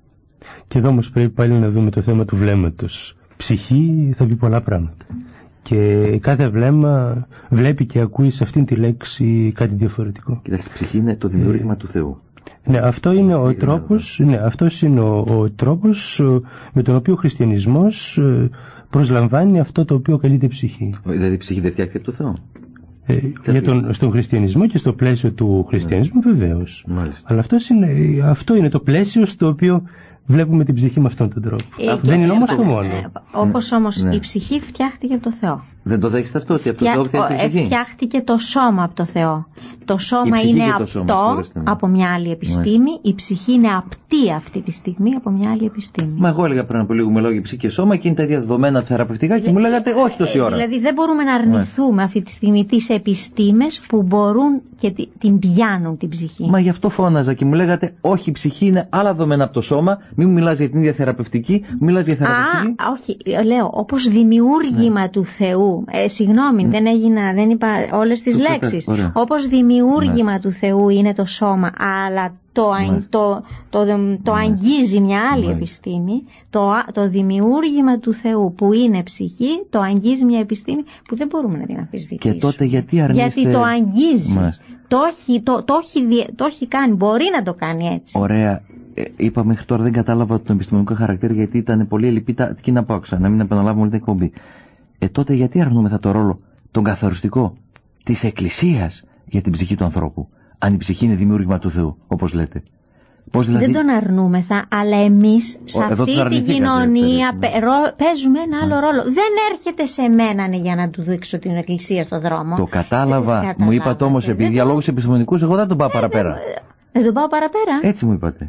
Και εδώ όμως πρέπει πάλι να δούμε το θέμα του βλέμματος. Ψυχή θα πει πολλά πράγματα. Και κάθε βλέμμα βλέπει και ακούει σε αυτήν τη λέξη κάτι διαφορετικό. Κοιτάξτε, ψυχή είναι το δημιούργημα ε... του Θεού. Ναι, αυτό είναι ο τρόπος, ναι, αυτός είναι ο, ο τρόπος με τον οποίο ο χριστιανισμός προσλαμβάνει αυτό το οποίο καλείται ψυχή. Δηλαδή η ψυχή δεν φτιάχτηκε από το Θεό. Ε, για τον, στον χριστιανισμό και στο πλαίσιο του χριστιανισμού ναι. βεβαίως. Μάλιστα. Αλλά αυτός είναι, αυτό είναι το πλαίσιο στο οποίο βλέπουμε την ψυχή με αυτόν τον τρόπο. Ε, δεν είναι όμως το μόνο. Ε, όπως όμως ναι. η ψυχή φτιάχτηκε από το Θεό. Δεν το δέχεστε αυτό, ότι από το Θεό φτιάχτηκε η ψυχή? Φτιάχτηκε το σώμα από το Θεό. Το σώμα είναι απτό από μια άλλη επιστήμη. Ναι. Η ψυχή είναι απτή αυτή τη στιγμή από μια άλλη επιστήμη. Μα εγώ έλεγα πριν από λίγο με λόγια ψυχή και σώμα και είναι τα ίδια δεδομένα θεραπευτικά και μου λέγατε όχι τόση ώρα. Δηλαδή δεν μπορούμε να αρνηθούμε ναι. αυτή τη στιγμή τις επιστήμες που μπορούν και την πιάνουν την ψυχή. Μα γι' αυτό φώναζα και μου λέγατε όχι, η ψυχή είναι άλλα δεδομένα από το σώμα. Μην μου μιλάς για την ίδια θεραπευτική, μου μιλάς για θεραπευτική. Α, όχι, λέω όπως δημιούργημα ναι. του Θεού. Ε, συγγνώμη, mm. δεν έγινα, δεν είπα όλες τις το λέξεις. Ωραία. Όπως δημιούργημα ναι. του Θεού είναι το σώμα, αλλά το, ναι. το, το, το, το ναι. αγγίζει μια άλλη ναι. επιστήμη. Το, το δημιούργημα του Θεού που είναι ψυχή, το αγγίζει μια επιστήμη που δεν μπορούμε να την αμφισβητήσουμε. Και τότε γιατί αρνείστε? Γιατί το αγγίζει. Το έχει, το, το, έχει, το έχει κάνει, μπορεί να το κάνει έτσι. Ωραία. Ε, είπα μέχρι τώρα δεν κατάλαβα τον επιστημονικό χαρακτήρα γιατί ήταν πολύ ελλειπή τα τι να πω άκουσα, να μην επαναλάβουμε όλη την εκπομπή. Ε, τότε γιατί αρνούμεθα το ρόλο, τον καθοριστικό της Εκκλησίας για την ψυχή του ανθρώπου, αν η ψυχή είναι δημιούργημα του Θεού, όπως λέτε? Πώς δηλαδή... Δεν τον αρνούμεθα, αλλά εμείς σε Ο, αυτή την κοινωνία παι, παίζουμε ένα άλλο ναι. ρόλο. Δεν έρχεται σε μένα ναι, για να του δείξω την Εκκλησία στο δρόμο. Το κατάλαβα. Σε, μου είπατε όμως επειδή για λόγους επιστημονικούς εγώ δεν τον πάω παραπέρα. Δεν, δεν τον πάω παραπέρα. Έτσι μου είπατε.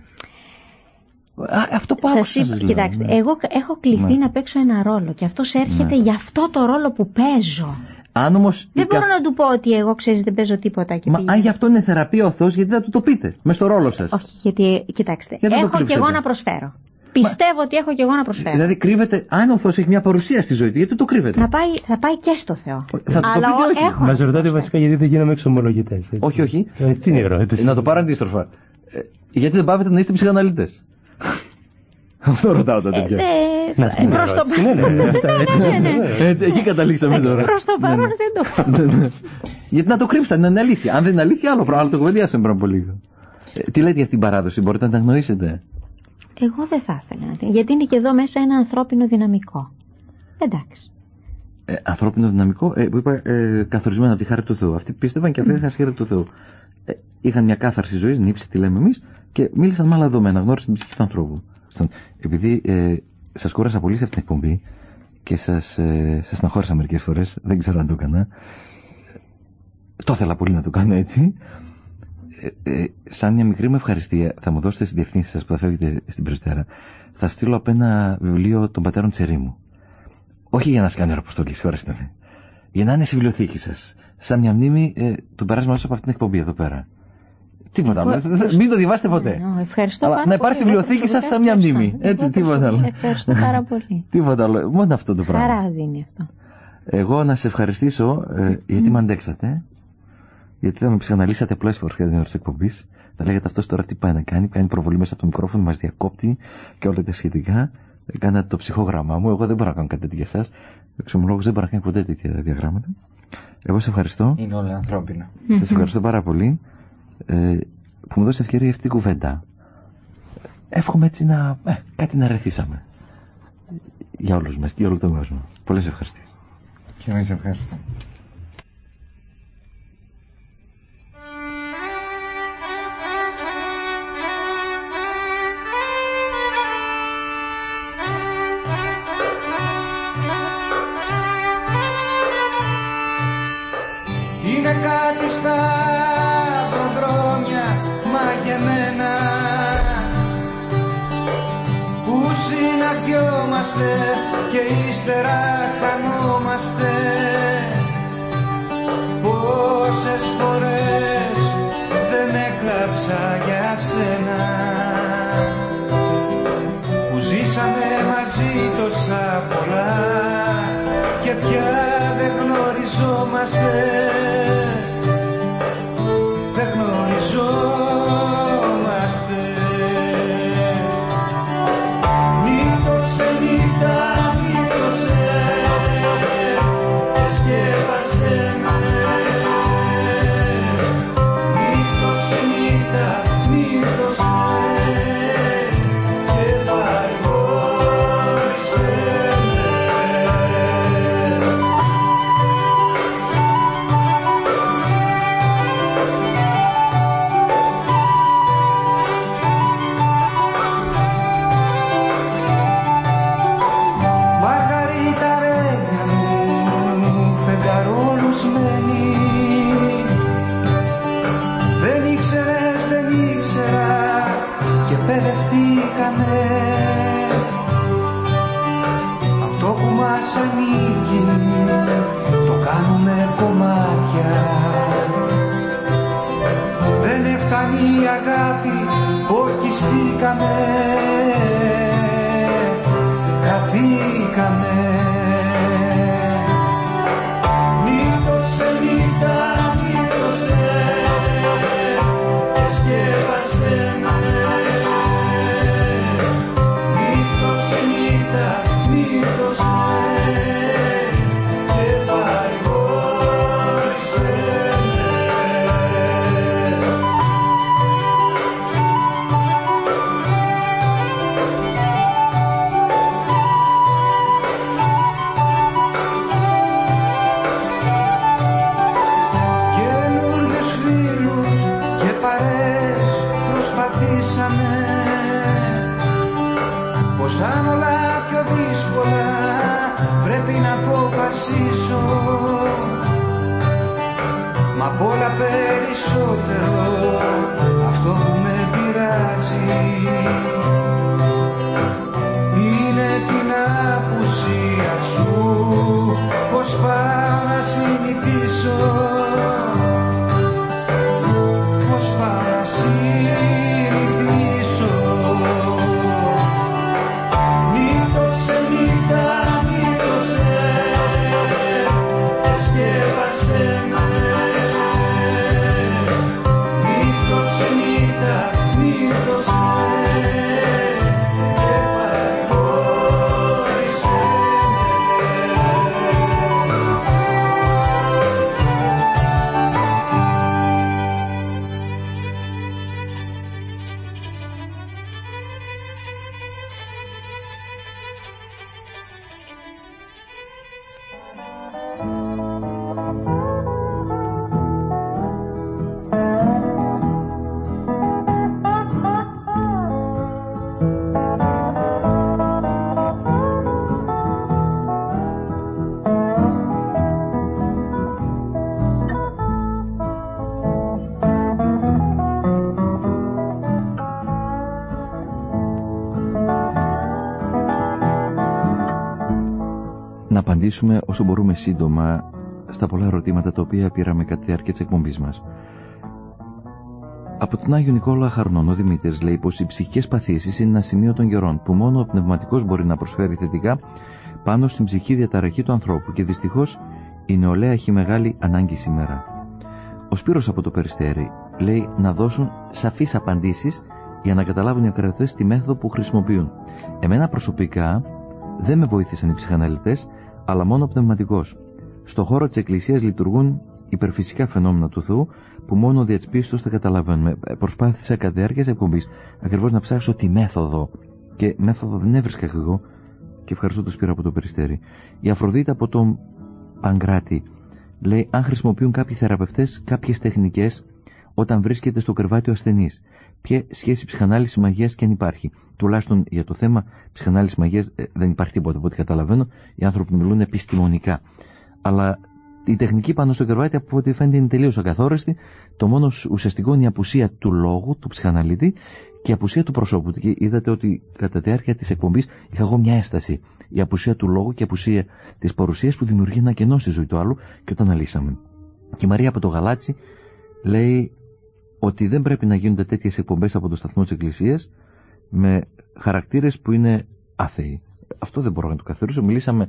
Α, αυτό που άκουσα. Σας είπα, κοιτάξτε, ναι. εγώ έχω κληθεί ναι. να παίξω ένα ρόλο και αυτός έρχεται ναι. για αυτό το ρόλο που παίζω. Αν όμως δεν μπορώ κα... να του πω ότι εγώ ξέρεις δεν παίζω τίποτα. Και Μα πήγε. Αν γι' αυτό είναι θεραπεία ο Θεός, γιατί δεν του το πείτε μες στο ρόλο σας? Όχι, γιατί κοιτάξτε, γιατί έχω κι εγώ να προσφέρω. Πιστεύω Μα... ότι έχω κι εγώ να προσφέρω. Δηλαδή κρύβεται, αν ο Θεός έχει μια παρουσία στη ζωή του, γιατί το κρύβεται? Θα πάει, θα πάει και στο Θεό. Θα το Αλλά το πείτε, όχι. Μας ρωτάτε βασικά γιατί δεν γίναμε εξομολογητές. Όχι, όχι. Ε, τι είναι η ερώτηση? Να το πάρω αντίστροφα. Ε, γιατί δεν πάβετε να είστε ψυχαναλυτές? Αυτό ρωτάω τότε πια. Ε, Ε, προς το παρόν. Εκεί καταλήξαμε τώρα. Προς το παρόν δεν το. Γιατί να το κρύψαν, να είναι αλήθεια. Αν δεν είναι αλήθεια, άλλο πράγμα. Το κουβεντιάσαμε πριν από λίγο. Τι λέτε για αυτήν την παράδοση, μπορείτε να τα γνωρίσετε? Εγώ δεν θα ήθελα να την. Γιατί είναι και εδώ μέσα ένα ανθρώπινο δυναμικό. Εντάξει. Ε, ανθρώπινο δυναμικό, ε, που είπα ε, καθορισμένο από τη χάρη του Θεού. Αυτοί πίστευαν και αυτοί είχαν χάρη του Θεού. Ε, είχαν μια κάθαρση ζωή, νύψη, τι λέμε εμείς, και μίλησαν με άλλα δεδομένα, γνώρισαν την ψυχή του ανθρώπου. Επειδή ε, σας κούρασα πολύ σε αυτή την εκπομπή και σας, ε, σας στεναχώρησα μερικές φορές, δεν ξέρω αν το έκανα. Το ήθελα πολύ να το κάνω έτσι. Ε, ε, σαν μια μικρή μου ευχαριστία, θα μου δώσετε στις διευθύνσεις σας που θα φεύγετε στην Περιστέρα, θα στείλω από ένα βιβλίο των πατέρων της ερήμου. Όχι για να σας κάνω αεροποστολή, συγχωρέστε με. Για να είναι στη βιβλιοθήκη σας. Σαν μια μνήμη ε, του περάσματος από αυτήν την εκπομπή εδώ πέρα. Τίποτα άλλο. Μην το διαβάσετε ποτέ. No, ευχαριστώ πάρα να υπάρχει στη βιβλιοθήκη σας σαν μια μνήμη. Έτσι, τίποτα άλλο. Ευχαριστώ πάρα πολύ. Τίποτα άλλο. Μόνο αυτό το πράγμα. Χαρά δίνει αυτό. Εγώ να σε ευχαριστήσω ε, γιατί με αντέξατε. Γιατί θα με ψυχαναλύσατε πολλές φορές για την ώρα της εκπομπής. Θα λέγατε αυτός τώρα τι πάει να κάνει. Κάνει προβολή μέσα από το μικρόφωνο, μας διακόπτει και όλα τα σχετικά. Έκανα το ψυχόγραμμά μου. Εγώ δεν μπορώ να κάνω κάτι τέτοιο για εσάς. Ο εξομολόγος δεν μπορεί να κάνει ποτέ τέτοια διαγράμματα. Εγώ σε ευχαριστώ. Είναι όλα ανθρώπινα. Σας ευχαριστώ πάρα πολύ ε, που μου δώσετε ευκαιρία αυτή την κουβέντα. Εύχομαι έτσι να. Ε, κάτι να ρεθίσαμε. Για όλους μας, για όλο τον κόσμο. Πολλές ευχαριστήσεις. Και εμείς ευχαριστώ. Είναι κάτι στα προδρόμια μαγεμένα που συναντιόμαστε και ύστερα χανόμαστε. Πόσες φορές δεν έκλαψα για σένα που ζήσαμε μαζί τόσα πολλά και πια δεν γνωριζόμαστε. Δεν γνωριζόμαστε. Νύχτωσε νύχτα, νύχτωσε απαντήσουμε όσο μπορούμε σύντομα στα πολλά ερωτήματα τα οποία πήραμε κατά τη διάρκεια της εκπομπής μας. Από τον Άγιο Νικόλα Χαρνών, ο Δημήτρης λέει πως οι ψυχικές παθήσεις είναι ένα σημείο των γερών που μόνο ο πνευματικός μπορεί να προσφέρει θετικά πάνω στην ψυχική διαταραχή του ανθρώπου και δυστυχώς η νεολαία έχει μεγάλη ανάγκη σήμερα. Ο Σπύρος από το Περιστέρι λέει να δώσουν σαφείς απαντήσεις για να καταλάβουν οι ακροατές τη μέθοδο που χρησιμοποιούν. Εμένα προσωπικά δεν με βοήθησαν οι ψυχαναλυτές, αλλά μόνο ο πνευματικός. Στο χώρο της Εκκλησίας λειτουργούν υπερφυσικά φαινόμενα του Θεού που μόνο ο διατσπίστος θα καταλαβαίνουμε. Προσπάθησα κατά τη διάρκεια της εκπομπής ακριβώς να ψάξω τη μέθοδο και μέθοδο δεν έβρισκα εγώ και ευχαριστώ τον Σπύρο από το Περιστέρι. Η Αφροδίτα από τον Παγκράτη λέει αν χρησιμοποιούν κάποιοι θεραπευτές κάποιες τεχνικές όταν βρίσκεται στο κρεβάτι ο ασθενής. Ποια σχέση ψυχανάλυση μαγείας και αν υπάρχει. Τουλάχιστον για το θέμα ψυχανάλυση μαγείας δεν υπάρχει τίποτα από ό,τι καταλαβαίνω. Οι άνθρωποι μιλούν επιστημονικά. Αλλά η τεχνική πάνω στο κρεβάτι από ό,τι φαίνεται είναι τελείως ακαθόριστη. Το μόνο ουσιαστικό είναι η απουσία του λόγου, του ψυχαναλύτη και η απουσία του προσώπου. Και είδατε ότι κατά τη διάρκεια της εκπομπής είχα εγώ μια έσταση. Η απουσία του λόγου και η απουσία της παρουσίας που δημιουργεί ένα κενό στη ζωή του άλλου και όταν αναλύσαμε. Και η Μαρία από το Γαλάτσι λέει ότι δεν πρέπει να γίνονται τέτοιες εκπομπές από το σταθμό της Εκκλησίας με χαρακτήρες που είναι άθεοι. Αυτό δεν μπορώ να το καθορίσω. Μιλήσαμε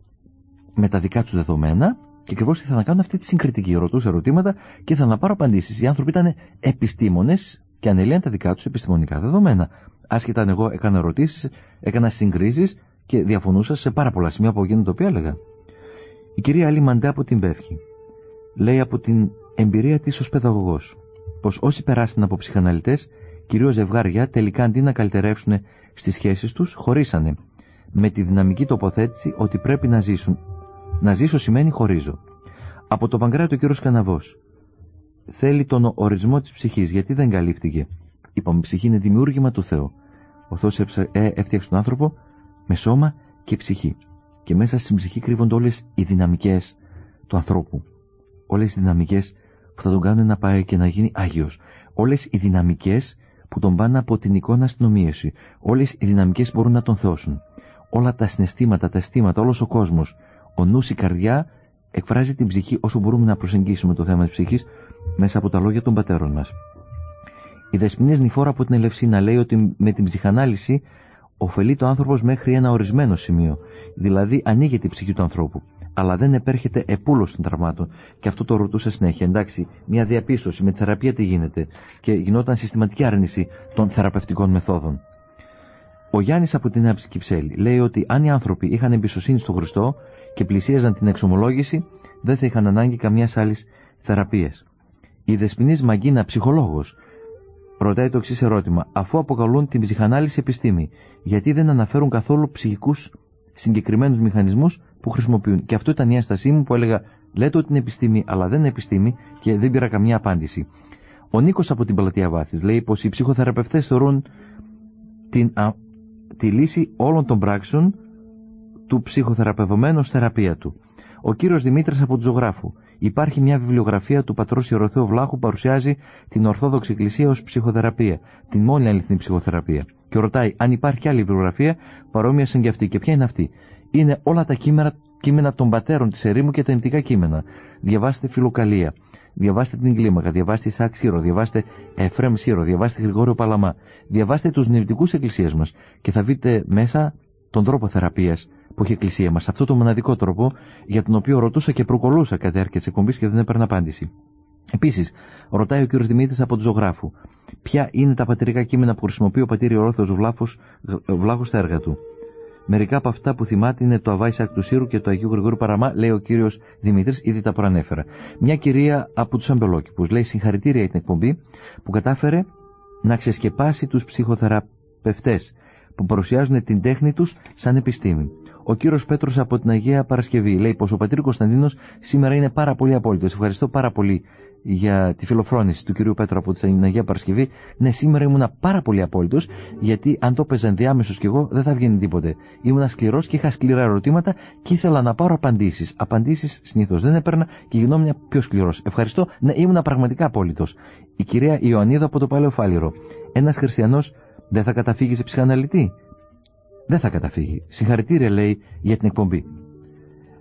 με τα δικά τους δεδομένα και ακριβώς ήθελα να κάνω αυτή τη συγκριτική. Ρωτούσα ερωτήματα και ήθελα να πάρω απαντήσεις. Οι άνθρωποι ήταν επιστήμονες και ανελύαν τα δικά τους επιστημονικά δεδομένα. Άσχετα αν εγώ έκανα ερωτήσεις, έκανα συγκρίσεις και διαφωνούσα σε πάρα πολλά σημεία από εκείνο το οποίο έλεγα. Η κυρία Άλλη Μαντέ από την Πεύχη λέει από την εμπειρία της ως παιδαγωγός πως όσοι περάσαν από ψυχαναλυτές, κυρίως ζευγάρια, τελικά αντί να καλυτερεύσουν στις σχέσεις τους, χωρίσανε με τη δυναμική τοποθέτηση ότι πρέπει να ζήσουν. Να ζήσω σημαίνει χωρίζω. Από το Παγκράτη ο κύριος Καναβός θέλει τον ορισμό της ψυχής, γιατί δεν καλύπτηκε. Είπαμε, η ψυχή είναι δημιούργημα του Θεού. Ο Θεός έφτιαξε τον άνθρωπο με σώμα και ψυχή. Και μέσα στην ψυχή κρύβονται όλες οι δυναμικές του ανθρώπου. Όλες οι δυναμικές που θα τον κάνουν να πάει και να γίνει Άγιος. Όλες οι δυναμικές που τον πάνε από την εικόνα στην ομοίωση. Όλες οι δυναμικές που μπορούν να τον θεώσουν. Όλα τα συναισθήματα, τα αισθήματα, όλος ο κόσμος. Ο νους, η καρδιά εκφράζει την ψυχή όσο μπορούμε να προσεγγίσουμε το θέμα της ψυχής μέσα από τα λόγια των πατέρων μας. Η Δεσποινής Νηφόρα από την Ελευσίνα λέει ότι με την ψυχανάλυση ωφελείται ο άνθρωπος μέχρι ένα ορισμένο σημείο. Δηλαδή ανοίγεται η ψυχή του ανθρώπου. Αλλά δεν επέρχεται επούλωση των τραυμάτων. Και αυτό το ρωτούσα συνέχεια. Εντάξει, μια διαπίστωση με τη θεραπεία τι γίνεται. Και γινόταν συστηματική άρνηση των θεραπευτικών μεθόδων. Ο Γιάννης από την Άψη Κυψέλη λέει ότι αν οι άνθρωποι είχαν εμπιστοσύνη στον Χριστό και πλησίαζαν την εξομολόγηση, δεν θα είχαν ανάγκη καμιά άλλη θεραπεία. Η Δεσποινής Μαγκίνα, ψυχολόγος, ρωτάει το εξής ερώτημα. Αφού αποκαλούν την ψυχανάλυση επιστήμη, γιατί δεν αναφέρουν καθόλου ψυχικούς συγκεκριμένους μηχανισμούς που χρησιμοποιούν? Και αυτό ήταν η ένστασή μου που έλεγα: λέτε ότι είναι επιστήμη, αλλά δεν είναι επιστήμη και δεν πήρα καμιά απάντηση. Ο Νίκος από την Πλατεία Βάθης λέει πως οι ψυχοθεραπευτές θεωρούν την, α, τη λύση όλων των πράξεων του ψυχοθεραπευομένου ως θεραπεία του. Ο κύριος Δημήτρης από του Ζωγράφου. Υπάρχει μια βιβλιογραφία του πατρός Ιεροθέου Βλάχου που παρουσιάζει την Ορθόδοξη Εκκλησία ως ψυχοθεραπεία, την μόνη αληθινή ψυχοθεραπεία. Και ρωτάει αν υπάρχει και άλλη βιβλιογραφία παρόμοια σαν και αυτή. Και ποια είναι αυτή? Είναι όλα τα κείμενα, κείμενα των πατέρων της ερήμου και τα ενωτικά κείμενα. Διαβάστε Φιλοκαλία, διαβάστε την Κλίμακα, διαβάστε Ισαάκ Σύρο, διαβάστε Εφραίμ Σύρο, διαβάστε Γρηγόριο Παλαμά, διαβάστε τους νηπτικούς εκκλησίες μας και θα βρείτε μέσα τον τρόπο θεραπείας που έχει η Εκκλησία μας. Αυτό το μοναδικό τρόπο για τον οποίο ρωτούσα και προκολούσα κατά τη διάρκεια της εκπομπής και δεν έπαιρνα απάντηση. Επίσης, ρωτάει ο κ. Δημήτρης από του Ζωγράφου, ποια είναι τα πατερικά κείμενα που χρησιμοποιεί ο πατήρ Ιερόθεος Βλάχος στα έργα του. Μερικά από αυτά που θυμάται είναι το Αβά Ισαάκ του Σύρου και το Αγίου Γρηγόρου Παραμά, λέει ο κύριος Δημήτρης, ήδη τα προανέφερα. Μια κυρία από τους Αμπελόκηπους λέει συγχαρητήρια για την εκπομπή που κατάφερε να ξεσκεπάσει τους ψυχοθεραπευτές που παρουσιάζουν την τέχνη τους σαν επιστήμη. Ο κύριος Πέτρος από την Αγία Παρασκευή λέει πως ο πατήρ Κωνσταντίνος σήμερα είναι πάρα πολύ απόλυτος. Ευχαριστώ πάρα πολύ για τη φιλοφρόνηση του κυρίου Πέτρου από την Αγία Παρασκευή. Ναι, σήμερα ήμουνα πάρα πολύ απόλυτος, γιατί αν το έπαιζα ενδιάμεσος κι εγώ δεν θα βγαίνει τίποτε. Ήμουνα σκληρός και είχα σκληρά ερωτήματα και ήθελα να πάρω απαντήσεις. Απαντήσεις συνήθως δεν έπαιρνα και γινόμουν πιο σκληρός. Ευχαριστώ, ναι, ήμουνα πραγματικά απόλυτος. Η κυρία Ιωαννίδα από το Παλαιοφάλιρο. Ένας χριστιανός δεν θα καταφύγει σε ψυχαναλυτή? Δεν θα καταφύγει. Συγχαρητήρια, λέει, για την εκπομπή.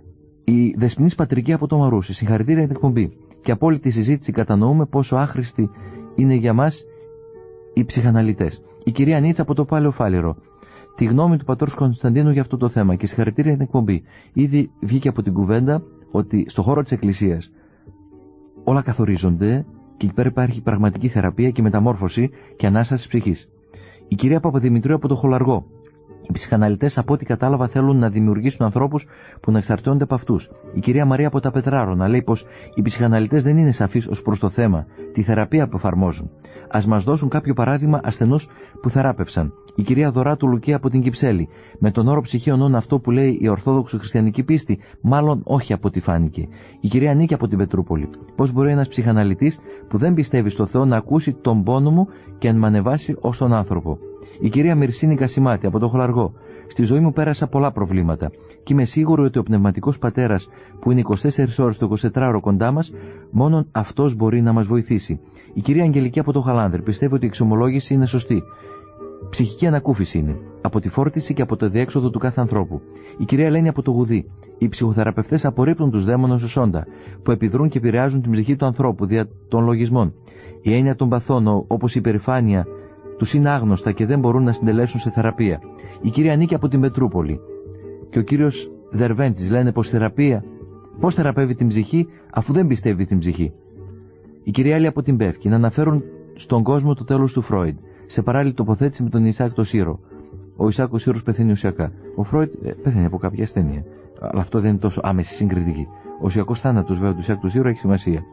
Η Δεσποινής Πατρική από το Μαρούσι. Συγχαρητήρια για την εκπομπή. Και από όλη τη συζήτηση κατανοούμε πόσο άχρηστοι είναι για μας οι ψυχαναλυτές. Η κυρία Νίτσα από το Πάλαιο Φάληρο. Τη γνώμη του πατρός Κωνσταντίνου για αυτό το θέμα και συγχαρητήρια για την εκπομπή. Ήδη βγήκε από την κουβέντα ότι στο χώρο της Εκκλησίας όλα καθορίζονται και εκεί πέρα υπάρχει πραγματική θεραπεία και μεταμόρφωση και ανάσταση ψυχής. Η κυρία Παπαδημητρίου από το Χολαργό. Οι ψυχαναλυτές, από ό,τι κατάλαβα, θέλουν να δημιουργήσουν ανθρώπους που να εξαρτώνται από αυτούς. Η κυρία Μαρία από τα Πετράρωνα λέει πως οι ψυχαναλυτές δεν είναι σαφείς ως προς το θέμα, τη θεραπεία που εφαρμόζουν. Ας μας δώσουν κάποιο παράδειγμα ασθενούς που θεράπευσαν. Η κυρία Δωράτου Λουκία από την Κυψέλη. Με τον όρο ψυχίων όν αυτό που λέει η Ορθόδοξο Χριστιανική πίστη, μάλλον όχι από ό,τι φάνηκε. Η κυρία Νίκη από την Πετρούπολη. Πώς μπορεί ένας ψυχαναλυτής που δεν πιστεύει στο Θεό να ακούσει τον πόνο μου και να με ανεβάσει ως τον άνθρωπο. Η κυρία Μυρσίνη Κασιμάτη από το Χολαργό. Στη ζωή μου πέρασα πολλά προβλήματα και είμαι σίγουρη ότι ο πνευματικός πατέρας που είναι είκοσι τέσσερις ώρες το εικοσιτετράωρο κοντά μας, μόνον αυτός μπορεί να μας βοηθήσει. Η κυρία Αγγελική από το Χαλάνδρη πιστεύει ότι η εξομολόγηση είναι σωστή. Ψυχική ανακούφιση είναι, από τη φόρτιση και από το διέξοδο του κάθε ανθρώπου. Η κυρία Ελένη από το Γουδί. Οι ψυχοθεραπευτές απορρίπτουν τους δαίμονες ως όντα, που επιδρούν και επηρεάζουν την ψυχή του ανθρώπου δια των λογισμών. Η έννοια των παθών, όπως η υπερηφάνεια, τους είναι άγνωστα και δεν μπορούν να συντελέσουν σε θεραπεία. Η κυρία Νίκη από την Πετρούπολη και ο κύριος Δερβέντζης λένε πως θεραπεία, πώς θεραπεύει την ψυχή αφού δεν πιστεύει την ψυχή. Η κυρία Άλλη από την Πεύκη να αναφέρουν στον κόσμο το τέλος του Φρόιντ, σε παράλληλη τοποθέτηση με τον Ισάκ το Σύρο. Ο Ισάκ ο Σύρος πεθαίνει ουσιακά. Ο Φρόιντ ε, πεθαίνει από κάποια ασθένεια. Αλλά αυτό δεν είναι τόσο άμεση συγκριτική. Ο ουσιακός θάνατος βέβαια του Ισάκ του Σύρο έχει σημασία.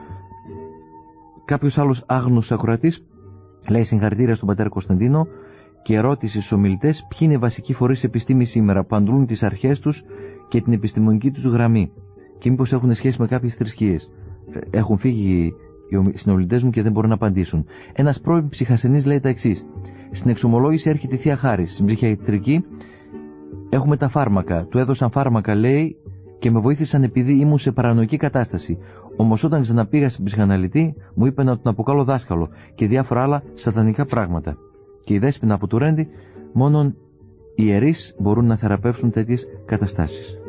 Κάποιος άλλος άγνωστος ακροατής λέει συγχαρητήρια στον πατέρα Κωνσταντίνο και ερώτηση στους ομιλητές ποιοι είναι οι βασικοί φορείς επιστήμης σήμερα που αντλούν τις αρχές τους και την επιστημονική τους γραμμή και μήπως έχουν σχέση με κάποιες θρησκείες. Έχουν φύγει οι συνομιλητές μου και δεν μπορούν να απαντήσουν. Ένας πρώην ψυχασθενής λέει τα εξής. Στην εξομολόγηση έρχεται η Θεία Χάρις. Στην ψυχιατρική έχουμε τα φάρμακα. Του έδωσαν φάρμακα, λέει, και με βοήθησαν επειδή ήμουν σε παρανοϊκή κατάσταση. Όμως όταν ξαναπήγα στην ψυχαναλυτή, μου είπε να τον αποκαλώ δάσκαλο και διάφορα άλλα σατανικά πράγματα. Και η Δέσποινα από του Ρέντι, μόνον οι ιερείς μπορούν να θεραπεύσουν τέτοιες καταστάσεις.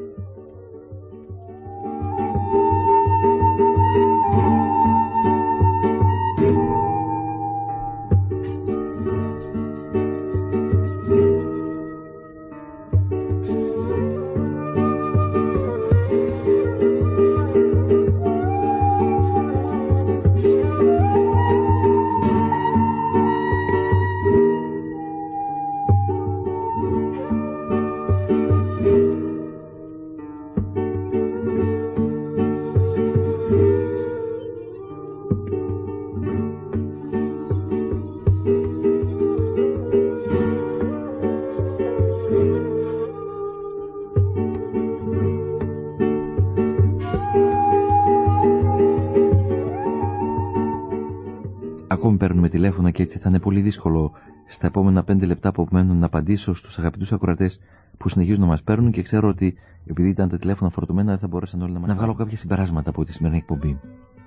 Τηλέφωνα και έτσι θα είναι πολύ δύσκολο στα επόμενα πέντε λεπτά που μένουν να απαντήσω στους αγαπητούς ακροατές που συνεχίζουν να μας παίρνουν και ξέρω ότι επειδή ήταν τα τηλέφωνα φορτωμένα δεν θα μπορέσαν όλοι να μας... Να βγάλω κάποια συμπεράσματα από τη σημερινή εκπομπή.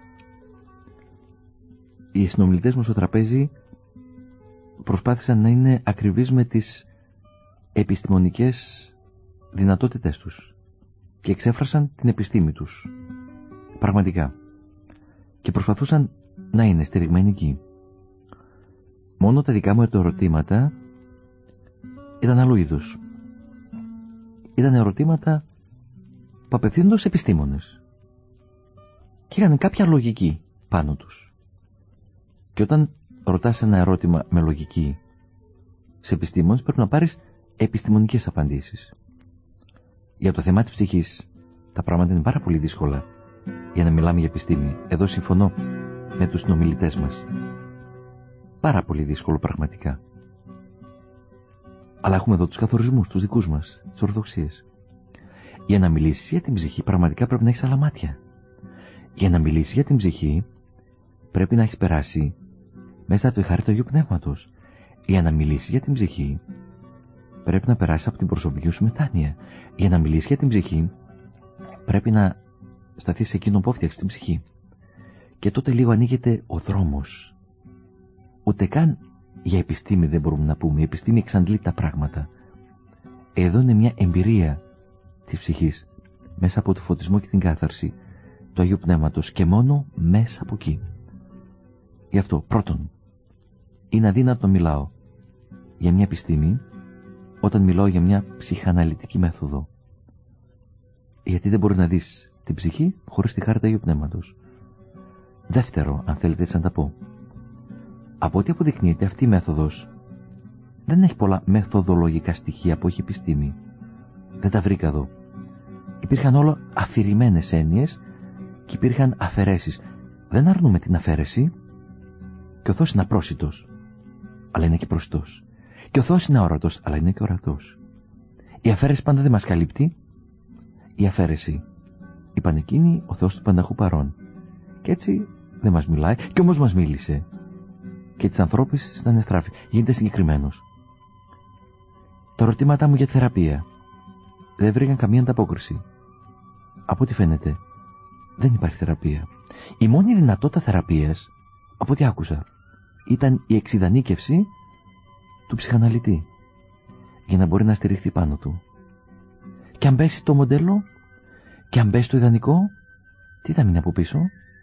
Οι συνομιλητές μου στο τραπέζι προσπάθησαν να είναι ακριβείς με τις επιστημονικές δυνατότητές τους και εξέφρασαν την επιστήμη τους πραγματικά και προσπαθούσαν να είναι στηριγμένοι εκεί. Μόνο τα δικά μου ερωτήματα ήταν άλλου είδους. Ήταν ερωτήματα που απευθύνονται σε επιστήμονες και είχαν κάποια λογική πάνω τους. Και όταν ρωτάς ένα ερώτημα με λογική σε επιστήμονες πρέπει να πάρεις επιστημονικές απαντήσεις. Για το θέμα της ψυχής τα πράγματα είναι πάρα πολύ δύσκολα για να μιλάμε για επιστήμη. Εδώ συμφωνώ με τους συνομιλητές μας. Πάρα πολύ δύσκολο πραγματικά. Αλλά έχουμε εδώ τους καθορισμούς, τους δικούς μας, τις ορθοδοξίες. Για να μιλήσεις για την ψυχή πραγματικά πρέπει να έχεις άλλα μάτια. Για να μιλήσεις για την ψυχή πρέπει να έχεις περάσει μέσα από τη χάρη του Αγίου Πνεύματος. Για να μιλήσεις για την ψυχή πρέπει να περάσεις από την προσωπική σου μετάνοια. Για να μιλήσεις για την ψυχή πρέπει να σταθείς σε εκείνον που έφτιαξε την ψυχή. Και τότε λίγο ανοίγεται ο δρόμος. Ούτε καν για επιστήμη δεν μπορούμε να πούμε. Η επιστήμη εξαντλεί τα πράγματα. Εδώ είναι μια εμπειρία της ψυχής. μέσα από το φωτισμό και την κάθαρση του Αγίου Πνεύματος και μόνο μέσα από εκεί. Γι' αυτό, πρώτον, είναι αδύνατο να μιλάω για μια επιστήμη όταν μιλάω για μια ψυχαναλυτική μέθοδο. Γιατί δεν μπορεί να δεις την ψυχή χωρίς τη χάρη του Αγίου Πνεύματος. Δεύτερο, αν θέλετε έτσι να τα πω, από ό,τι αποδεικνύεται αυτή η μέθοδος δεν έχει πολλά μεθοδολογικά στοιχεία που έχει επιστήμη. Δεν τα βρήκα εδώ. Υπήρχαν όλα αφηρημένες έννοιες και υπήρχαν αφαιρέσεις. Δεν αρνούμε την αφαίρεση. Και ο Θεός είναι απρόσιτος, αλλά είναι και προσιτός. Και ο Θεός είναι αόρατος, αλλά είναι και ορατός. Η αφαίρεση πάντα δεν μας καλύπτει. Η αφαίρεση, είπαν εκείνοι, ο Θεός του πανταχού παρών. Και έτσι δεν μας μιλάει, και όμως μας μίλησε. Και της ανθρώπης στην ανεστράφη. Γίνεται συγκεκριμένος. Τα ερωτήματά μου για τη θεραπεία δεν βρήκαν καμία ανταπόκριση. Από ό,τι φαίνεται, δεν υπάρχει θεραπεία. Η μόνη δυνατότητα θεραπείας, από ό,τι άκουσα, ήταν η εξειδανίκευση του ψυχαναλυτή, για να μπορεί να στηριχθεί πάνω του. Και αν πέσει το μοντέλο, και αν πέσει το ιδανικό, τι θα μείνει από πίσω?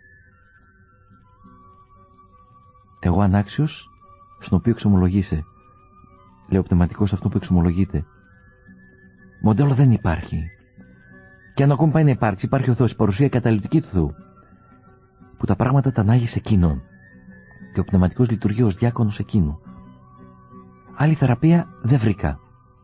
Εγώ ανάξιος, στον οποίο εξομολογείσαι. Λέω πνευματικός αυτό που εξομολογείται. Μοντέλο δεν υπάρχει. Και αν ακόμη πάει να υπάρξει, υπάρχει ο Θεός, η παρουσία καταλυτική του Θεού, που τα πράγματα τα ανάγει σε εκείνον. Και ο πνευματικός λειτουργεί ως διάκονος εκείνου. Άλλη θεραπεία δεν βρήκα.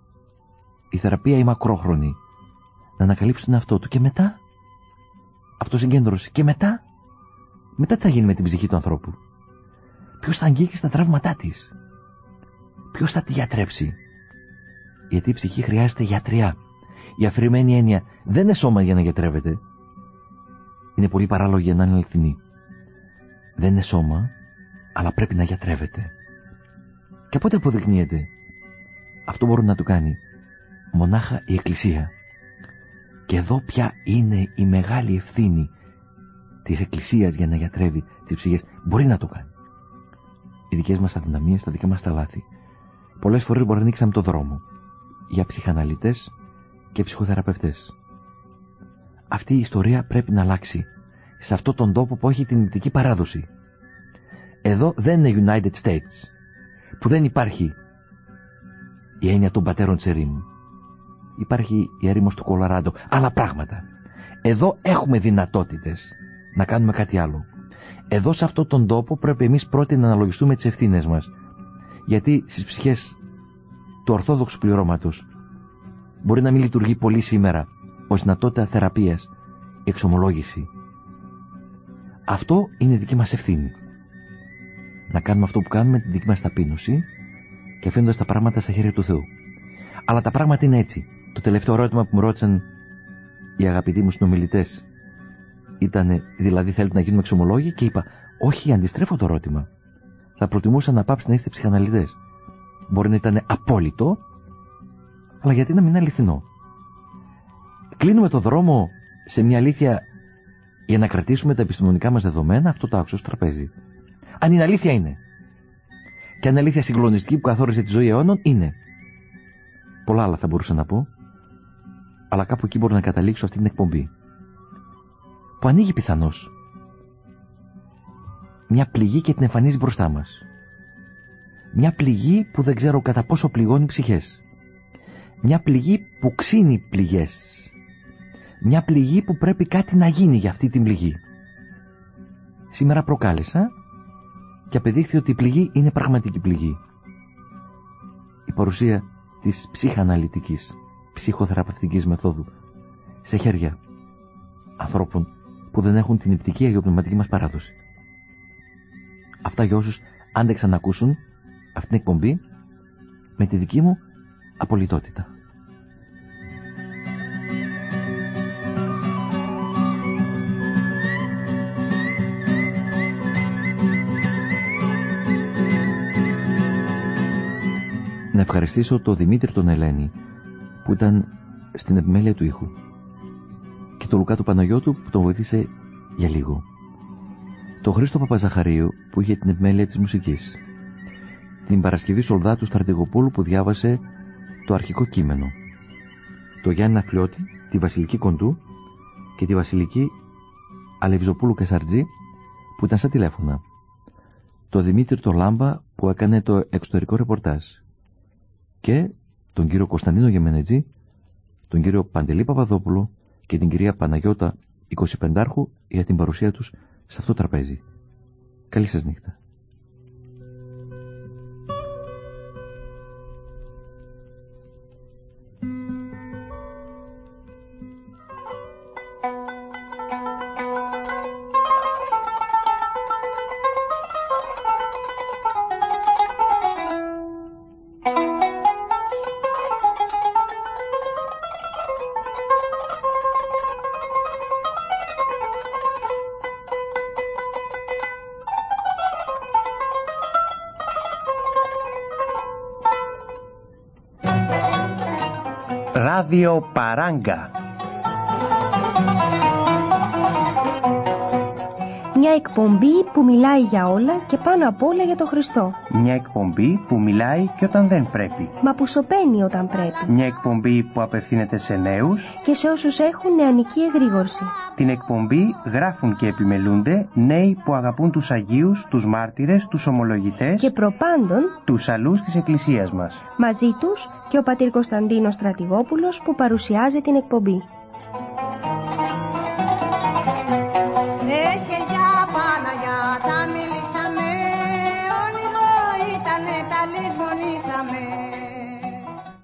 Η θεραπεία η μακρόχρονη. Να ανακαλύψει τον εαυτό του και μετά αυτοσυγκέντρωση. Και μετά, μετά τι θα γίνει με την ψυχή του ανθρώπου? Ποιος θα αγγίξει τα τραύματά της? Ποιος θα τη γιατρέψει? Γιατί η ψυχή χρειάζεται γιατριά. Η αφηρημένη έννοια δεν είναι σώμα για να γιατρεύεται. Είναι πολύ παράλογη για να είναι αληθινή. Δεν είναι σώμα, αλλά πρέπει να γιατρεύεται. Και από ό,τι αποδεικνύεται, αυτό μπορεί να το κάνει μονάχα η Εκκλησία. Και εδώ πια είναι η μεγάλη ευθύνη της Εκκλησίας για να γιατρεύει τις ψυχές. Μπορεί να το κάνει. Οι δικές μας αδυναμίες, τα δικά μας τα λάθη. Πολλές φορές μπορεί να ανοίξαμε το δρόμο για ψυχαναλυτές και ψυχοθεραπευτές. Αυτή η ιστορία πρέπει να αλλάξει σε αυτόν τον τόπο που έχει την μυστική παράδοση. Εδώ δεν είναι United States, που δεν υπάρχει η έννοια των πατέρων της ερήμου. Υπάρχει η ερήμος του Κολοράντο, άλλα πράγματα. Εδώ έχουμε δυνατότητες να κάνουμε κάτι άλλο. Εδώ σε αυτόν τον τόπο πρέπει εμείς πρώτοι να αναλογιστούμε τις ευθύνες μας. Γιατί στις ψυχές του ορθόδοξου πληρώματος μπορεί να μην λειτουργεί πολύ σήμερα ως δυνατότητα θεραπείας, η εξομολόγηση. Αυτό είναι δική μας ευθύνη. Να κάνουμε αυτό που κάνουμε, την δική μας ταπείνωση και αφήνοντας τα πράγματα στα χέρια του Θεού. Αλλά τα πράγματα είναι έτσι. Το τελευταίο ερώτημα που μου ρώτησαν οι αγαπητοί μου συνομιλητές ήταν, δηλαδή θέλετε να γίνουμε εξομολόγοι? Και είπα, όχι, αντιστρέφω το ερώτημα. Θα προτιμούσα να πάψετε να είστε ψυχαναλυτές. Μπορεί να ήταν απόλυτο, αλλά γιατί να μην είναι αληθινό? Κλείνουμε το δρόμο σε μια αλήθεια για να κρατήσουμε τα επιστημονικά μας δεδομένα, αυτό το άκουσα στο τραπέζι. Αν είναι αλήθεια, είναι. Και αν είναι αλήθεια συγκλονιστική που καθόρισε τη ζωή αιώνων, είναι. Πολλά άλλα θα μπορούσα να πω, αλλά κάπου εκεί μπορώ να καταλήξω αυτή την εκπομπή, που ανοίγει πιθανώς μια πληγή και την εμφανίζει μπροστά μας. Μια πληγή που δεν ξέρω κατά πόσο πληγώνει ψυχές. Μια πληγή που ξύνει πληγές. Μια πληγή που πρέπει κάτι να γίνει για αυτή την πληγή. Σήμερα προκάλεσα και απεδείχθη ότι η πληγή είναι πραγματική πληγή. Η παρουσία της ψυχαναλυτικής, ψυχοθεραπευτικής μεθόδου σε χέρια ανθρώπων που δεν έχουν την ηπτική αγιοπνευματική μας παράδοση. Αυτά για όσους άντεξαν να ακούσουν αυτή την εκπομπή με τη δική μου απολυτότητα. Να ευχαριστήσω τον Δημήτρη τον Ελένη που ήταν στην επιμέλεια του ήχου και τον Λουκά του Παναγιώτου που τον βοήθησε για λίγο, τον Χρήστο Παπαζαχαρίου που είχε την επιμέλεια της μουσικής, την Παρασκευή Σολδάτου Στρατηγοπούλου που διάβασε το αρχικό κείμενο, τον Γιάννη Ναφλιώτη, τη Βασιλική Κοντού και τη Βασιλική Αλευζοπούλου Κεσαρτζή που ήταν στα τηλέφωνα, το Δημήτρη το Λάμπα που έκανε το εξωτερικό ρεπορτάζ και τον κύριο Κωνσταντίνο Γεμενετζή, τον κύριο Παντελή Παπαδόπουλο και την κυρία Παναγιώτα εικοσιπεντάρχου για την παρουσία τους σε αυτό το τραπέζι. Καλή σας νύχτα. Ράδιο Παράγκα. Μια εκπομπή που μιλάει για όλα και πάνω απ' όλα για τον Χριστό. Μια εκπομπή που μιλάει και όταν δεν πρέπει. Μα που σωπαίνει όταν πρέπει. Μια εκπομπή που απευθύνεται σε νέους και σε όσους έχουν νεανική εγρήγορση. Την εκπομπή γράφουν και επιμελούνται νέοι που αγαπούν τους Αγίους, τους μάρτυρες, τους ομολογητές και προπάντων τους αλλούς της Εκκλησίας μας. Μαζί τους και ο πατήρ Κωνσταντίνος Στρατηγόπουλος που παρουσιάζει την εκπομπή.